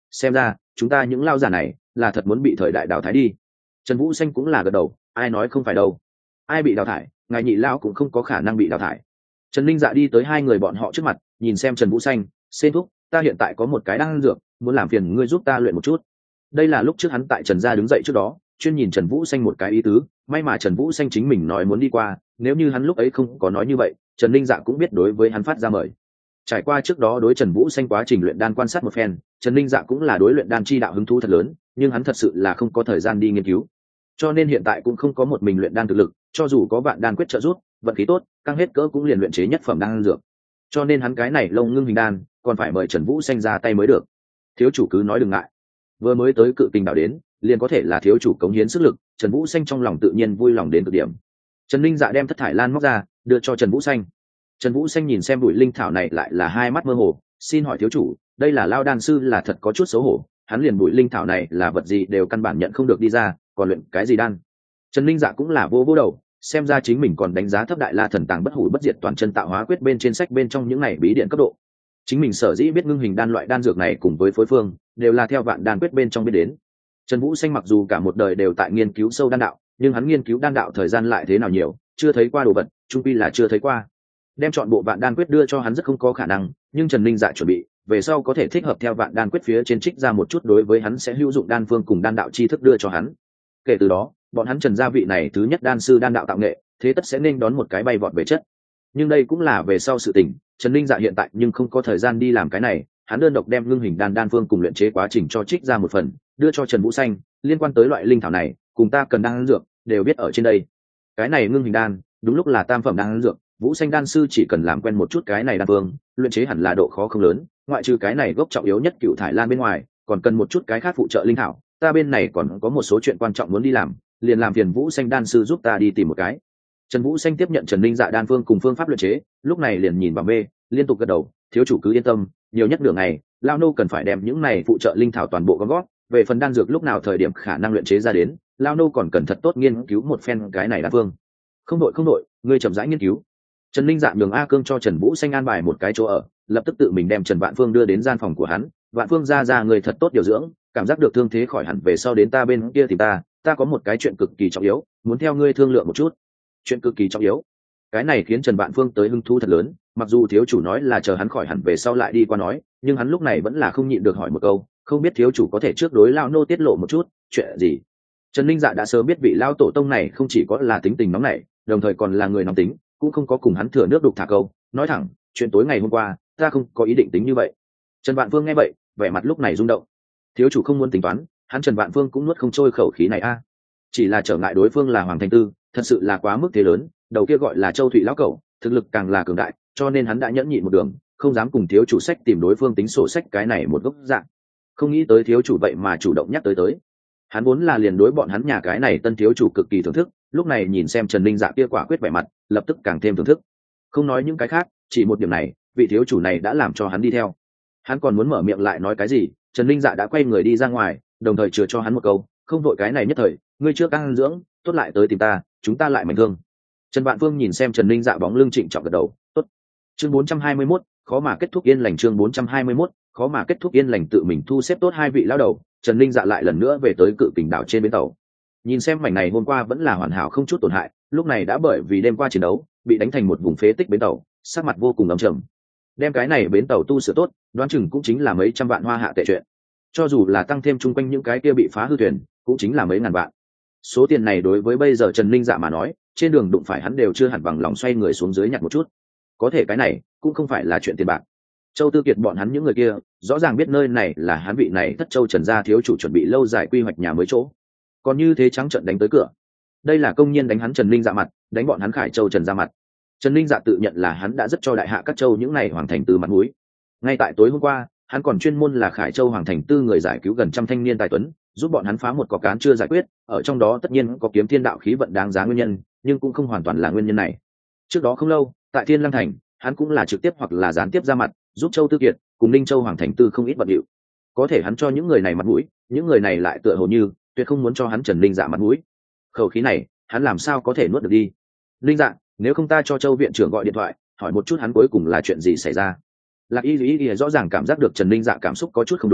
xem ra chúng ta những lao giả này là thật muốn bị thời đại đào thái đi. Trần Vũ Xanh cũng là gật đầu, ai nói không phải đâu, ai bị đào thải ngài nhị lao cũng không có khả năng bị đào thải. Trần Linh Dạ đi tới hai người bọn họ trước mặt, nhìn xem Trần Vũ Xanh, xên thúc, ta hiện tại có một cái đan dược, muốn làm phiền ngươi giúp ta luyện một chút. Đây là lúc trước hắn tại Trần gia đứng dậy trước đó, chuyên nhìn Trần Vũ Xanh một cái ý tứ, may mà Trần Vũ Xanh chính mình nói muốn đi qua, nếu như hắn lúc ấy không có nói như vậy, Trần Linh Dạ cũng biết đối với hắn phát ra mời. Trải qua trước đó đối Trần Vũ Xanh quá trình luyện đan quan sát một phen, Trần Linh Dạ cũng là đối luyện đan chi đạo hứng thú thật lớn, nhưng hắn thật sự là không có thời gian đi nghiên cứu, cho nên hiện tại cũng không có một mình luyện đan thực lực, cho dù có vạn đan quyết trợ giúp, vận khí tốt, căng hết cỡ cũng liền luyện chế nhất phẩm đan dược. Cho nên hắn cái này lông ngưng hình đan, còn phải mời Trần Vũ Xanh ra tay mới được. Thiếu chủ cứ nói đừng ngại, vừa mới tới Cự Kình đảo đến, liền có thể là thiếu chủ cống hiến sức lực, Trần Vũ Xanh trong lòng tự nhiên vui lòng đến cực điểm. Trần Linh Dạ đem thất thải lan móc ra, đưa cho Trần Vũ Xanh. Trần Vũ Xanh nhìn xem bụi linh thảo này lại là hai mắt mơ hồ, xin hỏi thiếu chủ, đây là Lao đan sư là thật có chút xấu hổ, hắn liền bụi linh thảo này là vật gì đều căn bản nhận không được đi ra, còn luyện cái gì đan. Trần Linh Dạ cũng là vô vô đầu, xem ra chính mình còn đánh giá thấp Đại La Thần Tàng bất hủ bất diệt toàn chân tạo hóa quyết bên trên sách bên trong những này bí điện cấp độ. Chính mình sở dĩ biết ngưng hình đan loại đan dược này cùng với phối phương, đều là theo vạn đan quyết bên trong biết đến. Trần Vũ Xanh mặc dù cả một đời đều tại nghiên cứu sâu đan đạo, nhưng hắn nghiên cứu đan đạo thời gian lại thế nào nhiều, chưa thấy qua đồ vật, chung quy là chưa thấy qua. Đem chọn bộ vạn đan quyết đưa cho hắn rất không có khả năng, nhưng Trần Linh Dạ chuẩn bị, về sau có thể thích hợp theo vạn đan quyết phía trên trích ra một chút đối với hắn sẽ hữu dụng đan phương cùng đan đạo tri thức đưa cho hắn. Kể từ đó, bọn hắn Trần gia vị này thứ nhất đan sư đan đạo tạo nghệ, thế tất sẽ nên đón một cái bay vọt về chất. Nhưng đây cũng là về sau sự tình, Trần Linh Dạ hiện tại nhưng không có thời gian đi làm cái này, hắn đơn độc đem ngưng hình đan đan phương cùng luyện chế quá trình cho trích ra một phần, đưa cho Trần Vũ Xanh, liên quan tới loại linh thảo này, cùng ta cần đan dược, đều biết ở trên đây. Cái này ngưng hình đan, đúng lúc là tam phẩm đan dược, Vũ Xanh đan sư chỉ cần làm quen một chút cái này đan phương, luyện chế hẳn là độ khó không lớn, ngoại trừ cái này gốc trọng yếu nhất Cựu Thải Lan bên ngoài, còn cần một chút cái khác phụ trợ linh thảo, ta bên này còn có một số chuyện quan trọng muốn đi làm, liền làm phiền Vũ Xanh đan sư giúp ta đi tìm một cái. Trần Vũ Xanh tiếp nhận Trần Linh Dạ đan phương cùng phương pháp luyện chế, lúc này liền nhìn vào mê, liên tục gật đầu, thiếu chủ cứ yên tâm, nhiều nhất nửa ngày, lao nô cần phải đem những này phụ trợ linh thảo toàn bộ gom gót, về phần đan dược lúc nào thời điểm khả năng luyện chế ra đến, lao nô còn cần thật tốt nghiên cứu một phen cái này đan phương. Không đội không đội, ngươi chậm rãi nghiên cứu. Trần Linh Dạ nhường A Cương cho Trần Vũ Xanh an bài một cái chỗ ở, lập tức tự mình đem Trần Vạn Phương đưa đến gian phòng của hắn. Vạn Phương ra ra người thật tốt điều dưỡng, cảm giác được thương thế khỏi hẳn về sau đến ta bên kia tìm ta, ta có một cái chuyện cực kỳ trọng yếu, muốn theo ngươi thương lượng một chút. Chuyện cực kỳ trọng yếu. Cái này khiến Trần Vạn Phương tới hứng thú thật lớn, mặc dù thiếu chủ nói là chờ hắn khỏi hẳn về sau lại đi qua nói, nhưng hắn lúc này vẫn là không nhịn được hỏi một câu, không biết thiếu chủ có thể trước đối lao nô tiết lộ một chút, chuyện gì? Trần Linh Dạ đã sớm biết vị lao tổ tông này không chỉ có là tính tình nóng nảy, đồng thời còn là người nóng tính, cũng không có cùng hắn thừa nước đục thả câu, nói thẳng, chuyện tối ngày hôm qua, ta không có ý định tính như vậy. Trần Vạn Phương nghe vậy, vẻ mặt lúc này rung động. Thiếu chủ không muốn tính toán, hắn Trần Vạn Phương cũng nuốt không trôi khẩu khí này a. Chỉ là trở ngại đối phương là Hoàng Thành Tư, thật sự là quá mức thế lớn, đầu kia gọi là Châu Thụy lão cẩu, thực lực càng là cường đại, cho nên hắn đã nhẫn nhịn một đường, không dám cùng thiếu chủ sách tìm đối phương tính sổ sách cái này một gốc dạng. Không nghĩ tới thiếu chủ vậy mà chủ động nhắc tới tới. Hắn vốn là liền đối bọn hắn nhà cái này tân thiếu chủ cực kỳ thưởng thức, lúc này nhìn xem Trần Linh Dạ kia quả quyết vẻ mặt, lập tức càng thêm thưởng thức. Không nói những cái khác, chỉ một điểm này, vị thiếu chủ này đã làm cho hắn đi theo. Hắn còn muốn mở miệng lại nói cái gì, Trần Linh Dạ đã quay người đi ra ngoài, đồng thời chừa cho hắn một câu, không vội cái này nhất thời, ngươi chưa ăn dưỡng, tốt lại tới tìm ta, chúng ta lại mạnh thương. Trần Vạn Phương nhìn xem Trần Linh Dạ bóng lưng trịnh trọng gật đầu, tốt. Chương bốn trăm hai mươi mốt, khó mà kết thúc yên lành. Chương bốn trăm hai mươi mốt, khó mà kết thúc yên lành. Tự mình thu xếp tốt hai vị lão đầu, Trần Linh Dạ lại lần nữa về tới Cự Kình đảo trên bến tàu. Nhìn xem mảnh này hôm qua vẫn là hoàn hảo không chút tổn hại, lúc này đã bởi vì đêm qua chiến đấu bị đánh thành một vùng phế tích bến tàu, sắc mặt vô cùng âm trầm. Đem cái này bến tàu tu sửa tốt, đoán chừng cũng chính là mấy trăm vạn hoa hạ tệ chuyện. Cho dù là tăng thêm chung quanh những cái kia bị phá hư thuyền, cũng chính là mấy ngàn vạn. Số tiền này đối với bây giờ Trần Linh Dạ mà nói, trên đường đụng phải hắn đều chưa hẳn bằng lòng xoay người xuống dưới nhặt một chút. Có thể cái này cũng không phải là chuyện tiền bạc. Châu Tư Kiệt bọn hắn những người kia, rõ ràng biết nơi này là hắn vị này thất châu Trần gia thiếu chủ chuẩn bị lâu dài quy hoạch nhà mới chỗ. Còn như thế trắng trợn đánh tới cửa. Đây là công nhiên đánh hắn Trần Linh Dạ mặt, đánh bọn hắn Khải Châu Trần gia mặt. Trần Linh Dạ tự nhận là hắn đã rất cho đại hạ các châu những này hoàng thành từ mặt mũi. Ngay tại tối hôm qua, hắn còn chuyên môn là Khải Châu hoàng thành tư người giải cứu gần trăm thanh niên tài tuấn, giúp bọn hắn phá một cọc cán chưa giải quyết, ở trong đó tất nhiên có kiếm thiên đạo khí vận đáng giá nguyên nhân, nhưng cũng không hoàn toàn là nguyên nhân này. Trước đó không lâu, tại Thiên Lăng thành, hắn cũng là trực tiếp hoặc là gián tiếp ra mặt, giúp Châu Tư Kiệt cùng Ninh Châu hoàng thành tư không ít bận điệu. Có thể hắn cho những người này mặt mũi, những người này lại tựa hồ như tuyệt không muốn cho hắn Trần Linh Dạ mặt mũi. Khẩu khí này, hắn làm sao có thể nuốt được đi? Linh Dạ, nếu không ta cho Châu viện trưởng gọi điện thoại, hỏi một chút hắn cuối cùng là chuyện gì xảy ra. Lạc Y Y rõ ràng cảm giác được Trần Linh Dạ cảm xúc có chút không đúng,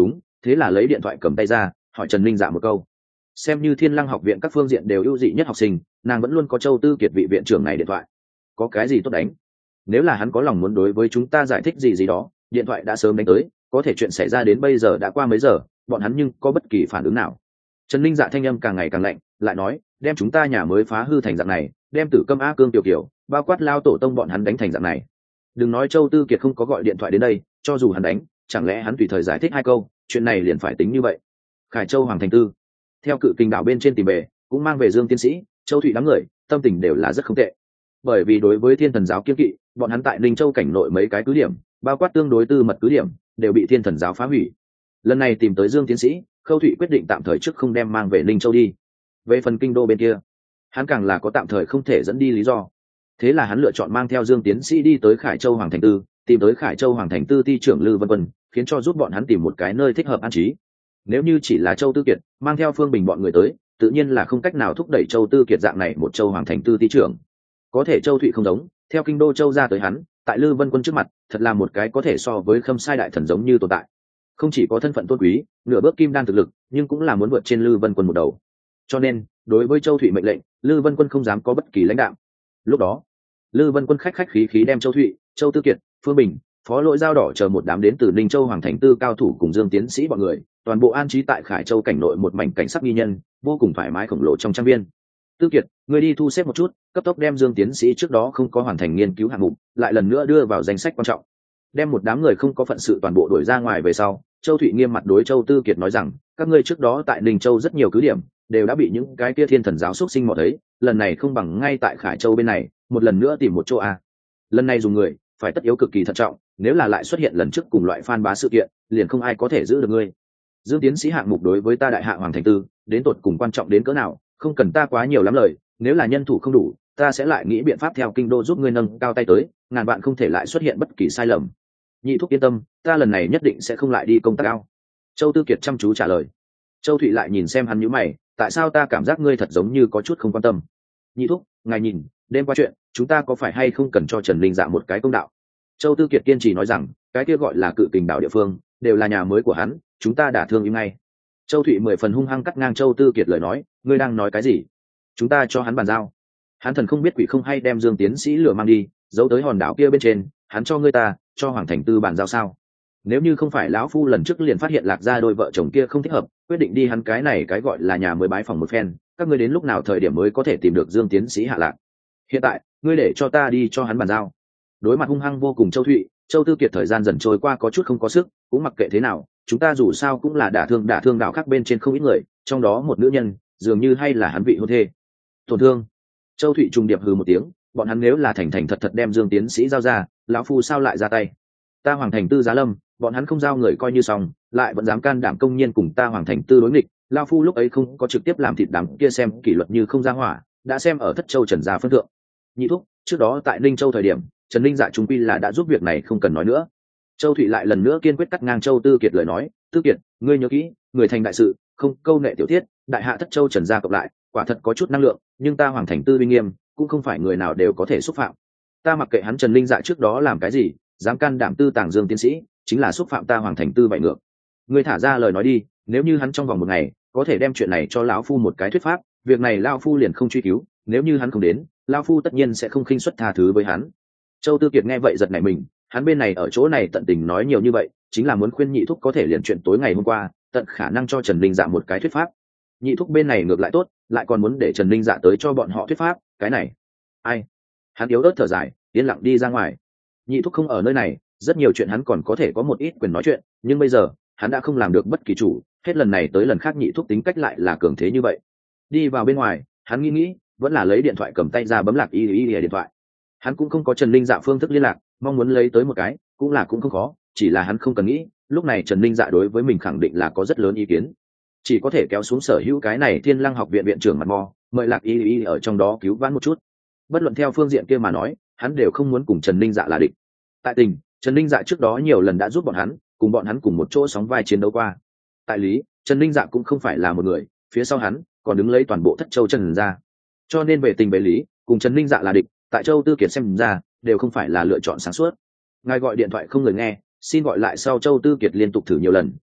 thế là lấy điện thoại cầm tay ra hỏi Trần Linh Dạ một câu. Xem như Thiên Lăng học viện các phương diện đều ưu dị nhất học sinh, nàng vẫn luôn có Châu Tư Kiệt vị viện trưởng này điện thoại. Có cái gì tốt đánh? Nếu là hắn có lòng muốn đối với chúng ta giải thích gì gì đó, điện thoại đã sớm đánh tới, có thể chuyện xảy ra đến bây giờ đã qua mấy giờ, bọn hắn nhưng có bất kỳ phản ứng nào. Trần Linh Dạ thanh âm càng ngày càng lạnh, lại nói, đem chúng ta nhà mới phá hư thành dạng này, đem Tử Câm A Cương Tiểu Kiều, bao quát Lao tổ tông bọn hắn đánh thành dạng này. Đừng nói Châu Tư Kiệt không có gọi điện thoại đến đây, cho dù hắn đánh, chẳng lẽ hắn tùy thời giải thích hai câu, chuyện này liền phải tính như vậy. Khải Châu Hoàng Thành Tư, theo Cự Kình đảo bên trên tìm về, cũng mang về Dương tiến sĩ, Châu Thụy đám người, tâm tình đều là rất không tệ. Bởi vì đối với Thiên Thần giáo kiêng kỵ, bọn hắn tại Ninh Châu cảnh nội mấy cái cứ điểm, bao quát tương đối tư mật cứ điểm, đều bị Thiên Thần giáo phá hủy. Lần này tìm tới Dương tiến sĩ, Khâu Thụy quyết định tạm thời trước không đem mang về Ninh Châu đi. Về phần kinh đô bên kia, hắn càng là có tạm thời không thể dẫn đi lý do. Thế là hắn lựa chọn mang theo Dương tiến sĩ đi tới Khải Châu Hoàng Thành Tư, tìm tới Khải Châu Hoàng Thành Tư ty trưởng Lư Vân Quân, khiến cho giúp bọn hắn tìm một cái nơi thích hợp an trí. Nếu như chỉ là Châu Tư Kiệt mang theo Phương Bình bọn người tới, tự nhiên là không cách nào thúc đẩy Châu Tư Kiệt dạng này một Châu Hoàng Thành Tư ty trưởng. Có thể Châu Thụy không giống, theo kinh đô Châu ra tới hắn, tại Lư Vân Quân trước mặt, thật là một cái có thể so với Khâm Sai đại thần giống như tồn tại. Không chỉ có thân phận tôn quý, nửa bước kim đan thực lực, nhưng cũng là muốn vượt trên Lư Vân Quân một đầu. Cho nên, đối với Châu Thụy mệnh lệnh, Lư Vân Quân không dám có bất kỳ lãnh đạo. Lúc đó, Lư Vân Quân khách khách khí khí đem Châu Thụy, Châu Tư Kiệt, Phương Bình, Phó Lỗi Dao Đỏ chờ một đám đến từ Ninh Châu Hoàng Thành Tư cao thủ cùng Dương tiến sĩ bọn người, toàn bộ an trí tại Khải Châu cảnh nội một mảnh cảnh sắc nghi nhân, vô cùng thoải mái khổng lồ trong trang viên. Tư Kiệt, người đi thu xếp một chút, cấp tốc đem Dương tiến sĩ trước đó không có hoàn thành nghiên cứu hạng mục, lại lần nữa đưa vào danh sách quan trọng. Đem một đám người không có phận sự toàn bộ đuổi ra ngoài về sau, Châu Thụy nghiêm mặt đối Châu Tư Kiệt nói rằng, các ngươi trước đó tại Ninh Châu rất nhiều cứ điểm, đều đã bị những cái kia Thiên Thần giáo xuất sinh mò thấy, lần này không bằng ngay tại Khải Châu bên này, một lần nữa tìm một chỗ a. Lần này dùng người, phải tất yếu cực kỳ thận trọng, nếu là lại xuất hiện lần trước cùng loại phan bá sự kiện, liền không ai có thể giữ được ngươi. Dương tiến sĩ hạng mục đối với ta đại hạ Hoàng Thành Tư, đến tột cùng quan trọng đến cỡ nào, không cần ta quá nhiều lắm lời, nếu là nhân thủ không đủ, ta sẽ lại nghĩ biện pháp theo kinh đô giúp ngươi nâng cao tay tới, ngàn vạn không thể lại xuất hiện bất kỳ sai lầm. Nhị thúc yên tâm, ta lần này nhất định sẽ không lại đi công tác cao. Châu Tư Kiệt chăm chú trả lời. Châu Thụy lại nhìn xem hắn nhíu mày, tại sao ta cảm giác ngươi thật giống như có chút không quan tâm. Nhị thúc, ngài nhìn, đêm qua chuyện, chúng ta có phải hay không cần cho Trần Linh Dạ một cái công đạo? Châu Tư Kiệt kiên trì nói rằng, cái kia gọi là Cự Kình đảo địa phương, đều là nhà mới của hắn, chúng ta đã thương im ngay. Châu Thụy mười phần hung hăng cắt ngang Châu Tư Kiệt lời nói, ngươi đang nói cái gì? Chúng ta cho hắn bàn giao. Hắn thần không biết quỷ không hay đem Dương tiến sĩ lừa mang đi, giấu tới hòn đảo kia bên trên, hắn cho ngươi ta, cho Hoàng Thành Tư bàn giao sao? Nếu như không phải lão phu lần trước liền phát hiện Lạc gia đôi vợ chồng kia không thích hợp, quyết định đi hắn cái này cái gọi là nhà mới bái phòng một phen, các ngươi đến lúc nào thời điểm mới có thể tìm được Dương tiến sĩ hạ lạc? Hiện tại, ngươi để cho ta đi cho hắn bàn giao. Đối mặt hung hăng vô cùng Châu Thụy, Châu Tư Kiệt thời gian dần trôi qua có chút không có sức, cũng mặc kệ thế nào, chúng ta dù sao cũng là đả thương đả thương đảo khác bên trên không ít người, trong đó một nữ nhân, dường như hay là hắn vị hôn thê. Tổn thương. Châu Thụy trùng điệp hừ một tiếng, bọn hắn nếu là thành thành thật thật đem Dương tiến sĩ giao ra, lão phu sao lại ra tay? Ta Hoàng Thành Tư giá lâm, bọn hắn không giao người coi như xong, lại vẫn dám can đảm công nhiên cùng ta Hoàng Thành Tư đối nghịch, lão phu lúc ấy không có trực tiếp làm thịt đám kia xem kỷ luật như không ra hỏa, đã xem ở Thất Châu Trần gia phân thượng. Nhị thúc, trước đó tại Ninh Châu thời điểm, Trần Linh Dạ trung quy là đã giúp việc này không cần nói nữa. Châu Thụy lại lần nữa kiên quyết cắt ngang Châu Tư Kiệt lời nói, Tư Kiệt, ngươi nhớ kỹ, người thành đại sự, không câu nệ tiểu tiết, đại hạ Thất Châu Trần gia cộng lại, quả thật có chút năng lượng, nhưng ta Hoàng Thành Tư uy nghiêm, cũng không phải người nào đều có thể xúc phạm. Ta mặc kệ hắn Trần Linh Dạ trước đó làm cái gì, dám can đảm tư tàng Dương tiến sĩ, chính là xúc phạm ta Hoàng Thành Tư vậy ngược. Ngươi thả ra lời nói đi, nếu như hắn trong vòng một ngày có thể đem chuyện này cho lão phu một cái thuyết pháp, việc này lão phu liền không truy cứu, nếu như hắn không đến, lão phu tất nhiên sẽ không khinh suất tha thứ với hắn. Châu Tư Kiệt nghe vậy giật nảy mình, hắn bên này ở chỗ này tận tình nói nhiều như vậy, chính là muốn khuyên nhị thúc có thể liền chuyện tối ngày hôm qua, tận khả năng cho Trần Linh Dạ một cái thuyết pháp. Nhị thúc bên này ngược lại tốt, lại còn muốn để Trần Linh Dạ tới cho bọn họ thuyết pháp, cái này, ai? Hắn yếu ớt thở dài, yên lặng đi ra ngoài. Nhị thúc không ở nơi này, rất nhiều chuyện hắn còn có thể có một ít quyền nói chuyện, nhưng bây giờ hắn đã không làm được bất kỳ chủ, hết lần này tới lần khác nhị thúc tính cách lại là cường thế như vậy. Đi vào bên ngoài, hắn nghĩ nghĩ, vẫn là lấy điện thoại cầm tay ra bấm Lạc Y Y điện thoại. Hắn cũng không có Trần Linh Dạ phương thức liên lạc, mong muốn lấy tới một cái, cũng là cũng không khó, chỉ là hắn không cần nghĩ, lúc này Trần Linh Dạ đối với mình khẳng định là có rất lớn ý kiến, chỉ có thể kéo xuống sở hữu cái này Thiên Lăng học viện viện trưởng mặt mò, mời Lạc Y Y ở trong đó cứu vãn một chút. Bất luận theo phương diện kia mà nói, hắn đều không muốn cùng Trần Linh Dạ là địch. Tại tình, Trần Linh Dạ trước đó nhiều lần đã giúp bọn hắn, cùng bọn hắn cùng một chỗ sóng vai chiến đấu qua. Tại lý, Trần Linh Dạ cũng không phải là một người, phía sau hắn còn đứng lấy toàn bộ Thất Châu Trần gia. Cho nên về tình về lý, cùng Trần Linh Dạ là địch, tại Châu Tư Kiệt xem ra, đều không phải là lựa chọn sáng suốt. Ngài gọi điện thoại không người nghe, xin gọi lại sau. Châu Tư Kiệt liên tục thử nhiều lần,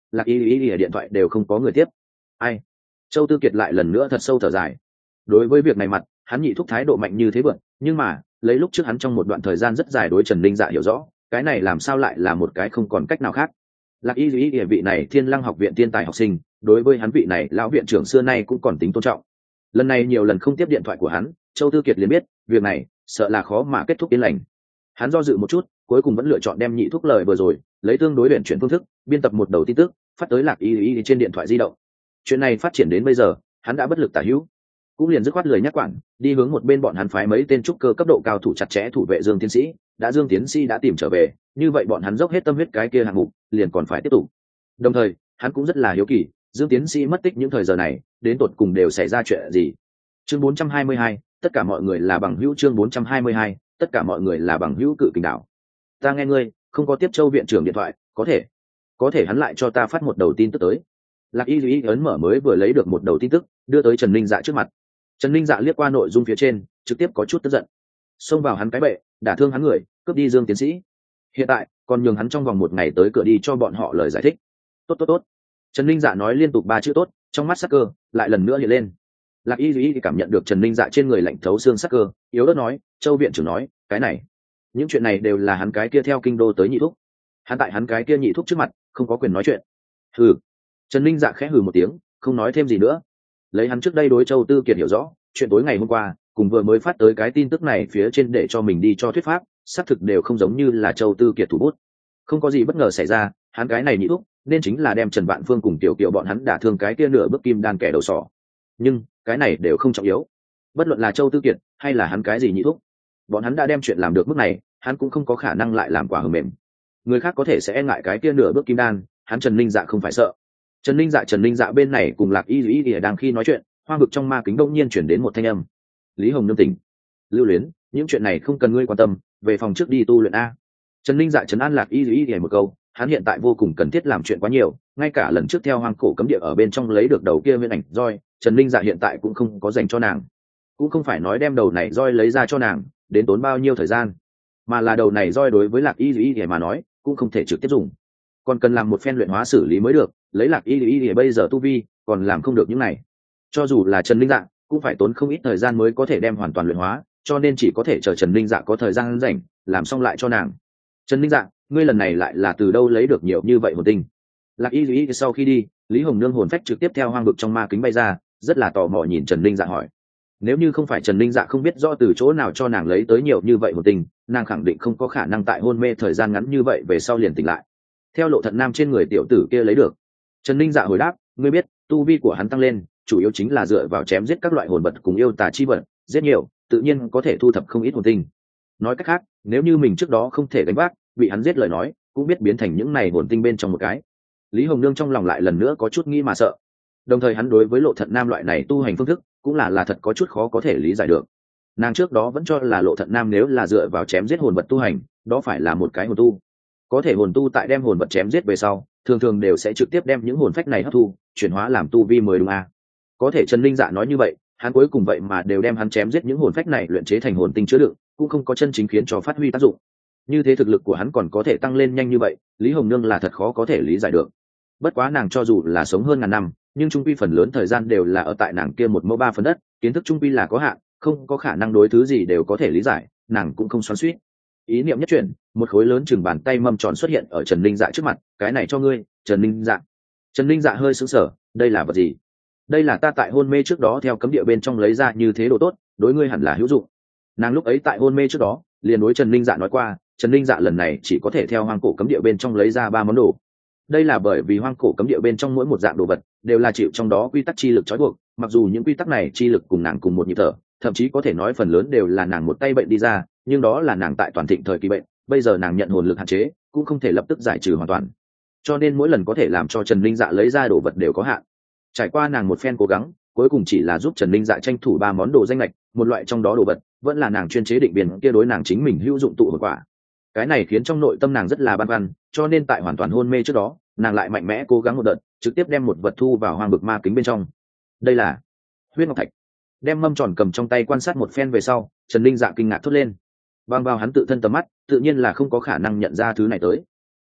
lạc y y y điện thoại đều không có người tiếp. Ai? Châu Tư Kiệt lại lần nữa thật sâu thở dài. Đối với việc này mặt hắn nhị thúc thái độ mạnh như thế vượt, nhưng mà lấy lúc trước hắn trong một đoạn thời gian rất dài đối Trần Linh Dạ hiểu rõ, cái này làm sao lại là một cái không còn cách nào khác. Lạc y y y vị này Thiên Lăng học viện tiên tài học sinh, đối với hắn vị này lão viện trưởng xưa nay cũng còn tính tôn trọng. Lần này nhiều lần không tiếp điện thoại của hắn, Châu Tư Kiệt liền biết việc này sợ là khó mà kết thúc yên lành. Hắn do dự một chút, cuối cùng vẫn lựa chọn đem nhị thúc lời vừa rồi lấy tương đối luyện chuyển phương thức biên tập một đầu tin tức phát tới Lạc y y trên điện thoại di động. Chuyện này phát triển đến bây giờ hắn đã bất lực tả hữu, cũng liền dứt khoát lời nhắc quản đi hướng một bên bọn hắn phái mấy tên trúc cơ cấp độ cao thủ chặt chẽ thủ vệ Dương tiến sĩ. Đã Dương tiến sĩ đã tìm trở về, như vậy bọn hắn dốc hết tâm huyết cái kia hạng mục liền còn phải tiếp tục. Đồng thời hắn cũng rất là hiếu kỳ, Dương tiến sĩ mất tích những thời giờ này đến tột cùng đều xảy ra chuyện gì. Chương bốn trăm hai mươi hai, tất cả mọi người là bằng hữu. Chương bốn trăm hai mươi hai, tất cả mọi người là bằng hữu. Cự Kình Đảo, ta nghe ngươi không có tiếp Châu viện trưởng điện thoại, có thể có thể hắn lại cho ta phát một đầu tin tức tới. Lạc y duy ấn mở mới vừa lấy được một đầu tin tức đưa tới Trần Linh Dạ trước mặt. Trần Linh Dạ liếc qua nội dung phía trên, trực tiếp có chút tức giận, xông vào hắn cái bệ, đả thương hắn người, cướp đi Dương tiến sĩ, hiện tại còn nhường hắn trong vòng một ngày tới cửa đi cho bọn họ lời giải thích. Tốt tốt tốt. Trần Linh Dạ nói liên tục ba chữ tốt, trong mắt sắc cơ lại lần nữa hiện lên. Lạc y duy cảm nhận được Trần Linh Dạ trên người lạnh thấu xương sắc cơ, yếu ớt nói, Châu viện trưởng nói cái này, những chuyện này đều là hắn cái kia theo kinh đô tới nhị thúc, hắn tại hắn cái kia nhị thúc trước mặt không có quyền nói chuyện. Hừ. Trần Linh Dạ khẽ hừ một tiếng, không nói thêm gì nữa. Lấy hắn trước đây đối Châu Tư Kiệt hiểu rõ, chuyện tối ngày hôm qua cùng vừa mới phát tới cái tin tức này phía trên để cho mình đi cho thuyết pháp, xác thực đều không giống như là Châu Tư Kiệt thủ bút. Không có gì bất ngờ xảy ra, hắn cái này nhị thúc nên chính là đem Trần Vạn Phương cùng Tiểu Kiều bọn hắn đả thương cái kia nửa bước kim đan kẻ đầu sỏ. Nhưng cái này đều không trọng yếu. Bất luận là Châu Tư Kiệt hay là hắn cái gì nhị thúc, bọn hắn đã đem chuyện làm được mức này, hắn cũng không có khả năng lại làm quả hờ mềm. Người khác có thể sẽ e ngại cái kia nửa bước kim đan, hắn Trần Linh Dạ không phải sợ. Trần Linh Dạ Trần Linh Dạ bên này cùng Lạc y y y đang khi nói chuyện, hoa vực trong ma kính đông nhiên chuyển đến một thanh âm. Lý Hồng Nương tỉnh. Lưu Luyến, những chuyện này không cần ngươi quan tâm, về phòng trước đi tu luyện a. Trần Linh Dạ trấn an Lạc y y y một câu, hắn hiện tại vô cùng cần thiết làm chuyện quá nhiều, ngay cả lần trước theo hoang cổ cấm địa ở bên trong lấy được đầu kia nguyên ảnh roi, Trần Linh Dạ hiện tại cũng không có dành cho nàng. Cũng không phải nói đem đầu này roi lấy ra cho nàng đến tốn bao nhiêu thời gian, mà là đầu này roi đối với Lạc y y y mà nói cũng không thể trực tiếp dùng, còn cần làm một phen luyện hóa xử lý mới được. Lấy Lạc y y y bây giờ tu vi còn làm không được những này, cho dù là Trần Linh Dạ cũng phải tốn không ít thời gian mới có thể đem hoàn toàn luyện hóa, cho nên chỉ có thể chờ Trần Linh Dạ có thời gian rảnh làm xong lại cho nàng. Trần Linh Dạ, ngươi lần này lại là từ đâu lấy được nhiều như vậy hồn tinh? Lạc y y sau khi đi, Lý Hồng Nương hồn phách trực tiếp theo hoang vực trong ma kính bay ra, rất là tò mò nhìn Trần Linh Dạ hỏi. Nếu như không phải Trần Linh Dạ không biết rõ từ chỗ nào cho nàng lấy tới nhiều như vậy hồn tinh, nàng khẳng định không có khả năng tại hôn mê thời gian ngắn như vậy về sau liền tỉnh lại. Theo Lộ Thận Nam trên người tiểu tử kia lấy được. Trần Linh Dạ hồi đáp, ngươi biết tu vi của hắn tăng lên chủ yếu chính là dựa vào chém giết các loại hồn vật cùng yêu tà chi vật, giết nhiều tự nhiên có thể thu thập không ít hồn tinh. Nói cách khác, nếu như mình trước đó không thể đánh vác, bị hắn giết lời nói cũng biết biến thành những này hồn tinh bên trong một cái. Lý Hồng Nương trong lòng lại lần nữa có chút nghĩ mà sợ, đồng thời hắn đối với Lộ Thận Nam loại này tu hành phương thức cũng là là thật có chút khó có thể lý giải được. Nàng trước đó vẫn cho là Lộ Thận Nam nếu là dựa vào chém giết hồn vật tu hành, đó phải là một cái hồn tu. Có thể hồn tu tại đem hồn vật chém giết về sau, thường thường đều sẽ trực tiếp đem những hồn phách này hấp thu, chuyển hóa làm tu vi mới đúng à. Có thể Trần Linh Dạ nói như vậy, hắn cuối cùng vậy mà đều đem hắn chém giết những hồn phách này luyện chế thành hồn tinh chứa đựng, cũng không có chân chính khiến cho phát huy tác dụng. Như thế thực lực của hắn còn có thể tăng lên nhanh như vậy, Lý Hồng Nương là thật khó có thể lý giải được. Bất quá nàng cho dù là sống hơn ngàn năm, nhưng trung quy phần lớn thời gian đều là ở tại nàng kia một mẫu ba phần đất, kiến thức trung quy là có hạn, không có khả năng đối thứ gì đều có thể lý giải, nàng cũng không xoắn xuýt. Ý niệm nhất chuyển, một khối lớn chừng bàn tay mâm tròn xuất hiện ở Trần Linh Dạ trước mặt. Cái này cho ngươi, Trần Linh Dạ. Trần Linh Dạ hơi sững sờ, đây là vật gì? Đây là ta tại hôn mê trước đó theo cấm địa bên trong lấy ra như thế đồ tốt, đối ngươi hẳn là hữu dụng. Nàng lúc ấy tại hôn mê trước đó liền đối Trần Linh Dạ nói qua, Trần Linh Dạ lần này chỉ có thể theo hoang cổ cấm địa bên trong lấy ra ba món đồ. Đây là bởi vì hoang cổ cấm địa bên trong mỗi một dạng đồ vật đều là chịu trong đó quy tắc chi lực trói buộc, mặc dù những quy tắc này chi lực cùng nàng cùng một nhịp thở, thậm chí có thể nói phần lớn đều là nàng một tay bệnh đi ra, nhưng đó là nàng tại toàn thịnh thời kỳ bệnh, bây giờ nàng nhận hồn lực hạn chế cũng không thể lập tức giải trừ hoàn toàn, cho nên mỗi lần có thể làm cho Trần Linh Dạ lấy ra đồ vật đều có hạn. Trải qua nàng một phen cố gắng, cuối cùng chỉ là giúp Trần Linh Dạ tranh thủ ba món đồ danh lệch, một loại trong đó đồ vật vẫn là nàng chuyên chế định biên kia đối nàng chính mình hữu dụng tụ hồn quả. Cái này khiến trong nội tâm nàng rất là băn khoăn, cho nên tại hoàn toàn hôn mê trước đó, nàng lại mạnh mẽ cố gắng một đợt, trực tiếp đem một vật thu vào hoang vực ma kính bên trong. Đây là huyết ngọc thạch. Đem mâm tròn cầm trong tay quan sát một phen về sau, Trần Linh Dạ kinh ngạc thốt lên. Bằng vào hắn tự thân tầm mắt, tự nhiên là không có khả năng nhận ra thứ này tới.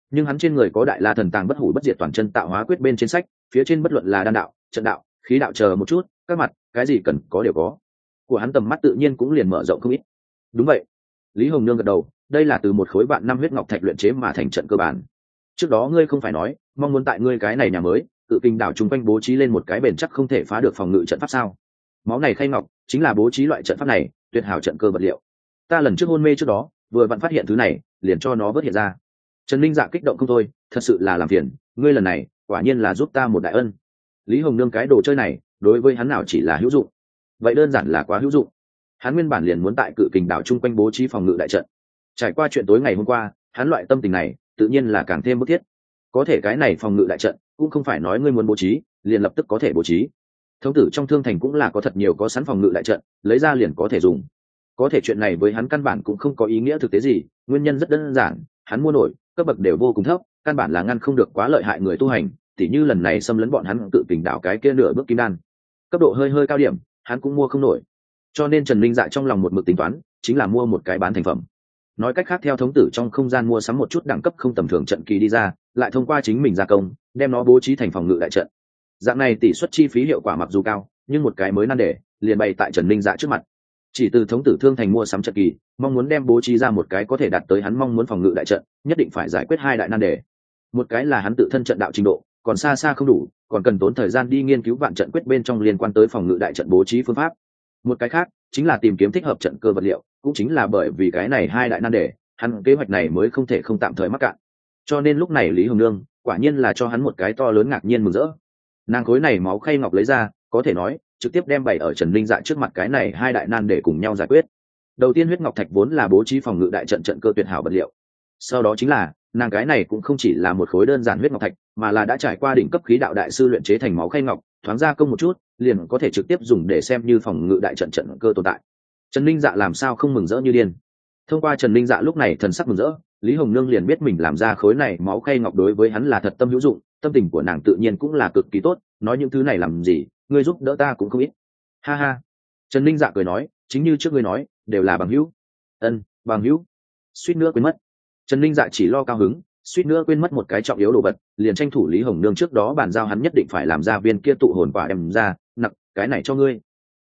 nhưng hắn trên người có đại la thần tàng bất hủ bất diệt toàn chân tạo hóa quyết bên trên sách, phía trên bất luận là đan đạo, trận đạo, khí đạo chờ một chút, các mặt cái gì cần có đều có. Của hắn tầm mắt tự nhiên cũng liền mở rộng không ít. Đúng vậy, Lý Hồng Nương gật đầu, đây là từ một khối vạn năm huyết ngọc thạch luyện chế mà thành trận cơ bản. Trước đó ngươi không phải nói mong muốn tại ngươi cái này nhà mới tự kinh đảo chung quanh bố trí lên một cái bền chắc không thể phá được phòng ngự trận pháp sao? Máu này khay ngọc chính là bố trí loại trận pháp này, tuyệt hảo trận cơ vật liệu. Ta lần trước hôn mê trước đó vừa vặn phát hiện thứ này, liền cho nó vớt hiện ra. Trần Linh Dạ kích động không thôi, thật sự là làm phiền ngươi, lần này quả nhiên là giúp ta một đại ân. Lý Hồng Nương cái đồ chơi này đối với hắn nào chỉ là hữu dụng, vậy đơn giản là quá hữu dụng. Hắn nguyên bản liền muốn tại cự kình đảo chung quanh bố trí phòng ngự đại trận. Trải qua chuyện tối ngày hôm qua, hắn loại tâm tình này tự nhiên là càng thêm bức thiết. Có thể cái này phòng ngự đại trận cũng không phải nói ngươi muốn bố trí liền lập tức có thể bố trí. Thống tử trong thương thành cũng là có thật nhiều có sẵn phòng ngự đại trận, lấy ra liền có thể dùng. Có thể chuyện này với hắn căn bản cũng không có ý nghĩa thực tế gì, nguyên nhân rất đơn giản, hắn mua nổi cấp bậc đều vô cùng thấp, căn bản là ngăn không được quá lợi hại người tu hành, tỉ như lần này xâm lấn bọn hắn tự kình đảo cái kia nửa bước kim đan, cấp độ hơi hơi cao điểm, hắn cũng mua không nổi. Cho nên Trần Linh Dạ trong lòng một mực tính toán, chính là mua một cái bán thành phẩm. Nói cách khác, theo thống tử trong không gian mua sắm một chút đẳng cấp không tầm thường trận kỳ đi ra, lại thông qua chính mình gia công, đem nó bố trí thành phòng ngự đại trận. Dạng này tỷ suất chi phí hiệu quả mặc dù cao, nhưng một cái mới nan đề liền bày tại Trần Linh Dạ trước mặt. Chỉ từ thống tử thương thành mua sắm trận kỳ, mong muốn đem bố trí ra một cái có thể đạt tới hắn mong muốn phòng ngự đại trận, nhất định phải giải quyết hai đại nan đề. Một cái là hắn tự thân trận đạo trình độ còn xa xa không đủ, còn cần tốn thời gian đi nghiên cứu vạn trận quyết bên trong liên quan tới phòng ngự đại trận bố trí phương pháp. Một cái khác chính là tìm kiếm thích hợp trận cơ vật liệu, cũng chính là bởi vì cái này hai đại nan đề, hắn kế hoạch này mới không thể không tạm thời mắc cạn. Cho nên lúc này Lý Hồng Nương quả nhiên là cho hắn một cái to lớn ngạc nhiên mừng rỡ. Nàng khối này máu khay ngọc lấy ra, có thể nói trực tiếp đem bày ở Trần Linh Dạ trước mặt cái này hai đại nan để cùng nhau giải quyết. Đầu tiên, huyết ngọc thạch vốn là bố trí phòng ngự đại trận trận cơ tuyệt hảo vật liệu. Sau đó chính là nàng cái này cũng không chỉ là một khối đơn giản huyết ngọc thạch, mà là đã trải qua đỉnh cấp khí đạo đại sư luyện chế thành máu khay ngọc, thoáng ra công một chút liền có thể trực tiếp dùng để xem như phòng ngự đại trận trận cơ tồn tại. Trần Linh Dạ làm sao không mừng rỡ như điên. Thông qua Trần Linh Dạ lúc này thần sắc mừng rỡ, Lý Hồng Nương liền biết mình làm ra khối này máu khay ngọc đối với hắn là thật tâm hữu dụng, tâm tình của nàng tự nhiên cũng là cực kỳ tốt, nói những thứ này làm gì, ngươi giúp đỡ ta cũng không ít. Ha ha. Trần Linh Dạ cười nói, chính như trước ngươi nói, đều là bằng hữu. Ân, bằng hữu. Suýt nữa quên mất. Trần Linh Dạ chỉ lo cao hứng, suýt nữa quên mất một cái trọng yếu đồ vật, liền tranh thủ Lý Hồng Nương trước đó bàn giao hắn nhất định phải làm ra viên kia tụ hồn quả đem ra, nặc, cái này cho ngươi.